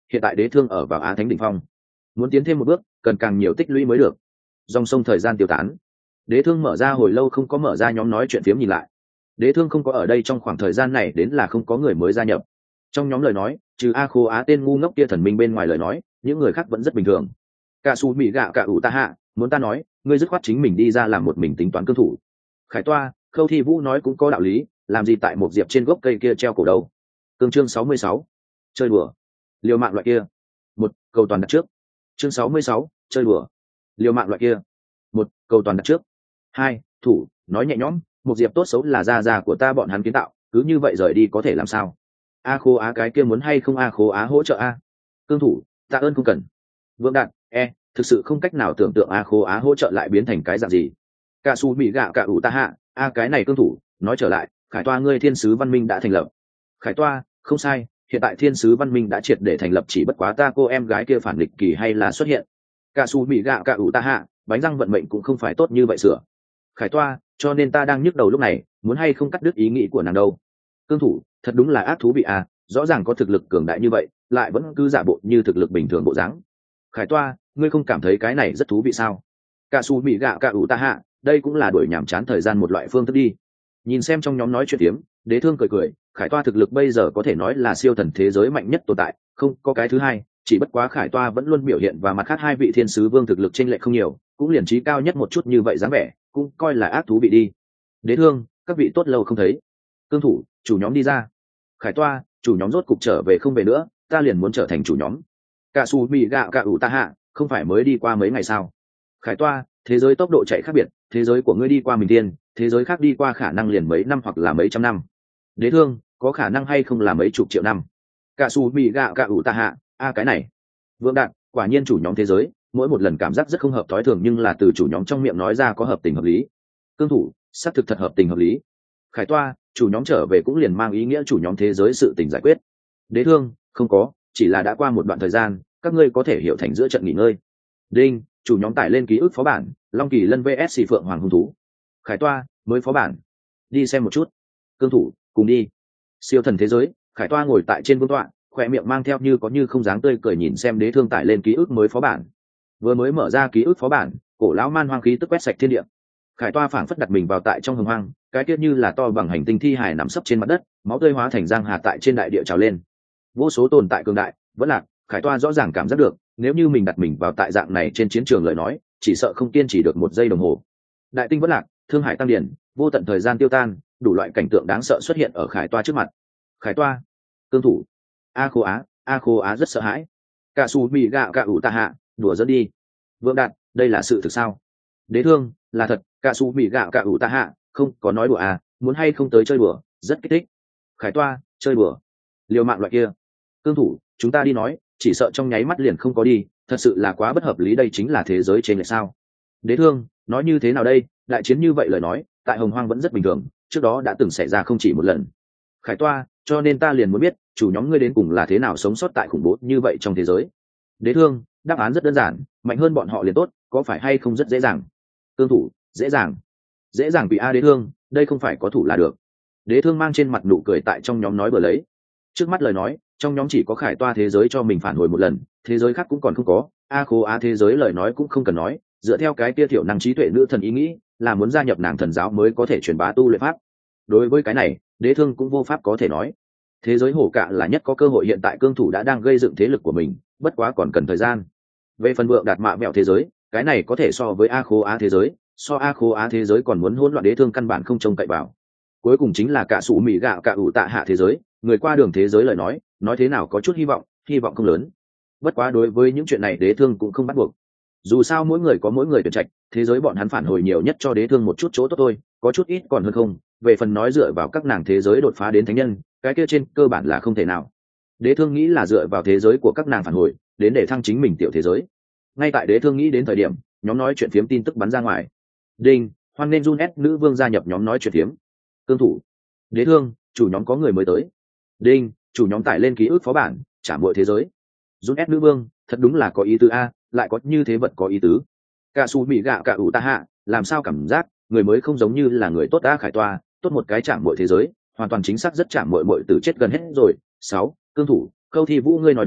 [SPEAKER 1] hiện tại đế thương ở vào Á Thánh đỉnh phong, muốn tiến thêm một bước cần càng nhiều tích lũy mới được. Dòng sông thời gian tiêu tán, đế thương mở ra hồi lâu không có mở ra nhóm nói chuyện phiếm nhìn lại. Đế thương không có ở đây trong khoảng thời gian này đến là không có người mới gia nhập. Trong nhóm lời nói, trừ A Khô Á tên ngu ngốc kia thần minh bên ngoài lời nói, những người khác vẫn rất bình thường. Cả su mỹ gạo cả ủ ta hạ, muốn ta nói, ngươi dứt khoát chính mình đi ra làm một mình tính toán cương thủ. Khải Toa, Khâu Thi Vũ nói cũng có đạo lý, làm gì tại một diệp trên gốc cây kia treo cổ đầu. Cương chương sáu mươi sáu, chơi đùa, liều mạng loại kia. Một, cầu toàn đặt trước. Chương sáu mươi sáu, chơi đùa, liều mạng loại kia. Một, cầu toàn đặt trước. Hai, thủ, nói nhẹ nhõm, một diệp tốt xấu là gia gia của ta bọn hắn kiến tạo, cứ như vậy rời đi có thể làm sao? A Khô Á cái kia muốn hay không A Khô Á hỗ trợ a? Cương thủ, tạ ơn không cần. Vương Đạt, e, thực sự không cách nào tưởng tượng A Khô Á hỗ trợ lại biến thành cái dạng gì. Cả su bị gạo cả ủ ta hạ, a cái này cương thủ, nói trở lại, Khải Toa ngươi thiên sứ văn minh đã thành lập. Khải Toa, không sai, hiện tại thiên sứ văn minh đã triệt để thành lập, chỉ bất quá ta cô em gái kia phản nghịch kỳ hay là xuất hiện. Cả su bị gạo cả ủ ta hạ, bánh răng vận mệnh cũng không phải tốt như vậy sửa. Khải Toa, cho nên ta đang nhức đầu lúc này, muốn hay không cắt đứt ý nghĩ của nàng đâu. Cương thủ, thật đúng là ác thú vị à, rõ ràng có thực lực cường đại như vậy, lại vẫn cứ giả bộ như thực lực bình thường bộ dáng. Khải Toa, ngươi không cảm thấy cái này rất thú vị sao? Cả su bị gạo cả ủ ta hạ, đây cũng là đuổi nhảm chán thời gian một loại phương thức đi. Nhìn xem trong nhóm nói chuyện tiếm, Đế Thương cười cười, Khải Toa thực lực bây giờ có thể nói là siêu thần thế giới mạnh nhất tồn tại, không có cái thứ hai, chỉ bất quá Khải Toa vẫn luôn biểu hiện và mặt khác hai vị thiên sứ vương thực lực chênh lệch không nhiều, cũng liền trí cao nhất một chút như vậy dáng vẻ, cũng coi là ác thú vị đi. Đế Thương, các vị tốt lâu không thấy. Cương thủ, chủ nhóm đi ra. Khải Toa, chủ nhóm rốt cục trở về không về nữa, ta liền muốn trở thành chủ nhóm. Cả su bị gạo cả ủ ta hạ, không phải mới đi qua mấy ngày sao? Khải Toa, thế giới tốc độ chạy khác biệt, thế giới của ngươi đi qua mình tiên, thế giới khác đi qua khả năng liền mấy năm hoặc là mấy trăm năm. Đế Thương, có khả năng hay không là mấy chục triệu năm. Cả su bị gạo cả ủ ta hạ, a cái này. Vương Đạt, quả nhiên chủ nhóm thế giới, mỗi một lần cảm giác rất không hợp thói thường nhưng là từ chủ nhóm trong miệng nói ra có hợp tình hợp lý. Cương thủ, xác thực thật hợp tình hợp lý. Khải Toa, chủ nhóm trở về cũng liền mang ý nghĩa chủ nhóm thế giới sự tình giải quyết. Đế Thương, không có, chỉ là đã qua một đoạn thời gian, các ngươi có thể hiểu thành giữa trận nghỉ ngơi. Đinh, chủ nhóm tải lên ký ức phó bản, Long Kỳ Lân vs Phượng Hoàng hung thú. Khải Toa, mới phó bản, đi xem một chút. Cương thủ, cùng đi. Siêu thần thế giới, Khải Toa ngồi tại trên vương tọa, khỏe miệng mang theo như có như không dáng tươi cười nhìn xem Đế Thương tải lên ký ức mới phó bản. Vừa mới mở ra ký ức phó bản, cổ lão man hoang khí tức quét sạch thiên địa. Khải Toa phảng phất đặt mình vào tại trong hồng hoang, cái tiết như là to bằng hành tinh thi hài nằm sấp trên mặt đất, máu tươi hóa thành giang hà tại trên đại địa trào lên. Vô số tồn tại cường đại, vẫn lạc, Khải Toa rõ ràng cảm giác được, nếu như mình đặt mình vào tại dạng này trên chiến trường lời nói, chỉ sợ không kiên trì được một giây đồng hồ. Đại tinh vẫn lạc, thương hải tăng điển, vô tận thời gian tiêu tan, đủ loại cảnh tượng đáng sợ xuất hiện ở Khải Toa trước mặt. Khải Toa, cương thủ, a khô á, a khô á rất sợ hãi. Cả su bị gạo cả ủ ta hạ, đùa dẫn đi. Vương Đạt, đây là sự thực sao? Đế Thương, là thật, cả su bị gạo cả ủ ta hạ, không có nói đùa à, muốn hay không tới chơi đùa, rất kích thích. Khải Toa, chơi đùa, liều mạng loại kia. Cương thủ, chúng ta đi nói, chỉ sợ trong nháy mắt liền không có đi, thật sự là quá bất hợp lý, đây chính là thế giới trên lệch sao? Đế Thương, nói như thế nào đây, đại chiến như vậy lời nói, tại Hồng Hoang vẫn rất bình thường, trước đó đã từng xảy ra không chỉ một lần. Khải Toa, cho nên ta liền muốn biết, chủ nhóm ngươi đến cùng là thế nào sống sót tại khủng bố như vậy trong thế giới. Đế Thương, đáp án rất đơn giản, mạnh hơn bọn họ liền tốt, có phải hay không rất dễ dàng. Cương thủ, dễ dàng. Dễ dàng vì a Đế Thương, đây không phải có thủ là được. Đế Thương mang trên mặt nụ cười tại trong nhóm nói bừa lấy. Trước mắt lời nói, trong nhóm chỉ có Khải Toa thế giới cho mình phản hồi một lần, thế giới khác cũng còn không có. A khô á thế giới lời nói cũng không cần nói, dựa theo cái tia thiểu năng trí tuệ nữ thần ý nghĩ, là muốn gia nhập nàng thần giáo mới có thể truyền bá tu luyện pháp. Đối với cái này, Đế Thương cũng vô pháp có thể nói. Thế giới hổ cạ là nhất có cơ hội, hiện tại cương thủ đã đang gây dựng thế lực của mình, bất quá còn cần thời gian. Về phần vượng đạt mạ mẹo thế giới, cái này có thể so với A khô á thế giới, so A khô á thế giới còn muốn hỗn loạn, Đế Thương căn bản không trông cậy vào. Cuối cùng chính là cả sủ mỹ gạo cả ủ tạ hạ thế giới, người qua đường thế giới lời nói, nói thế nào có chút hy vọng, hy vọng không lớn. Bất quá đối với những chuyện này Đế Thương cũng không bắt buộc. Dù sao mỗi người có mỗi người tuyển trạch, thế giới bọn hắn phản hồi nhiều nhất cho Đế Thương một chút chỗ tốt thôi, có chút ít còn hơn không. Về phần nói dựa vào các nàng thế giới đột phá đến thánh nhân, cái kia trên cơ bản là không thể nào. Đế Thương nghĩ là dựa vào thế giới của các nàng phản hồi đến để thăng chính mình tiểu thế giới. Ngay tại Đế Thương nghĩ đến thời điểm, nhóm nói chuyện phiếm tin tức bắn ra ngoài. Đinh, hoan nên Jun S nữ vương gia nhập nhóm nói chuyện phiếm. Cương thủ, Đế Thương, chủ nhóm có người mới tới. Đinh, chủ nhóm tải lên ký ức phó bản, trả mọi thế giới. Jun S nữ vương, thật đúng là có ý tứ a, lại có như thế vật có ý tứ. Cả su bị gạo cả ủ ta hạ, làm sao cảm giác người mới không giống như là người tốt a. Khải Toa, tốt một cái chạm mọi thế giới, hoàn toàn chính xác rất chạm mọi mọi từ chết gần hết rồi. Sáu, cương thủ, Khâu Thi Vũ ngươi nói đúng,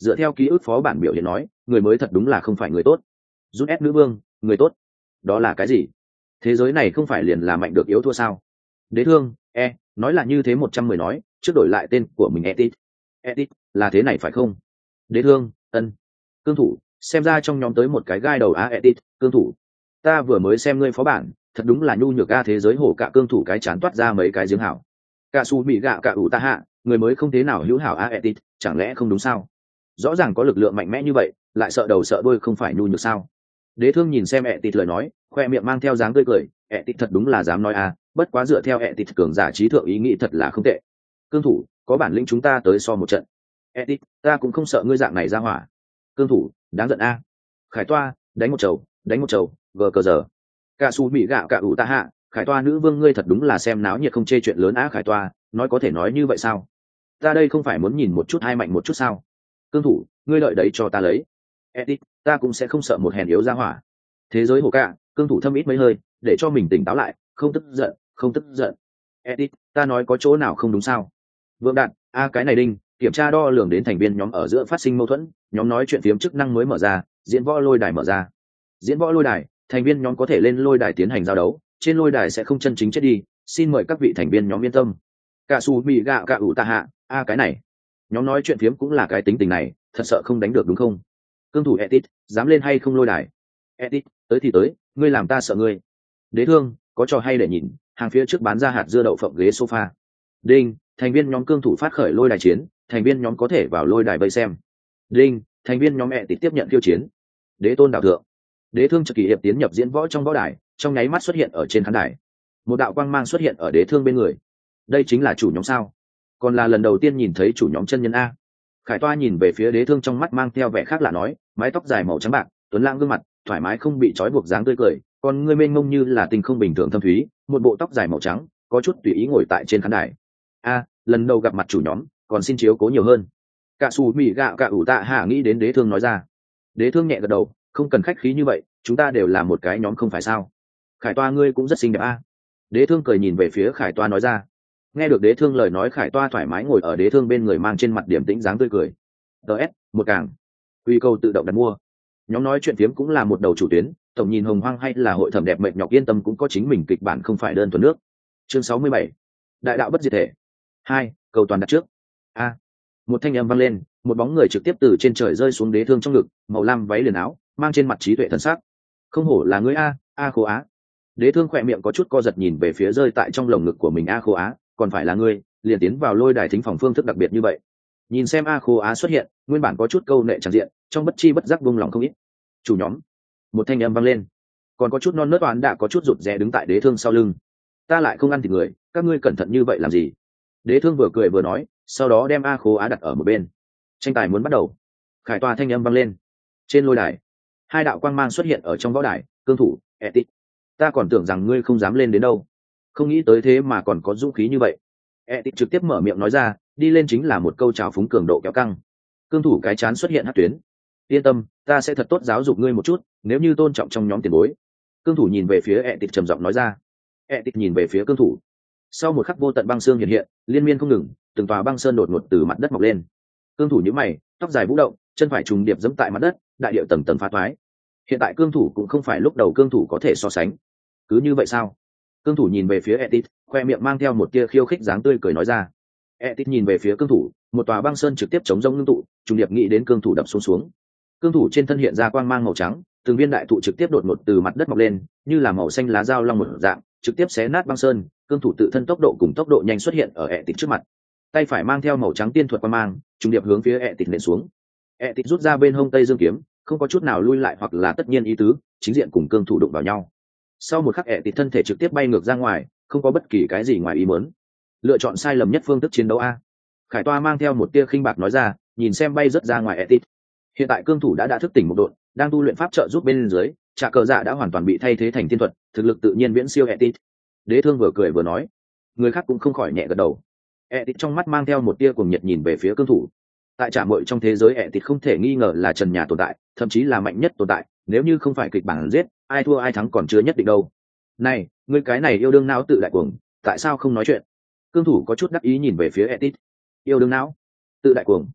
[SPEAKER 1] dựa theo ký ức phó bản biểu hiện nói người mới thật đúng là không phải người tốt. Rút ép nữ vương người tốt đó là cái gì? Thế giới này không phải liền là mạnh được yếu thua sao? Đế thương e nói là như thế một trăm mười nói trước đổi lại tên của mình etit. Etit là thế này phải không? Đế thương ân. Cương thủ xem ra trong nhóm tới một cái gai đầu á. Etit cương thủ ta vừa mới xem ngươi phó bản thật đúng là nhu nhược a. Thế giới hổ cả cương thủ cái chán toát ra mấy cái giếng hảo. Cả su bị gạ cả ủ ta hạ người mới không thế nào hữu hảo a. Etit chẳng lẽ không đúng sao? Rõ ràng có lực lượng mạnh mẽ như vậy lại sợ đầu sợ đuôi không phải nhu nhược sao? Đế thương nhìn xem Etit lời nói khoe miệng mang theo dáng tươi cười. Etit thật đúng là dám nói a, bất quá dựa theo Etit cường giả trí thượng ý nghĩ thật là không tệ. Cương thủ có bản lĩnh chúng ta tới so một trận. Etit ta cũng không sợ ngươi dạng này ra hỏa. Cương thủ đáng giận a. Khải toa đánh một chầu đánh một chầu gờ cờ giờ. Cả su bị gạo cả ủ ta hạ Khải toa nữ vương ngươi thật đúng là xem náo nhiệt không chê chuyện lớn á. Khải toa nói có thể nói như vậy sao? Ta đây không phải muốn nhìn một chút hai mạnh một chút sao? Cương thủ ngươi đợi đấy cho ta lấy. Etit ta cũng sẽ không sợ một hèn yếu ra hỏa. Thế giới hồ cả cương thủ thâm ít mấy hơi để cho mình tỉnh táo lại không tức giận không tức giận. Etit ta nói có chỗ nào không đúng sao? Vượng đạn a cái này đinh kiểm tra đo lường đến thành viên nhóm ở giữa phát sinh mâu thuẫn nhóm nói chuyện phiếm chức năng mới mở ra diễn võ lôi đài mở ra. Diễn võ lôi đài thành viên nhóm có thể lên lôi đài tiến hành giao đấu trên lôi đài sẽ không chân chính chết đi xin mời các vị thành viên nhóm yên tâm. Cả su bị gạ cả ủ ta hạ a cái này nhóm nói chuyện phiếm cũng là cái tính tình này thật sợ không đánh được đúng không? Cương thủ Etit dám lên hay không lôi đài? Etit tới thì tới ngươi làm ta sợ ngươi. Đế thương có trò hay để nhìn hàng phía trước bán ra hạt dưa đậu phộng ghế sofa. Đinh thành viên nhóm cương thủ phát khởi lôi đài chiến thành viên nhóm có thể vào lôi đài vây xem. Đinh thành viên nhóm Etit tiếp nhận khiêu chiến. Đế tôn đạo thượng đế thương trực kỳ hiệp tiến nhập diễn võ trong võ đài trong nháy mắt xuất hiện ở trên khán đài một đạo quang mang xuất hiện ở đế thương bên người. Đây chính là chủ nhóm sao? Còn là lần đầu tiên nhìn thấy chủ nhóm chân nhân a. Khải toa nhìn về phía đế thương trong mắt mang theo vẻ khác lạ nói mái tóc dài màu trắng bạc tuấn lãng gương mặt thoải mái không bị trói buộc dáng tươi cười còn ngươi mênh mông như là tình không bình thường thâm thúy một bộ tóc dài màu trắng có chút tùy ý ngồi tại trên khán đài. A lần đầu gặp mặt chủ nhóm còn xin chiếu cố nhiều hơn. Cả xù mì gạo cả ủ tạ hạ nghĩ đến đế thương nói ra. Đế thương nhẹ gật đầu không cần khách khí như vậy chúng ta đều là một cái nhóm không phải sao? Khải toa ngươi cũng rất xinh đẹp a. Đế thương cười nhìn về phía khải toa nói ra. Nghe được đế thương lời nói khải toa thoải mái ngồi ở đế thương bên người mang trên mặt điểm tĩnh dáng tươi cười. ts một càng quy câu tự động đặt mua. Nhóm nói chuyện phiếm cũng là một đầu chủ tuyến tổng nhìn hồng hoang hay là hội thẩm đẹp mệt nhọc yên tâm cũng có chính mình kịch bản không phải đơn thuần nước. Chương sáu mươi bảy đại đạo bất diệt thể hai cầu toàn đặt trước. A một thanh âm vang lên một bóng người trực tiếp từ trên trời rơi xuống đế thương trong ngực màu lam váy liền áo mang trên mặt trí tuệ thần sắc. Không hổ là ngươi a a khô á. Đế thương khỏe miệng có chút co giật nhìn về phía rơi tại trong lồng ngực của mình a khô á còn phải là ngươi liền tiến vào lôi đài thính phòng phương thức đặc biệt như vậy. Nhìn xem a khô á xuất hiện nguyên bản có chút câu nệ tràn diện trong bất chi bất giác vung lòng không ít. Chủ nhóm một thanh âm vang lên còn có chút non nớt oán đã có chút rụt rè đứng tại đế thương sau lưng. Ta lại không ăn thịt người các ngươi cẩn thận như vậy làm gì? Đế thương vừa cười vừa nói sau đó đem a khô á đặt ở một bên. Tranh tài muốn bắt đầu. Khải toa thanh âm vang lên trên lôi đài hai đạo quang mang xuất hiện ở trong võ đài. Cương thủ Etit ta còn tưởng rằng ngươi không dám lên đến đâu không nghĩ tới thế mà còn có dũng khí như vậy. Etit trực tiếp mở miệng nói ra đi lên chính là một câu trào phúng cường độ kéo căng. Cương thủ cái chán xuất hiện hát tuyến. Yên tâm ta sẽ thật tốt giáo dục ngươi một chút nếu như tôn trọng trong nhóm tiền bối. Cương thủ nhìn về phía Etit trầm giọng nói ra. Etit nhìn về phía cương thủ. Sau một khắc vô tận băng xương hiện hiện liên miên không ngừng từng tòa băng sơn đột ngột từ mặt đất mọc lên. Cương thủ nhíu mày tóc dài vũ động chân phải trùng điệp dẫm tại mặt đất đại điệu tầng tầng phá thoái. Hiện tại cương thủ cũng không phải lúc đầu cương thủ có thể so sánh. Cứ như vậy sao? Cương thủ nhìn về phía Etit khoe miệng mang theo một tia khiêu khích dáng tươi cười nói ra. Etit nhìn về phía cương thủ một tòa băng sơn trực tiếp chống rông ngưng tụ trùng điệp nghĩ đến cương thủ đập xuống xuống. Cương thủ trên thân hiện ra quang mang màu trắng từng viên đại thụ trực tiếp đột ngột từ mặt đất mọc lên như là màu xanh lá dao long một dạng trực tiếp xé nát băng sơn. Cương thủ tự thân tốc độ cùng tốc độ nhanh xuất hiện ở Etit trước mặt tay phải mang theo màu trắng tiên thuật quang mang trùng điệp hướng phía Etit nện xuống. Etit rút ra bên hông tây dương kiếm không có chút nào lui lại hoặc là tất nhiên ý tứ chính diện cùng cương thủ đụng vào nhau. Sau một khắc Etit thân thể trực tiếp bay ngược ra ngoài không có bất kỳ cái gì ngoài ý muốn. Lựa chọn sai lầm nhất phương thức chiến đấu a. Khải toa mang theo một tia khinh bạc nói ra nhìn xem bay rất ra ngoài Etit. Hiện tại cương thủ đã đã thức tỉnh một độn đang tu luyện pháp trợ giúp bên dưới trà cờ dạ đã hoàn toàn bị thay thế thành thiên thuật thực lực tự nhiên viễn siêu Etit. Đế thương vừa cười vừa nói người khác cũng không khỏi nhẹ gật đầu. Etit trong mắt mang theo một tia cuồng nhiệt nhìn về phía cương thủ. Tại trạm mội trong thế giới Etit không thể nghi ngờ là trần nhà tồn tại thậm chí là mạnh nhất tồn tại nếu như không phải kịch bản giết ai thua ai thắng còn chưa nhất định đâu. Này ngươi cái này yêu đương não tự đại cuồng tại sao không nói chuyện? Cương thủ có chút đắc ý nhìn về phía Etit. Yêu đương não tự đại cuồng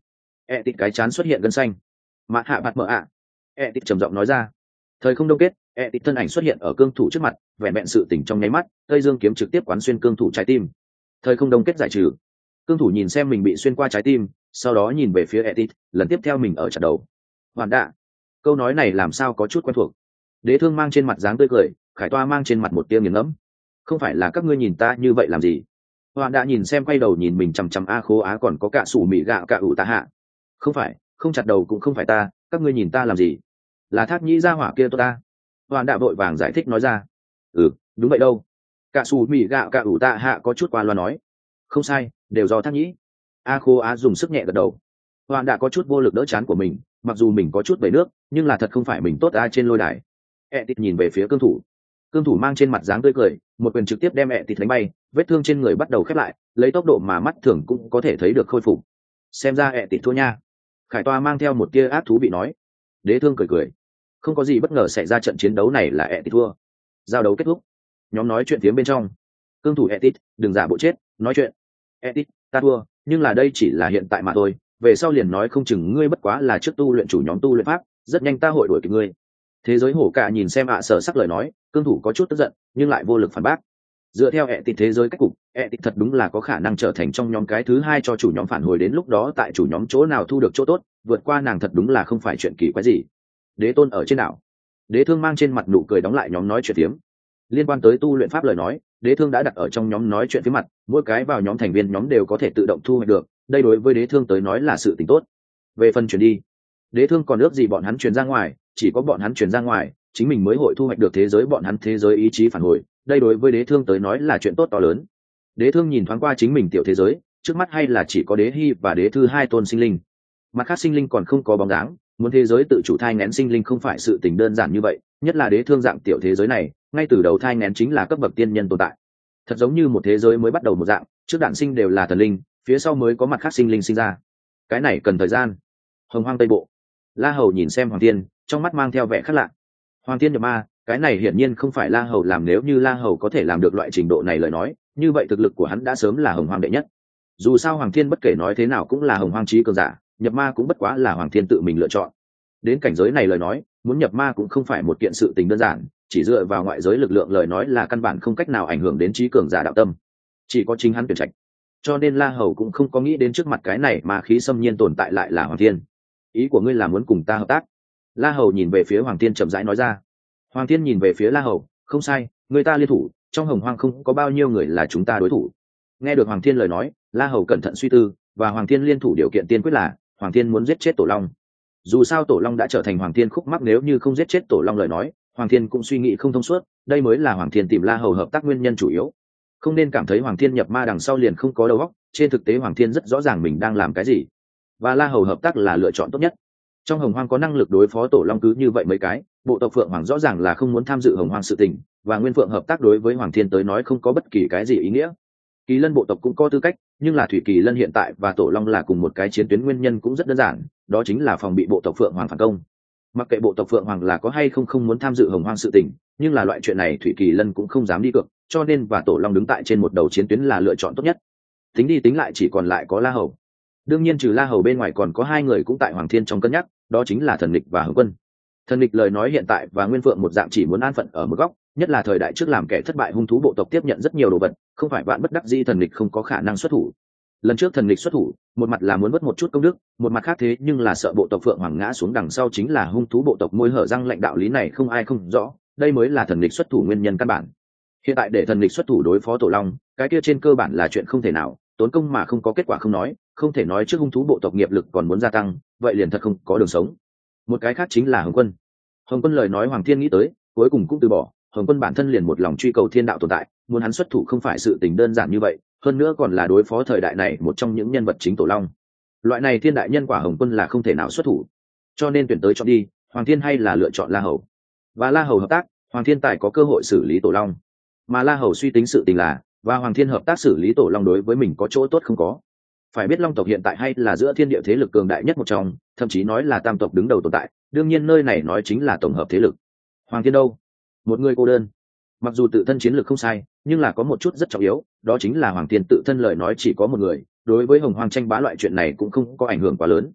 [SPEAKER 1] ẹ tịt cái chán xuất hiện gân xanh. Mạ hạ bạt mở ạ. ẹ tịt trầm giọng nói ra. Thời không đông kết, ẹ tịt thân ảnh xuất hiện ở cương thủ trước mặt, vẹn vẹn sự tỉnh trong nháy mắt, tây dương kiếm trực tiếp quán xuyên cương thủ trái tim. Thời không đông kết giải trừ. Cương thủ nhìn xem mình bị xuyên qua trái tim, sau đó nhìn về phía ẹ tịt, lần tiếp theo mình ở chặt đầu. Hoàn đạ. Câu nói này làm sao có chút quen thuộc. Đế thương mang trên mặt dáng tươi cười, khải toa mang trên mặt một tia nghiền ngẫm. Không phải là các ngươi nhìn ta như vậy làm gì? Hoàn đã nhìn xem quay đầu nhìn mình chằm chằm a khố á còn có cả sủ mị gạo cả ủ ta hạ. Không phải, không chặt đầu cũng không phải ta, các ngươi nhìn ta làm gì? Là thác nhĩ ra hỏa kia tôi ta. Hoàn đã vội vàng giải thích nói ra. Ừ, đúng vậy đâu. Cả sủ mị gạo cả ủ ta hạ có chút qua loa nói. Không sai, đều do thác nhĩ. A khố á dùng sức nhẹ gật đầu. Hoàn đã có chút vô lực đỡ chán của mình, mặc dù mình có chút bể nước, nhưng là thật không phải mình tốt a trên lôi đài. E tịt nhìn về phía cương thủ. Cương thủ mang trên mặt dáng tươi cười, một quyền trực tiếp đem E tịt đánh bay, vết thương trên người bắt đầu khép lại, lấy tốc độ mà mắt thường cũng có thể thấy được khôi phục. Xem ra E tịt thua nha. Khải toa mang theo một tia ác thú bị nói. Đế thương cười cười. Không có gì bất ngờ xảy ra, trận chiến đấu này là E tịt thua. Giao đấu kết thúc. Nhóm nói chuyện phía bên trong. Cương thủ E tịt, đừng giả bộ chết, nói chuyện. E tịt, ta thua, nhưng là đây chỉ là hiện tại mà thôi, về sau liền nói không chừng ngươi bất quá là trước tu luyện chủ nhóm tu luyện pháp, rất nhanh ta hội đuổi kịp ngươi. Thế giới hổ cả nhìn xem ạ sở sắc lời nói, cương thủ có chút tức giận nhưng lại vô lực phản bác. Dựa theo ẹ tịt thế giới cách cục, ẹ tịt thật đúng là có khả năng trở thành trong nhóm cái thứ hai cho chủ nhóm phản hồi, đến lúc đó tại chủ nhóm chỗ nào thu được chỗ tốt, vượt qua nàng thật đúng là không phải chuyện kỳ quái gì. Đế tôn ở trên đảo. Đế thương mang trên mặt nụ cười đóng lại nhóm nói chuyện tiếm. Liên quan tới tu luyện pháp lời nói, đế thương đã đặt ở trong nhóm nói chuyện phía mặt, mỗi cái vào nhóm thành viên nhóm đều có thể tự động thu hoạch được, đây đối với đế thương tới nói là sự tình tốt. Về phần chuyển đi, đế thương còn ước gì bọn hắn chuyển ra ngoài, chỉ có bọn hắn chuyển ra ngoài, chính mình mới hội thu hoạch được thế giới bọn hắn thế giới ý chí phản hồi, đây đối với đế thương tới nói là chuyện tốt to lớn. Đế thương nhìn thoáng qua chính mình tiểu thế giới, trước mắt hay là chỉ có đế hy và đế thư hai tôn sinh linh, mặt khác sinh linh còn không có bóng dáng, muốn thế giới tự chủ thai nghén sinh linh không phải sự tình đơn giản như vậy, nhất là đế thương dạng tiểu thế giới này, ngay từ đầu thai nghén chính là cấp bậc tiên nhân tồn tại, thật giống như một thế giới mới bắt đầu một dạng, trước đản sinh đều là thần linh, phía sau mới có mặt khác sinh linh sinh ra, cái này cần thời gian. Hồng Hoang Tây Bộ, La Hầu nhìn xem Hoàng Thiên, trong mắt mang theo vẻ khác lạ. Hoàng Thiên nhập ma, cái này hiển nhiên không phải La Hầu làm, nếu như La Hầu có thể làm được loại trình độ này lời nói, như vậy thực lực của hắn đã sớm là Hồng Hoang đệ nhất. Dù sao Hoàng Thiên bất kể nói thế nào cũng là Hồng Hoang chí cường giả, nhập ma cũng bất quá là Hoàng Thiên tự mình lựa chọn. Đến cảnh giới này lời nói, muốn nhập ma cũng không phải một kiện sự tình đơn giản, chỉ dựa vào ngoại giới lực lượng lời nói là căn bản không cách nào ảnh hưởng đến chí cường giả đạo tâm, chỉ có chính hắn tuyển trạch. Cho nên La Hầu cũng không có nghĩ đến trước mặt cái này mà khí xâm nhiên tồn tại lại là Hoàng Thiên. Ý của ngươi là muốn cùng ta hợp tác? La Hầu nhìn về phía Hoàng Thiên chậm rãi nói ra. Hoàng Thiên nhìn về phía La Hầu, không sai, người ta liên thủ, trong Hồng Hoang không có bao nhiêu người là chúng ta đối thủ. Nghe được Hoàng Thiên lời nói, La Hầu cẩn thận suy tư, và Hoàng Thiên liên thủ điều kiện tiên quyết là Hoàng Thiên muốn giết chết Tổ Long. Dù sao Tổ Long đã trở thành Hoàng Thiên khúc mắc, nếu như không giết chết Tổ Long lời nói, Hoàng Thiên cũng suy nghĩ không thông suốt, đây mới là Hoàng Thiên tìm La Hầu hợp tác nguyên nhân chủ yếu. Không nên cảm thấy Hoàng Thiên nhập ma đằng sau liền không có đầu óc, trên thực tế Hoàng Thiên rất rõ ràng mình đang làm cái gì, và La Hầu hợp tác là lựa chọn tốt nhất. Trong Hồng Hoang có năng lực đối phó Tổ Long cứ như vậy mấy cái, bộ tộc Phượng Hoàng rõ ràng là không muốn tham dự Hồng Hoang sự tình, và Nguyên Phượng hợp tác đối với Hoàng Thiên tới nói không có bất kỳ cái gì ý nghĩa. Kỳ Lân bộ tộc cũng có tư cách, nhưng là Thủy Kỳ Lân hiện tại và Tổ Long là cùng một cái chiến tuyến, nguyên nhân cũng rất đơn giản, đó chính là phòng bị bộ tộc Phượng Hoàng phản công. Mặc kệ bộ tộc Phượng Hoàng là có hay không không muốn tham dự Hồng Hoang sự tình, nhưng là loại chuyện này Thủy Kỳ Lân cũng không dám đi cược, cho nên và Tổ Long đứng tại trên một đầu chiến tuyến là lựa chọn tốt nhất. Tính đi tính lại chỉ còn lại có La Hầu. Đương nhiên trừ La Hầu bên ngoài còn có hai người cũng tại Hoàng Thiên trong cân nhắc, đó chính là Thần Lịch và Hồng Quân. Thần Lịch lời nói hiện tại và Nguyên Phượng một dạng chỉ muốn an phận ở một góc, nhất là thời đại trước làm kẻ thất bại hung thú bộ tộc tiếp nhận rất nhiều đồ vật, không phải bạn bất đắc dĩ Thần Lịch không có khả năng xuất thủ. Lần trước Thần Lịch xuất thủ, một mặt là muốn vớt một chút công đức, một mặt khác thế nhưng là sợ bộ tộc Phượng Hoàng ngã xuống đằng sau chính là hung thú bộ tộc môi hở răng lệnh, đạo lý này không ai không rõ, đây mới là Thần Lịch xuất thủ nguyên nhân căn bản. Hiện tại để Thần Lịch xuất thủ đối phó Tổ Long, cái kia trên cơ bản là chuyện không thể nào, tốn công mà không có kết quả không nói, không thể nói trước hung thú bộ tộc nghiệp lực còn muốn gia tăng, vậy liền thật không có đường sống. Một cái khác chính là Hồng Quân. Hồng Quân lời nói Hoàng Thiên nghĩ tới, cuối cùng cũng từ bỏ. Hồng Quân bản thân liền một lòng truy cầu thiên đạo tồn tại, muốn hắn xuất thủ không phải sự tình đơn giản như vậy, hơn nữa còn là đối phó thời đại này một trong những nhân vật chính Tổ Long. Loại này thiên đại nhân quả Hồng Quân là không thể nào xuất thủ, cho nên tuyển tới chọn đi, Hoàng Thiên hay là lựa chọn La Hầu. Và La Hầu hợp tác, Hoàng Thiên tài có cơ hội xử lý Tổ Long. Mà La Hầu suy tính sự tình là, và Hoàng Thiên hợp tác xử lý Tổ Long đối với mình có chỗ tốt không có. Phải biết Long tộc hiện tại hay là giữa thiên địa thế lực cường đại nhất một trong, thậm chí nói là tam tộc đứng đầu tồn tại, đương nhiên nơi này nói chính là tổng hợp thế lực. Hoàng Thiên đâu? Một người cô đơn. Mặc dù tự thân chiến lược không sai, nhưng là có một chút rất trọng yếu, đó chính là Hoàng Thiên tự thân lời nói chỉ có một người, đối với Hồng Hoang tranh bá loại chuyện này cũng không có ảnh hưởng quá lớn.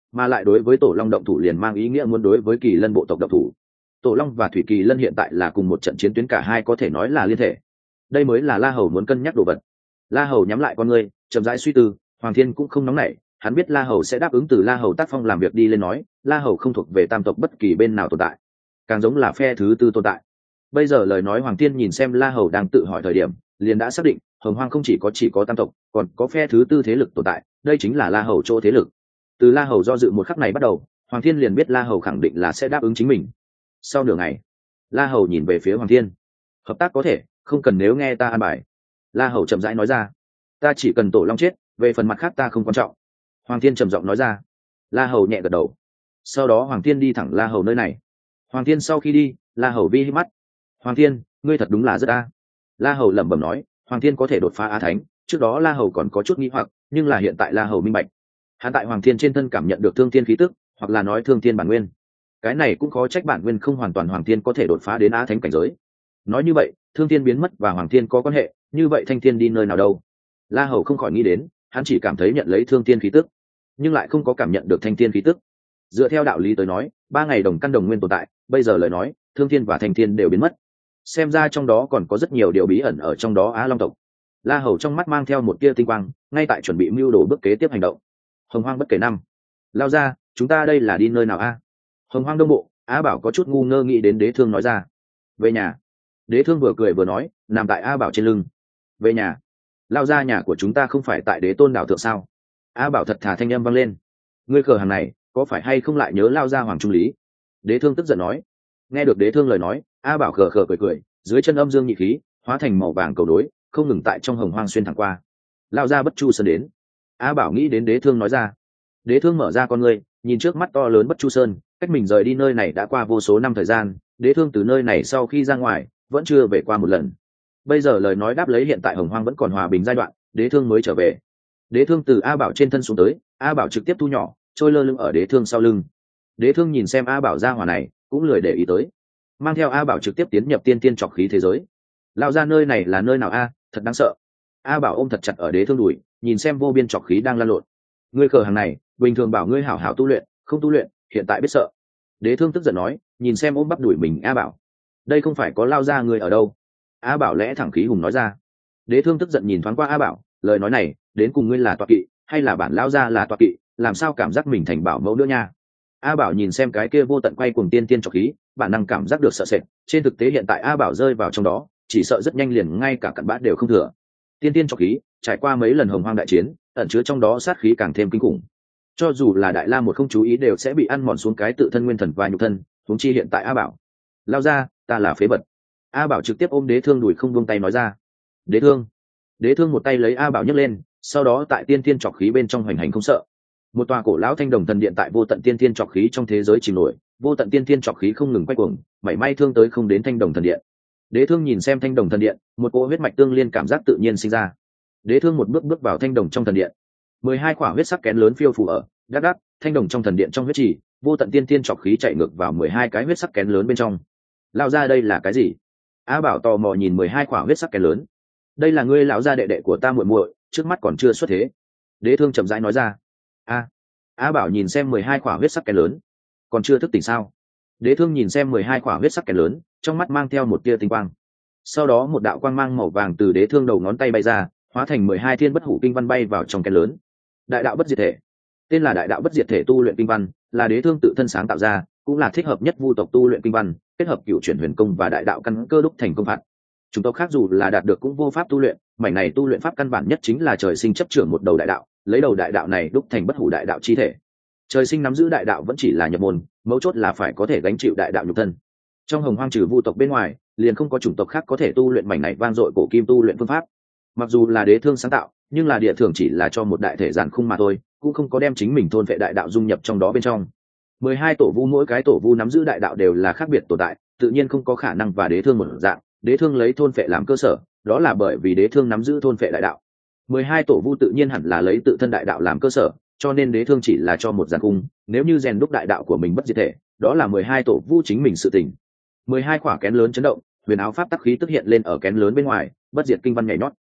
[SPEAKER 1] mà lại đối với tổ long động thủ liền mang ý nghĩa muốn đối với kỳ lân bộ tộc động thủ. Tổ long và thủy kỳ lân hiện tại là cùng một trận chiến tuyến, cả hai có thể nói là liên thể. Đây mới là La Hầu muốn cân nhắc đồ vật. La Hầu nhắm lại con ngươi, chậm rãi suy tư. Hoàng Thiên cũng không nóng nảy, hắn biết La Hầu sẽ đáp ứng, từ La Hầu tác phong làm việc đi lên nói, La Hầu không thuộc về tam tộc bất kỳ bên nào tồn tại, càng giống là phe thứ tư tồn tại. Bây giờ lời nói Hoàng Thiên nhìn xem La Hầu đang tự hỏi thời điểm, liền đã xác định Hồng Hoang không chỉ có chỉ có tam tộc, còn có phe thứ tư thế lực tồn tại, đây chính là La Hầu chỗ thế lực. Từ La Hầu do dự một khắc này bắt đầu, Hoàng Thiên liền biết La Hầu khẳng định là sẽ đáp ứng chính mình. Sau nửa ngày, La Hầu nhìn về phía Hoàng Thiên. Hợp tác có thể, không cần nếu nghe ta an bài. La Hầu chậm rãi nói ra. Ta chỉ cần tổ long chết, về phần mặt khác ta không quan trọng. Hoàng Thiên trầm giọng nói ra. La Hầu nhẹ gật đầu. Sau đó Hoàng Thiên đi thẳng La Hầu nơi này. Hoàng Thiên sau khi đi, La Hầu vi hít mắt. Hoàng Thiên, ngươi thật đúng là rất a. La Hầu lẩm bẩm nói, Hoàng Thiên có thể đột phá Á Thánh, trước đó La Hầu còn có chút nghi hoặc, nhưng là hiện tại La Hầu minh bạch. Hắn tại Hoàng Thiên trên thân cảm nhận được thương thiên khí tức, hoặc là nói thương thiên bản nguyên. Cái này cũng khó trách bản nguyên không hoàn toàn Hoàng Thiên có thể đột phá đến Á Thánh cảnh giới. Nói như vậy, thương thiên biến mất và Hoàng Thiên có quan hệ, như vậy thanh thiên đi nơi nào đâu? La Hầu không khỏi nghĩ đến, hắn chỉ cảm thấy nhận lấy thương thiên khí tức, nhưng lại không có cảm nhận được thanh thiên khí tức. Dựa theo đạo lý tới nói, ba ngày đồng căn đồng nguyên tồn tại, bây giờ lời nói, thương thiên và thanh thiên đều biến mất. Xem ra trong đó còn có rất nhiều điều bí ẩn ở trong đó. Á Long tộc. La Hầu trong mắt mang theo một tia tinh quang, ngay tại chuẩn bị mưu đồ bước kế tiếp hành động. Hồng Hoang bất kể năm. Lao ra, chúng ta đây là đi nơi nào a? Hồng Hoang đông bộ, Á Bảo có chút ngu ngơ nghĩ đến Đế Thương nói ra. Về nhà. Đế Thương vừa cười vừa nói, nằm tại Á Bảo trên lưng. Về nhà. Lao ra, nhà của chúng ta không phải tại Đế Tôn đảo thượng sao? Á Bảo thật thà thanh âm vang lên. Ngươi khờ hàng này, có phải hay không lại nhớ Lao ra Hoàng Trung Lý? Đế Thương tức giận nói. Nghe được Đế Thương lời nói, Á Bảo khờ khờ cười cười, dưới chân âm dương nhị khí hóa thành màu vàng cầu đối, không ngừng tại trong Hồng Hoang xuyên thẳng qua. Lao ra Bất Chu Sơn đến. Á Bảo nghĩ đến Đế Thương nói ra. Đế Thương mở ra con ngươi, nhìn trước mắt to lớn Bất Chu Sơn, cách mình rời đi nơi này đã qua vô số năm thời gian, Đế Thương từ nơi này sau khi ra ngoài vẫn chưa về qua một lần. Bây giờ lời nói đáp lấy hiện tại Hồng Hoang vẫn còn hòa bình giai đoạn, Đế Thương mới trở về. Đế Thương từ A Bảo trên thân xuống tới, A Bảo trực tiếp thu nhỏ, trôi lơ lửng ở Đế Thương sau lưng. Đế Thương nhìn xem A Bảo ra hỏa này, cũng lười để ý tới, mang theo A Bảo trực tiếp tiến nhập tiên tiên trọc khí thế giới. Lao ra, nơi này là nơi nào a? Thật đáng sợ. A Bảo ôm thật chặt ở Đế Thương đùi, nhìn xem vô biên trọc khí đang lan lộn. Ngươi khờ hàng này, bình thường bảo ngươi hảo hảo tu luyện, không tu luyện, hiện tại biết sợ. Đế Thương tức giận nói, nhìn xem ôm bắp đuổi mình A Bảo. Đây không phải có Lao ra người ở đâu? A Bảo lẽ thẳng khí hùng nói ra. Đế Thương tức giận nhìn thoáng qua A Bảo, lời nói này, đến cùng ngươi là tọa kỵ, hay là bản Lao ra là tọa kỵ, làm sao cảm giác mình thành bảo mẫu nữa nha? A Bảo nhìn xem cái kia vô tận quay cuồng tiên tiên trọc khí, bản năng cảm giác được sợ sệt. Trên thực tế hiện tại A Bảo rơi vào trong đó, chỉ sợ rất nhanh liền ngay cả cặn bã đều không thừa. Tiên tiên trọc khí trải qua mấy lần Hồng Hoang đại chiến, ẩn chứa trong đó sát khí càng thêm kinh khủng. Cho dù là Đại La một không chú ý đều sẽ bị ăn mòn xuống cái tự thân nguyên thần và nhục thân. Huống chi hiện tại A Bảo. Lao ra, ta là phế vật. A Bảo trực tiếp ôm Đế Thương đùi không buông tay nói ra. Đế Thương. Đế Thương một tay lấy A Bảo nhấc lên, sau đó tại tiên tiên trọc khí bên trong hoành hành không sợ. Một tòa cổ lão thanh đồng thần điện tại vô tận tiên tiên trọc khí trong thế giới chìm nổi, vô tận tiên tiên trọc khí không ngừng quay cuồng, mảy may thương tới không đến thanh đồng thần điện. Đế Thương nhìn xem thanh đồng thần điện, một cỗ huyết mạch tương liên cảm giác tự nhiên sinh ra. Đế Thương một bước bước vào thanh đồng trong thần điện. Mười hai quả huyết sắc kén lớn phiêu phù ở, đắc đắc, thanh đồng trong thần điện trong huyết trì, vô tận tiên tiên trọc khí chạy ngược vào mười hai cái huyết sắc kén lớn bên trong. Lao ra, đây là cái gì? A Bảo tò mò nhìn mười hai quả huyết sắc kén lớn. Đây là ngươi lão gia đệ đệ của ta muội muội, trước mắt còn chưa xuất thế. Đế Thương chậm rãi nói ra. A. A Bảo nhìn xem mười hai quả huyết sắc kén lớn, còn chưa thức tỉnh sao? Đế Thương nhìn xem mười hai quả huyết sắc kén lớn, trong mắt mang theo một tia tinh quang. Sau đó một đạo quang mang màu vàng từ Đế Thương đầu ngón tay bay ra, hóa thành mười hai thiên bất hủ kinh văn bay vào trong kén lớn. Đại đạo bất diệt thể, tên là đại đạo bất diệt thể tu luyện kinh văn, là Đế Thương tự thân sáng tạo ra, cũng là thích hợp nhất vu tộc tu luyện kinh văn, kết hợp cựu chuyển huyền công và đại đạo căn cơ đúc thành công phạt. Chúng tộc khác dù là đạt được cũng vô pháp tu luyện, mảnh này tu luyện pháp căn bản nhất chính là trời sinh chấp trưởng một đầu đại đạo, lấy đầu đại đạo này đúc thành bất hủ đại đạo chi thể. Trời sinh nắm giữ đại đạo vẫn chỉ là nhập môn, mấu chốt là phải có thể gánh chịu đại đạo nhục thân. Trong Hồng Hoang trừ vu tộc bên ngoài, liền không có chủng tộc khác có thể tu luyện mảnh này vang dội cổ kim tu luyện phương pháp. Mặc dù là Đế Thương sáng tạo, nhưng là địa thường chỉ là cho một đại thể giản khung mà thôi, cũng không có đem chính mình thôn vệ đại đạo dung nhập trong đó bên trong. Mười hai tổ vu mỗi cái tổ vu nắm giữ đại đạo đều là khác biệt tồn tại, tự nhiên không có khả năng và Đế Thương một dạng. Đế Thương lấy thôn vệ làm cơ sở, đó là bởi vì Đế Thương nắm giữ thôn vệ đại đạo. Mười hai tổ vu tự nhiên hẳn là lấy tự thân đại đạo làm cơ sở, cho nên Đế Thương chỉ là cho một giản khung, nếu như rèn đúc đại đạo của mình bất diệt thể, đó là mười hai tổ vu chính mình sự tình. Mười hai quả kén lớn chấn động, huyền áo pháp tắc khí tức hiện lên ở kén lớn bên ngoài, bất diệt kinh văn nhảy nhót.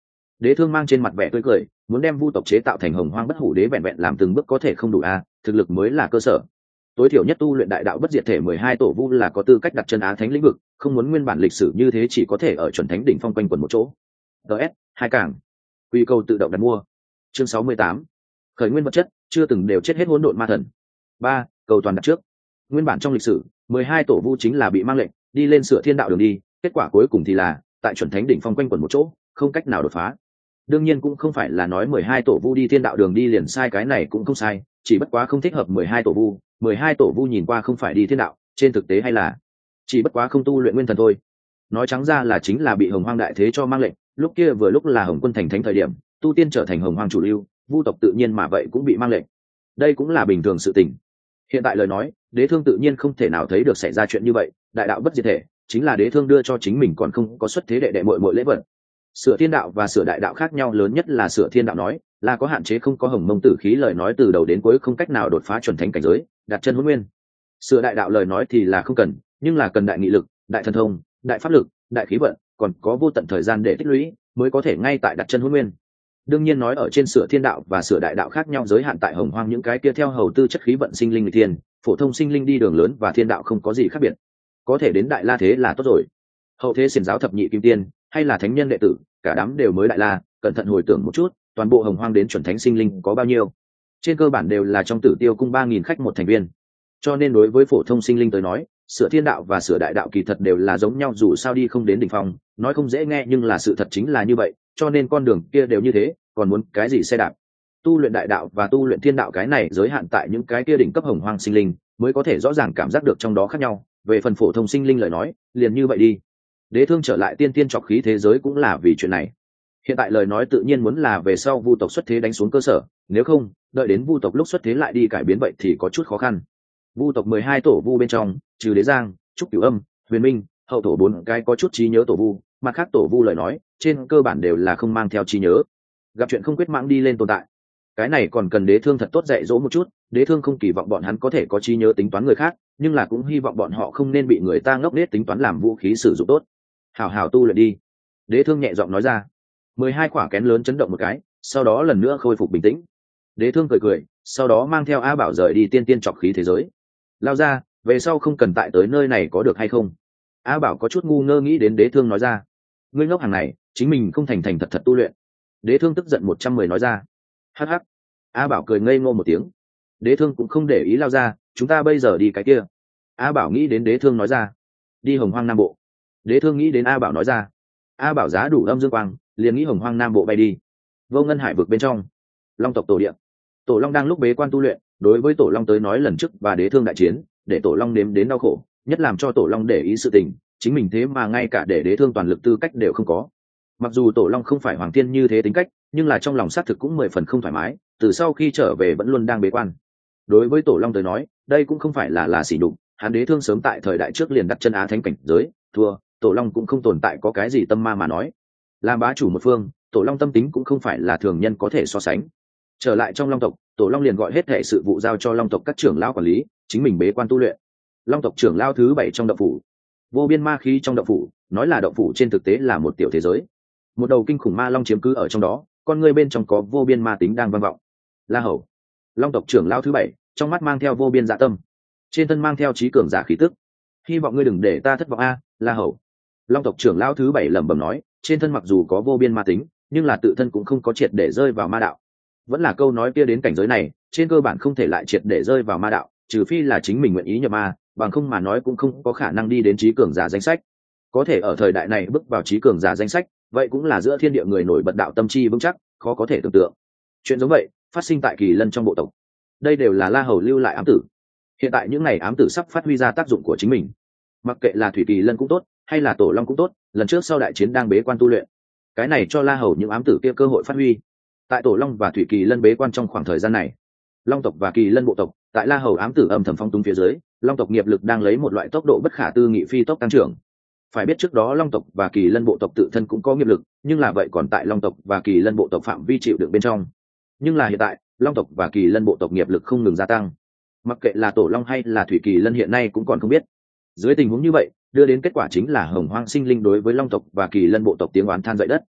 [SPEAKER 1] Đế Thương mang trên mặt vẻ tươi cười, muốn đem vu tộc chế tạo thành hồng hoang bất hủ đế vẹn vẹn làm từng bước có thể không đủ a, thực lực mới là cơ sở. Tối thiểu nhất tu luyện đại đạo bất diệt thể mười hai tổ vu là có tư cách đặt chân á thánh lĩnh vực, không muốn nguyên bản lịch sử như thế chỉ có thể ở chuẩn thánh đỉnh phong quanh quần một chỗ. ds hai cảng quy cầu tự động đặt mua. Chương sáu mươi tám, khởi nguyên vật chất, chưa từng đều chết hết hỗn độn ma thần. Ba, cầu toàn đặt trước. Nguyên bản trong lịch sử mười hai tổ vu chính là bị mang lệnh đi lên sửa thiên đạo đường đi, kết quả cuối cùng thì là tại chuẩn thánh đỉnh phong quanh quần một chỗ, không cách nào đột phá. Đương nhiên cũng không phải là nói mười hai tổ vu đi thiên đạo đường đi liền sai, cái này cũng không sai, chỉ bất quá không thích hợp mười hai tổ vu. Mười hai tổ vu nhìn qua không phải đi thiên đạo, trên thực tế hay là chỉ bất quá không tu luyện nguyên thần thôi. Nói trắng ra là chính là bị hồng hoang đại thế cho mang lệnh, lúc kia vừa lúc là hồng quân thành thánh thời điểm, tu tiên trở thành hồng hoang chủ lưu, vu tộc tự nhiên mà vậy cũng bị mang lệnh. Đây cũng là bình thường sự tình. Hiện tại lời nói, Đế Thương tự nhiên không thể nào thấy được xảy ra chuyện như vậy, đại đạo bất diệt thể chính là Đế Thương đưa cho chính mình còn không có xuất thế đệ đệ muội muội lễ vật. Sửa thiên đạo và sửa đại đạo khác nhau lớn nhất là sửa thiên đạo nói là có hạn chế, không có hồng mông tử khí lời nói từ đầu đến cuối không cách nào đột phá chuẩn thánh cảnh giới, đặt chân hôn nguyên. Sửa đại đạo lời nói thì là không cần, nhưng là cần đại nghị lực, đại thần thông, đại pháp lực, đại khí vận, còn có vô tận thời gian để tích lũy mới có thể ngay tại đặt chân hôn nguyên. Đương nhiên nói ở trên sửa thiên đạo và sửa đại đạo khác nhau giới hạn tại hồng hoang những cái kia theo hầu tư chất khí vận sinh linh người thiên, phổ thông sinh linh đi đường lớn và thiên đạo không có gì khác biệt, có thể đến đại la thế là tốt rồi. Hậu thế xiển giáo thập nhị kim tiên hay là thánh nhân đệ tử, cả đám đều mới đại la, cẩn thận hồi tưởng một chút, toàn bộ hồng hoang đến chuẩn thánh sinh linh có bao nhiêu, trên cơ bản đều là trong Tử Tiêu cung ba nghìn khách một thành viên. Cho nên đối với phổ thông sinh linh tới nói, sửa thiên đạo và sửa đại đạo kỳ thật đều là giống nhau, dù sao đi không đến đỉnh phong, nói không dễ nghe nhưng là sự thật chính là như vậy, cho nên con đường kia đều như thế, còn muốn cái gì xe đạp. Tu luyện đại đạo và tu luyện thiên đạo cái này giới hạn tại những cái kia đỉnh cấp hồng hoang sinh linh mới có thể rõ ràng cảm giác được trong đó khác nhau, về phần phổ thông sinh linh lời nói, liền như vậy đi. Đế Thương trở lại tiên tiên trọc khí thế giới cũng là vì chuyện này. Hiện tại lời nói tự nhiên muốn là về sau vu tộc xuất thế đánh xuống cơ sở, nếu không đợi đến vu tộc lúc xuất thế lại đi cải biến vậy thì có chút khó khăn. Vu tộc mười hai tổ vu bên trong, trừ Đế Giang, Trúc Cửu Âm, Huyền Minh, hậu tổ bốn cái có chút trí nhớ tổ vu, mặt khác tổ vu lời nói trên cơ bản đều là không mang theo trí nhớ, gặp chuyện không quyết mãng đi lên tồn tại. Cái này còn cần Đế Thương thật tốt dạy dỗ một chút. Đế Thương không kỳ vọng bọn hắn có thể có trí nhớ tính toán người khác, nhưng là cũng hy vọng bọn họ không nên bị người ta ngốc nghếch tính toán làm vũ khí sử dụng tốt. Hảo hảo tu luyện đi. Đế Thương nhẹ giọng nói ra. Mười hai quả kén lớn chấn động một cái, sau đó lần nữa khôi phục bình tĩnh. Đế Thương cười cười, sau đó mang theo A Bảo rời đi tiên tiên trọc khí thế giới. Lao ra, về sau không cần tại tới nơi này có được hay không? A Bảo có chút ngu ngơ nghĩ đến Đế Thương nói ra. Ngươi ngốc hàng này, chính mình không thành thành thật thật tu luyện. Đế Thương tức giận một trăm mười nói ra. Hắc hắc. A Bảo cười ngây ngô một tiếng. Đế Thương cũng không để ý Lao ra, chúng ta bây giờ đi cái kia. A Bảo nghĩ đến Đế Thương nói ra. Đi hồng hoang nam bộ. Đế Thương nghĩ đến A Bảo nói ra. A Bảo giá đủ âm dương quang, liền nghĩ hồng hoang nam bộ bay đi. Vô ngân hải vực bên trong, long tộc tổ địa, tổ long đang lúc bế quan tu luyện. Đối với tổ long tới nói lần trước và Đế Thương đại chiến để tổ long nếm đến đau khổ, nhất làm cho tổ long để ý sự tình chính mình thế mà ngay cả để Đế Thương toàn lực tư cách đều không có. Mặc dù tổ long không phải hoàng tiên như thế tính cách, nhưng là trong lòng xác thực cũng mười phần không thoải mái, từ sau khi trở về vẫn luôn đang bế quan. Đối với tổ long tới nói đây cũng không phải là là sỉ nhục, hắn Đế Thương sớm tại thời đại trước liền đặt chân á thánh cảnh giới, thua tổ long cũng không tồn tại có cái gì tâm ma mà nói. Làm bá chủ một phương, tổ long tâm tính cũng không phải là thường nhân có thể so sánh. Trở lại trong long tộc, tổ long liền gọi hết thể sự vụ giao cho long tộc các trưởng lão quản lý, chính mình bế quan tu luyện. Long tộc trưởng lão thứ bảy trong động phủ, vô biên ma khí trong động phủ, nói là động phủ trên thực tế là một tiểu thế giới. Một đầu kinh khủng ma long chiếm cứ ở trong đó, con người bên trong có vô biên ma tính đang vang vọng. La Hầu, long tộc trưởng lão thứ bảy, trong mắt mang theo vô biên dạ tâm, trên thân mang theo trí cường giả khí tức. Hy vọng ngươi đừng để ta thất vọng a, La Hầu. Long tộc trưởng lão thứ bảy lẩm bẩm nói, trên thân mặc dù có vô biên ma tính, nhưng là tự thân cũng không có triệt để rơi vào ma đạo. Vẫn là câu nói kia, đến cảnh giới này, trên cơ bản không thể lại triệt để rơi vào ma đạo, trừ phi là chính mình nguyện ý nhập ma, bằng không mà nói cũng không có khả năng đi đến trí cường giả danh sách. Có thể ở thời đại này bước vào trí cường giả danh sách, vậy cũng là giữa thiên địa người nổi bật đạo tâm chi vững chắc, khó có thể tưởng tượng. Chuyện giống vậy phát sinh tại Kỳ Lân trong bộ tộc. Đây đều là La Hầu lưu lại ám tử. Hiện tại những này ám tử sắp phát huy ra tác dụng của chính mình. Mặc kệ là Thủy Kỳ Lân cũng tốt, hay là Tổ Long cũng tốt, lần trước sau đại chiến đang bế quan tu luyện, cái này cho La Hầu những ám tử kia cơ hội phát huy. Tại Tổ Long và Thủy Kỳ Lân bế quan trong khoảng thời gian này, Long tộc và Kỳ Lân bộ tộc tại La Hầu ám tử âm thầm phong túng phía dưới, Long tộc nghiệp lực đang lấy một loại tốc độ bất khả tư nghị phi tốc tăng trưởng. Phải biết trước đó Long tộc và Kỳ Lân bộ tộc tự thân cũng có nghiệp lực, nhưng là vậy còn tại Long tộc và Kỳ Lân bộ tộc phạm vi chịu đựng bên trong. Nhưng là hiện tại, Long tộc và Kỳ Lân bộ tộc nghiệp lực không ngừng gia tăng. Mặc kệ là Tổ Long hay là Thủy Kỳ Lân hiện nay cũng còn không biết. Dưới tình huống như vậy, đưa đến kết quả chính là hồng hoang sinh linh đối với Long tộc và Kỳ Lân bộ tộc tiếng oán than dậy đất.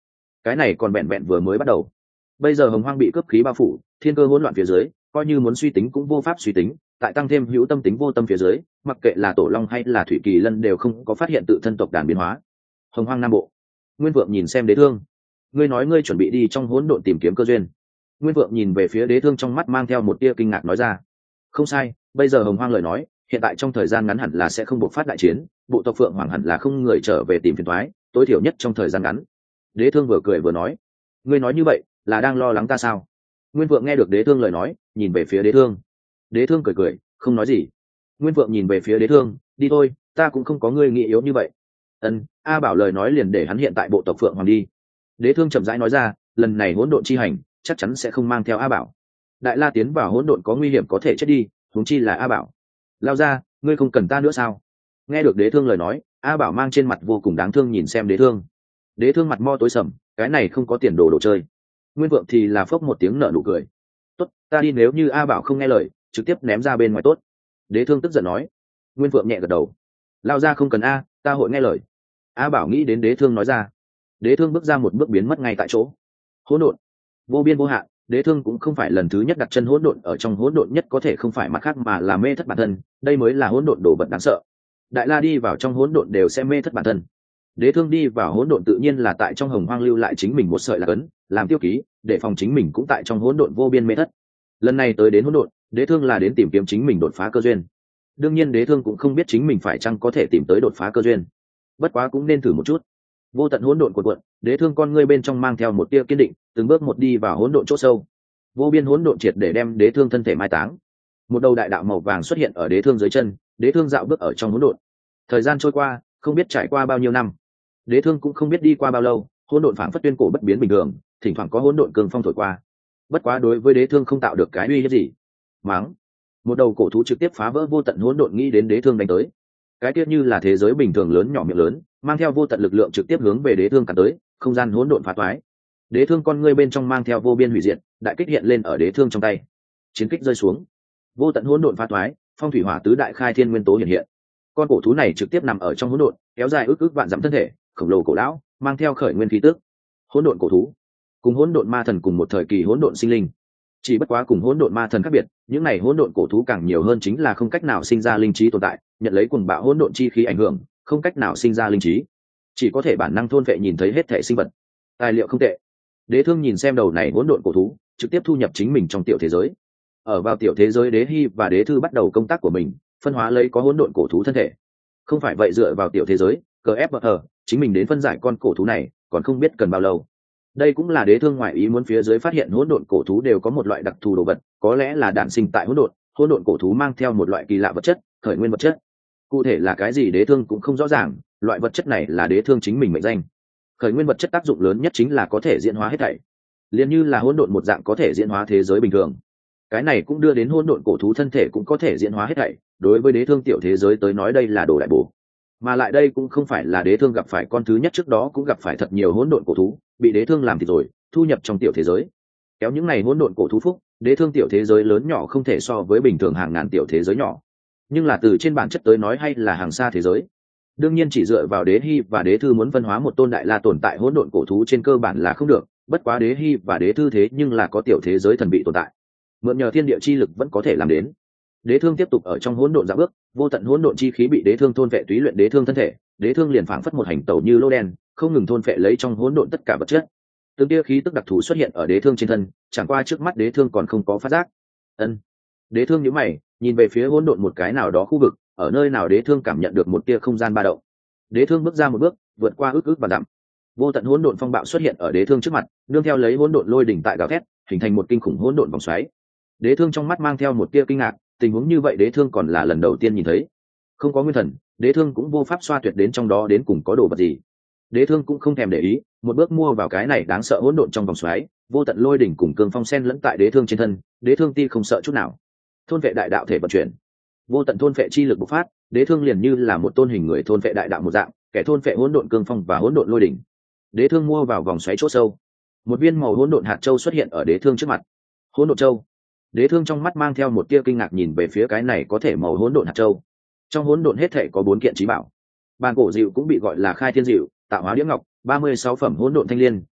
[SPEAKER 1] cái này còn vẹn vẹn vừa mới bắt đầu. Bây giờ hồng hoang bị cướp khí bao phủ, thiên cơ hỗn loạn phía dưới, coi như muốn suy tính cũng vô pháp suy tính, tại tăng thêm hữu tâm tính vô tâm phía dưới, mặc kệ là tổ long hay là thủy kỳ lân đều không có phát hiện tự thân tộc đàn biến hóa. Hồng hoang nam bộ, Nguyên Vượng nhìn xem Đế Thương, ngươi nói ngươi chuẩn bị đi trong hỗn độn tìm kiếm cơ duyên. Nguyên Vượng nhìn về phía Đế Thương, trong mắt mang theo một tia kinh ngạc nói ra, không sai, bây giờ hồng hoang lời nói, hiện tại trong thời gian ngắn hẳn là sẽ không bộc phát đại chiến, bộ tộc Phượng Hoàng hẳn là không người trở về tìm phiền toái, tối thiểu nhất trong thời gian ngắn. Đế Thương vừa cười vừa nói, ngươi nói như vậy là đang lo lắng ta sao? Nguyên Vượng nghe được Đế Thương lời nói, nhìn về phía Đế Thương. Đế Thương cười cười, không nói gì. Nguyên Vượng nhìn về phía Đế Thương, đi thôi, ta cũng không có ngươi nghĩ yếu như vậy. Ân, A Bảo lời nói liền để hắn hiện tại bộ tộc Phượng Hoàng đi. Đế Thương chậm rãi nói ra, lần này hỗn độn chi hành, chắc chắn sẽ không mang theo A Bảo. Đại La tiến vào hỗn độn có nguy hiểm có thể chết đi, huống chi là A Bảo. Lao ra, ngươi không cần ta nữa sao? Nghe được Đế Thương lời nói, A Bảo mang trên mặt vô cùng đáng thương nhìn xem Đế Thương. Đế Thương mặt mo tối sầm, cái này không có tiền đồ đồ chơi. Nguyên Vượng thì là phốc một tiếng nở nụ cười. Tốt, ta đi, nếu như A Bảo không nghe lời, trực tiếp ném ra bên ngoài tốt. Đế Thương tức giận nói. Nguyên Vượng nhẹ gật đầu. Lao ra không cần A, ta hội nghe lời. A Bảo nghĩ đến Đế Thương nói ra. Đế Thương bước ra một bước biến mất ngay tại chỗ. Hỗn độn, vô biên vô hạn. Đế Thương cũng không phải lần thứ nhất đặt chân hỗn độn, ở trong hỗn độn nhất có thể không phải mặt khác mà là mê thất bản thân, đây mới là hỗn độn đồ vật đáng sợ. Đại La đi vào trong hỗn độn đều sẽ mê thất bản thân. Đế Thương đi vào hỗn độn tự nhiên là tại trong hồng hoang lưu lại chính mình một sợi lạc ấn, làm tiêu ký, để phòng chính mình cũng tại trong hỗn độn vô biên mê thất. Lần này tới đến hỗn độn, Đế Thương là đến tìm kiếm chính mình đột phá cơ duyên. Đương nhiên Đế Thương cũng không biết chính mình phải chăng có thể tìm tới đột phá cơ duyên, bất quá cũng nên thử một chút. Vô tận hỗn độn cuộn cuộn, Đế Thương con ngươi bên trong mang theo một tia kiên định, từng bước một đi vào hỗn độn chỗ sâu. Vô biên hỗn độn triệt để đem Đế Thương thân thể mai táng. Một đầu đại đạo màu vàng xuất hiện ở Đế Thương dưới chân, Đế Thương dạo bước ở trong hỗn độn. Thời gian trôi qua, không biết trải qua bao nhiêu năm. Đế Thương cũng không biết đi qua bao lâu, hỗn độn phảng phất tuyên cổ bất biến bình thường, thỉnh thoảng có hỗn độn cường phong thổi qua. Bất quá đối với Đế Thương không tạo được cái uy hiếp gì. Máng, một đầu cổ thú trực tiếp phá vỡ vô tận hỗn độn nghĩ đến Đế Thương đánh tới. Cái tiết như là thế giới bình thường lớn nhỏ miệng lớn, mang theo vô tận lực lượng trực tiếp hướng về Đế Thương cắn tới, không gian hỗn độn phá toái. Đế Thương con ngươi bên trong mang theo vô biên hủy diệt, đại kích hiện lên ở Đế Thương trong tay. Chiến kích rơi xuống, vô tận hỗn độn phá toái, phong thủy hỏa tứ đại khai thiên nguyên tố hiện hiện. Con cổ thú này trực tiếp nằm ở trong hỗn độn, kéo dài ước ước vạn dặm thân thể, khổng lồ cổ lão, mang theo khởi nguyên khí tức. Hỗn độn cổ thú, cùng hỗn độn ma thần cùng một thời kỳ hỗn độn sinh linh. Chỉ bất quá cùng hỗn độn ma thần khác biệt, những này hỗn độn cổ thú càng nhiều hơn chính là không cách nào sinh ra linh trí tồn tại, nhận lấy cuồng bạo hỗn độn chi khí ảnh hưởng, không cách nào sinh ra linh trí, chỉ có thể bản năng thôn vệ nhìn thấy hết thể sinh vật. Tài liệu không tệ. Đế Thương nhìn xem đầu này hỗn độn cổ thú, trực tiếp thu nhập chính mình trong tiểu thế giới. Ở vào tiểu thế giới, Đế Hi và Đế Thư bắt đầu công tác của mình, phân hóa lấy có hỗn độn cổ thú thân thể. Không phải vậy dựa vào tiểu thế giới, cờ ép ở chính mình đến phân giải con cổ thú này, còn không biết cần bao lâu. Đây cũng là Đế Thương ngoại ý muốn phía dưới phát hiện hỗn độn cổ thú đều có một loại đặc thù đồ vật, có lẽ là đản sinh tại hỗn độn, hỗn độn cổ thú mang theo một loại kỳ lạ vật chất, khởi nguyên vật chất. Cụ thể là cái gì Đế Thương cũng không rõ ràng, loại vật chất này là Đế Thương chính mình mệnh danh. Khởi nguyên vật chất tác dụng lớn nhất chính là có thể diễn hóa hết thảy, liền như là hỗn độn một dạng có thể diễn hóa thế giới bình thường. Cái này cũng đưa đến hỗn độn cổ thú thân thể cũng có thể diễn hóa hết thảy, đối với Đế Thương tiểu thế giới tới nói đây là đồ đại bổ. Mà lại đây cũng không phải là Đế Thương gặp phải con thứ nhất, trước đó cũng gặp phải thật nhiều hỗn độn cổ thú, bị Đế Thương làm thịt rồi, thu nhập trong tiểu thế giới. Kéo những này hỗn độn cổ thú phúc, Đế Thương tiểu thế giới lớn nhỏ không thể so với bình thường hàng ngàn tiểu thế giới nhỏ, nhưng là từ trên bản chất tới nói hay là hàng xa thế giới. Đương nhiên chỉ dựa vào Đế Hi và Đế Thư muốn phân hóa một tôn đại la tồn tại hỗn độn cổ thú trên cơ bản là không được, bất quá Đế Hi và Đế Thư thế nhưng là có tiểu thế giới thần bị tồn tại, mượn nhờ thiên địa chi lực vẫn có thể làm đến. Đế Thương tiếp tục ở trong hỗn độn dạo bước, vô tận hỗn độn chi khí bị Đế Thương thôn vệ túy luyện Đế Thương thân thể, Đế Thương liền phảng phất một hành tẩu như lô đen, không ngừng thôn vệ lấy trong hỗn độn tất cả vật chất. Từng tia khí tức đặc thù xuất hiện ở Đế Thương trên thân, chẳng qua trước mắt Đế Thương còn không có phát giác. Ân. Đế Thương nhíu mày, nhìn về phía hỗn độn một cái nào đó khu vực, ở nơi nào Đế Thương cảm nhận được một tia không gian ba động. Đế Thương bước ra một bước, vượt qua ước ước và dặm. Vô tận hỗn độn phong bạo xuất hiện ở Đế Thương trước mặt, nương theo lấy hỗn độn lôi đỉnh tại gào thét, hình thành một kinh khủng hỗn độn vòng xoáy. Đế Thương trong mắt mang theo một tia kinh ngạc, tình huống như vậy Đế Thương còn là lần đầu tiên nhìn thấy. Không có nguyên thần, Đế Thương cũng vô pháp xoa tuyệt đến trong đó đến cùng có đồ vật gì. Đế Thương cũng không thèm để ý, một bước mua vào cái này đáng sợ hỗn độn trong vòng xoáy, vô tận lôi đỉnh cùng cương phong sen lẫn tại Đế Thương trên thân, Đế Thương ti không sợ chút nào. Thôn vệ đại đạo thể vận chuyển, vô tận thôn vệ chi lực bộc phát, Đế Thương liền như là một tôn hình người thôn vệ đại đạo một dạng, kẻ thôn vệ hỗn độn cương phong và hỗn độn lôi đỉnh. Đế Thương mua vào vòng xoáy chỗ sâu, một viên màu hỗn độn hạt châu xuất hiện ở Đế Thương trước mặt. Hỗn độn châu. Đế Thương trong mắt mang theo một tia kinh ngạc nhìn về phía cái này có thể màu hỗn độn hạt châu. Trong hỗn độn hết thể có bốn kiện chí bảo. Bàn cổ dịu cũng bị gọi là khai thiên dịu, tạo hóa đĩa ngọc, ba mươi sáu phẩm hỗn độn thanh liên,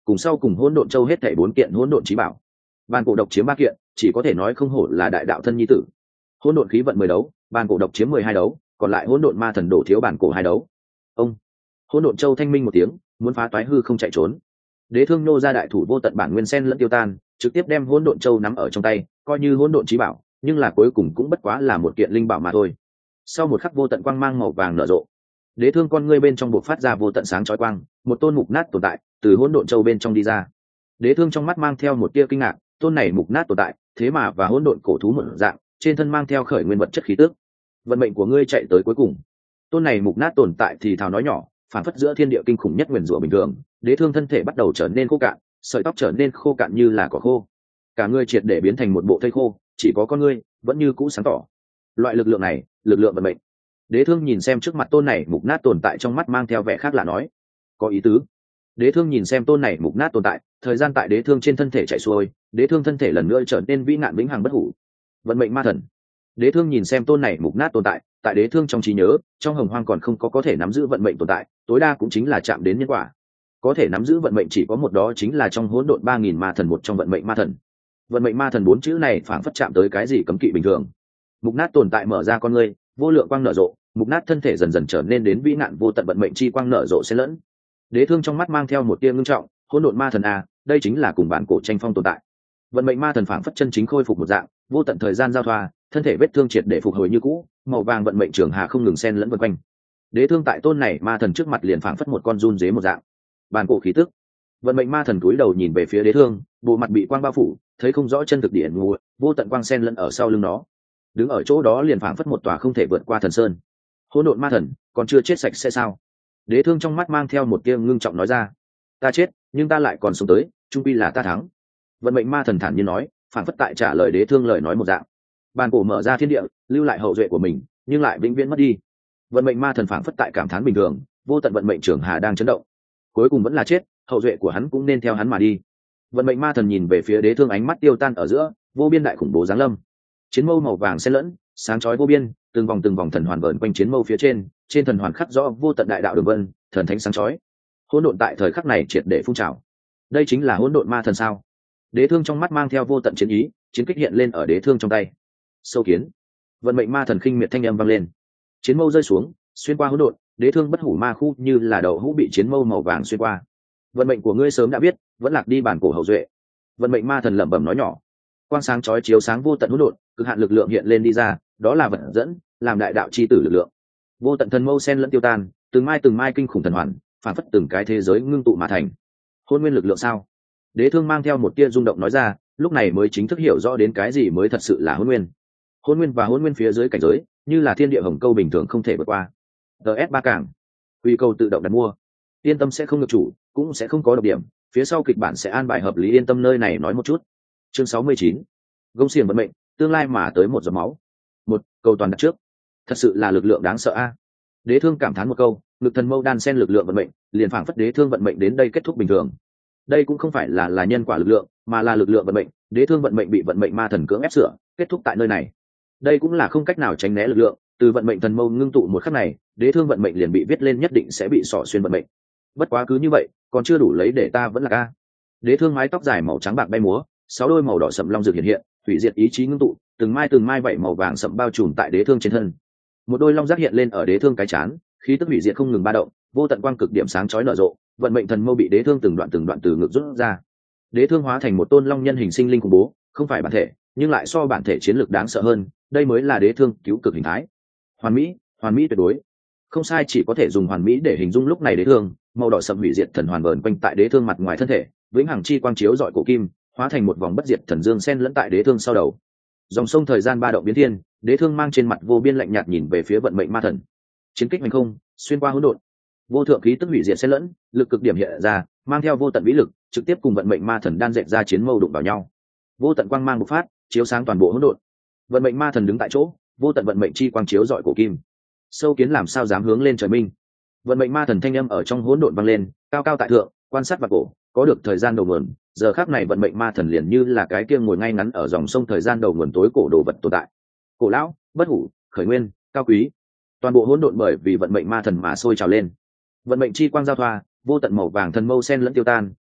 [SPEAKER 1] cùng sau cùng hỗn độn châu hết thảy bốn kiện hỗn độn chí bảo. Bàn cổ độc chiếm ba kiện, chỉ có thể nói không hổ là đại đạo thân nhi tử. Hỗn độn khí vận mười đấu, bàn cổ độc chiếm mười hai đấu, còn lại hỗn độn ma thần đổ thiếu bàn cổ hai đấu. Ông hỗn độn châu thanh minh một tiếng, muốn phá toái hư không chạy trốn. Đế Thương nô ra đại thủ vô tận bản nguyên sen lẫn tiêu tan, trực tiếp đem hỗn độn châu nắm ở trong tay, coi như hỗn độn chí bảo, nhưng là cuối cùng cũng bất quá là một kiện linh bảo mà thôi. Sau một khắc vô tận quang mang màu vàng nở rộ, Đế Thương con ngươi bên trong bộc phát ra vô tận sáng chói quang, một tôn mục nát tồn tại từ hỗn độn châu bên trong đi ra. Đế Thương trong mắt mang theo một tia kinh ngạc, tôn này mục nát tồn tại, thế mà và hỗn độn cổ thú một dạng, trên thân mang theo khởi nguyên vật chất khí tức. Vận mệnh của ngươi chạy tới cuối cùng. Tôn này mục nát tồn tại thì thào nói nhỏ, phản phất giữa thiên địa kinh khủng nhất nguyền rủa bình thường. Đế Thương thân thể bắt đầu trở nên khô cạn, sợi tóc trở nên khô cạn như là cỏ khô, cả ngươi triệt để biến thành một bộ thây khô, chỉ có con ngươi vẫn như cũ sáng tỏ. Loại lực lượng này, lực lượng vận mệnh. Đế Thương nhìn xem trước mặt tôn này mục nát tồn tại, trong mắt mang theo vẻ khác lạ nói, có ý tứ. Đế Thương nhìn xem tôn này mục nát tồn tại, thời gian tại Đế Thương trên thân thể chạy xuôi, Đế Thương thân thể lần nữa trở nên vĩ nạn vĩnh hằng bất hủ. Vận mệnh ma thần. Đế Thương nhìn xem tôn này mục nát tồn tại, tại Đế Thương trong trí nhớ, trong hồng hoang còn không có có thể nắm giữ vận mệnh tồn tại, tối đa cũng chính là chạm đến nhân quả. Có thể nắm giữ vận mệnh chỉ có một, đó chính là trong hỗn độn ba nghìn ma thần một trong vận mệnh ma thần. Vận mệnh ma thần bốn chữ này phảng phất chạm tới cái gì cấm kỵ bình thường. Mục nát tồn tại mở ra con ngươi, vô lượng quang nở rộ, mục nát thân thể dần dần trở nên đến vĩ nạn vô tận vận mệnh chi quang nở rộ xen lẫn. Đế Thương trong mắt mang theo một tia ngưng trọng, hỗn độn ma thần a, đây chính là cùng bản cổ tranh phong tồn tại. Vận mệnh ma thần phảng phất chân chính khôi phục một dạng, vô tận thời gian giao thoa, thân thể vết thương triệt để phục hồi như cũ, màu vàng vận mệnh trường hà không ngừng xen lẫn vần quanh. Đế Thương tại tôn này ma thần trước mặt liền phảng phất một con run dế một dạng. Bản cổ khí tức. Vận mệnh ma thần cúi đầu nhìn về phía Đế Thương, bộ mặt bị quang bao phủ, thấy không rõ chân thực địa ngủ, vô tận quang xen lẫn ở sau lưng nó. Đứng ở chỗ đó liền phảng phất một tòa không thể vượt qua thần sơn. Hỗn độn ma thần, còn chưa chết sạch sẽ sao? Đế Thương trong mắt mang theo một tia ngưng trọng nói ra, ta chết, nhưng ta lại còn sống tới, chung quy là ta thắng. Vận mệnh ma thần thản nhiên nói, phảng phất tại trả lời Đế Thương lời nói một dạng. Bàn cổ mở ra thiên địa, lưu lại hậu duệ của mình, nhưng lại vĩnh viễn mất đi. Vận mệnh ma thần phảng phất tại cảm thán bình thường, vô tận vận mệnh trường hà đang chấn động, cuối cùng vẫn là chết, hậu duệ của hắn cũng nên theo hắn mà đi. Vận mệnh ma thần nhìn về phía Đế Thương, ánh mắt tiêu tan ở giữa, vô biên đại khủng bố giáng lâm. Chiến mâu màu vàng xen lẫn, sáng chói vô biên, từng vòng từng vòng thần hoàn vờn quanh chiến mâu phía trên, trên thần hoàn khắc rõ vô tận đại đạo đường vân, thần thánh sáng chói. Hỗn độn tại thời khắc này triệt để phun trào. Đây chính là hỗn độn ma thần sao? Đế Thương trong mắt mang theo vô tận chiến ý, chiến kích hiện lên ở Đế Thương trong tay. Sâu kiến. Vận mệnh ma thần khinh miệt thanh âm vang lên. Chiến mâu rơi xuống, xuyên qua hỗn độn, Đế Thương bất hủ ma khu như là đậu hũ bị chiến mâu màu vàng xuyên qua. Vận mệnh của ngươi sớm đã biết, vẫn lạc đi bản cổ hậu duệ. Vận mệnh ma thần lẩm bẩm nói nhỏ. Quang sáng chói chiếu sáng vô tận hỗn độn, cực hạn lực lượng hiện lên đi ra, đó là vật dẫn, làm đại đạo chi tử lực lượng. Vô tận thần mâu sen lẫn tiêu tan, từng mai từng mai kinh khủng thần hoàn, phản phất từng cái thế giới ngưng tụ mà thành. Hôn nguyên lực lượng sao? Đế Thương mang theo một tia rung động nói ra, lúc này mới chính thức hiểu rõ đến cái gì mới thật sự là hôn nguyên. Hôn nguyên và hôn nguyên phía dưới cảnh giới, như là thiên địa hồng câu bình thường không thể vượt qua. ds ba cảng, quy cầu tự động đặt mua, yên tâm sẽ không được chủ, cũng sẽ không có độc điểm, phía sau kịch bản sẽ an bài hợp lý, yên tâm nơi này nói một chút. Chương sáu mươi chín, gông xiềng vận mệnh, tương lai mà tới một giọt máu. Một câu toàn đặt trước, thật sự là lực lượng đáng sợ a. Đế Thương cảm thán một câu, lực thần mâu đan sen lực lượng vận mệnh, liền phảng phất Đế Thương vận mệnh đến đây kết thúc bình thường. Đây cũng không phải là là nhân quả lực lượng, mà là lực lượng vận mệnh, Đế Thương vận mệnh bị vận mệnh ma thần cưỡng ép sửa, kết thúc tại nơi này. Đây cũng là không cách nào tránh né lực lượng, từ vận mệnh thần mâu ngưng tụ một khắc này, Đế Thương vận mệnh liền bị viết lên nhất định sẽ bị xỏ xuyên vận mệnh. Bất quá cứ như vậy, còn chưa đủ lấy để ta vẫn là ca. Đế Thương mái tóc dài màu trắng bạc bay múa, sáu đôi màu đỏ sậm long rực hiện hiện, hủy diệt ý chí ngưng tụ, từng mai từng mai vảy màu vàng sậm bao trùm tại Đế Thương trên thân. Một đôi long giác hiện lên ở Đế Thương cái chán, khí tức hủy diệt không ngừng ba động, vô tận quang cực điểm sáng chói nở rộ, vận mệnh thần mâu bị Đế Thương từng đoạn từng đoạn từ ngực rút ra. Đế Thương hóa thành một tôn long nhân hình sinh linh khủng bố, không phải bản thể, nhưng lại so bản thể chiến lược đáng sợ hơn, đây mới là Đế Thương cứu cực hình thái. Hoàn mỹ, hoàn mỹ tuyệt đối. Không sai, chỉ có thể dùng hoàn mỹ để hình dung lúc này Đế Thương, màu đỏ sậm hủy diệt thần hoàn vờn quanh tại Đế Thương mặt ngoài thân thể, vĩnh hằng chi quang chiếu rọi cổ kim, hóa thành một vòng bất diệt thần dương sen lẫn tại Đế Thương sau đầu. Dòng sông thời gian ba động biến thiên, Đế Thương mang trên mặt vô biên lạnh nhạt nhìn về phía vận mệnh ma thần. Chiến kích hành không, xuyên qua hỗn độn, vô thượng khí tức hủy diệt xen lẫn, lực cực điểm hiện ra, mang theo vô tận vĩ lực, trực tiếp cùng vận mệnh ma thần đan dệt ra chiến mâu đụng vào nhau. Vô tận quang mang bộc phát, chiếu sáng toàn bộ hỗn độn. Vận mệnh ma thần đứng tại chỗ, vô tận vận mệnh chi quang chiếu rọi cổ kim. Sâu kiến làm sao dám hướng lên trời minh? Vận mệnh ma thần thanh âm ở trong hỗn độn vang lên, cao cao tại thượng, quan sát vào cổ, có được thời gian đầu nguồn. Giờ khắc này vận mệnh ma thần liền như là cái kia ngồi ngay ngắn ở dòng sông thời gian đầu nguồn tối cổ đồ vật tồn tại. Cổ lão, bất hủ, khởi nguyên, cao quý. Toàn bộ hỗn độn bởi vì vận mệnh ma thần mà sôi trào lên. Vận mệnh chi quang giao thoa, vô tận màu vàng thần mâu sen lẫn tiêu tan,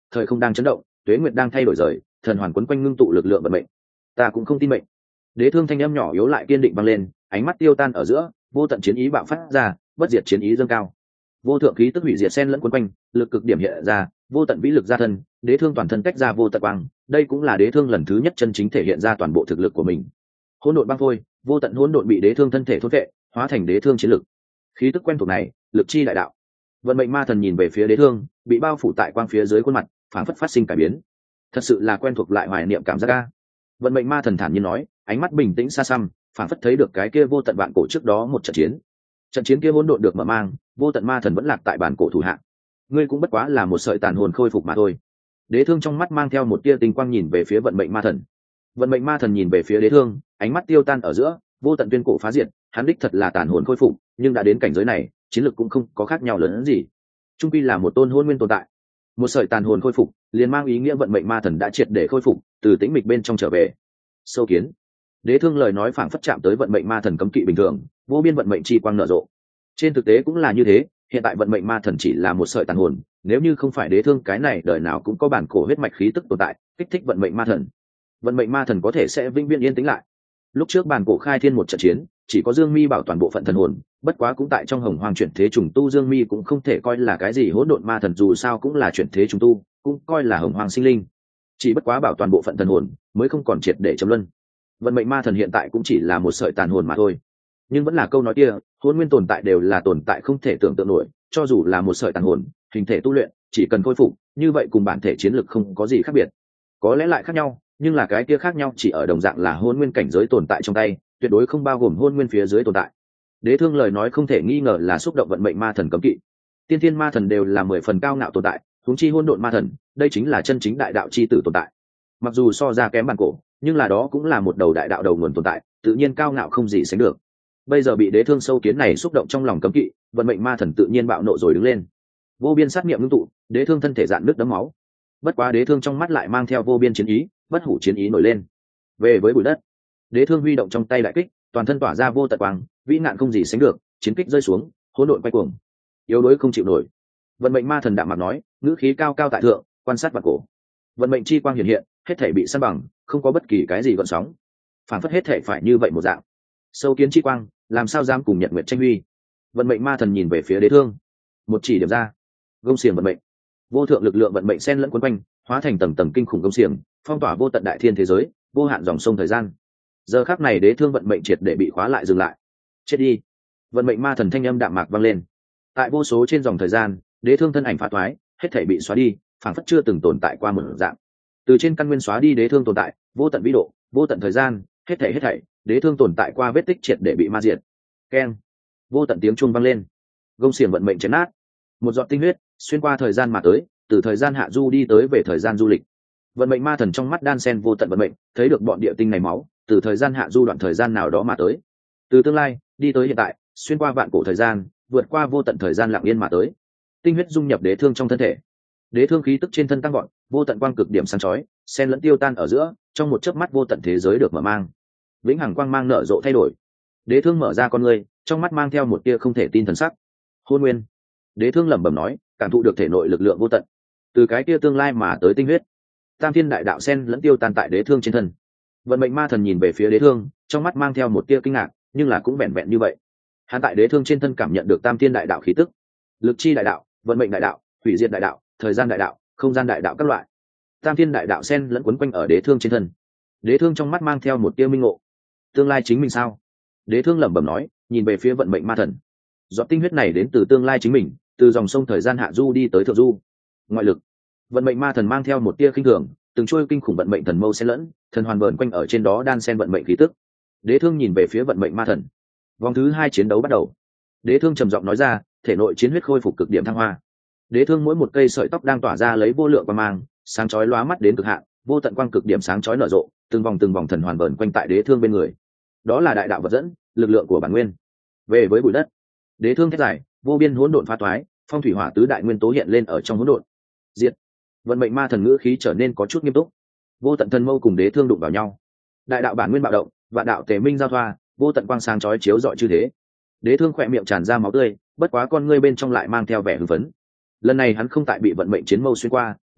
[SPEAKER 1] thời không đang chấn động, tuế nguyệt đang thay đổi rời, thần hoàn quấn quanh ngưng tụ lực lượng vận mệnh. Ta cũng không tin mệnh. Đế thương thanh âm nhỏ yếu lại kiên định vang lên, ánh mắt tiêu tan ở giữa, vô tận chiến ý bạo phát ra, bất diệt chiến ý dâng cao. Vô thượng khí tức hủy diệt xen lẫn quấn quanh, lực cực điểm hiện ra, vô tận vĩ lực ra thân, đế thương toàn thân tách ra vô tận quang, đây cũng là đế thương lần thứ nhất chân chính thể hiện ra toàn bộ thực lực của mình. Hỗn độn băng phôi, vô tận hỗn độn bị đế thương thân thể thôn vệ, hóa thành đế thương chiến lực. Khí tức quen thuộc này, lực chi đại đạo. Vận mệnh ma thần nhìn về phía đế thương, bị bao phủ tại quang phía dưới khuôn mặt, phảng phất phát sinh cải biến. Thật sự là quen thuộc lại hoài niệm cảm giác a. Vận mệnh ma thần thản nhiên nói, ánh mắt bình tĩnh xa xăm, phảng phất thấy được cái kia vô tận vạn cổ trước đó một trận chiến. Trận chiến kia hỗn độn được mở mang, vô tận ma thần vẫn lạc tại bản cổ thủ hạ. Ngươi cũng bất quá là một sợi tàn hồn khôi phục mà thôi. Đế thương trong mắt mang theo một tia tinh quang nhìn về phía vận mệnh ma thần. Vận mệnh ma thần nhìn về phía đế thương, ánh mắt tiêu tan ở giữa, vô tận tuyên cổ phá diệt, hắn đích thật là tàn hồn khôi phục, nhưng đã đến cảnh giới này, chiến lực cũng không có khác nhau lớn hơn gì. Trung quy là một tôn hôn nguyên tồn tại. Một sợi tàn hồn khôi phục, liền mang ý nghĩa vận mệnh ma thần đã triệt để khôi phục, từ tĩnh mịch bên trong trở về. Sâu kiến. Đế thương lời nói phảng phất chạm tới vận mệnh ma thần cấm kỵ bình thường, vô biên vận mệnh chi quang nở rộ. Trên thực tế cũng là như thế, hiện tại vận mệnh ma thần chỉ là một sợi tàn hồn, nếu như không phải đế thương cái này đời nào cũng có bản cổ huyết mạch khí tức tồn tại, kích thích vận mệnh ma thần. Vận mệnh ma thần có thể sẽ vĩnh viễn yên tĩnh lại. Lúc trước bản cổ khai thiên một trận chiến, chỉ có Dương Mi bảo toàn bộ phận thần hồn, bất quá cũng tại trong hồng hoàng chuyển thế trùng tu, Dương Mi cũng không thể coi là cái gì hỗn độn ma thần, dù sao cũng là chuyển thế trùng tu, cũng coi là hồng hoàng sinh linh. Chỉ bất quá bảo toàn bộ phận thần hồn, mới không còn triệt để chấm luân. Vận mệnh ma thần hiện tại cũng chỉ là một sợi tàn hồn mà thôi. Nhưng vẫn là câu nói kia, hỗn nguyên tồn tại đều là tồn tại không thể tưởng tượng nổi, cho dù là một sợi tàn hồn, hình thể tu luyện, chỉ cần khôi phục, như vậy cùng bản thể chiến lực không có gì khác biệt. Có lẽ lại khác nhau, nhưng là cái kia khác nhau chỉ ở đồng dạng là hỗn nguyên cảnh giới tồn tại trong tay, tuyệt đối không bao gồm hỗn nguyên phía dưới tồn tại. Đế thương lời nói không thể nghi ngờ là xúc động vận mệnh ma thần cấm kỵ. Tiên thiên ma thần đều là mười phần cao ngạo tồn tại, huống chi hỗn độn ma thần, đây chính là chân chính đại đạo chi tử tồn tại. Mặc dù so ra kém bản cổ, nhưng là đó cũng là một đầu đại đạo đầu nguồn tồn tại, tự nhiên cao ngạo không gì sánh được. Bây giờ bị đế thương sâu kiến này xúc động trong lòng cấm kỵ, vận mệnh ma thần tự nhiên bạo nộ rồi đứng lên. Vô biên sát niệm ngưng tụ, đế thương thân thể dạn nước đấm máu. Bất quá đế thương trong mắt lại mang theo vô biên chiến ý, bất hủ chiến ý nổi lên. Về với bụi đất, đế thương huy động trong tay đại kích, toàn thân tỏa ra vô tận quang, vĩ ngạn không gì sánh được, chiến kích rơi xuống, hỗn độn quay cuồng. Yếu đuối không chịu nổi. Vận mệnh ma thần đạm mặt nói, ngữ khí cao cao tại thượng, quan sát vạn cổ. Vận mệnh chi quang hiện hiện, hết thể bị san bằng, không có bất kỳ cái gì gợn sóng. Phản phất hết thể phải như vậy một dạng. Sâu kiến chi quang, làm sao dám cùng Nhật Nguyệt tranh huy. Vận mệnh ma thần nhìn về phía đế thương, một chỉ điểm ra, gông xiềng vận mệnh. Vô thượng lực lượng vận mệnh xen lẫn quấn quanh, hóa thành tầng tầng kinh khủng gông xiềng, phong tỏa vô tận đại thiên thế giới, vô hạn dòng sông thời gian. Giờ khắc này đế thương vận mệnh triệt để bị khóa lại dừng lại. Chết đi. Vận mệnh ma thần thanh âm đạm mạc vang lên. Tại vô số trên dòng thời gian, đế thương thân ảnh phá thoái, hết thảy bị xóa đi, phảng phất chưa từng tồn tại qua một dạng. Từ trên căn nguyên xóa đi đế thương tồn tại, vô tận vĩ độ, vô tận thời gian, hết thảy hết thảy, đế thương tồn tại qua vết tích triệt để bị ma diệt. Keng. Vô tận tiếng chuông vang lên. Gông xiềng vận mệnh chấn nát. Một giọt tinh huyết xuyên qua thời gian mà tới, từ thời gian hạ du đi tới về thời gian du lịch. Vận mệnh ma thần trong mắt đan sen vô tận vận mệnh, thấy được bọn địa tinh này máu, từ thời gian hạ du đoạn thời gian nào đó mà tới. Từ tương lai đi tới hiện tại, xuyên qua vạn cổ thời gian, vượt qua vô tận thời gian lặng yên mà tới. Tinh huyết dung nhập đế thương trong thân thể. Đế thương khí tức trên thân tăng gọn, vô tận quang cực điểm sáng chói, xen lẫn tiêu tan ở giữa, trong một chớp mắt vô tận thế giới được mở mang. Vĩnh hằng quang mang nở rộ thay đổi. Đế thương mở ra con ngươi, trong mắt mang theo một tia không thể tin thần sắc. Hôn nguyên. Đế thương lẩm bẩm nói, cảm thụ được thể nội lực lượng vô tận. Từ cái tia tương lai mà tới tinh huyết, tam thiên đại đạo xen lẫn tiêu tan tại đế thương trên thân. Vận mệnh ma thần nhìn về phía đế thương, trong mắt mang theo một tia kinh ngạc, nhưng là cũng vẹn vẹn như vậy. Hắn tại đế thương trên thân cảm nhận được tam thiên đại đạo khí tức, lực chi đại đạo, vận mệnh đại đạo, hủy diệt đại đạo, thời gian đại đạo, không gian đại đạo các loại. Tam thiên đại đạo xen lẫn quấn quanh ở đế thương trên thân. Đế thương trong mắt mang theo một tia minh ngộ. Tương lai chính mình sao? Đế thương lẩm bẩm nói, nhìn về phía vận mệnh ma thần. Giọt tinh huyết này đến từ tương lai chính mình, từ dòng sông thời gian hạ du đi tới thượng du. Ngoại lực. Vận mệnh ma thần mang theo một tia khinh thường, từng trôi kinh khủng vận mệnh thần mâu xen lẫn, thần hoàn vờn quanh ở trên đó đan xen vận mệnh khí tức. Đế thương nhìn về phía vận mệnh ma thần. Vòng thứ hai chiến đấu bắt đầu. Đế thương trầm giọng nói ra, thể nội chiến huyết khôi phục cực điểm thăng hoa. Đế thương mỗi một cây sợi tóc đang tỏa ra lấy vô lượng quang mang, sáng chói lóa mắt đến cực hạn, vô tận quang cực điểm sáng chói nở rộ, từng vòng từng vòng thần hoàn vờn quanh tại đế thương bên người. Đó là đại đạo vật dẫn, lực lượng của bản nguyên. Về với bụi đất, đế thương thét dài, vô biên hỗn độn phá toái, phong thủy hỏa tứ đại nguyên tố hiện lên ở trong hỗn độn. Diệt. Vận mệnh ma thần ngữ khí trở nên có chút nghiêm túc. Vô tận thần mâu cùng đế thương đụng vào nhau. Đại đạo bản nguyên bạo động, vạn đạo tề minh giao thoa, vô tận quang sáng chói chiếu rọi chư thế. Đế thương khỏe miệng tràn ra máu tươi, bất quá con ngươi bên trong lại mang theo vẻ hưng phấn. Lần này hắn không tại bị vận mệnh chiến mâu xuyên qua,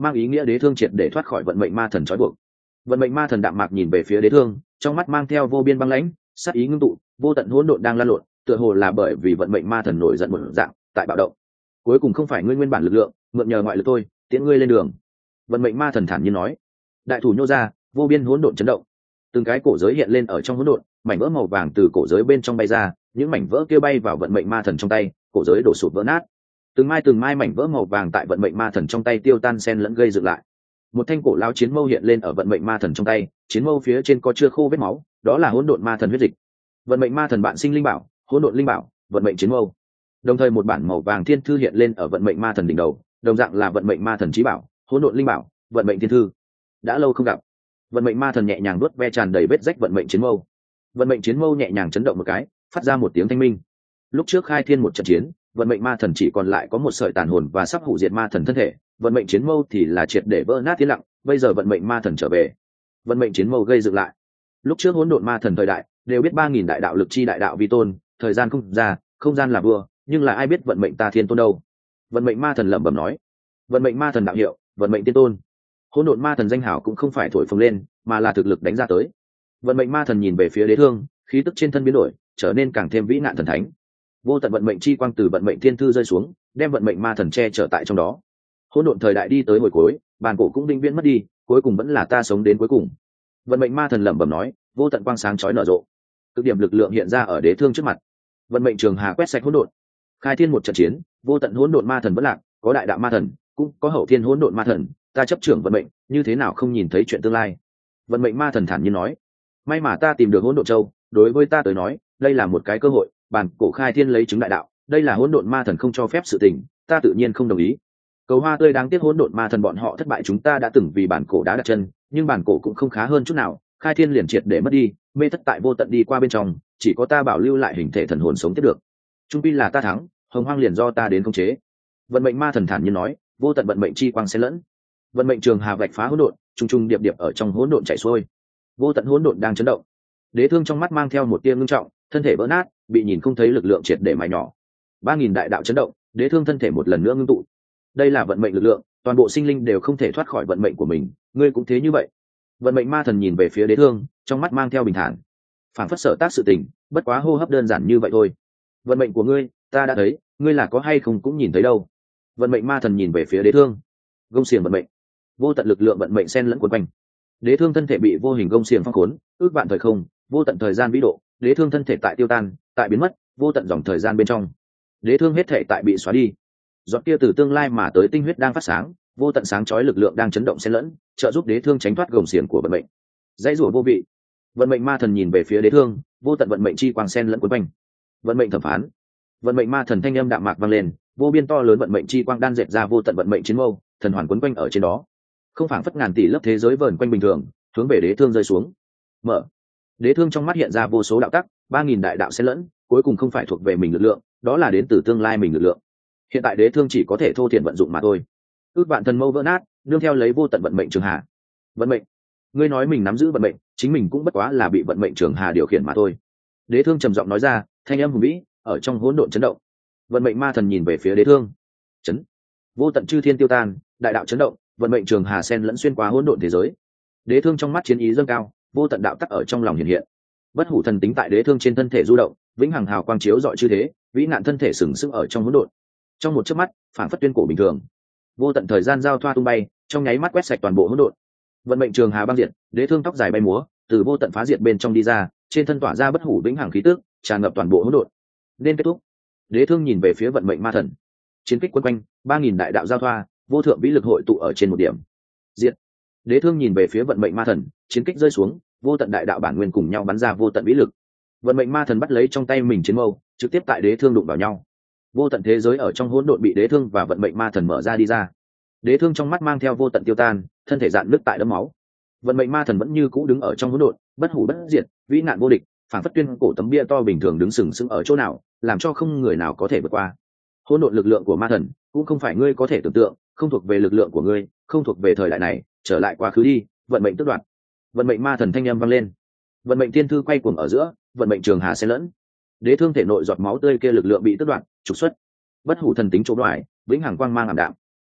[SPEAKER 1] mang ý nghĩa đế thương triệt để thoát khỏi vận mệnh ma thần trói buộc. Vận mệnh ma thần đạm mạc nhìn về phía đế thương, trong mắt mang theo vô biên băng lãnh, sát ý ngưng tụ, vô tận hỗn độn đang lan lộn, tựa hồ là bởi vì vận mệnh ma thần nổi giận một dạng tại bạo động. Cuối cùng không phải ngươi nguyên bản lực lượng, mượn nhờ ngoại lực tôi tiễn ngươi lên đường. Vận mệnh ma thần thản nhiên nói. Đại thủ nhô ra, vô biên hỗn độn chấn động, từng cái cổ giới hiện lên ở trong hỗn độn, mảnh vỡ màu vàng từ cổ giới bên trong bay ra, những mảnh vỡ kia bay vào vận mệnh ma thần trong tay, cổ giới đổ sụp vỡ nát. Từng mai từng mai mảnh vỡ màu vàng tại vận mệnh ma thần trong tay tiêu tan xen lẫn gây dựng lại. Một thanh cổ lão chiến mâu hiện lên ở vận mệnh ma thần trong tay, chiến mâu phía trên có chưa khô vết máu, đó là hỗn độn ma thần huyết dịch. Vận mệnh ma thần bạn sinh linh bảo, hỗn độn linh bảo, vận mệnh chiến mâu. Đồng thời một bản màu vàng thiên thư hiện lên ở vận mệnh ma thần đỉnh đầu, đồng dạng là vận mệnh ma thần chí bảo, hỗn độn linh bảo, vận mệnh thiên thư. Đã lâu không gặp. Vận mệnh ma thần nhẹ nhàng nuốt ve tràn đầy vết rách vận mệnh chiến mâu. Vận mệnh chiến mâu nhẹ nhàng chấn động một cái, phát ra một tiếng thanh minh. Lúc trước khai thiên một trận chiến, vận mệnh ma thần chỉ còn lại có một sợi tàn hồn và sắp hủy diệt ma thần thân thể, vận mệnh chiến mâu thì là triệt để vỡ nát tiến lặng, bây giờ vận mệnh ma thần trở về, vận mệnh chiến mâu gây dựng lại. Lúc trước hỗn độn ma thần thời đại đều biết ba nghìn đại đạo lực chi đại đạo vi tôn, thời gian không ra, không gian là vua, nhưng là ai biết vận mệnh ta thiên tôn đâu. Vận mệnh ma thần lẩm bẩm nói. Vận mệnh ma thần đạo hiệu, vận mệnh tiên tôn. Hỗn độn ma thần danh hảo cũng không phải thổi phồng lên, mà là thực lực đánh ra tới. Vận mệnh ma thần nhìn về phía đế thương, khí tức trên thân biến đổi, trở nên càng thêm vĩ nạn thần thánh. Vô tận vận mệnh chi quang từ vận mệnh thiên thư rơi xuống, đem vận mệnh ma thần che chở tại trong đó. Hỗn độn thời đại đi tới hồi cuối, bàn cổ cũng vĩnh viễn mất đi, cuối cùng vẫn là ta sống đến cuối cùng. Vận mệnh ma thần lẩm bẩm nói, vô tận quang sáng chói nở rộ, cực điểm lực lượng hiện ra ở đế thương trước mặt. Vận mệnh trường hà quét sạch hỗn độn, khai thiên một trận chiến, vô tận hỗn độn ma thần vẫn lạc, có đại đạo ma thần, cũng có hậu thiên hỗn độn ma thần, ta chấp trưởng vận mệnh, như thế nào không nhìn thấy chuyện tương lai. Vận mệnh ma thần thản nhiên nói, may mà ta tìm được hỗn độn châu, đối với ta tới nói, đây là một cái cơ hội, bản cổ khai thiên lấy chứng đại đạo, đây là hỗn độn ma thần không cho phép sự tình, ta tự nhiên không đồng ý. Cầu hoa tươi đáng tiếc hỗn độn ma thần bọn họ thất bại, chúng ta đã từng vì bản cổ đá đặt chân, nhưng bản cổ cũng không khá hơn chút nào, khai thiên liền triệt để mất đi, mê thất tại vô tận đi qua bên trong, chỉ có ta bảo lưu lại hình thể thần hồn sống tiếp được. Trung pi là ta thắng, hồng hoang liền do ta đến khống chế. Vận mệnh ma thần thản nhiên nói, vô tận vận mệnh chi quang xen lẫn, vận mệnh trường hà vạch phá hỗn độn, trung trung điệp điệp ở trong hỗn độn chảy xuôi, vô tận hỗn độn đang chấn động. Đế thương trong mắt mang theo một tia ngưng trọng, thân thể vỡ nát, bị nhìn không thấy lực lượng triệt để mài nhỏ. Ba nghìn đại đạo chấn động, đế thương thân thể một lần nữa ngưng tụ. Đây là vận mệnh lực lượng, toàn bộ sinh linh đều không thể thoát khỏi vận mệnh của mình, ngươi cũng thế như vậy. Vận mệnh ma thần nhìn về phía đế thương, trong mắt mang theo bình thản, phảng phất sở tác sự tình, bất quá hô hấp đơn giản như vậy thôi. Vận mệnh của ngươi, ta đã thấy, ngươi là có hay không cũng nhìn thấy đâu. Vận mệnh ma thần nhìn về phía đế thương, gông xiềng vận mệnh, vô tận lực lượng vận mệnh xen lẫn quấn quanh. Đế thương thân thể bị vô hình gông xiềng phong khốn, ước vạn thời không, vô tận thời gian vĩ độ, đế thương thân thể tại tiêu tan, tại biến mất, vô tận dòng thời gian bên trong. Đế thương hết thể tại bị xóa đi. Giọt kia từ tương lai mà tới tinh huyết đang phát sáng, vô tận sáng chói lực lượng đang chấn động xen lẫn, trợ giúp đế thương tránh thoát gông xiềng của vận mệnh. Dãy rủa vô vị. Vận mệnh ma thần nhìn về phía đế thương, vô tận vận mệnh chi quang xen lẫn quấn quanh. Vận mệnh thẩm phán. Vận mệnh ma thần thanh âm đạm mạc vang lên, vô biên to lớn vận mệnh chi quang đan dệt ra vô tận vận mệnh chiến mâu, thần hoàn quấn quanh ở trên đó. Không phảng phất ngàn tỷ lớp thế giới vờn quanh bình thường, hướng về đế thương rơi xuống. Mở. Đế thương trong mắt hiện ra vô số đạo tắc, ba nghìn đại đạo xen lẫn, cuối cùng không phải thuộc về mình lực lượng, đó là đến từ tương lai mình lực lượng. Hiện tại đế thương chỉ có thể thô thiển vận dụng mà thôi. Ước vạn thần mâu vỡ nát, nương theo lấy vô tận vận mệnh trường hà. Vận mệnh, ngươi nói mình nắm giữ vận mệnh, chính mình cũng bất quá là bị vận mệnh trường hà điều khiển mà thôi. Đế thương trầm giọng nói ra, thanh âm hùng vĩ, ở trong hỗn độn chấn động. Vận mệnh ma thần nhìn về phía đế thương, chấn, vô tận chư thiên tiêu tan, đại đạo chấn động, vận mệnh trường hà sen lẫn xuyên qua hỗn độn thế giới. Đế thương trong mắt chiến ý dâng cao, vô tận đạo tắc ở trong lòng hiện hiện. Bất hủ thần tính tại đế thương trên thân thể du động, vĩnh hằng hào quang chiếu rọi chư thế, vĩ nạn thân thể sừng sững ở trong hỗn độn. Trong một chớp mắt, phản phất tuyên cổ bình thường, vô tận thời gian giao thoa tung bay, trong nháy mắt quét sạch toàn bộ hỗn độn. Vận mệnh trường hà băng diệt, đế thương tóc dài bay múa, từ vô tận phá diệt bên trong đi ra, trên thân tỏa ra bất hủ vĩnh hằng khí tức, tràn ngập toàn bộ hỗn độn. Nên kết thúc. Đế thương nhìn về phía vận mệnh ma thần, chiến kích quân quanh, ba nghìn đại đạo giao thoa, vô thượng vĩ lực hội tụ ở trên một điểm. Diệt. Đế thương nhìn về phía vận mệnh ma thần, chiến kích rơi xuống, vô tận đại đạo bản nguyên cùng nhau bắn ra vô tận vĩ lực. Vận mệnh ma thần bắt lấy trong tay mình chiến mâu, trực tiếp tại đế thương đụng vào nhau. Vô tận thế giới ở trong hỗn độn bị đế thương và vận mệnh ma thần mở ra đi ra. Đế thương trong mắt mang theo vô tận tiêu tan, thân thể dạn nứt tại đẫm máu. Vận mệnh ma thần vẫn như cũ đứng ở trong hỗn độn, bất hủ bất diệt, vĩ nạn vô địch, phản phất tuyên cổ tấm bia to bình thường đứng sừng sững ở chỗ nào, làm cho không người nào có thể vượt qua. Hỗn độn lực lượng của ma thần cũng không phải ngươi có thể tưởng tượng, không thuộc về lực lượng của ngươi, không thuộc về thời đại này, trở lại quá khứ đi, vận mệnh tước đoạt. Vận mệnh ma thần thanh âm vang lên. Vận mệnh tiên thư quay cuồng ở giữa, vận mệnh trường hà xen lẫn. Đế thương thể nội giọt máu tươi kia lực lượng bị tước đoạt, trục xuất. Bất hủ thần tính chỗ đoại, vĩnh hằng quang mang ảm đạm.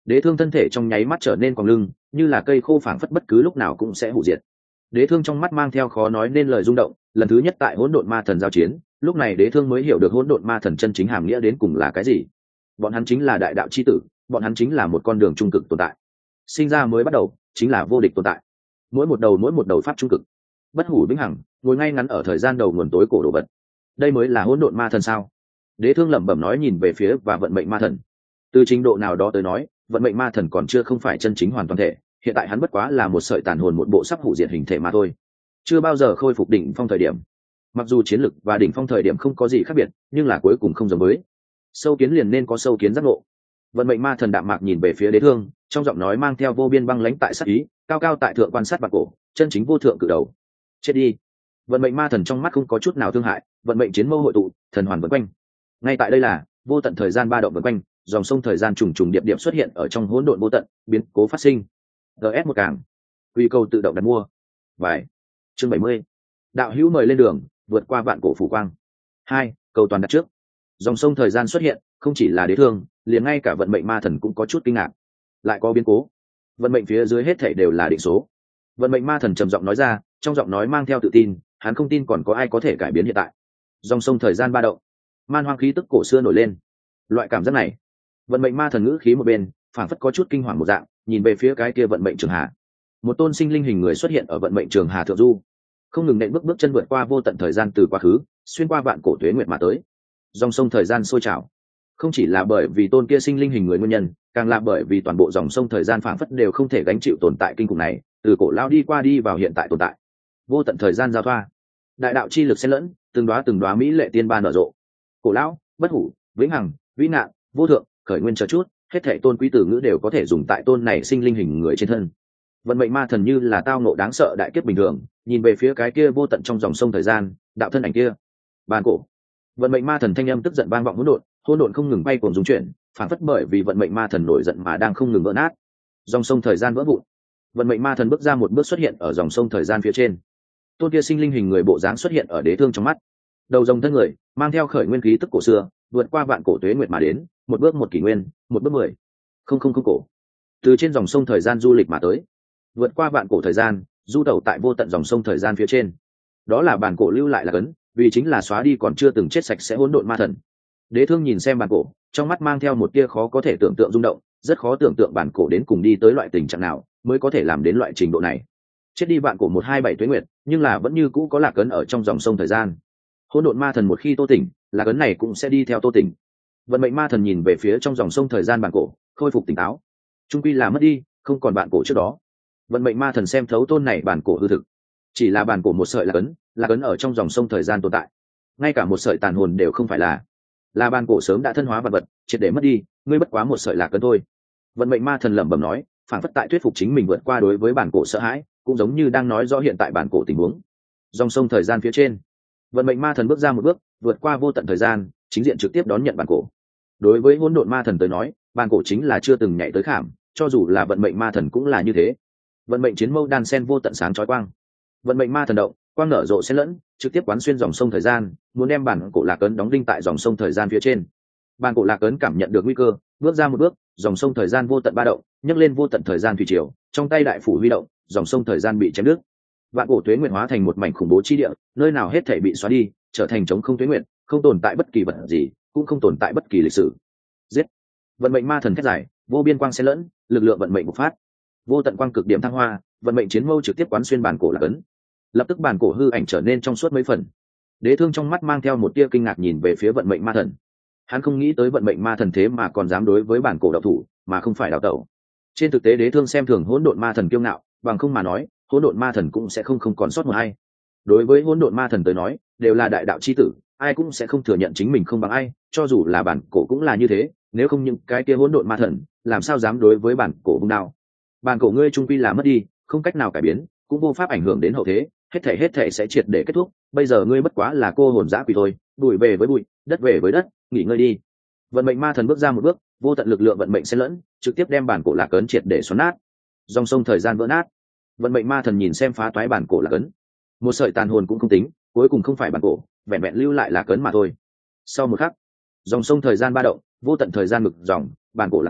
[SPEAKER 1] Đế thương thân thể trong nháy mắt trở nên còng lưng, như là cây khô phảng phất bất cứ lúc nào cũng sẽ hủy diệt. Đế thương trong mắt mang theo khó nói nên lời rung động, lần thứ nhất tại hỗn độn ma thần giao chiến, lúc này đế thương mới hiểu được hỗn độn ma thần chân chính hàm nghĩa đến cùng là cái gì. Bọn hắn chính là đại đạo chi tử, bọn hắn chính là một con đường trung cực tồn tại. Sinh ra mới bắt đầu, chính là vô địch tồn tại. Mỗi một đầu mỗi một đầu pháp trung cực, bất hủ vĩnh hằng, ngồi ngay ngắn ở thời gian đầu nguồn tối cổ đồ vật. Đây mới là hỗn độn ma thần sao? Đế thương lẩm bẩm nói, nhìn về phía và vận mệnh ma thần. Từ trình độ nào đó tới nói, vận mệnh ma thần còn chưa không phải chân chính hoàn toàn thể, hiện tại hắn bất quá là một sợi tàn hồn, một bộ sắp hủ diệt hình thể mà thôi, chưa bao giờ khôi phục đỉnh phong thời điểm. Mặc dù chiến lực và đỉnh phong thời điểm không có gì khác biệt, nhưng là cuối cùng không giống với. Sâu kiến liền nên có sâu kiến giác ngộ. Vận mệnh ma thần đạm mạc nhìn về phía đế thương, trong giọng nói mang theo vô biên băng lãnh tại sát ý, cao cao tại thượng quan sát bạc cổ, chân chính vô thượng cự đầu. Chết đi. Vận mệnh ma thần trong mắt không có chút nào thương hại, vận mệnh chiến mâu hội tụ, thần hoàn vần quanh. Ngay tại đây là vô tận thời gian ba động vần quanh, dòng sông thời gian trùng trùng điệp điệp xuất hiện ở trong hỗn độn vô tận, biến cố phát sinh. gs một càng quy cầu tự động đặt mua vài chương bảy mươi. Đạo hữu mời lên đường, vượt qua vạn cổ phủ quang. Hai, cầu toàn đặt trước. Dòng sông thời gian xuất hiện, không chỉ là đế thương, liền ngay cả vận mệnh ma thần cũng có chút kinh ngạc. Lại có biến cố. Vận mệnh phía dưới hết thảy đều là định số. Vận mệnh ma thần trầm giọng nói ra, trong giọng nói mang theo tự tin, hắn không tin còn có ai có thể cải biến hiện tại. Dòng sông thời gian ba động, man hoang khí tức cổ xưa nổi lên. Loại cảm giác này, vận mệnh ma thần ngữ khí một bên, phảng phất có chút kinh hoàng một dạng, nhìn về phía cái kia vận mệnh trường hà. Một tôn sinh linh hình người xuất hiện ở vận mệnh trường hà thượng du, không ngừng nện bước bước chân vượt qua vô tận thời gian, từ quá khứ xuyên qua vạn cổ tuế nguyệt mà tới. Dòng sông thời gian sôi trào, không chỉ là bởi vì tôn kia sinh linh hình người nguyên nhân, càng là bởi vì toàn bộ dòng sông thời gian phảng phất đều không thể gánh chịu tồn tại kinh khủng này, từ cổ lao đi qua đi vào hiện tại tồn tại. Vô tận thời gian giao thoa, đại đạo chi lực xen lẫn, từng đóa từng đóa mỹ lệ tiên ba nở rộ. Cổ lão, bất hủ, vĩnh hằng, vĩ nạn, vô thượng, khởi nguyên chờ chút, hết thảy tôn quý từ ngữ đều có thể dùng tại tôn này sinh linh hình người trên thân. Vận mệnh ma thần như là tao nộ đáng sợ đại kiếp bình thường, nhìn về phía cái kia vô tận trong dòng sông thời gian, đạo thân ảnh kia. Bàn cổ. Vận mệnh ma thần thanh âm tức giận vang vọng hỗn độn, hỗn độn không ngừng bay cuồng rung chuyển, phản phất bởi vì vận mệnh ma thần nổi giận mà đang không ngừng vỡ nát. Dòng sông thời gian vỡ vụn. Vận mệnh ma thần bước ra một bước xuất hiện ở dòng sông thời gian phía trên. Tôn kia sinh linh hình người bộ dáng xuất hiện ở đế thương trong mắt. Đầu rồng thân người, mang theo khởi nguyên khí tức cổ xưa, vượt qua vạn cổ tuế nguyệt mà đến, một bước một kỷ nguyên, một bước mười. Không không không cổ. Từ trên dòng sông thời gian du lịch mà tới, vượt qua vạn cổ thời gian, du tẩu tại vô tận dòng sông thời gian phía trên. Đó là bản cổ lưu lại là cấn, vì chính là xóa đi còn chưa từng chết sạch sẽ hỗn độn ma thần. Đế thương nhìn xem bản cổ, trong mắt mang theo một tia khó có thể tưởng tượng rung động, rất khó tưởng tượng bản cổ đến cùng đi tới loại tình trạng nào mới có thể làm đến loại trình độ này. Chết đi vạn cổ một hai bảy tuế nguyệt, nhưng là vẫn như cũ có lạc ấn ở trong dòng sông thời gian. Hỗn độn ma thần một khi tô tỉnh, lạc ấn này cũng sẽ đi theo tô tỉnh. Vận mệnh ma thần nhìn về phía trong dòng sông thời gian bản cổ, khôi phục tỉnh táo. Trung quy là mất đi, không còn bản cổ trước đó. Vận mệnh ma thần xem thấu tôn này bản cổ hư thực, chỉ là bản cổ một sợi lạc ấn, lạc ấn ở trong dòng sông thời gian tồn tại, ngay cả một sợi tàn hồn đều không phải là. Là bản cổ sớm đã thân hóa vật vật, triệt để mất đi, ngươi bất quá một sợi lạc ấn thôi. Vận mệnh ma thần lẩm bẩm nói, phản phất tại thuyết phục chính mình vượt qua đối với bản cổ sợ hãi, cũng giống như đang nói rõ hiện tại bản cổ tình huống. Dòng sông thời gian phía trên, vận mệnh ma thần bước ra một bước, vượt qua vô tận thời gian, chính diện trực tiếp đón nhận bản cổ. Đối với hỗn độn ma thần tới nói, bản cổ chính là chưa từng nhảy tới khảm, cho dù là vận mệnh ma thần cũng là như thế. Vận mệnh chiến mâu đan sen vô tận sáng chói quang, vận mệnh ma thần động, quang nở rộ xen lẫn, trực tiếp quán xuyên dòng sông thời gian, muốn đem bản cổ lạc ấn đóng đinh tại dòng sông thời gian phía trên. Bản cổ lạc ấn cảm nhận được nguy cơ, bước ra một bước, dòng sông thời gian vô tận ba động, nhấc lên vô tận thời gian thủy triều, trong tay đại phủ huy động, dòng sông thời gian bị chém đứt. Vạn cổ tuế nguyệt hóa thành một mảnh khủng bố chi địa, nơi nào hết thảy bị xóa đi, trở thành trống không tuế nguyệt, không tồn tại bất kỳ vật gì, cũng không tồn tại bất kỳ lịch sử. Giết! Vận mệnh ma thần thét dài, vô biên quang xen lẫn, lực lượng vận mệnh bộc phát. Vô tận quang cực điểm thăng hoa, vận mệnh chiến mâu trực tiếp quán xuyên bản cổ lạc ấn. Lập tức bản cổ hư ảnh trở nên trong suốt mấy phần. Đế thương trong mắt mang theo một tia kinh ngạc nhìn về phía vận mệnh ma thần. Hắn không nghĩ tới vận mệnh ma thần thế mà còn dám đối với bản cổ đạo thủ, mà không phải đào tẩu. Trên thực tế đế thương xem thường hỗn độn ma thần kiêu ngạo, bằng không mà nói, hỗn độn ma thần cũng sẽ không không còn sót một ai. Đối với hỗn độn ma thần tới nói, đều là đại đạo chi tử, ai cũng sẽ không thừa nhận chính mình không bằng ai, cho dù là bản cổ cũng là như thế, nếu không những cái kia hỗn độn ma thần, làm sao dám đối với bản cổ vung đao. Bản cổ ngươi trung quy là mất đi, không cách nào cải biến, cũng vô pháp ảnh hưởng đến hậu thế, hết thảy hết thảy sẽ triệt để kết thúc, bây giờ ngươi bất quá là cô hồn dã quỷ thôi, bụi về với bụi, đất về với đất, nghỉ ngơi đi. Vận mệnh ma thần bước ra một bước, vô tận lực lượng vận mệnh xen lẫn, trực tiếp đem bản cổ lạc ấn triệt để xoắn nát. Dòng sông thời gian vỡ nát. Vận mệnh ma thần nhìn xem phá toái bản cổ lạc ấn, một sợi tàn hồn cũng không tính, cuối cùng không phải bản cổ, vẹn vẹn lưu lại lạc ấn mà thôi. Sau một khắc, dòng sông thời gian ba động, vô tận thời gian ngực dòng, bản cổ lạc ấn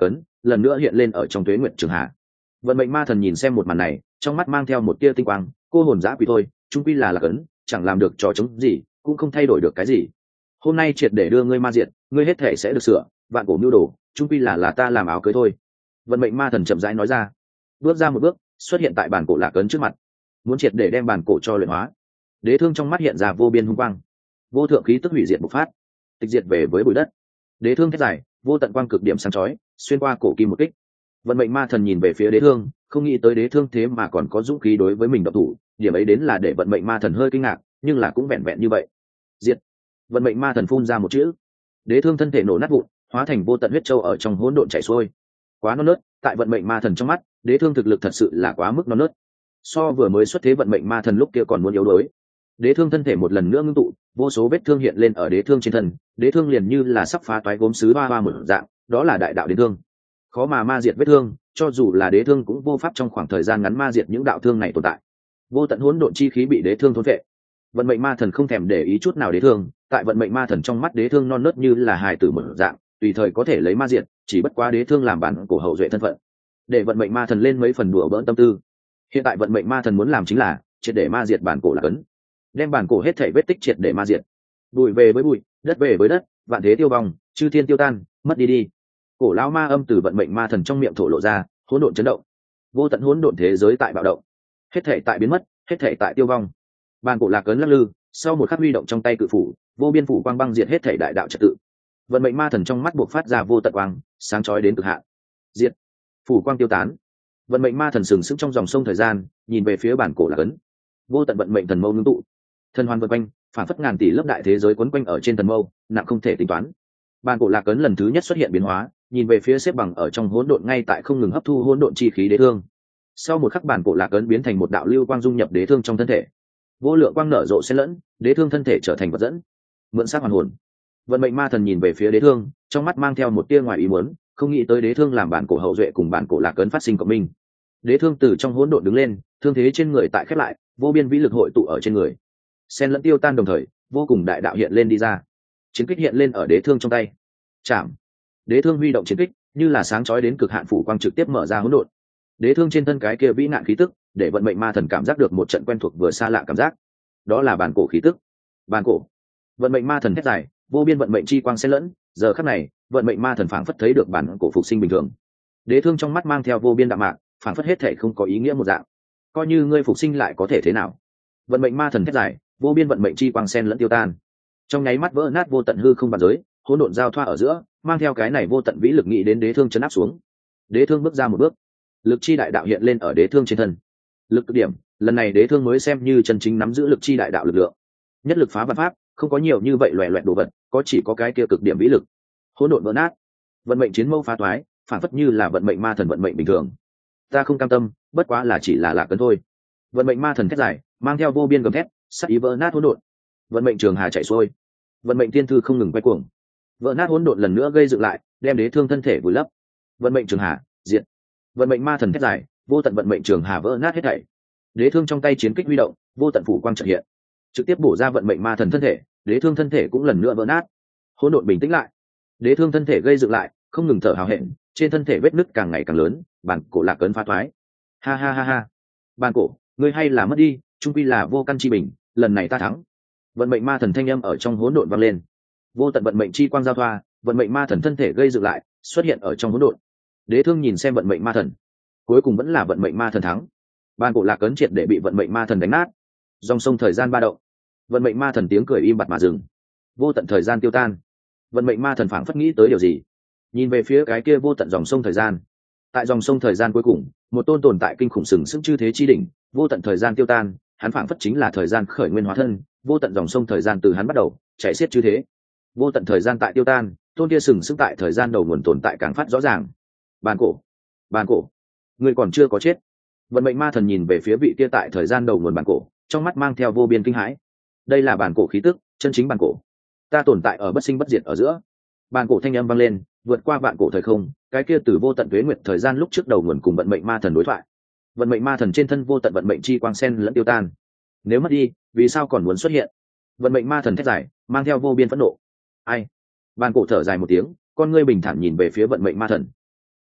[SPEAKER 1] lần nữa hiện lên ở trong tuế nguyệt trường hạ. Vận mệnh ma thần nhìn xem một màn này, trong mắt mang theo một tia tinh quang, cô hồn dã quỷ thôi, trung quy là lạc ấn, chẳng làm được trò chống gì, cũng không thay đổi được cái gì. Hôm nay triệt để đưa ngươi ma diệt, ngươi hết thể sẽ được sửa, vạn cổ mưu đồ, trung quy là là ta làm áo cưới thôi. Vận mệnh ma thần chậm rãi nói ra, bước ra một bước, xuất hiện tại bản cổ lạc ấn trước mặt, muốn triệt để đem bản cổ cho luyện hóa. Đế thương trong mắt hiện ra vô biên hung quang, vô thượng khí tức hủy diệt bộc phát, tịch diệt về với bụi đất. Đế thương thét dài, vô tận quang cực điểm sáng chói, xuyên qua cổ kim một kích. Vận mệnh ma thần nhìn về phía đế thương, không nghĩ tới đế thương thế mà còn có dũng khí đối với mình độc thủ, điểm ấy đến là để vận mệnh ma thần hơi kinh ngạc, nhưng là cũng vẹn vẹn như vậy. Diệt. Vận mệnh ma thần phun ra một chữ, đế thương thân thể nổ nát vụn, hóa thành vô tận huyết châu ở trong hỗn độn chảy xuôi. Quá non nớt, tại vận mệnh ma thần trong mắt, đế thương thực lực thật sự là quá mức non nớt. So vừa mới xuất thế vận mệnh ma thần lúc kia còn muốn yếu đuối. Đế thương thân thể một lần nữa ngưng tụ, vô số vết thương hiện lên ở đế thương trên thân, đế thương liền như là sắp phá toái gốm sứ ba ba một dạng, đó là đại đạo đế thương. Khó mà ma diệt vết thương, cho dù là đế thương cũng vô pháp trong khoảng thời gian ngắn ma diệt những đạo thương này tồn tại. Vô tận hỗn độn chi khí bị đế thương thôn phệ. Vận mệnh ma thần không thèm để ý chút nào đế thương, tại vận mệnh ma thần trong mắt đế thương non nớt như là hài tử một dạng, tùy thời có thể lấy ma diệt, chỉ bất quá đế thương làm bản cổ hậu duệ thân phận, để vận mệnh ma thần lên mấy phần đùa bỡn tâm tư. Hiện tại vận mệnh ma thần muốn làm chính là triệt để ma diệt bản cổ là cấn, đem bản cổ hết thảy vết tích triệt để ma diệt. Bụi về với bụi, đất về với đất, vạn thế tiêu vong, chư thiên tiêu tan, mất đi đi. Cổ lão ma âm từ vận mệnh ma thần trong miệng thổ lộ ra, hỗn độn chấn động, vô tận hỗn độn thế giới tại bạo động, hết thảy tại biến mất, hết thảy tại tiêu vong. Bản cổ lạc cấn lắc lư, sau một khắc huy động trong tay cự phủ, vô biên phủ quang băng diệt hết thảy đại đạo trật tự. Vận mệnh ma thần trong mắt buộc phát ra vô tận quang, sáng chói đến cực hạn. Diệt. Phủ quang tiêu tán. Vận mệnh ma thần sừng sững trong dòng sông thời gian, nhìn về phía bản cổ lạc ấn. Vô tận vận mệnh thần mâu ngưng tụ, thần hoàn vần quanh, phản phất ngàn tỷ lớp đại thế giới quấn quanh ở trên thần mâu, nặng không thể tính toán. Bản cổ lạc ấn lần thứ nhất xuất hiện biến hóa, nhìn về phía xếp bằng ở trong hỗn độn ngay tại không ngừng hấp thu hỗn độn chi khí đế thương. Sau một khắc bản cổ lạc ấn biến thành một đạo lưu quang dung nhập đế thương trong thân thể. Vô lượng quang nở rộ xen lẫn, đế thương thân thể trở thành vật dẫn. Mượn xác hoàn hồn. Vận mệnh ma thần nhìn về phía đế thương, trong mắt mang theo một tia ngoài ý muốn, không nghĩ tới đế thương làm bản cổ hậu duệ cùng bản cổ lạc ấn phát sinh cộng minh. Đế thương từ trong hỗn độn đứng lên, thương thế trên người tại khép lại, vô biên vĩ lực hội tụ ở trên người, xen lẫn tiêu tan đồng thời, vô cùng đại đạo hiện lên đi ra. Chiến kích hiện lên ở đế thương trong tay. Chạm. Đế thương huy động chiến kích, như là sáng chói đến cực hạn phủ quang trực tiếp mở ra hỗn độn. Đế thương trên thân cái kia vĩ nạn khí tức, để vận mệnh ma thần cảm giác được một trận quen thuộc vừa xa lạ cảm giác. Đó là bản cổ khí tức. Bản cổ. Vận mệnh ma thần thét dài, vô biên vận mệnh chi quang xen lẫn, giờ khắc này, vận mệnh ma thần phảng phất thấy được bản cổ phục sinh bình thường. Đế thương trong mắt mang theo vô biên đạm mạc, phảng phất hết thể không có ý nghĩa một dạng. Coi như ngươi phục sinh lại có thể thế nào? Vận mệnh ma thần thét dài, vô biên vận mệnh chi quang xen lẫn tiêu tan. Trong nháy mắt vỡ nát vô tận hư không bàn giới, hỗn độn giao thoa ở giữa, mang theo cái này vô tận vĩ lực nghĩ đến đế thương chấn áp xuống. Đế thương bước ra một bước, lực chi đại đạo hiện lên ở đế thương trên thân. Lực cực điểm, lần này đế thương mới xem như chân chính nắm giữ lực chi đại đạo lực lượng. Nhất lực phá vạn pháp, không có nhiều như vậy loẻ loẹt đồ vật, có chỉ có cái kia cực điểm vĩ lực. Hỗn độn vỡ nát, vận mệnh chiến mâu phá toái, phản phất như là vận mệnh ma thần vận mệnh bình thường. Ta không cam tâm, bất quá là chỉ là lạc cấn thôi. Vận mệnh ma thần thét dài, mang theo vô biên gầm thét, sát ý vỡ nát hỗn độn. Vận mệnh trường hà chảy xuôi, vận mệnh tiên thư không ngừng quay cuồng. Vỡ nát hỗn độn lần nữa gây dựng lại, đem đế thương thân thể vùi lấp. Vận mệnh trường hà diệt. Vận mệnh ma thần thét dài, vô tận vận mệnh trường hà vỡ nát hết thảy. Đế thương trong tay chiến kích huy động, vô tận phủ quang chợt hiện, trực tiếp bổ ra vận mệnh ma thần thân thể. Đế thương thân thể cũng lần nữa vỡ nát. Hỗn độn bình tĩnh lại, đế thương thân thể gây dựng lại, không ngừng thở hào hẹn, trên thân thể vết nứt càng ngày càng lớn, bản cổ lạc cấn phá thoái. Ha ha ha ha, bản cổ, ngươi hay là mất đi, trung quy là vô căn chi bình, lần này ta thắng. Vận mệnh ma thần thanh âm ở trong hỗn độn vang lên, vô tận vận mệnh chi quang giao thoa, vận mệnh ma thần thân thể gây dựng lại, xuất hiện ở trong hỗn độn. Đế thương nhìn xem vận mệnh ma thần, cuối cùng vẫn là vận mệnh ma thần thắng. Bản cổ lạc cấn triệt để bị vận mệnh ma thần đánh nát. Dòng sông thời gian ba động, vận mệnh ma thần tiếng cười im bặt mà dừng, vô tận thời gian tiêu tan. Vận mệnh ma thần phảng phất nghĩ tới điều gì, nhìn về phía cái kia vô tận dòng sông thời gian. Tại dòng sông thời gian cuối cùng, một tôn tồn tại kinh khủng sừng sững chư thế chi đỉnh, vô tận thời gian tiêu tan, hắn phảng phất chính là thời gian khởi nguyên hóa thân, vô tận dòng sông thời gian từ hắn bắt đầu chảy xiết chư thế. Vô tận thời gian tại tiêu tan, tôn kia sừng sững tại thời gian đầu nguồn tồn tại càng phát rõ ràng. Bàn cổ, bàn cổ, người còn chưa có chết. Vận mệnh ma thần nhìn về phía vị kia tại thời gian đầu nguồn bàn cổ, trong mắt mang theo vô biên kinh hãi. Đây là bàn cổ khí tức, chân chính bàn cổ. Ta tồn tại ở bất sinh bất diệt ở giữa. Bàn cổ thanh âm vang lên, vượt qua vạn cổ thời không, cái kia từ vô tận tuế nguyệt thời gian lúc trước đầu nguồn cùng vận mệnh ma thần đối thoại. Vận mệnh ma thần trên thân vô tận vận mệnh chi quang sen lẫn tiêu tan. Nếu mất đi, vì sao còn muốn xuất hiện? Vận mệnh ma thần thét dài, mang theo vô biên phẫn nộ. Ai? Bàn cổ thở dài một tiếng, con ngươi bình thản nhìn về phía vận mệnh ma thần.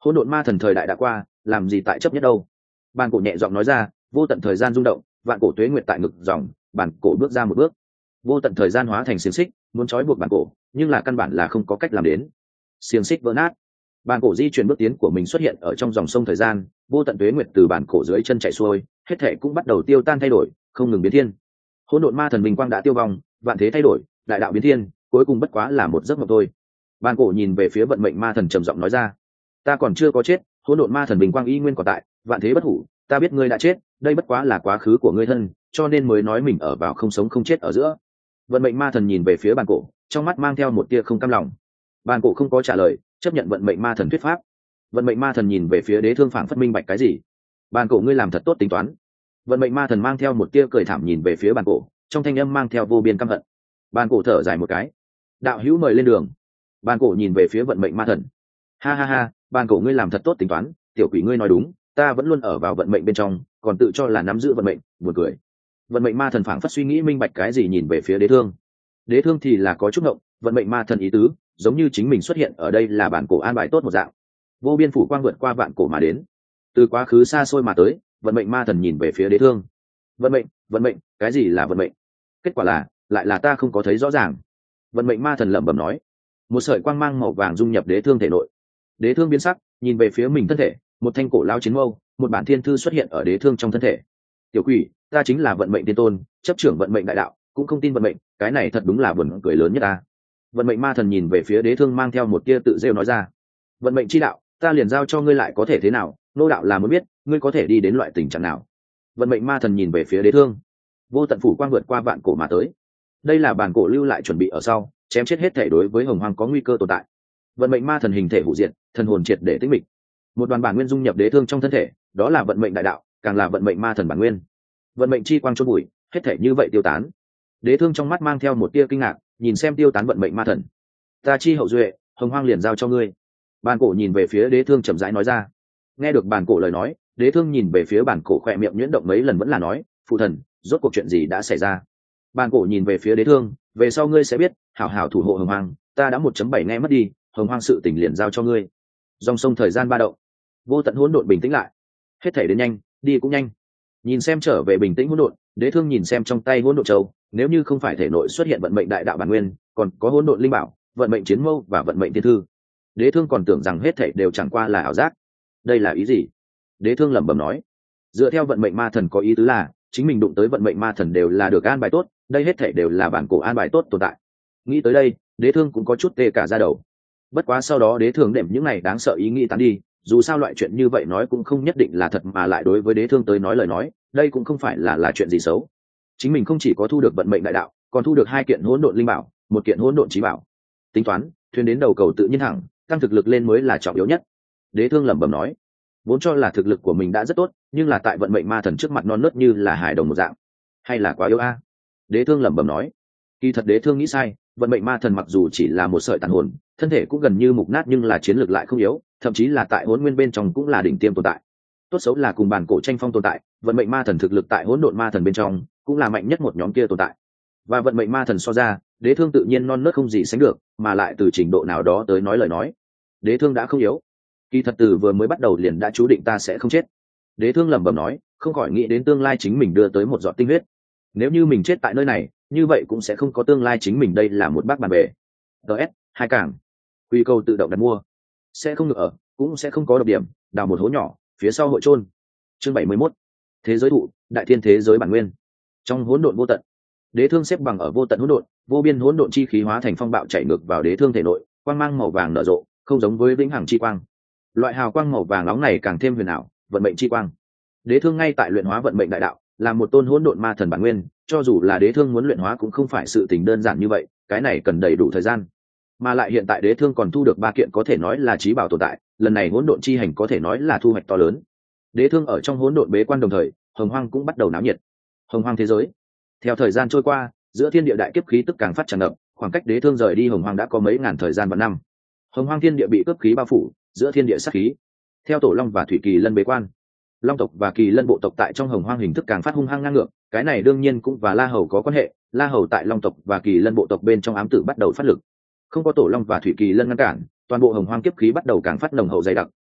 [SPEAKER 1] Hỗn độn ma thần thời đại đã qua, làm gì tại chấp nhất đâu. Bàn cổ nhẹ giọng nói ra, vô tận thời gian rung động, vạn cổ tuế nguyệt tại ngực dòng, bàn cổ bước ra một bước, vô tận thời gian hóa thành xiềng xích, muốn trói buộc bàn cổ, nhưng là căn bản là không có cách làm đến. Xiềng xích vỡ nát, bàn cổ di chuyển bước tiến của mình xuất hiện ở trong dòng sông thời gian, vô tận tuế nguyệt từ bàn cổ dưới chân chảy xuôi, hết thể cũng bắt đầu tiêu tan thay đổi, không ngừng biến thiên. Hỗn độn ma thần bình quang đã tiêu vong, vạn thế thay đổi, đại đạo biến thiên, cuối cùng bất quá là một giấc mộng thôi. Bàn cổ nhìn về phía vận mệnh ma thần trầm giọng nói ra, ta còn chưa có chết, hỗn độn ma thần bình quang y nguyên còn tại, vạn thế bất hủ, ta biết ngươi đã chết, đây bất quá là quá khứ của ngươi thân, cho nên mới nói mình ở vào không sống không chết ở giữa. Vận mệnh ma thần nhìn về phía bàn cổ, trong mắt mang theo một tia không cam lòng. Bàn cổ không có trả lời, chấp nhận vận mệnh ma thần thuyết pháp. Vận mệnh ma thần nhìn về phía đế thương phảng phất minh bạch cái gì. Bàn cổ, ngươi làm thật tốt tính toán. Vận mệnh ma thần mang theo một tia cười thảm nhìn về phía bàn cổ, trong thanh âm mang theo vô biên căm hận. Bàn cổ thở dài một cái, đạo hữu mời lên đường. Bàn cổ nhìn về phía vận mệnh ma thần, ha ha ha, bàn cổ ngươi làm thật tốt tính toán, tiểu quỷ ngươi nói đúng, ta vẫn luôn ở vào vận mệnh bên trong, còn tự cho là nắm giữ vận mệnh, buồn cười. Vận mệnh ma thần phảng phất suy nghĩ minh bạch cái gì nhìn về phía đế thương. Đế thương thì là có chút ngộng, vận mệnh ma thần ý tứ giống như chính mình xuất hiện ở đây là bản cổ an bài tốt một dạng. Vô biên phủ quang vượt qua vạn cổ mà đến, từ quá khứ xa xôi mà tới. Vận mệnh ma thần nhìn về phía đế thương, vận mệnh, vận mệnh, cái gì là vận mệnh? Kết quả là lại là ta không có thấy rõ ràng. Vận mệnh ma thần lẩm bẩm nói. Một sợi quang mang màu vàng dung nhập đế thương thể nội. Đế thương biến sắc, nhìn về phía mình thân thể, một thanh cổ lao chiến mâu, một bản thiên thư xuất hiện ở đế thương trong thân thể. Tiểu quỷ, ta chính là vận mệnh tiên tôn, chấp trưởng vận mệnh đại đạo, cũng không tin vận mệnh, cái này thật đúng là buồn cười lớn nhất ta. Vận mệnh ma thần nhìn về phía đế thương mang theo một tia tự rêu nói ra, vận mệnh chi đạo, ta liền giao cho ngươi lại có thể thế nào, nô đạo là muốn biết ngươi có thể đi đến loại tình trạng nào. Vận mệnh ma thần nhìn về phía đế thương, vô tận phủ quang vượt qua vạn cổ mà tới. Đây là bản cổ lưu lại chuẩn bị ở sau, chém chết hết thể đối với hồng hoang có nguy cơ tồn tại. Vận mệnh ma thần hình thể hủy diệt, thần hồn triệt để tĩnh mịch. Một đoàn bản nguyên dung nhập đế thương trong thân thể, đó là vận mệnh đại đạo, càng là vận mệnh ma thần bản nguyên. Vận mệnh chi quang chôn bụi, hết thể như vậy tiêu tán. Đế thương trong mắt mang theo một tia kinh ngạc, nhìn xem tiêu tán vận mệnh ma thần. Ta chi hậu duệ, hồng hoang liền giao cho ngươi. Bản cổ nhìn về phía đế thương chậm rãi nói ra. Nghe được bản cổ lời nói, đế thương nhìn về phía bản cổ khỏe miệng nhuyễn động mấy lần vẫn là nói, phụ thần, rốt cuộc chuyện gì đã xảy ra? Bản cổ nhìn về phía đế thương, về sau ngươi sẽ biết, hảo hảo thủ hộ hồng hoang, ta đã một chấm bảy nghe mất đi, hồng hoang sự tình liền giao cho ngươi. Dòng sông thời gian ba động, vô tận hỗn độn bình tĩnh lại, hết thể đến nhanh, đi cũng nhanh. Nhìn xem trở về bình tĩnh hỗn độn, đế thương nhìn xem trong tay hỗn độn châu, nếu như không phải thể nội xuất hiện vận mệnh đại đạo bản nguyên, còn có hỗn độn linh bảo, vận mệnh chiến mâu và vận mệnh thiên thư, đế thương còn tưởng rằng hết thể đều chẳng qua là ảo giác. Đây là ý gì? Đế thương lẩm bẩm nói. Dựa theo vận mệnh ma thần có ý tứ là, chính mình đụng tới vận mệnh ma thần đều là được an bài tốt, đây hết thể đều là bản cổ an bài tốt tồn tại. Nghĩ tới đây, đế thương cũng có chút tê cả da đầu. Bất quá sau đó đế thương đệm những này đáng sợ ý nghĩ tán đi, dù sao loại chuyện như vậy nói cũng không nhất định là thật, mà lại đối với đế thương tới nói lời nói, đây cũng không phải là là chuyện gì xấu. Chính mình không chỉ có thu được vận mệnh đại đạo, còn thu được hai kiện hỗn độn linh bảo, một kiện hỗn độn chí bảo. Tính toán, thuyền đến đầu cầu tự nhiên thẳng, tăng thực lực lên mới là trọng yếu nhất. Đế thương lẩm bẩm nói, vốn cho là thực lực của mình đã rất tốt, nhưng là tại vận mệnh ma thần trước mặt non nớt như là hài đồng một dạng, hay là quá yếu a? Đế thương lẩm bẩm nói. Kỳ thật đế thương nghĩ sai, vận mệnh ma thần mặc dù chỉ là một sợi tàn hồn, thân thể cũng gần như mục nát, nhưng là chiến lược lại không yếu, thậm chí là tại hỗn nguyên bên trong cũng là đỉnh tiêm tồn tại. Tốt xấu là cùng bản cổ tranh phong tồn tại, vận mệnh ma thần thực lực tại hỗn độn ma thần bên trong cũng là mạnh nhất một nhóm kia tồn tại. Và vận mệnh ma thần so ra, đế thương tự nhiên non nớt không gì sánh được, mà lại từ trình độ nào đó tới nói lời nói, đế thương đã không yếu. Kỳ thật từ vừa mới bắt đầu liền đã chú định ta sẽ không chết. Đế thương lẩm bẩm nói, không khỏi nghĩ đến tương lai chính mình đưa tới một giọt tinh huyết. Nếu như mình chết tại nơi này, như vậy cũng sẽ không có tương lai chính mình, đây là một bác bàn bề. ts hai cảng quy câu tự động đặt mua, sẽ không được ở, cũng sẽ không có độc điểm, đào một hố nhỏ phía sau hội trôn. Chương bảy mươi mốt, thế giới thụ, đại thiên thế giới bản nguyên. Trong hỗn độn vô tận, đế thương xếp bằng ở vô tận hỗn độn, vô biên hỗn độn chi khí hóa thành phong bạo chảy ngược vào đế thương thể nội, quang mang màu vàng nở rộ, không giống với vĩnh hằng chi quang. Loại hào quang màu vàng nóng này càng thêm huyền ảo, vận mệnh chi quang. Đế thương ngay tại luyện hóa vận mệnh đại đạo, là một tôn hỗn độn ma thần bản nguyên, cho dù là đế thương muốn luyện hóa cũng không phải sự tình đơn giản như vậy, cái này cần đầy đủ thời gian. Mà lại hiện tại đế thương còn thu được ba kiện có thể nói là chí bảo tồn tại, lần này hỗn độn chi hành có thể nói là thu hoạch to lớn. Đế thương ở trong hỗn độn bế quan đồng thời, hồng hoang cũng bắt đầu náo nhiệt. Hồng hoang thế giới. Theo thời gian trôi qua, giữa thiên địa đại kiếp khí tức càng phát tràn ngập, khoảng cách đế thương rời đi hồng hoang đã có mấy ngàn thời gian và năm. Hồng hoang thiên địa bị cướp khí bao phủ, giữa thiên địa sát khí. Theo tổ long và thủy kỳ lân bế quan, long tộc và kỳ lân bộ tộc tại trong hồng hoang hình thức càng phát hung hăng ngang ngược, cái này đương nhiên cũng và la hầu có quan hệ. La hầu tại long tộc và kỳ lân bộ tộc bên trong ám tử bắt đầu phát lực, không có tổ long và thủy kỳ lân ngăn cản, toàn bộ hồng hoang kiếp khí bắt đầu càng phát nồng hậu dày đặc,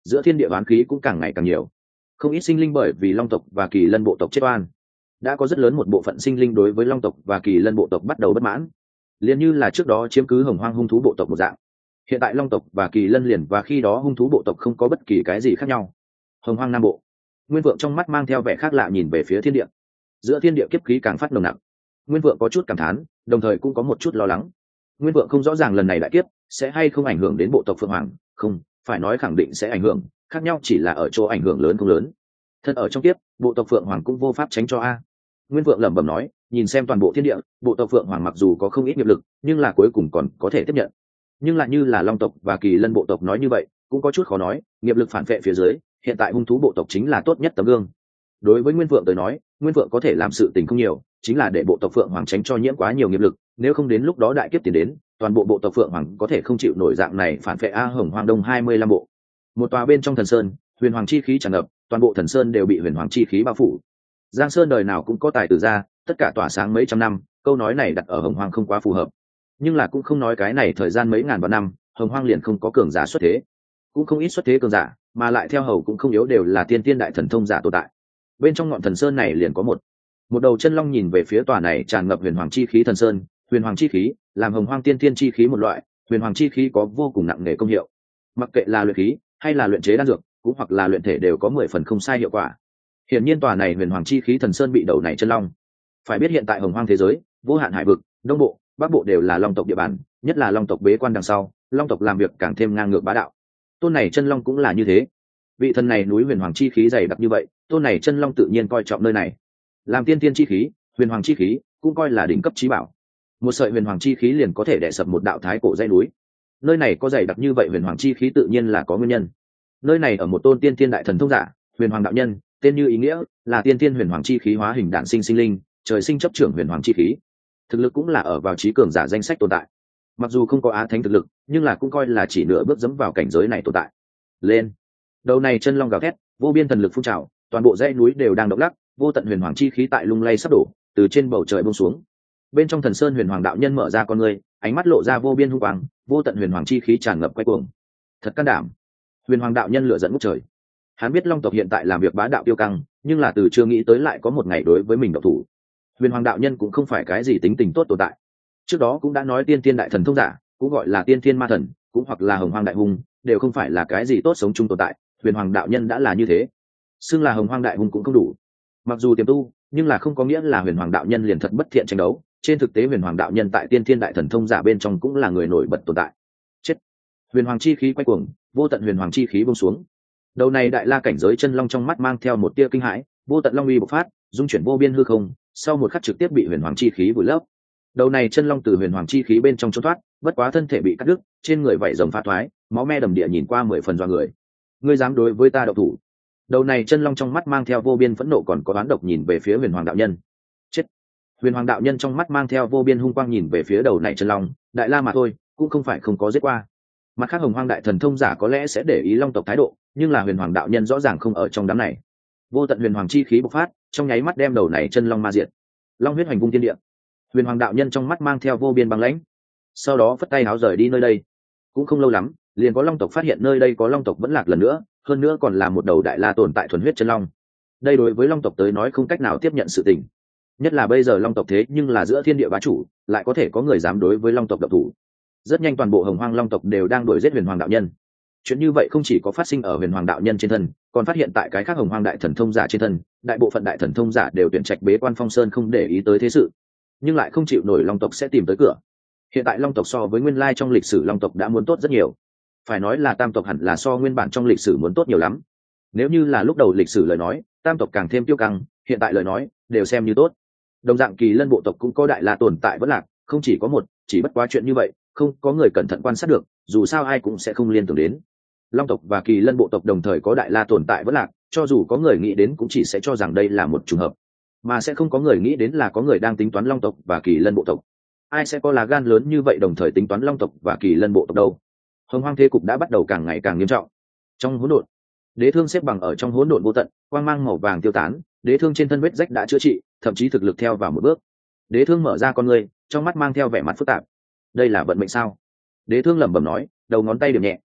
[SPEAKER 1] giữa thiên địa oán khí cũng càng ngày càng nhiều. Không ít sinh linh bởi vì long tộc và kỳ lân bộ tộc chết oan, đã có rất lớn một bộ phận sinh linh đối với long tộc và kỳ lân bộ tộc bắt đầu bất mãn, liền như là trước đó chiếm cứ hồng hoang hung thú bộ tộc một dạng. Hiện tại long tộc và kỳ lân liền và khi đó hung thú bộ tộc không có bất kỳ cái gì khác nhau. Hồng hoang nam bộ, Nguyên Vượng trong mắt mang theo vẻ khác lạ nhìn về phía thiên địa. Giữa thiên địa kiếp khí càng phát nồng nặng. Nguyên Vượng có chút cảm thán, đồng thời cũng có một chút lo lắng. Nguyên Vượng không rõ ràng lần này đại kiếp sẽ hay không ảnh hưởng đến bộ tộc Phượng Hoàng, không, phải nói khẳng định sẽ ảnh hưởng, khác nhau chỉ là ở chỗ ảnh hưởng lớn không lớn. Thật ở trong kiếp, bộ tộc Phượng Hoàng cũng vô pháp tránh cho a. Nguyên Vượng lẩm bẩm nói, nhìn xem toàn bộ thiên địa, bộ tộc Phượng Hoàng mặc dù có không ít nghiệp lực, nhưng là cuối cùng còn có thể tiếp nhận. Nhưng lại như là long tộc và kỳ lân bộ tộc nói như vậy, cũng có chút khó nói, nghiệp lực phản vệ phía dưới, hiện tại hung thú bộ tộc chính là tốt nhất tấm gương. Đối với Nguyên Vượng tới nói, Nguyên Vượng có thể làm sự tình không nhiều, chính là để bộ tộc Phượng Hoàng tránh cho nhiễm quá nhiều nghiệp lực, nếu không đến lúc đó đại kiếp tiền đến, toàn bộ bộ tộc Phượng Hoàng có thể không chịu nổi dạng này phản vệ a. Hồng Hoang Đông hai mươi lăm bộ, một tòa bên trong thần sơn, huyền hoàng chi khí tràn ngập, toàn bộ thần sơn đều bị huyền hoàng chi khí bao phủ. Giang Sơn đời nào cũng có tài tử ra, tất cả tỏa sáng mấy trăm năm, câu nói này đặt ở Hồng Hoang không quá phù hợp, nhưng là cũng không nói cái này thời gian mấy ngàn vạn năm, Hồng Hoang liền không có cường giả xuất thế, cũng không ít xuất thế cường giả, mà lại theo hầu cũng không yếu đều là tiên tiên đại thần thông giả tồn tại. Bên trong ngọn thần sơn này liền có một một đầu chân long nhìn về phía tòa này tràn ngập huyền hoàng chi khí thần sơn. Huyền hoàng chi khí làm Hồng Hoang tiên tiên chi khí một loại, huyền hoàng chi khí có vô cùng nặng nề công hiệu, mặc kệ là luyện khí hay là luyện chế đan dược, cũng hoặc là luyện thể đều có mười phần không sai hiệu quả. Hiển nhiên tòa này huyền hoàng chi khí thần sơn bị đầu này chân long. Phải biết hiện tại Hồng Hoang thế giới, vô hạn hải vực, đông bộ, bắc bộ đều là long tộc địa bàn, nhất là long tộc bế quan đằng sau, long tộc làm việc càng thêm ngang ngược bá đạo. Tôn này chân long cũng là như thế. Vị thần này núi huyền hoàng chi khí dày đặc như vậy, tôn này chân long tự nhiên coi trọng nơi này. Làm tiên tiên chi khí, huyền hoàng chi khí cũng coi là đỉnh cấp chí bảo. Một sợi huyền hoàng chi khí liền có thể đè sập một đạo thái cổ dãy núi. Nơi này có dày đặc như vậy huyền hoàng chi khí tự nhiên là có nguyên nhân. Nơi này ở một tôn tiên tiên đại thần thông giả, huyền hoàng đạo nhân, tên như ý nghĩa, là tiên tiên huyền hoàng chi khí hóa hình đản sinh sinh linh, trời sinh chấp trưởng huyền hoàng chi khí. Thực lực cũng là ở vào trí cường giả danh sách tồn tại. Mặc dù không có á thánh thực lực, nhưng là cũng coi là chỉ nửa bước dẫm vào cảnh giới này tồn tại. Lên, đầu này chân long gào thét, vô biên thần lực phun trào, toàn bộ dãy núi đều đang động lắc, vô tận huyền hoàng chi khí tại lung lay sắp đổ, từ trên bầu trời buông xuống. Bên trong thần sơn huyền hoàng đạo nhân mở ra con ngươi, ánh mắt lộ ra vô biên hung quang, vô tận huyền hoàng chi khí tràn ngập quay cuồng. Thật can đảm. Huyền hoàng đạo nhân lửa giận ngút trời. Hắn biết long tộc hiện tại làm việc bá đạo tiêu căng, nhưng là từ chưa nghĩ tới lại có một ngày đối với mình độc thủ. Huyền hoàng đạo nhân cũng không phải cái gì tính tình tốt tồn tại. Trước đó cũng đã nói tiên tiên đại thần thông giả, cũng gọi là tiên tiên ma thần, cũng hoặc là hồng hoang đại hung, đều không phải là cái gì tốt sống chung tồn tại. Huyền hoàng đạo nhân đã là như thế, xưng là hồng hoang đại hung cũng không đủ. Mặc dù tiềm tu, nhưng là không có nghĩa là huyền hoàng đạo nhân liền thật bất thiện tranh đấu. Trên thực tế huyền hoàng đạo nhân tại tiên tiên đại thần thông giả bên trong cũng là người nổi bật tồn tại. Chết. Huyền hoàng chi khí quay cuồng, vô tận huyền hoàng chi khí buông xuống. Đầu này đại la cảnh giới chân long trong mắt mang theo một tia kinh hãi, vô tận long uy bộc phát, dung chuyển vô biên hư không, sau một khắc trực tiếp bị huyền hoàng chi khí vùi lấp. Đầu này chân long từ huyền hoàng chi khí bên trong trốn thoát, bất quá thân thể bị cắt đứt, trên người vảy rồng phá thoái, máu me đầm địa nhìn qua mười phần dọa người. Ngươi dám đối với ta độc thủ? Đầu này chân long trong mắt mang theo vô biên phẫn nộ còn có oán độc nhìn về phía huyền hoàng đạo nhân. Chết. Huyền hoàng đạo nhân trong mắt mang theo vô biên hung quang nhìn về phía đầu này chân long, đại la mà thôi, cũng không phải không có giết qua. Mặt khác hồng hoang đại thần thông giả có lẽ sẽ để ý long tộc thái độ, nhưng là huyền hoàng đạo nhân rõ ràng không ở trong đám này. Vô tận huyền hoàng chi khí bộc phát, trong nháy mắt đem đầu này chân long ma diệt. Long huyết hoành vung thiên địa. Huyền hoàng đạo nhân trong mắt mang theo vô biên băng lãnh, sau đó phất tay áo rời đi nơi đây. Cũng không lâu lắm, liền có long tộc phát hiện nơi đây có long tộc vẫn lạc lần nữa, hơn nữa còn là một đầu đại la tồn tại thuần huyết chân long. Đây đối với long tộc tới nói không cách nào tiếp nhận sự tình, nhất là bây giờ long tộc thế nhưng là giữa thiên địa bá chủ, lại có thể có người dám đối với long tộc độc thủ. Rất nhanh toàn bộ hồng hoang long tộc đều đang đuổi giết huyền hoàng đạo nhân. Chuyện như vậy không chỉ có phát sinh ở huyền hoàng đạo nhân trên thân, còn phát hiện tại cái khác hồng hoang đại thần thông giả trên thân. Đại bộ phận đại thần thông giả đều tuyển trạch bế quan phong sơn, không để ý tới thế sự, nhưng lại không chịu nổi long tộc sẽ tìm tới cửa. Hiện tại long tộc so với nguyên lai trong lịch sử long tộc đã muốn tốt rất nhiều, phải nói là tam tộc hẳn là so nguyên bản trong lịch sử muốn tốt nhiều lắm. Nếu như là lúc đầu lịch sử lời nói, tam tộc càng thêm tiêu căng, hiện tại lời nói đều xem như tốt. Đồng dạng kỳ lân bộ tộc cũng có đại la tồn tại vẫn lạc, không chỉ có một, chỉ bất quá chuyện như vậy không có người cẩn thận quan sát được, dù sao ai cũng sẽ không liên tưởng đến. Long tộc và kỳ lân bộ tộc đồng thời có đại la tồn tại vẫn lạc, cho dù có người nghĩ đến cũng chỉ sẽ cho rằng đây là một trùng hợp, mà sẽ không có người nghĩ đến là có người đang tính toán long tộc và kỳ lân bộ tộc. Ai sẽ có lá gan lớn như vậy đồng thời tính toán long tộc và kỳ lân bộ tộc đâu? Hồng hoang thế cục đã bắt đầu càng ngày càng nghiêm trọng. Trong hỗn độn, đế thương xếp bằng ở trong hỗn độn vô tận, quang mang màu vàng tiêu tán, đế thương trên thân vết rách đã chữa trị, thậm chí thực lực theo vào một bước. Đế thương mở ra con người, trong mắt mang theo vẻ mặt phức tạp. Đây là vận mệnh sao? Đế thương lẩm bẩm nói, đầu ngón tay điểm nhẹ,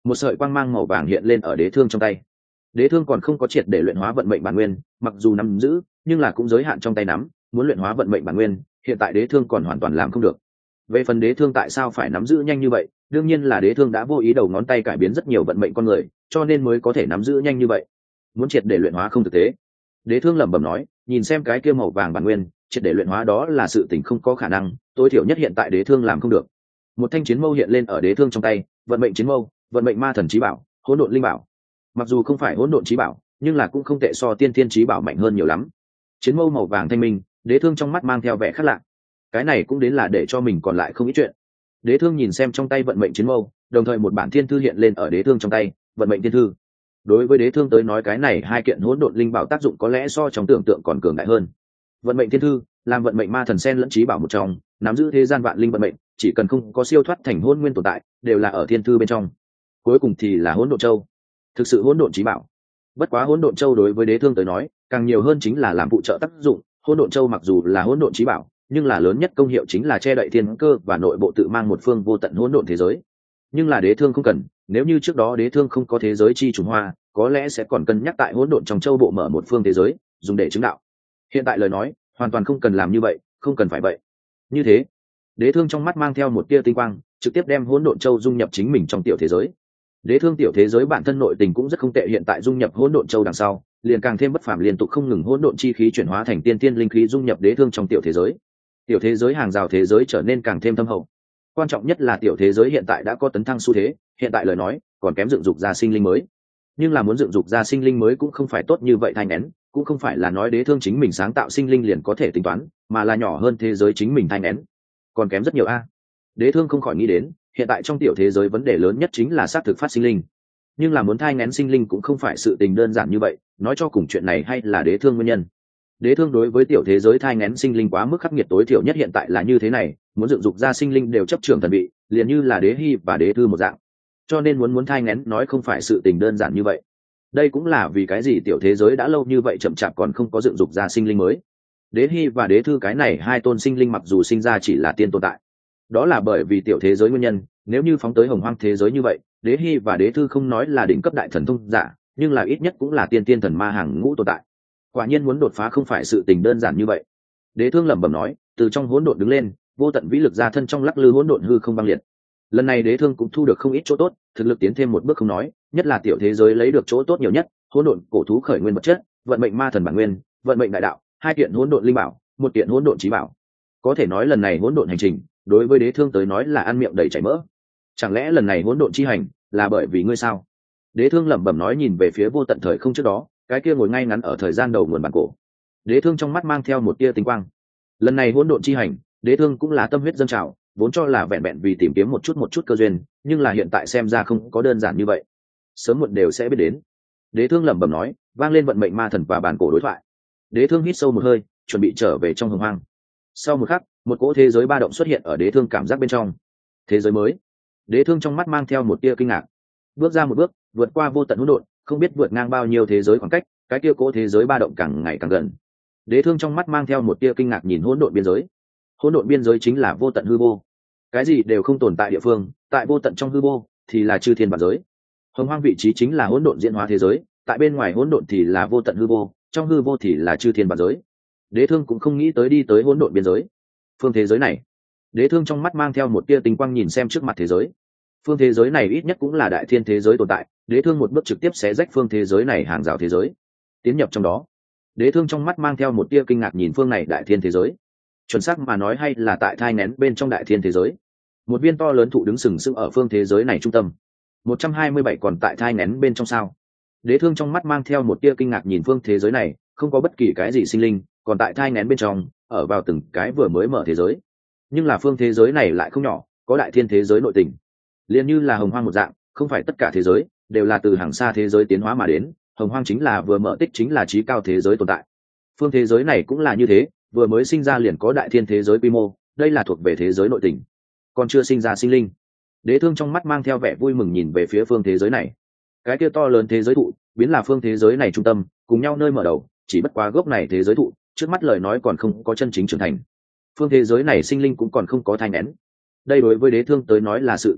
[SPEAKER 1] một sợi quang mang màu vàng hiện lên ở đế thương trong tay. Đế thương còn không có triệt để luyện hóa vận mệnh bản nguyên, mặc dù nắm giữ nhưng là cũng giới hạn trong tay nắm, muốn luyện hóa vận mệnh bản nguyên hiện tại đế thương còn hoàn toàn làm không được. Về phần đế thương tại sao phải nắm giữ nhanh như vậy, đương nhiên là đế thương đã vô ý đầu ngón tay cải biến rất nhiều vận mệnh con người, cho nên mới có thể nắm giữ nhanh như vậy. Muốn triệt để luyện hóa không thực tế. Đế thương lẩm bẩm nói, nhìn xem cái kia màu vàng bản nguyên, triệt để luyện hóa đó là sự tình không có khả năng, tối thiểu nhất hiện tại đế thương làm không được. Một thanh chiến mâu hiện lên ở đế thương trong tay, vận mệnh chiến mâu, vận mệnh ma thần chí bảo, hỗn độn linh bảo. Mặc dù không phải hỗn độn chí bảo, nhưng là cũng không tệ so tiên thiên chí bảo mạnh hơn nhiều lắm. Chiến mâu màu vàng thanh minh, đế thương trong mắt mang theo vẻ khác lạ. Cái này cũng đến là để cho mình còn lại không ít chuyện. Đế thương nhìn xem trong tay vận mệnh chiến mâu, đồng thời một bản thiên thư hiện lên ở đế thương trong tay, vận mệnh thiên thư. Đối với đế thương tới nói cái này hai kiện hỗn độn linh bảo tác dụng có lẽ so trong tưởng tượng còn cường đại hơn. Vận mệnh thiên thư làm vận mệnh ma thần sen lẫn chí bảo một trong, nắm giữ thế gian vạn linh vận mệnh, chỉ cần không có siêu thoát thành hỗn nguyên tồn tại, đều là ở thiên thư bên trong. Cuối cùng thì là hỗn độn châu, thực sự hỗn độn chí bảo. Bất quá hỗn độn châu đối với đế thương tới nói, càng nhiều hơn chính là làm phụ trợ tác dụng. Hỗn độn châu mặc dù là hỗn độn chí bảo, nhưng là lớn nhất công hiệu chính là che đậy thiên cơ và nội bộ tự mang một phương vô tận hỗn độn thế giới. Nhưng là đế thương không cần, nếu như trước đó đế thương không có thế giới chi trùng hoa, có lẽ sẽ còn cân nhắc tại hỗn độn trong châu bộ mở một phương thế giới, dùng để chứng đạo. Hiện tại lời nói, hoàn toàn không cần làm như vậy, không cần phải vậy. Như thế, đế thương trong mắt mang theo một tia tinh quang, trực tiếp đem hỗn độn châu dung nhập chính mình trong tiểu thế giới. Đế thương tiểu thế giới bản thân nội tình cũng rất không tệ, hiện tại dung nhập hỗn độn châu đằng sau, liền càng thêm bất phàm, liên tục không ngừng hỗn độn chi khí chuyển hóa thành tiên tiên linh khí dung nhập đế thương trong tiểu thế giới. Tiểu thế giới hàng rào thế giới trở nên càng thêm thâm hậu. Quan trọng nhất là tiểu thế giới hiện tại đã có tấn thăng xu thế, hiện tại lời nói còn kém dựng dục ra sinh linh mới. Nhưng là muốn dựng dục ra sinh linh mới cũng không phải tốt như vậy thay nén, cũng không phải là nói đế thương chính mình sáng tạo sinh linh liền có thể tính toán, mà là nhỏ hơn thế giới chính mình thay nén, còn kém rất nhiều a. Đế thương không khỏi nghĩ đến, hiện tại trong tiểu thế giới vấn đề lớn nhất chính là xác thực phát sinh linh, nhưng là muốn thai ngén sinh linh cũng không phải sự tình đơn giản như vậy, nói cho cùng chuyện này hay là đế thương nguyên nhân. Đế thương đối với tiểu thế giới thai ngén sinh linh quá mức khắc nghiệt, tối thiểu nhất hiện tại là như thế này, muốn dựng dục ra sinh linh đều chấp trưởng thần vị, liền như là đế hy và đế thư một dạng, cho nên muốn muốn thai ngén nói không phải sự tình đơn giản như vậy. Đây cũng là vì cái gì tiểu thế giới đã lâu như vậy chậm chạp còn không có dựng dục ra sinh linh mới. Đế hy và đế thư cái này hai tôn sinh linh mặc dù sinh ra chỉ là tiên tồn tại, đó là bởi vì tiểu thế giới nguyên nhân. Nếu như phóng tới hồng hoang thế giới như vậy, đế hy và đế thư không nói là đỉnh cấp đại thần thông giả, nhưng là ít nhất cũng là tiên tiên thần ma hàng ngũ tồn tại. Quả nhiên muốn đột phá không phải sự tình đơn giản như vậy. Đế thương lẩm bẩm nói, từ trong hỗn độn đứng lên, vô tận vĩ lực ra thân trong lắc lư hỗn độn hư không băng liệt. Lần này đế thương cũng thu được không ít chỗ tốt, thực lực tiến thêm một bước không nói, nhất là tiểu thế giới lấy được chỗ tốt nhiều nhất, hỗn độn cổ thú khởi nguyên vật chất, vận mệnh ma thần bản nguyên, vận mệnh đại đạo, hai kiện hỗn độn linh bảo, một kiện hỗn độn chí bảo. Có thể nói lần này hỗn độn hành trình, đối với đế thương tới nói là ăn miệng đầy chảy mỡ. Chẳng lẽ lần này hỗn độn chi hành là bởi vì ngươi sao? Đế thương lẩm bẩm nói, nhìn về phía vô tận thời không trước đó, cái kia ngồi ngay ngắn ở thời gian đầu nguồn bản cổ. Đế thương trong mắt mang theo một tia tinh quang. Lần này hỗn độn chi hành, đế thương cũng là tâm huyết dâng trào, vốn cho là vẹn vẹn vì tìm kiếm một chút một chút cơ duyên, nhưng là hiện tại xem ra không có đơn giản như vậy, sớm muộn đều sẽ biết đến. Đế thương lẩm bẩm nói, vang lên vận mệnh ma thần và bản cổ đối thoại. Đế thương hít sâu một hơi, chuẩn bị trở về trong hồng hoang. Sau một khắc, một cỗ thế giới ba động xuất hiện ở đế thương cảm giác bên trong. Thế giới mới. Đế thương trong mắt mang theo một tia kinh ngạc, bước ra một bước, vượt qua vô tận hỗn độn, không biết vượt ngang bao nhiêu thế giới khoảng cách, cái kia cỗ thế giới ba động càng ngày càng gần. Đế thương trong mắt mang theo một tia kinh ngạc nhìn hỗn độn biên giới. Hỗn độn biên giới chính là vô tận hư vô, cái gì đều không tồn tại địa phương, tại vô tận trong hư vô thì là chư thiên vạn giới. Hồng hoang vị trí chính là hỗn độn diễn hóa thế giới, tại bên ngoài hỗn độn thì là vô tận hư vô, trong hư vô thì là chư thiên vạn giới. Đế thương cũng không nghĩ tới đi tới hỗn độn biên giới. Phương thế giới này, đế thương trong mắt mang theo một tia tinh quang nhìn xem trước mặt thế giới. Phương thế giới này ít nhất cũng là đại thiên thế giới tồn tại, đế thương một bước trực tiếp xé rách phương thế giới này hàng rào thế giới, tiến nhập trong đó. Đế thương trong mắt mang theo một tia kinh ngạc nhìn phương này đại thiên thế giới. Chuẩn xác mà nói hay là tại thai nén bên trong đại thiên thế giới, một viên to lớn thụ đứng sừng sững ở phương thế giới này trung tâm. một trăm hai mươi bảy còn tại thai nén bên trong sao? Đế thương trong mắt mang theo một tia kinh ngạc nhìn phương thế giới này, không có bất kỳ cái gì sinh linh còn tại thai nén bên trong, ở vào từng cái vừa mới mở thế giới. Nhưng là phương thế giới này lại không nhỏ, có đại thiên thế giới nội tình, liền như là hồng hoang một dạng, không phải tất cả thế giới đều là từ hàng xa thế giới tiến hóa mà đến, hồng hoang chính là vừa mở tích chính là trí cao thế giới tồn tại. Phương thế giới này cũng là như thế, vừa mới sinh ra liền có đại thiên thế giới quy mô, đây là thuộc về thế giới nội tình, còn chưa sinh ra sinh linh. Đế thương trong mắt mang theo vẻ vui mừng nhìn về phía phương thế giới này. Cái kia to lớn thế giới thụ biến là phương thế giới này trung tâm, cùng nhau nơi mở đầu, chỉ bất quá gốc này thế giới thụ trước mắt lời nói còn không có chân chính trưởng thành, phương thế giới này sinh linh cũng còn không có thai nén. Đây đối với đế thương tới nói là sự tính tốt,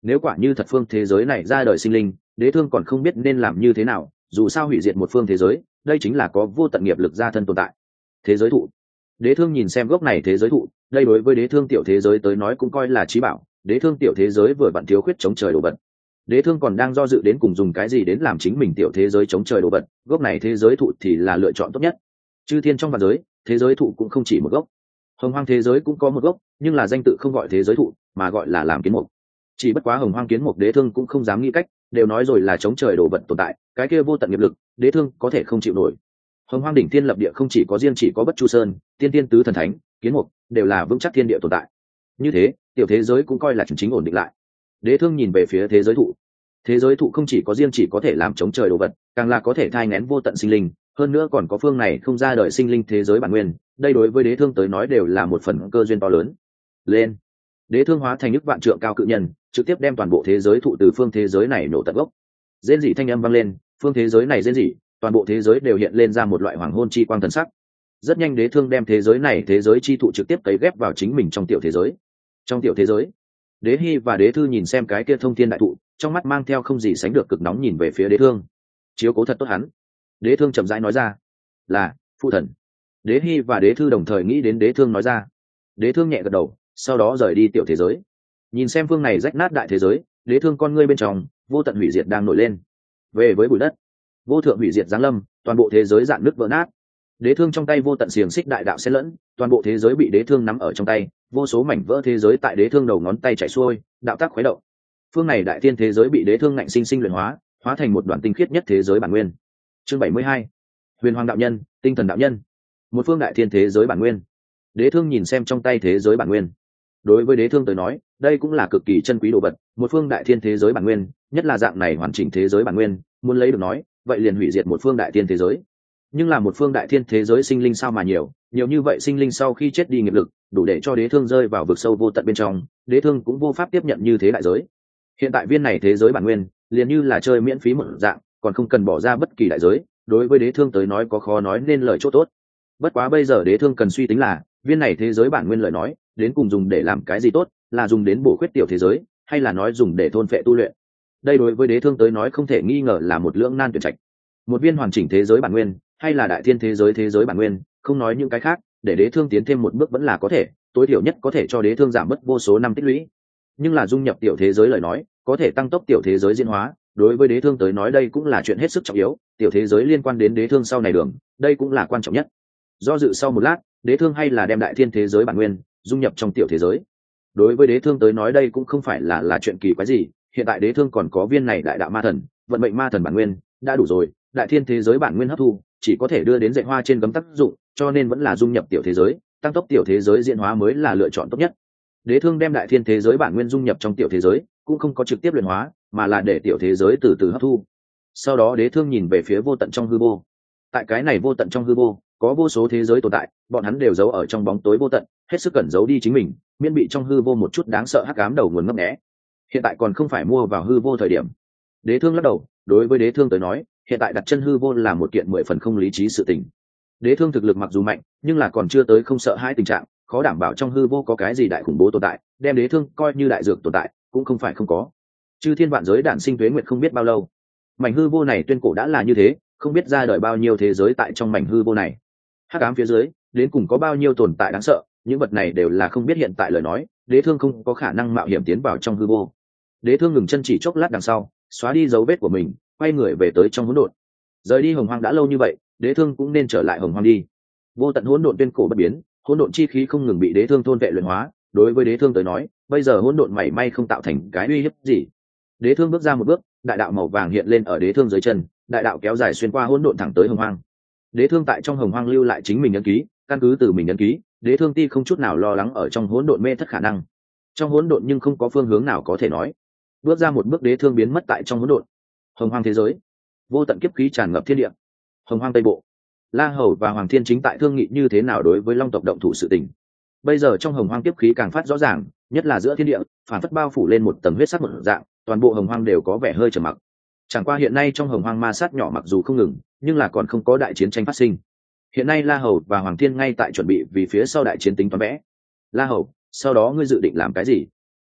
[SPEAKER 1] nếu quả như thật phương thế giới này ra đời sinh linh, đế thương còn không biết nên làm như thế nào, dù sao hủy diệt một phương thế giới, đây chính là có vô tận nghiệp lực ra thân tồn tại. Thế giới thụ. Đế thương nhìn xem gốc này thế giới thụ, đây đối với đế thương tiểu thế giới tới nói cũng coi là chí bảo. Đế thương tiểu thế giới vừa vặn thiếu khuyết chống trời đồ vật. Đế thương còn đang do dự đến cùng dùng cái gì đến làm chính mình tiểu thế giới chống trời đồ vật, gốc này thế giới thụ thì là lựa chọn tốt nhất. Chư thiên trong vạn giới, thế giới thụ cũng không chỉ một gốc. Hồng hoang thế giới cũng có một gốc, nhưng là danh tự không gọi thế giới thụ, mà gọi là làm kiến mục. Chỉ bất quá hồng hoang kiến mục đế thương cũng không dám nghĩ cách, đều nói rồi là chống trời đồ vật tồn tại, cái kia vô tận nghiệp lực, đế thương có thể không chịu nổi. Hồng hoang đỉnh thiên lập địa không chỉ có riêng chỉ có bất chu sơn, tiên tiên tứ thần thánh, kiến mục đều là vững chắc thiên địa tồn tại. Như thế, tiểu thế giới cũng coi là chính chính ổn định lại. Đế thương nhìn về phía thế giới thụ. Thế giới thụ không chỉ có riêng chỉ có thể làm chống trời đồ vật, càng là có thể thai nghén vô tận sinh linh, hơn nữa còn có phương này không ra đời sinh linh thế giới bản nguyên, đây đối với đế thương tới nói đều là một phần cơ duyên to lớn. Lên. Đế thương hóa thành nước vạn trượng cao cự nhân, trực tiếp đem toàn bộ thế giới thụ từ phương thế giới này nổ tận gốc. Rên rỉ thanh âm vang lên, phương thế giới này rên rỉ, toàn bộ thế giới đều hiện lên ra một loại hoàng hôn chi quang thần sắc. Rất nhanh đế thương đem thế giới này thế giới chi thụ trực tiếp cấy ghép vào chính mình trong tiểu thế giới. Trong tiểu thế giới, đế hy và đế thư nhìn xem cái kia thông thiên đại thụ, trong mắt mang theo không gì sánh được cực nóng nhìn về phía đế thương. Chiếu cố thật tốt hắn. Đế thương chậm rãi nói ra. Là phụ thần. Đế hy và đế thư đồng thời nghĩ đến đế thương nói ra. Đế thương nhẹ gật đầu, sau đó rời đi tiểu thế giới. Nhìn xem phương này rách nát đại thế giới, đế thương con ngươi bên trong vô tận hủy diệt đang nổi lên. Về với bụi đất, vô thượng hủy diệt giáng lâm, toàn bộ thế giới dạn nứt vỡ nát. Đế thương trong tay vô tận xiềng xích đại đạo xen lẫn, toàn bộ thế giới bị đế thương nắm ở trong tay, vô số mảnh vỡ thế giới tại đế thương đầu ngón tay chảy xuôi, đạo tác khuấy động. Phương này đại thiên thế giới bị đế thương ngạnh sinh sinh luyện hóa, hóa thành một đoạn tinh khiết nhất thế giới bản nguyên. Chương bảy mươi hai, huyền hoàng đạo nhân, tinh thần đạo nhân. Một phương đại thiên thế giới bản nguyên. Đế thương nhìn xem trong tay thế giới bản nguyên. Đối với đế thương tới nói, đây cũng là cực kỳ chân quý đồ vật, một phương đại thiên thế giới bản nguyên, nhất là dạng này hoàn chỉnh thế giới bản nguyên, muốn lấy được nói, vậy liền hủy diệt một phương đại thiên thế giới. Nhưng là một phương đại thiên thế giới sinh linh sao mà nhiều, nhiều như vậy sinh linh sau khi chết đi nghiệp lực, đủ để cho đế thương rơi vào vực sâu vô tận bên trong, đế thương cũng vô pháp tiếp nhận như thế đại giới. Hiện tại viên này thế giới bản nguyên, liền như là chơi miễn phí một dạng, còn không cần bỏ ra bất kỳ đại giới, đối với đế thương tới nói có khó nói nên lời chỗ tốt. Bất quá bây giờ đế thương cần suy tính là, viên này thế giới bản nguyên lời nói, đến cùng dùng để làm cái gì tốt, là dùng đến bổ khuyết tiểu thế giới, hay là nói dùng để thôn phệ tu luyện. Đây đối với đế thương tới nói không thể nghi ngờ là một lưỡng nan tuyển trạch. Một viên hoàn chỉnh thế giới bản nguyên, hay là đại thiên thế giới thế giới bản nguyên, không nói những cái khác, để đế thương tiến thêm một bước vẫn là có thể, tối thiểu nhất có thể cho đế thương giảm mất vô số năm tích lũy. Nhưng là dung nhập tiểu thế giới lời nói, có thể tăng tốc tiểu thế giới diễn hóa, đối với đế thương tới nói đây cũng là chuyện hết sức trọng yếu, tiểu thế giới liên quan đến đế thương sau này đường, đây cũng là quan trọng nhất. Do dự sau một lát, đế thương hay là đem đại thiên thế giới bản nguyên dung nhập trong tiểu thế giới. Đối với đế thương tới nói đây cũng không phải là là chuyện kỳ quái gì, hiện tại đế thương còn có viên này đại đạo ma thần, vận mệnh ma thần bản nguyên đã đủ rồi, đại thiên thế giới bản nguyên hấp thu chỉ có thể đưa đến dạy hoa trên gấm tác dụng, cho nên vẫn là dung nhập tiểu thế giới, tăng tốc tiểu thế giới diễn hóa mới là lựa chọn tốt nhất. Đế thương đem đại thiên thế giới bản nguyên dung nhập trong tiểu thế giới, cũng không có trực tiếp luyện hóa, mà là để tiểu thế giới từ từ hấp thu. Sau đó đế thương nhìn về phía vô tận trong hư vô. Tại cái này vô tận trong hư vô, có vô số thế giới tồn tại, bọn hắn đều giấu ở trong bóng tối vô tận, hết sức cẩn giấu đi chính mình, miễn bị trong hư vô một chút đáng sợ hắc ám đầu nguồn ngấp nghé. Hiện tại còn không phải mua vào hư vô thời điểm. Đế thương lắc đầu, đối với đế thương tới nói, hiện tại đặt chân hư vô là một kiện mười phần không lý trí sự tình. Đế thương thực lực mặc dù mạnh, nhưng là còn chưa tới không sợ hãi tình trạng, khó đảm bảo trong hư vô có cái gì đại khủng bố tồn tại, đem đế thương coi như đại dược tồn tại, cũng không phải không có. Chư thiên vạn giới đản sinh tuế nguyệt không biết bao lâu, mảnh hư vô này tuyên cổ đã là như thế, không biết ra đời bao nhiêu thế giới tại trong mảnh hư vô này. Hắc ám phía dưới, đến cùng có bao nhiêu tồn tại đáng sợ, những vật này đều là không biết hiện tại lời nói, đế thương không có khả năng mạo hiểm tiến vào trong hư vô. Đế thương ngừng chân chỉ chốc lát đằng sau, xóa đi dấu vết của mình, quay người về tới trong hỗn độn. Rời đi hồng hoang đã lâu như vậy, đế thương cũng nên trở lại hồng hoang đi. Vô tận hỗn độn tuyên cổ bất biến, hỗn độn chi khí không ngừng bị đế thương thôn vệ luyện hóa, đối với đế thương tới nói, bây giờ hỗn độn mảy may không tạo thành cái uy hiếp gì. Đế thương bước ra một bước, đại đạo màu vàng hiện lên ở đế thương dưới chân, đại đạo kéo dài xuyên qua hỗn độn thẳng tới hồng hoang. Đế thương tại trong hồng hoang lưu lại chính mình ấn ký, căn cứ từ mình ấn ký, đế thương ti không chút nào lo lắng ở trong hỗn độn mê thất khả năng. Trong hỗn độn nhưng không có phương hướng nào có thể nói. Bước ra một bước đế thương biến mất tại trong hỗn độn. Hồng hoang thế giới, vô tận kiếp khí tràn ngập thiên địa. Hồng hoang tây bộ, La Hầu và Hoàng Thiên chính tại thương nghị như thế nào đối với Long tộc động thủ sự tình. Bây giờ trong hồng hoang kiếp khí càng phát rõ ràng, nhất là giữa thiên địa, phản phất bao phủ lên một tầng huyết sắc một dạng, toàn bộ hồng hoang đều có vẻ hơi trầm mặc. Chẳng qua hiện nay trong hồng hoang ma sát nhỏ mặc dù không ngừng, nhưng là còn không có đại chiến tranh phát sinh. Hiện nay La Hầu và Hoàng Thiên ngay tại chuẩn bị vì phía sau đại chiến tính toán vẽ. La Hầu, sau đó ngươi dự định làm cái gì?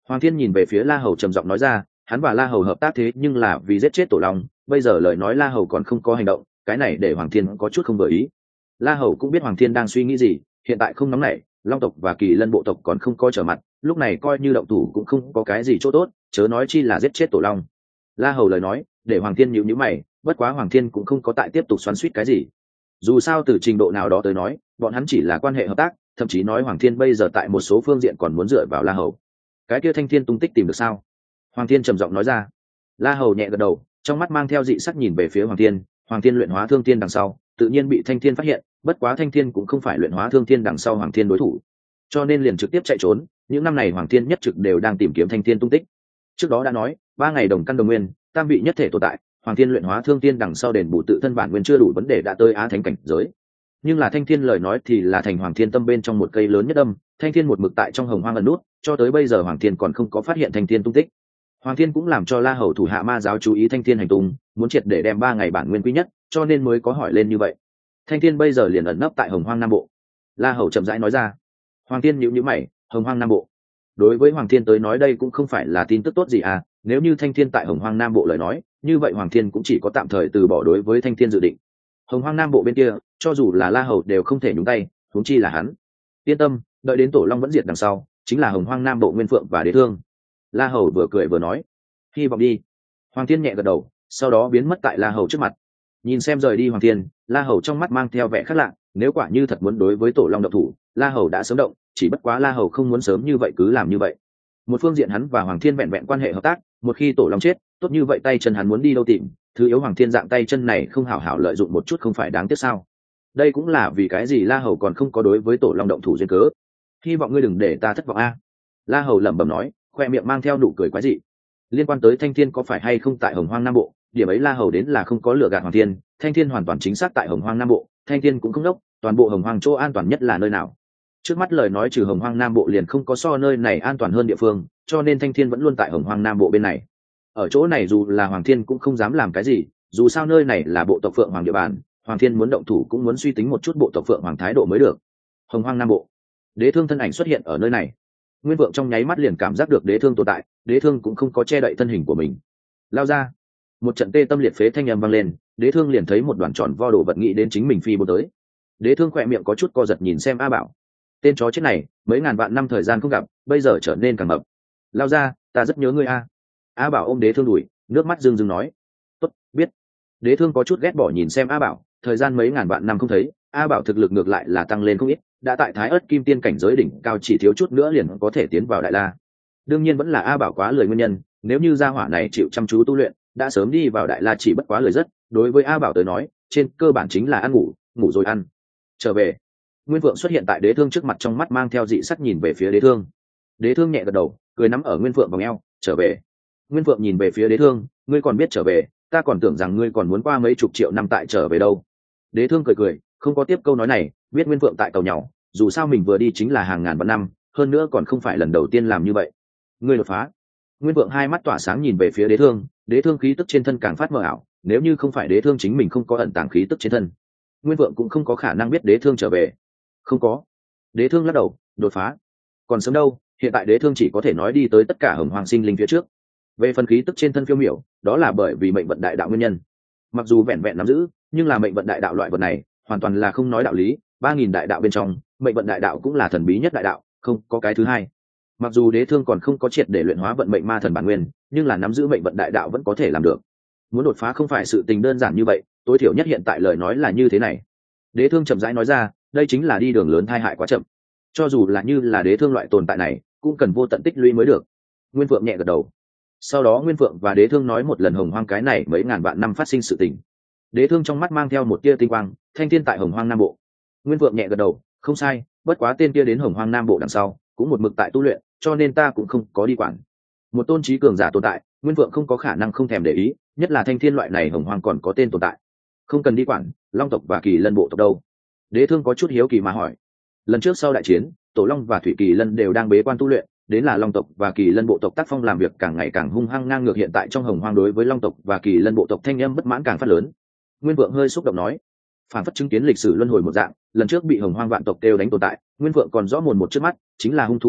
[SPEAKER 1] Hoàng Thiên nhìn về phía La Hầu trầm giọng nói ra, hắn và La Hầu hợp tác thế nhưng là vì giết chết Tổ Long, bây giờ lời nói La Hầu còn không có hành động, cái này để Hoàng Thiên có chút không vừa ý. La Hầu cũng biết Hoàng Thiên đang suy nghĩ gì, hiện tại không nóng nảy, Long tộc và Kỳ Lân bộ tộc còn không có trở mặt, lúc này coi như động thủ cũng không có cái gì chỗ tốt, chớ nói chi là giết chết Tổ Long. La Hầu lời nói để Hoàng Thiên nhíu nhíu mày, bất quá Hoàng Thiên cũng không có tại tiếp tục xoắn xuýt cái gì. Dù sao từ trình độ nào đó tới nói, bọn hắn chỉ là quan hệ hợp tác, thậm chí nói Hoàng Thiên bây giờ tại một số phương diện còn muốn dựa vào La Hầu. Cái kia Thanh Thiên tung tích tìm được sao? Hoàng Thiên trầm giọng nói ra. La Hầu nhẹ gật đầu, trong mắt mang theo dị sắc nhìn về phía Hoàng Thiên. Hoàng Thiên luyện hóa thương thiên đằng sau, tự nhiên bị Thanh Thiên phát hiện, bất quá Thanh Thiên cũng không phải luyện hóa thương thiên đằng sau Hoàng Thiên đối thủ, cho nên liền trực tiếp chạy trốn. Những năm này Hoàng Thiên nhất trực đều đang tìm kiếm Thanh Thiên tung tích. Trước đó đã nói, ba ngày đồng căn đồng nguyên, tam vị nhất thể tồn tại, Hoàng Thiên luyện hóa thương thiên đằng sau đền bù tự thân bản nguyên chưa đủ vấn đề đã tới á thánh cảnh giới. Nhưng là Thanh Thiên lời nói thì là thành Hoàng Thiên tâm bên trong một cây lớn nhất âm, Thanh Thiên một mực tại trong hồng hoang ẩn nút, cho tới bây giờ Hoàng Thiên còn không có phát hiện Thanh Thiên tung tích. Hoàng Thiên cũng làm cho La Hầu thủ hạ ma giáo chú ý Thanh Thiên hành tung, muốn triệt để đem ba ngày bản nguyên quý nhất, cho nên mới có hỏi lên như vậy. Thanh Thiên bây giờ liền ẩn nấp tại hồng hoang nam bộ. La Hầu chậm rãi nói ra. Hoàng Thiên nhíu nhíu mày, hồng hoang nam bộ. Đối với Hoàng Thiên tới nói đây cũng không phải là tin tức tốt gì à, nếu như Thanh Thiên tại hồng hoang nam bộ lời nói, như vậy Hoàng Thiên cũng chỉ có tạm thời từ bỏ đối với Thanh Thiên dự định. Hồng hoang nam bộ bên kia, cho dù là La Hầu đều không thể nhúng tay, huống chi là hắn. Yên tâm, đợi đến Tổ Long vẫn diệt đằng sau, chính là hồng hoang nam bộ Nguyên Phượng và Đế Thương. La Hầu vừa cười vừa nói, hy vọng đi. Hoàng Thiên nhẹ gật đầu, sau đó biến mất tại La Hầu trước mặt. Nhìn xem rời đi Hoàng Thiên, La Hầu trong mắt mang theo vẻ khác lạ, nếu quả như thật muốn đối với Tổ Long động thủ, La Hầu đã sớm động, chỉ bất quá La Hầu không muốn sớm như vậy cứ làm như vậy. Một phương diện hắn và Hoàng Thiên vẹn vẹn quan hệ hợp tác, một khi Tổ Long chết, tốt như vậy tay chân hắn muốn đi đâu tìm, thứ yếu Hoàng Thiên dạng tay chân này không hảo hảo lợi dụng một chút không phải đáng tiếc sao? Đây cũng là vì cái gì La Hầu còn không có đối với Tổ Long động thủ duyên cớ. Hy vọng ngươi đừng để ta thất vọng a. La Hầu lẩm bẩm nói, khoe miệng mang theo nụ cười quái dị. Liên quan tới Thanh Thiên có phải hay không tại hồng hoang nam bộ, điểm ấy La Hầu đến là không có lừa gạt Hoàng Thiên, Thanh Thiên hoàn toàn chính xác tại hồng hoang nam bộ, Thanh Thiên cũng không đốc, toàn bộ hồng hoang chỗ an toàn nhất là nơi nào? Trước mắt lời nói trừ hồng hoang nam bộ liền không có so nơi này an toàn hơn địa phương, cho nên Thanh Thiên vẫn luôn tại hồng hoang nam bộ bên này. Ở chỗ này dù là Hoàng Thiên cũng không dám làm cái gì, dù sao nơi này là bộ tộc Phượng Hoàng địa bàn, Hoàng Thiên muốn động thủ cũng muốn suy tính một chút bộ tộc Phượng Hoàng thái độ mới được. Hồng hoang nam bộ, Đế Thương thân ảnh xuất hiện ở nơi này. Nguyên Vượng trong nháy mắt liền cảm giác được Đế Thương tồn tại, Đế Thương cũng không có che đậy thân hình của mình. Lao ra, một trận tê tâm liệt phế thanh âm vang lên, Đế Thương liền thấy một đoàn tròn vo đồ vật nghĩ đến chính mình phi bổ tới. Đế Thương khỏe miệng có chút co giật nhìn xem A Bảo. Tên chó chết này, mấy ngàn vạn năm thời gian không gặp, bây giờ trở nên càng mập. Lao ra, ta rất nhớ ngươi a. A Bảo ôm Đế Thương đùi, nước mắt rưng rưng nói. Tốt, biết. Đế Thương có chút ghét bỏ nhìn xem A Bảo, thời gian mấy ngàn vạn năm không thấy, A Bảo thực lực ngược lại là tăng lên không ít, đã tại Thái Ức Kim Tiên cảnh giới đỉnh cao chỉ thiếu chút nữa liền có thể tiến vào Đại La. Đương nhiên vẫn là A Bảo quá lười nguyên nhân, nếu như gia hỏa này chịu chăm chú tu luyện, đã sớm đi vào Đại La chỉ bất quá lười rất, đối với A Bảo tới nói, trên cơ bản chính là ăn ngủ, ngủ rồi ăn. Trở về. Nguyên Vượng xuất hiện tại Đế Thương trước mặt trong mắt mang theo dị sắc nhìn về phía Đế Thương. Đế Thương nhẹ gật đầu, cười nắm ở Nguyên Vượng vòng eo, trở về. Nguyên Vượng nhìn về phía Đế Thương, ngươi còn biết trở về, ta còn tưởng rằng ngươi còn muốn qua mấy chục triệu năm tại trở về đâu. Đế Thương cười cười, không có tiếp câu nói này, biết Nguyên Vượng tại tàu nhau, dù sao mình vừa đi chính là hàng ngàn vạn năm, hơn nữa còn không phải lần đầu tiên làm như vậy. Ngươi đột phá. Nguyên Vượng hai mắt tỏa sáng nhìn về phía Đế Thương, Đế Thương khí tức trên thân càng phát mờ ảo, nếu như không phải Đế Thương chính mình không có ẩn tàng khí tức trên thân, Nguyên Vượng cũng không có khả năng biết Đế Thương trở về. Không có. Đế Thương lắc đầu, đột phá còn sớm đâu, hiện tại Đế Thương chỉ có thể nói đi tới tất cả hồng hoàng sinh linh phía trước. Về phần khí tức trên thân phiêu miểu, đó là bởi vì mệnh vận đại đạo nguyên nhân. Mặc dù vẹn vẹn nắm giữ, nhưng là mệnh vận đại đạo loại vật này hoàn toàn là không nói đạo lý, ba nghìn đại đạo bên trong mệnh vận đại đạo cũng là thần bí nhất đại đạo, không có cái thứ hai. Mặc dù Đế Thương còn không có triệt để luyện hóa vận mệnh ma thần bản nguyên, nhưng là nắm giữ mệnh vận đại đạo vẫn có thể làm được. Muốn đột phá không phải sự tình đơn giản như vậy, tối thiểu nhất hiện tại lời nói là như thế này. Đế Thương chậm rãi nói ra, đây chính là đi đường lớn tai hại quá chậm, cho dù là như là Đế Thương loại tồn tại này cũng cần vô tận tích lũy mới được. Nguyên Phượng nhẹ gật đầu. Sau đó Nguyên Phượng và Đế Thương nói một lần hồng hoang cái này mấy ngàn vạn năm phát sinh sự tình. Đế Thương trong mắt mang theo một tia tinh quang, thanh thiên tại hồng hoang nam bộ. Nguyên Phượng nhẹ gật đầu, không sai, bất quá tên kia đến hồng hoang nam bộ đằng sau cũng một mực tại tu luyện, cho nên ta cũng không có đi quản. Một tôn trí cường giả tồn tại, Nguyên Phượng không có khả năng không thèm để ý, nhất là thanh thiên loại này hồng hoang còn có tên tồn tại, không cần đi quản. Long tộc và Kỳ Lân bộ tộc đâu? Đế Thương có chút hiếu kỳ mà hỏi. Lần trước sau đại chiến, Tổ Long và Thủy Kỳ Lân đều đang bế quan tu luyện, đến là Long tộc và Kỳ Lân bộ tộc tác phong làm việc càng ngày càng hung hăng ngang ngược, hiện tại trong hồng hoang đối với Long tộc và Kỳ Lân bộ tộc thanh âm bất mãn càng phát lớn. Nguyên Vượng hơi xúc động nói, phản phất chứng kiến lịch sử luân hồi một dạng, lần trước bị hồng hoang vạn tộc đều đánh tồn tại, Nguyên Vượng còn rõ mồn một trước mắt, chính là hung thú bộ tộc,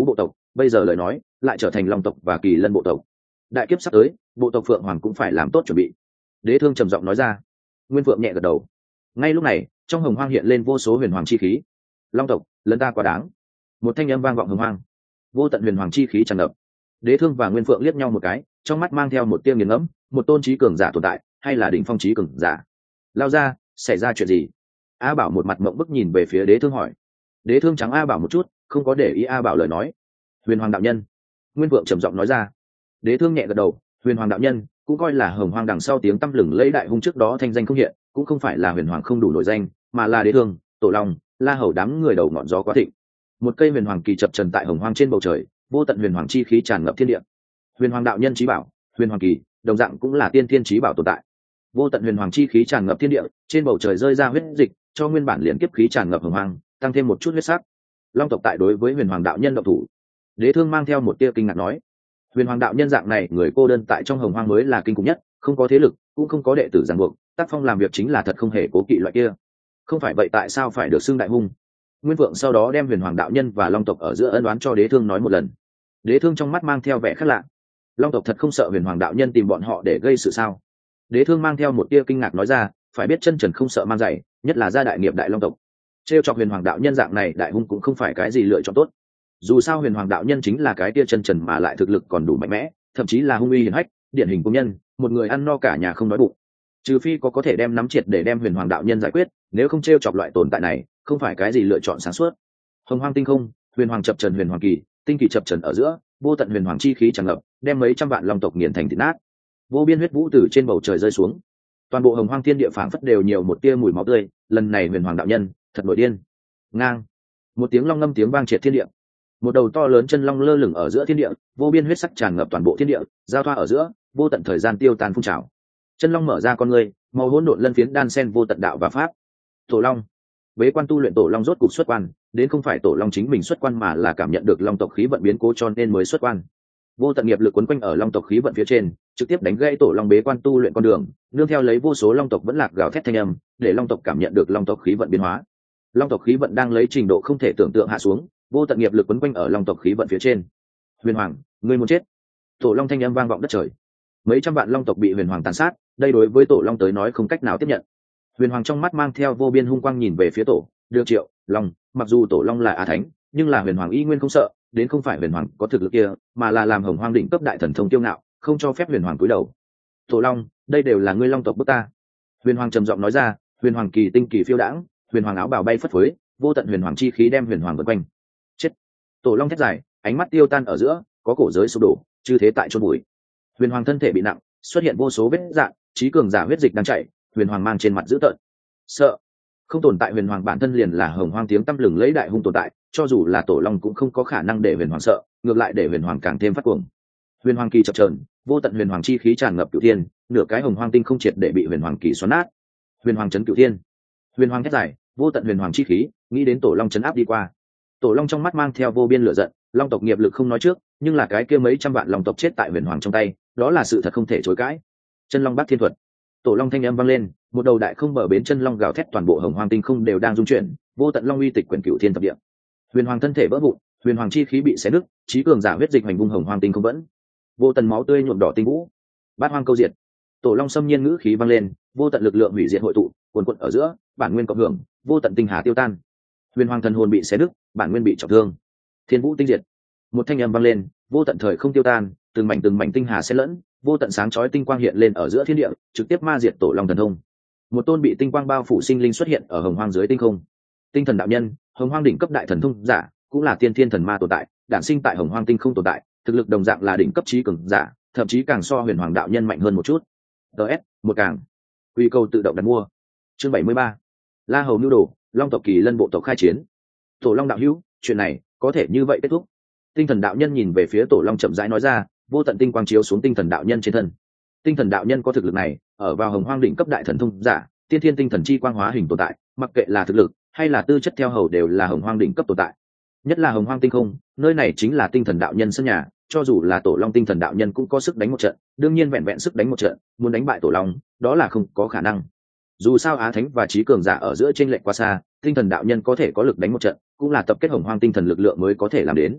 [SPEAKER 1] bây giờ lời nói lại trở thành long tộc và kỳ lân bộ tộc. Đại kiếp sắp tới, bộ tộc phượng hoàng cũng phải làm tốt chuẩn bị. Đế Thương trầm giọng nói ra. Nguyên Phượng nhẹ gật đầu. Ngay lúc này, trong hồng hoang hiện lên vô số huyền hoàng chi khí. Long tộc, lần ta quá đáng. Một thanh âm vang vọng hồng hoang, vô tận huyền hoàng chi khí tràn ngập. Đế Thương và Nguyên Phượng liếc nhau một cái, trong mắt mang theo một tia nghiền ngẫm, một tôn trí cường giả tồn tại, hay là đỉnh phong trí cường giả? Lao ra, xảy ra chuyện gì? A Bảo một mặt mộng bức nhìn về phía Đế Thương hỏi. Đế Thương trắng A Bảo một chút, không có để ý A Bảo lời nói. Huyền Hoàng đạo nhân. Nguyên Phượng trầm giọng nói ra. Đế Thương nhẹ gật đầu. Huyền Hoàng đạo nhân cũng coi là hồng hoang đằng sau tiếng tăm lừng lấy đại hung trước đó thanh danh không hiện, cũng không phải là Huyền Hoàng không đủ nổi danh, mà là Đế Thương, Tổ Long, La Hầu đám người đầu ngọn gió quá thịnh. Một cây huyền hoàng kỳ chập trần tại hồng hoang trên bầu trời, vô tận huyền hoàng chi khí tràn ngập thiên địa. Huyền Hoàng đạo nhân chí bảo, huyền hoàng kỳ, đồng dạng cũng là tiên thiên chí bảo tồn tại. Vô tận huyền hoàng chi khí tràn ngập thiên địa, trên bầu trời rơi ra huyết dịch, cho nguyên bản liền kiếp khí tràn ngập hồng hoang, tăng thêm một chút huyết sắc. Long tộc tại đối với Huyền Hoàng đạo nhân động thủ. Đế Thương mang theo một tia kinh ngạc nói. Huyền Hoàng đạo nhân dạng này người cô đơn tại trong hồng hoang mới là kinh khủng nhất, không có thế lực, cũng không có đệ tử ràng buộc, tác phong làm việc chính là thật không hề cố kỵ loại kia. Không phải vậy tại sao phải được xưng đại hung? Nguyên Vượng sau đó đem Huyền Hoàng đạo nhân và Long tộc ở giữa ân oán cho Đế Thương nói một lần. Đế Thương trong mắt mang theo vẻ khác lạ. Long tộc thật không sợ Huyền Hoàng đạo nhân tìm bọn họ để gây sự sao? Đế Thương mang theo một tia kinh ngạc nói ra, phải biết chân trần không sợ mang giày, nhất là gia đại nghiệp đại long tộc. Trêu chọc Huyền Hoàng đạo nhân dạng này đại hung cũng không phải cái gì lựa chọn tốt. Dù sao Huyền Hoàng đạo nhân chính là cái tia chân trần mà lại thực lực còn đủ mạnh mẽ, thậm chí là hung uy hiển hách, điển hình công nhân, một người ăn no cả nhà không đói bụng. Trừ phi có có thể đem nắm triệt để đem Huyền Hoàng đạo nhân giải quyết, nếu không trêu chọc loại tồn tại này, không phải cái gì lựa chọn sáng suốt. Hồng Hoang tinh không, Huyền Hoàng chập trần Huyền Hoàng kỳ, tinh kỳ chập trần ở giữa, vô tận huyền hoàng chi khí tràn ngập, đem mấy trăm vạn long tộc nghiền thành thịt nát. Vô biên huyết vũ từ trên bầu trời rơi xuống, toàn bộ hồng hoang thiên địa phảng phất đều nhiều một tia mùi máu tươi. Lần này Huyền Hoàng đạo nhân thật nổi điên. Ngang, một tiếng long ngâm tiếng vang triệt thiên địa, một đầu to lớn chân long lơ lửng ở giữa thiên địa, vô biên huyết sắc tràn ngập toàn bộ thiên địa, giao thoa ở giữa, vô tận thời gian tiêu tan phun trào. Chân long mở ra con người, màu hỗn độn lân phiến đan sen vô tận đạo và pháp. Tổ long, bế quan tu luyện tổ long rốt cục xuất quan, đến không phải tổ long chính mình xuất quan mà là cảm nhận được long tộc khí vận biến cố cho nên mới xuất quan. Vô tận nghiệp lực quấn quanh ở long tộc khí vận phía trên, trực tiếp đánh gãy tổ long bế quan tu luyện con đường, nương theo lấy vô số long tộc vẫn lạc gào thét thanh âm, để long tộc cảm nhận được long tộc khí vận biến hóa. Long tộc khí vận đang lấy trình độ không thể tưởng tượng hạ xuống, vô tận nghiệp lực quấn quanh ở long tộc khí vận phía trên. Huyền Hoàng, ngươi muốn chết! Tổ long thanh âm vang vọng đất trời. Mấy trăm vạn long tộc bị Huyền Hoàng tàn sát, đây đối với tổ long tới nói không cách nào tiếp nhận. Huyền Hoàng trong mắt mang theo vô biên hung quang nhìn về phía tổ Đường Triệu Long, mặc dù tổ long là á thánh, nhưng là Huyền Hoàng y nguyên không sợ, đến không phải Huyền Hoàng có thực lực kia, mà là làm hồng hoang đỉnh cấp đại thần thông tiêu ngạo, không cho phép Huyền Hoàng cúi đầu. Tổ long, đây đều là ngươi long tộc bức ta. Huyền Hoàng trầm giọng nói ra. Huyền Hoàng kỳ tinh kỳ phiêu đãng, Huyền Hoàng áo bào bay phất phới, vô tận Huyền Hoàng chi khí đem Huyền Hoàng vây quanh. Chết! Tổ long thét dài, ánh mắt tiêu tan ở giữa, có cổ giới sụp đổ, chư thế tại chôn bụi. Huyền Hoàng thân thể bị nặng, xuất hiện vô số vết rạn, trí cường giả huyết dịch đang chảy. Huyền Hoàng mang trên mặt dữ tợn, sợ. Không tồn tại Huyền Hoàng bản thân liền là hồng hoang tiếng tăm lừng lấy đại hung tồn tại, cho dù là tổ long cũng không có khả năng để Huyền Hoàng sợ, ngược lại để Huyền Hoàng càng thêm phát cuồng. Huyền Hoàng kỳ chập chờn, vô tận Huyền Hoàng chi khí tràn ngập cửu thiên, nửa cái hồng hoang tinh không triệt để bị Huyền Hoàng kỳ xoắn nát. Huyền Hoàng chấn cửu thiên. Huyền Hoàng thét dài, vô tận Huyền Hoàng chi khí nghĩ đến tổ long chấn áp đi qua. Tổ long trong mắt mang theo vô biên lửa giận, long tộc nghiệp lực không nói trước, nhưng là cái kia mấy trăm vạn long tộc chết tại Huyền Hoàng trong tay, đó là sự thật không thể chối cãi. Chân long bát thiên thuật. Tổ long thanh âm vang lên, một đầu đại không bờ bến chân long gào thét, toàn bộ hồng hoang tinh không đều đang rung chuyển, vô tận long uy tịch quyển cửu thiên thập địa. Huyền Hoàng thân thể vỡ vụn, Huyền Hoàng chi khí bị xé nứt, trí cường giả huyết dịch hành vung hồng hoang tinh không vẫn, vô tận máu tươi nhuộm đỏ tinh vũ. Bát hoang câu diệt. Tổ long xâm nhiên ngữ khí vang lên, vô tận lực lượng hủy diệt hội tụ, cuồn cuộn ở giữa, bản nguyên cộng hưởng, vô tận tinh hà tiêu tan. Huyền Hoàng thần hồn bị xé nứt, bản nguyên bị trọng thương. Thiên vũ tinh diệt. Một thanh âm vang lên, vô tận thời không tiêu tan, từng mảnh từng mảnh tinh hà xen lẫn, vô tận sáng chói tinh quang hiện lên ở giữa thiên địa, trực tiếp ma diệt tổ long thần thông. Một tôn bị tinh quang bao phủ sinh linh xuất hiện ở hồng hoang dưới tinh không. Tinh thần đạo nhân, hồng hoang đỉnh cấp đại thần thông giả, cũng là tiên thiên thần ma tồn tại, đản sinh tại hồng hoang tinh không tồn tại, thực lực đồng dạng là đỉnh cấp trí cường giả, thậm chí càng so Huyền Hoàng đạo nhân mạnh hơn một chút. ts một càng quy cầu tự động đặt mua. Chương bảy mươi ba. La Hầu nưu đồ, long tộc kỳ lân bộ tộc khai chiến. Tổ long đạo hữu, chuyện này có thể như vậy kết thúc? Tinh thần đạo nhân nhìn về phía tổ long chậm rãi nói ra, vô tận tinh quang chiếu xuống tinh thần đạo nhân trên thân. Tinh thần đạo nhân có thực lực này, ở vào hồng hoang đỉnh cấp đại thần thông giả, tiên thiên tinh thần chi quang hóa hình tồn tại, mặc kệ là thực lực hay là tư chất theo hầu đều là hồng hoang đỉnh cấp tồn tại. Nhất là hồng hoang tinh không, nơi này chính là tinh thần đạo nhân sân nhà, cho dù là tổ long tinh thần đạo nhân cũng có sức đánh một trận, đương nhiên vẹn vẹn sức đánh một trận, muốn đánh bại tổ long, đó là không có khả năng. Dù sao á thánh và trí cường giả ở giữa chênh lệch quá xa, tinh thần đạo nhân có thể có lực đánh một trận, cũng là tập kết hồng hoang tinh thần lực lượng mới có thể làm đến.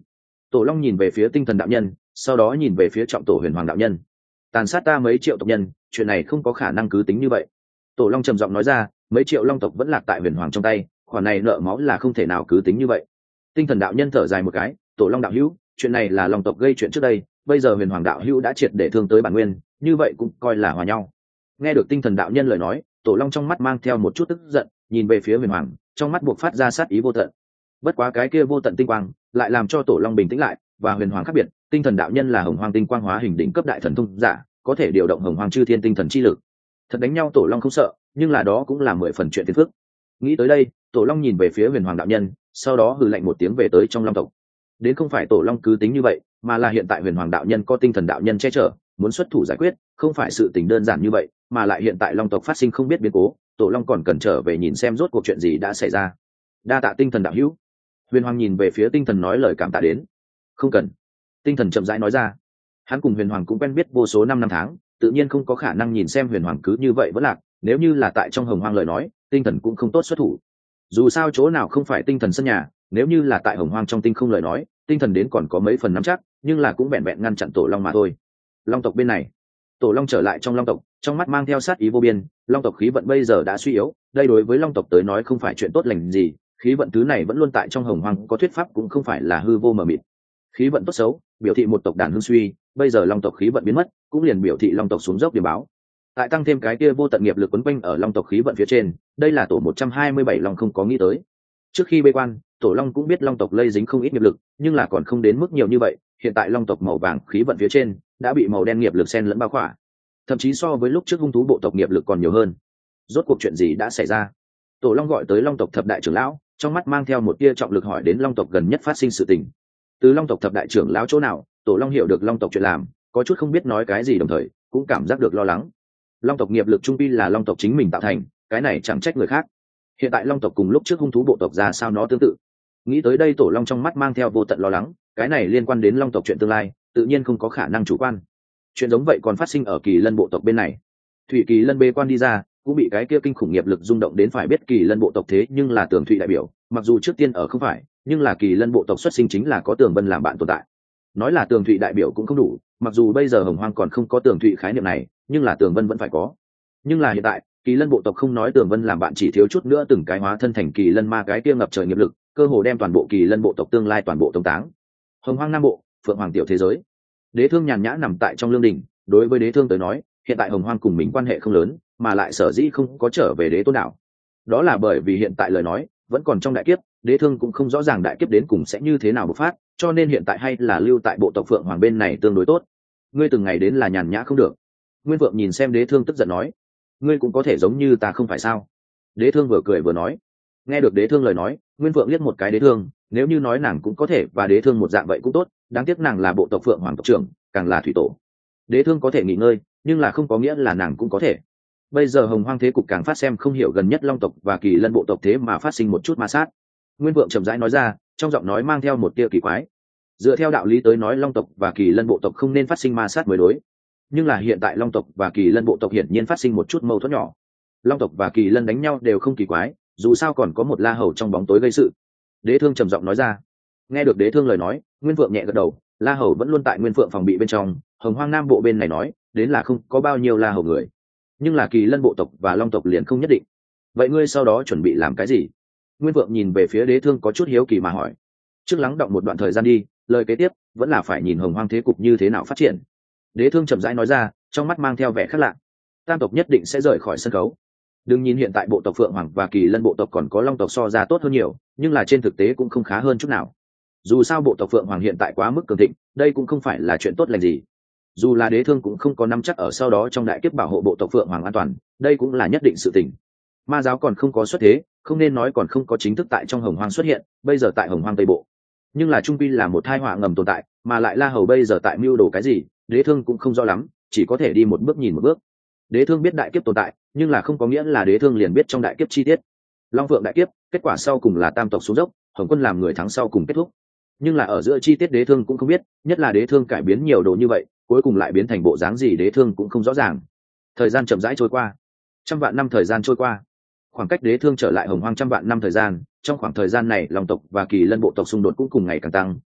[SPEAKER 1] Tổ Long nhìn về phía Tinh Thần đạo nhân, sau đó nhìn về phía Trọng Tổ Huyền Hoàng đạo nhân. Tàn sát ta mấy triệu tộc nhân, chuyện này không có khả năng cứ tính như vậy. Tổ Long trầm giọng nói ra, mấy triệu long tộc vẫn lạc tại Huyền Hoàng trong tay, khoản này nợ máu là không thể nào cứ tính như vậy. Tinh Thần đạo nhân thở dài một cái, Tổ Long đạo hữu, chuyện này là long tộc gây chuyện trước đây, bây giờ Huyền Hoàng đạo hữu đã triệt để thương tới bản nguyên, như vậy cũng coi là hòa nhau. Nghe được Tinh Thần đạo nhân lời nói, Tổ Long trong mắt mang theo một chút tức giận, nhìn về phía Huyền Hoàng, trong mắt buộc phát ra sát ý vô tận. Bất quá cái kia vô tận tinh quang lại làm cho Tổ Long bình tĩnh lại, và Huyền Hoàng khác biệt, Tinh Thần đạo nhân là Hồng Hoang tinh quang hóa hình đỉnh cấp đại thần thông giả, có thể điều động Hồng Hoang chư thiên tinh thần chi lực. Thật đánh nhau Tổ Long không sợ, nhưng là đó cũng là mười phần chuyện phiền phức. Nghĩ tới đây, Tổ Long nhìn về phía Huyền Hoàng đạo nhân, sau đó hừ lạnh một tiếng về tới trong Long tộc. Đến không phải Tổ Long cứ tính như vậy, mà là hiện tại Huyền Hoàng đạo nhân có Tinh Thần đạo nhân che chở, muốn xuất thủ giải quyết, không phải sự tình đơn giản như vậy, mà lại hiện tại Long tộc phát sinh không biết biến cố, Tổ Long còn cần trở về nhìn xem rốt cuộc chuyện gì đã xảy ra. Đa tạ Tinh Thần đạo hữu. Huyền Hoàng nhìn về phía Tinh Thần nói lời cảm tạ đến. Không cần. Tinh Thần chậm rãi nói ra. Hắn cùng Huyền Hoàng cũng quen biết vô số năm năm tháng, tự nhiên không có khả năng nhìn xem Huyền Hoàng cứ như vậy vẫn lạc, nếu như là tại trong Hồng Hoang lời nói, Tinh Thần cũng không tốt xuất thủ. Dù sao chỗ nào không phải Tinh Thần sân nhà, nếu như là tại Hồng Hoang trong tinh không lời nói, Tinh Thần đến còn có mấy phần nắm chắc, nhưng là cũng vẹn vẹn ngăn chặn Tổ Long mà thôi. Long tộc bên này, Tổ Long trở lại trong Long tộc, trong mắt mang theo sát ý vô biên, Long tộc khí vận bây giờ đã suy yếu, đây đối với Long tộc tới nói không phải chuyện tốt lành gì, khí vận thứ này vẫn luôn tại trong Hồng Hoang có thuyết pháp cũng không phải là hư vô mờ mịt. Khí vận tốt xấu, biểu thị một tộc đàn hưng suy, bây giờ Long tộc khí vận biến mất, cũng liền biểu thị Long tộc xuống dốc điểm báo. Tại tăng thêm cái kia vô tận nghiệp lực quấn quanh ở Long tộc khí vận phía trên, đây là tổ một trăm hai mươi bảy Long không có nghĩ tới. Trước khi bế quan, Tổ Long cũng biết Long tộc lây dính không ít nghiệp lực, nhưng là còn không đến mức nhiều như vậy, hiện tại Long tộc màu vàng khí vận phía trên đã bị màu đen nghiệp lực xen lẫn bao khỏa. Thậm chí so với lúc trước hung thú bộ tộc nghiệp lực còn nhiều hơn. Rốt cuộc chuyện gì đã xảy ra? Tổ Long gọi tới Long tộc thập đại trưởng lão, trong mắt mang theo một tia trọng lực hỏi đến Long tộc gần nhất phát sinh sự tình. Từ Long tộc thập đại trưởng lão chỗ nào, Tổ Long hiểu được Long tộc chuyện làm, có chút không biết nói cái gì, đồng thời cũng cảm giác được lo lắng. Long tộc nghiệp lực trung pi là Long tộc chính mình tạo thành, cái này chẳng trách người khác. Hiện tại Long tộc cùng lúc trước hung thú bộ tộc ra sao nó tương tự. Nghĩ tới đây Tổ Long trong mắt mang theo vô tận lo lắng, cái này liên quan đến Long tộc chuyện tương lai, tự nhiên không có khả năng chủ quan. Chuyện giống vậy còn phát sinh ở Kỳ Lân bộ tộc bên này. Thủy Kỳ Lân bê quan đi ra, cũng bị cái kia kinh khủng nghiệp lực rung động đến, phải biết Kỳ Lân bộ tộc thế nhưng là Tường Thụy đại biểu, mặc dù trước tiên ở không phải, nhưng là Kỳ Lân bộ tộc xuất sinh chính là có Tường Vân làm bạn tồn tại. Nói là Tường Thụy đại biểu cũng không đủ, mặc dù bây giờ Hồng Hoang còn không có Tường Thụy khái niệm này, nhưng là Tường Vân vẫn phải có. Nhưng là hiện tại, Kỳ Lân bộ tộc không nói Tường Vân làm bạn, chỉ thiếu chút nữa từng cái hóa thân thành Kỳ Lân ma, cái kia ngập trời nghiệp lực, cơ hồ đem toàn bộ Kỳ Lân bộ tộc tương lai toàn bộ tống táng. Hồng Hoang Nam bộ, Phượng Hoàng tiểu thế giới. Đế Thương nhàn nhã nằm tại trong lương đình, đối với Đế Thương tới nói, hiện tại Hồng Hoang cùng mình quan hệ không lớn, mà lại sở dĩ không có trở về Đế Tôn đảo. Đó là bởi vì hiện tại lời nói vẫn còn trong đại kiếp, Đế Thương cũng không rõ ràng đại kiếp đến cùng sẽ như thế nào bộc phát, cho nên hiện tại hay là lưu tại bộ tộc Phượng Hoàng bên này tương đối tốt. Ngươi từng ngày đến là nhàn nhã không được. Nguyên Phượng nhìn xem Đế Thương tức giận nói, ngươi cũng có thể giống như ta không phải sao? Đế Thương vừa cười vừa nói. Nghe được Đế Thương lời nói, Nguyên Phượng liếc một cái Đế Thương, nếu như nói nàng cũng có thể và Đế Thương một dạng vậy cũng tốt, đáng tiếc nàng là bộ tộc Phượng Hoàng tộc trưởng, càng là thủy tổ. Đế Thương có thể nghỉ ngơi, nhưng là không có nghĩa là nàng cũng có thể. Bây giờ Hồng Hoang thế cục càng phát xem không hiểu, gần nhất Long tộc và Kỳ Lân bộ tộc thế mà phát sinh một chút ma sát. Nguyên Vượng chậm rãi nói ra, trong giọng nói mang theo một tia kỳ quái. Dựa theo đạo lý tới nói Long tộc và Kỳ Lân bộ tộc không nên phát sinh ma sát mới đối, nhưng là hiện tại Long tộc và Kỳ Lân bộ tộc hiển nhiên phát sinh một chút mâu thuẫn nhỏ. Long tộc và Kỳ Lân đánh nhau đều không kỳ quái, dù sao còn có một La Hầu trong bóng tối gây sự. Đế Thương trầm giọng nói ra. Nghe được Đế Thương lời nói, Nguyên Vượng nhẹ gật đầu, La Hầu vẫn luôn tại Nguyên Vượng phòng bị bên trong. Hồng Hoang Nam bộ bên này nói đến là không có bao nhiêu La Hầu người, nhưng là Kỳ Lân bộ tộc và Long tộc liền không nhất định. Vậy ngươi sau đó chuẩn bị làm cái gì? Nguyên Vượng nhìn về phía Đế Thương có chút hiếu kỳ mà hỏi. Trước lắng động một đoạn thời gian đi, lời kế tiếp vẫn là phải nhìn Hồng Hoang thế cục như thế nào phát triển. Đế Thương chậm rãi nói ra, trong mắt mang theo vẻ khác lạ. Tam tộc nhất định sẽ rời khỏi sân khấu. Đừng nhìn hiện tại bộ tộc Phượng Hoàng và Kỳ Lân bộ tộc còn có Long tộc so ra tốt hơn nhiều, nhưng là trên thực tế cũng không khá hơn chút nào. Dù sao bộ tộc Phượng Hoàng hiện tại quá mức cường thịnh, đây cũng không phải là chuyện tốt lành gì. Dù là Đế Thương cũng không có nắm chắc ở sau đó trong đại kiếp bảo hộ bộ tộc Phượng Hoàng an toàn, đây cũng là nhất định sự tình. Ma giáo còn không có xuất thế, không nên nói còn không có chính thức tại trong Hồng Hoang xuất hiện, bây giờ tại Hồng Hoang Tây bộ, nhưng là trung pi là một tai họa ngầm tồn tại, mà lại La Hầu bây giờ tại mưu đồ cái gì, Đế Thương cũng không rõ lắm, chỉ có thể đi một bước nhìn một bước. Đế Thương biết đại kiếp tồn tại, nhưng là không có nghĩa là Đế Thương liền biết trong đại kiếp chi tiết. Long Phượng đại kiếp, kết quả sau cùng là tam tộc xuống dốc, Hồng Quân làm người thắng sau cùng kết thúc. Nhưng là ở giữa chi tiết Đế Thương cũng không biết, nhất là Đế Thương cải biến nhiều đồ như vậy, cuối cùng lại biến thành bộ dáng gì Đế Thương cũng không rõ ràng. Thời gian chậm rãi trôi qua, trăm vạn năm thời gian trôi qua, khoảng cách Đế Thương trở lại Hồng Hoang trăm vạn năm thời gian, trong khoảng thời gian này Long tộc và Kỳ Lân bộ tộc xung đột cũng cùng ngày càng tăng,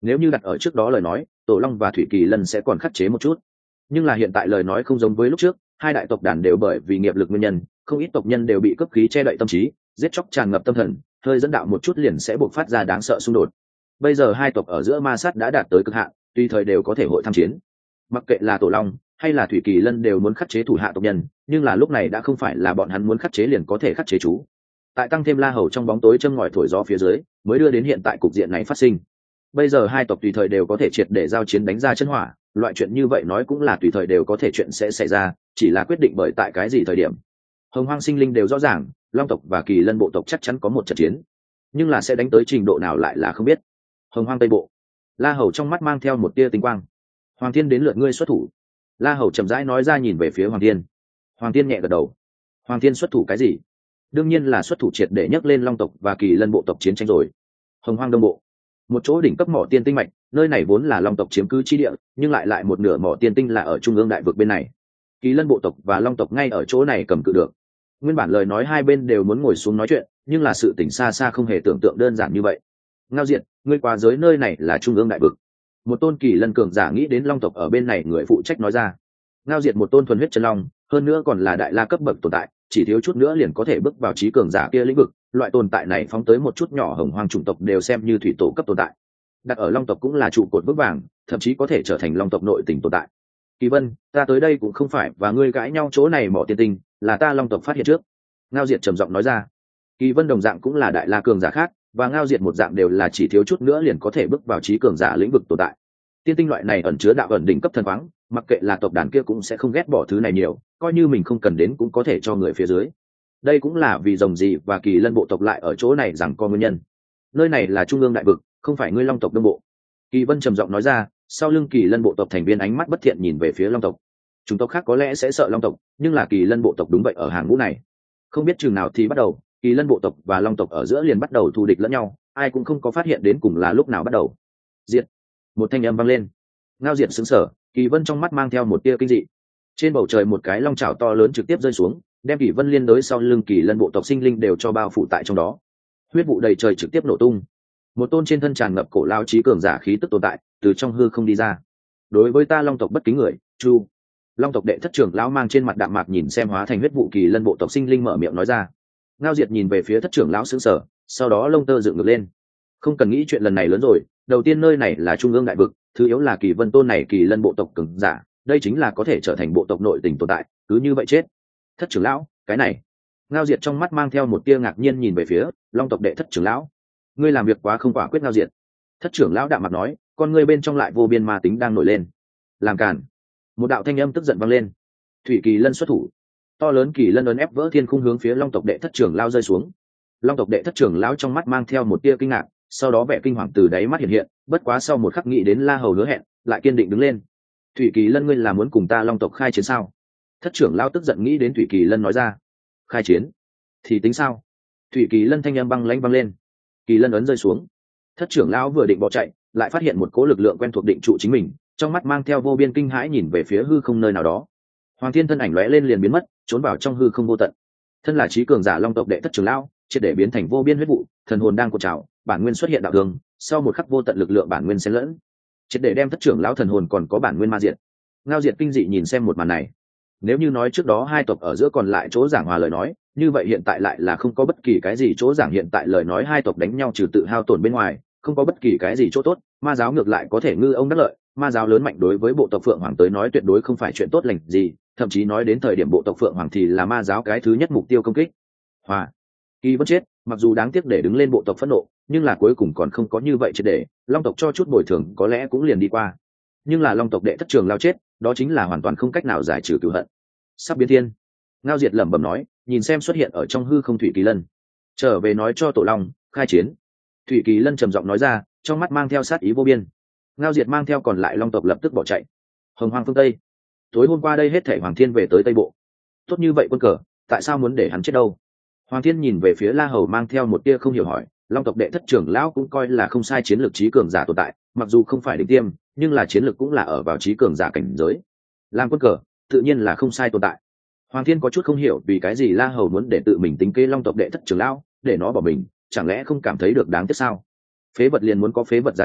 [SPEAKER 1] Nếu như đặt ở trước đó lời nói, Tổ Long và Thủy Kỳ Lân sẽ còn khắc chế một chút, nhưng là hiện tại lời nói không giống với lúc trước, hai đại tộc đàn đều bởi vì nghiệp lực nguyên nhân, không ít tộc nhân đều bị cấp khí che đậy tâm trí, giết chóc tràn ngập tâm thần, hơi dẫn đạo một chút liền sẽ buộc phát ra đáng sợ xung đột. Bây giờ hai tộc ở giữa ma sát đã đạt tới cực hạn, tùy thời đều có thể hội tham chiến. Mặc kệ là Tổ Long hay là Thủy Kỳ Lân đều muốn khắc chế thủ hạ tộc nhân, nhưng là lúc này đã không phải là bọn hắn muốn khắc chế liền có thể khắc chế chú. Tại tăng thêm La Hầu trong bóng tối châm ngòi thổi gió phía dưới, mới đưa đến hiện tại cục diện này phát sinh. Bây giờ hai tộc tùy thời đều có thể triệt để giao chiến đánh ra chân hỏa, loại chuyện như vậy nói cũng là tùy thời đều có thể chuyện sẽ xảy ra, chỉ là quyết định bởi tại cái gì thời điểm. Hồng Hoang sinh linh đều rõ ràng, Long tộc và Kỳ Lân bộ tộc chắc chắn có một trận chiến, nhưng là sẽ đánh tới trình độ nào lại là không biết. Hồng Hoang Tây bộ, La Hầu trong mắt mang theo một tia tinh quang. Hoàng Thiên đến lượt ngươi xuất thủ. La Hầu chậm rãi nói ra nhìn về phía Hoàng Thiên. Hoàng Thiên nhẹ gật đầu. Hoàng Thiên xuất thủ cái gì? Đương nhiên là xuất thủ triệt để nhấc lên Long tộc và Kỳ Lân bộ tộc chiến tranh rồi. Hồng Hoang Đông bộ, một chỗ đỉnh cấp mỏ tiên tinh mạch, nơi này vốn là Long tộc chiếm cứ chi địa, nhưng lại lại một nửa mỏ tiên tinh là ở trung ương đại vực bên này. Kỳ Lân bộ tộc và Long tộc ngay ở chỗ này cầm cự được. Nguyên bản lời nói hai bên đều muốn ngồi xuống nói chuyện, nhưng là sự tình xa xa không hề tưởng tượng đơn giản như vậy. Ngao Diện, ngươi qua giới nơi này là trung ương đại vực. Một tôn Kỳ Lân cường giả nghĩ đến Long tộc ở bên này người phụ trách nói ra. Ngao Diện một tôn thuần huyết chân long, hơn nữa còn là đại la cấp bậc tồn tại, chỉ thiếu chút nữa liền có thể bước vào trí cường giả kia lĩnh vực. Loại tồn tại này phóng tới một chút nhỏ Hồng Hoang chủng tộc đều xem như thủy tổ cấp tồn tại. Đặt ở Long tộc cũng là trụ cột vững vàng, thậm chí có thể trở thành Long tộc nội tình tồn tại. Kỳ Vân, ta tới đây cũng không phải và ngươi cãi nhau chỗ này mỏ tiên tinh, là ta Long tộc phát hiện trước. Ngao Diệt trầm giọng nói ra. Kỳ Vân đồng dạng cũng là đại la cường giả khác, và Ngao Diệt một dạng đều là chỉ thiếu chút nữa liền có thể bước vào trí cường giả lĩnh vực tồn tại. Tiên tinh loại này ẩn chứa đạo ẩn đỉnh cấp thần khoáng, mặc kệ là tộc đàn kia cũng sẽ không ghét bỏ thứ này nhiều, coi như mình không cần đến cũng có thể cho người phía dưới. Đây cũng là vì rồng gì và Kỳ Lân bộ tộc lại ở chỗ này rằng có nguyên nhân. Nơi này là trung ương đại vực, không phải ngươi Long tộc đông bộ. Kỳ Vân trầm giọng nói ra, sau lưng Kỳ Lân bộ tộc thành viên ánh mắt bất thiện nhìn về phía Long tộc. Chúng tộc khác có lẽ sẽ sợ Long tộc, nhưng là Kỳ Lân bộ tộc đúng vậy ở hàng ngũ này. Không biết chừng nào thì bắt đầu, Kỳ Lân bộ tộc và Long tộc ở giữa liền bắt đầu thù địch lẫn nhau, ai cũng không có phát hiện đến cùng là lúc nào bắt đầu. Diệt! Một thanh âm vang lên. Ngao Diệt sững sờ, Kỳ Vân trong mắt mang theo một tia kinh dị. Trên bầu trời một cái long chảo to lớn trực tiếp rơi xuống, đem Kỳ Vân liên đối sau lưng Kỳ Lân bộ tộc sinh linh đều cho bao phủ tại trong đó. Huyết vụ đầy trời trực tiếp nổ tung. Một tôn trên thân tràn ngập cổ lao trí cường giả khí tức tồn tại, từ trong hư không đi ra. Đối với ta Long tộc bất kính người, Chu. Long tộc đệ thất trưởng lão mang trên mặt đạm mạc nhìn xem hóa thành huyết vụ Kỳ Lân bộ tộc sinh linh mở miệng nói ra. Ngao Diệt nhìn về phía thất trưởng lão sững sờ, sau đó lông tơ dựng ngược lên. Không cần nghĩ chuyện lần này lớn rồi, đầu tiên nơi này là trung ương đại vực, thứ yếu là Kỳ Vân tôn này Kỳ Lân bộ tộc cường giả, đây chính là có thể trở thành bộ tộc nội tình tồn tại, cứ như vậy chết. Thất trưởng lão, cái này. Ngao Diệt trong mắt mang theo một tia ngạc nhiên nhìn về phía Long tộc đệ thất trưởng lão. Ngươi làm việc quá không quả quyết. Ngao Diệt. Thất trưởng lão đạm mặt nói, con ngươi bên trong lại vô biên ma tính đang nổi lên. Làm cản. Một đạo thanh âm tức giận vang lên. Thủy Kỳ Lân xuất thủ. To lớn Kỳ Lân ấn ép vỡ thiên khung hướng phía Long tộc đệ thất trưởng lão rơi xuống. Long tộc đệ thất trưởng lão trong mắt mang theo một tia kinh ngạc, sau đó vẻ kinh hoàng từ đáy mắt hiện hiện, bất quá sau một khắc nghĩ đến La Hầu hứa hẹn, lại kiên định đứng lên. Thủy Kỳ Lân, ngươi là muốn cùng ta Long tộc khai chiến sao? Thất trưởng lão tức giận nghĩ đến Thủy Kỳ Lân nói ra. Khai chiến? Thì tính sao? Thủy Kỳ Lân thanh âm băng lãnh vang lên. Kỳ Lân ấn rơi xuống. Thất trưởng lão vừa định bỏ chạy, lại phát hiện một cỗ lực lượng quen thuộc định trụ chính mình, trong mắt mang theo vô biên kinh hãi nhìn về phía hư không nơi nào đó. Hoàng Thiên thân ảnh lóe lên liền biến mất, trốn vào trong hư không vô tận. Thân là trí cường giả Long tộc đệ thất trưởng lão, triệt để biến thành vô biên huyết vụ, thần hồn đang cột trào, bản nguyên xuất hiện đạo đường, sau một khắc vô tận lực lượng bản nguyên xen lẫn, triệt để đem thất trưởng lão thần hồn còn có bản nguyên ma diệt. Ngao Diệt kinh dị nhìn xem một màn này. Nếu như nói trước đó hai tộc ở giữa còn lại chỗ giảng hòa lời nói, như vậy hiện tại lại là không có bất kỳ cái gì chỗ giảng. Hiện tại lời nói hai tộc đánh nhau trừ tự hao tổn bên ngoài, không có bất kỳ cái gì chỗ tốt, ma giáo ngược lại có thể ngư ông đắc lợi. Ma giáo lớn mạnh đối với bộ tộc Phượng Hoàng tới nói tuyệt đối không phải chuyện tốt lành gì, thậm chí nói đến thời điểm bộ tộc Phượng Hoàng thì là ma giáo cái thứ nhất mục tiêu công kích. Hòa Kỳ Vân chết, mặc dù đáng tiếc để đứng lên bộ tộc phẫn nộ, nhưng là cuối cùng còn không có như vậy triệt để, Long tộc cho chút bồi thường có lẽ cũng liền đi qua. Nhưng là Long tộc đệ thất trưởng lao chết, đó chính là hoàn toàn không cách nào giải trừ cửu hận. Sắp biến thiên. Ngao Diệt lẩm bẩm nói, nhìn xem xuất hiện ở trong hư không Thủy Kỳ Lân. Trở về nói cho Tổ Long, khai chiến. Thủy Kỳ Lân trầm giọng nói ra, trong mắt mang theo sát ý vô biên. Ngao Diệt mang theo còn lại Long tộc lập tức bỏ chạy. Hồng Hoang phương Tây. Tối hôm qua đây hết thảy Hoàng Thiên về tới Tây Bộ. Tốt như vậy quân cờ, tại sao muốn để hắn chết đâu? Hoàng Thiên nhìn về phía La Hầu mang theo một tia không hiểu hỏi, Long tộc đệ thất trưởng lão cũng coi là không sai chiến lược trí cường giả tồn tại, mặc dù không phải đỉnh tiêm, nhưng là chiến lược cũng là ở vào trí cường giả cảnh giới. Làm quân cờ, tự nhiên là không sai tồn tại. Hoàng Thiên có chút không hiểu vì cái gì La Hầu muốn để tự mình tính kế Long tộc đệ thất trưởng lão, để nó bỏ mình, chẳng lẽ không cảm thấy được đáng tiếc sao? Phế vật liền muốn có phế vật giá trị,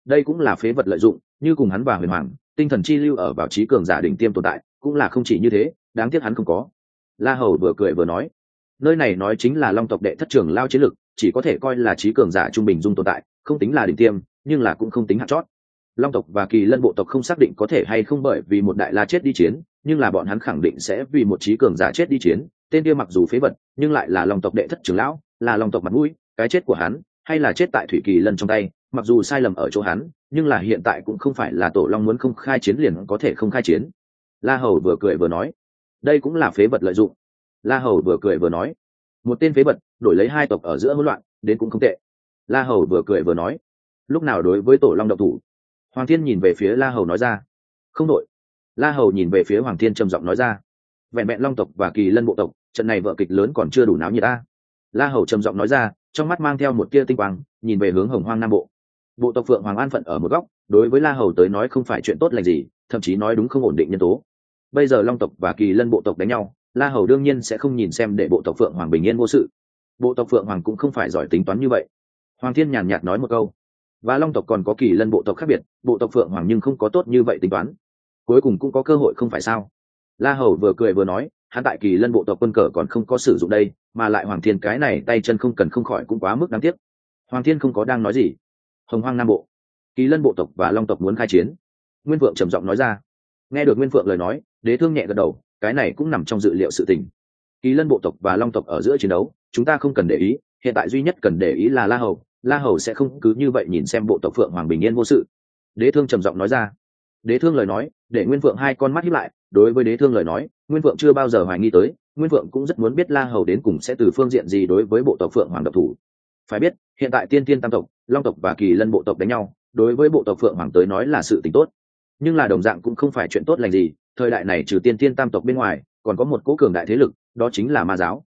[SPEAKER 1] đây cũng là phế vật lợi dụng, như cùng hắn và huyền hoàng tinh thần chi lưu ở vào trí cường giả đỉnh tiêm tồn tại cũng là không chỉ như thế, đáng tiếc hắn không có. La Hầu vừa cười vừa nói, nơi này nói chính là long tộc đệ thất trưởng lao chiến lực, chỉ có thể coi là trí cường giả trung bình dung tồn tại, không tính là đỉnh tiêm nhưng là cũng không tính hạt chót. Long tộc và kỳ lân bộ tộc không xác định có thể hay không bởi vì một đại la chết đi chiến, nhưng là bọn hắn khẳng định sẽ vì một trí cường giả chết đi chiến. Tên kia mặc dù phế vật nhưng lại là long tộc đệ thất trưởng lão, là long tộc mặt mũi, cái chết của hắn hay là chết tại thủy kỳ lân trong tay, mặc dù sai lầm ở chỗ hắn, nhưng là hiện tại cũng không phải là tổ long muốn không khai chiến liền có thể không khai chiến. La Hầu vừa cười vừa nói, đây cũng là phế vật lợi dụng. La Hầu vừa cười vừa nói, một tên phế vật đổi lấy hai tộc ở giữa hỗn loạn, đến cũng không tệ. La Hầu vừa cười vừa nói, lúc nào đối với tổ long độc thủ? Hoàng Thiên nhìn về phía La Hầu nói ra, không đội. La Hầu nhìn về phía Hoàng Thiên trầm giọng nói ra, vẹn vẹn long tộc và kỳ lân bộ tộc, trận này vở kịch lớn còn chưa đủ náo nhiệt ta. La Hầu trầm giọng nói ra, trong mắt mang theo một tia tinh quang, nhìn về hướng Hồng Hoang Nam Bộ. Bộ tộc Phượng Hoàng an phận ở một góc, đối với La Hầu tới nói không phải chuyện tốt lành gì, thậm chí nói đúng không ổn định nhân tố. Bây giờ long tộc và kỳ lân bộ tộc đánh nhau, La Hầu đương nhiên sẽ không nhìn xem để bộ tộc Phượng Hoàng bình yên vô sự. Bộ tộc Phượng Hoàng cũng không phải giỏi tính toán như vậy. Hoàng Thiên nhàn nhạt nói một câu, và long tộc còn có kỳ lân bộ tộc khác biệt, bộ tộc Phượng Hoàng nhưng không có tốt như vậy tính toán, cuối cùng cũng có cơ hội không phải sao? La Hầu vừa cười vừa nói, hắn tại kỳ lân bộ tộc quân cờ còn không có sử dụng đây, mà lại Hoàng Thiên cái này tay chân không cần không khỏi cũng quá mức đáng tiếc. Hoàng Thiên không có đang nói gì. Hồng Hoang Nam Bộ, kỳ lân bộ tộc và long tộc muốn khai chiến. Nguyên Phượng trầm giọng nói ra. Nghe được Nguyên Phượng lời nói, Đế Thương nhẹ gật đầu, cái này cũng nằm trong dự liệu sự tình. Kỳ lân bộ tộc và long tộc ở giữa chiến đấu, chúng ta không cần để ý, hiện tại duy nhất cần để ý là La Hầu. La Hầu sẽ không cứ như vậy nhìn xem bộ tộc Phượng Hoàng bình yên vô sự. Đế Thương trầm giọng nói ra. Đế Thương lời nói để Nguyên Phượng hai con mắt híp lại, đối với Đế Thương lời nói, Nguyên Phượng chưa bao giờ hoài nghi tới, Nguyên Phượng cũng rất muốn biết La Hầu đến cùng sẽ từ phương diện gì đối với bộ tộc Phượng Hoàng độc thủ. Phải biết, hiện tại Tiên Tiên tam tộc, Long tộc và Kỳ Lân bộ tộc đánh nhau, đối với bộ tộc Phượng Hoàng tới nói là sự tình tốt, nhưng là đồng dạng cũng không phải chuyện tốt lành gì. Thời đại này trừ Tiên Tiên tam tộc bên ngoài, còn có một cố cường đại thế lực, đó chính là Ma giáo.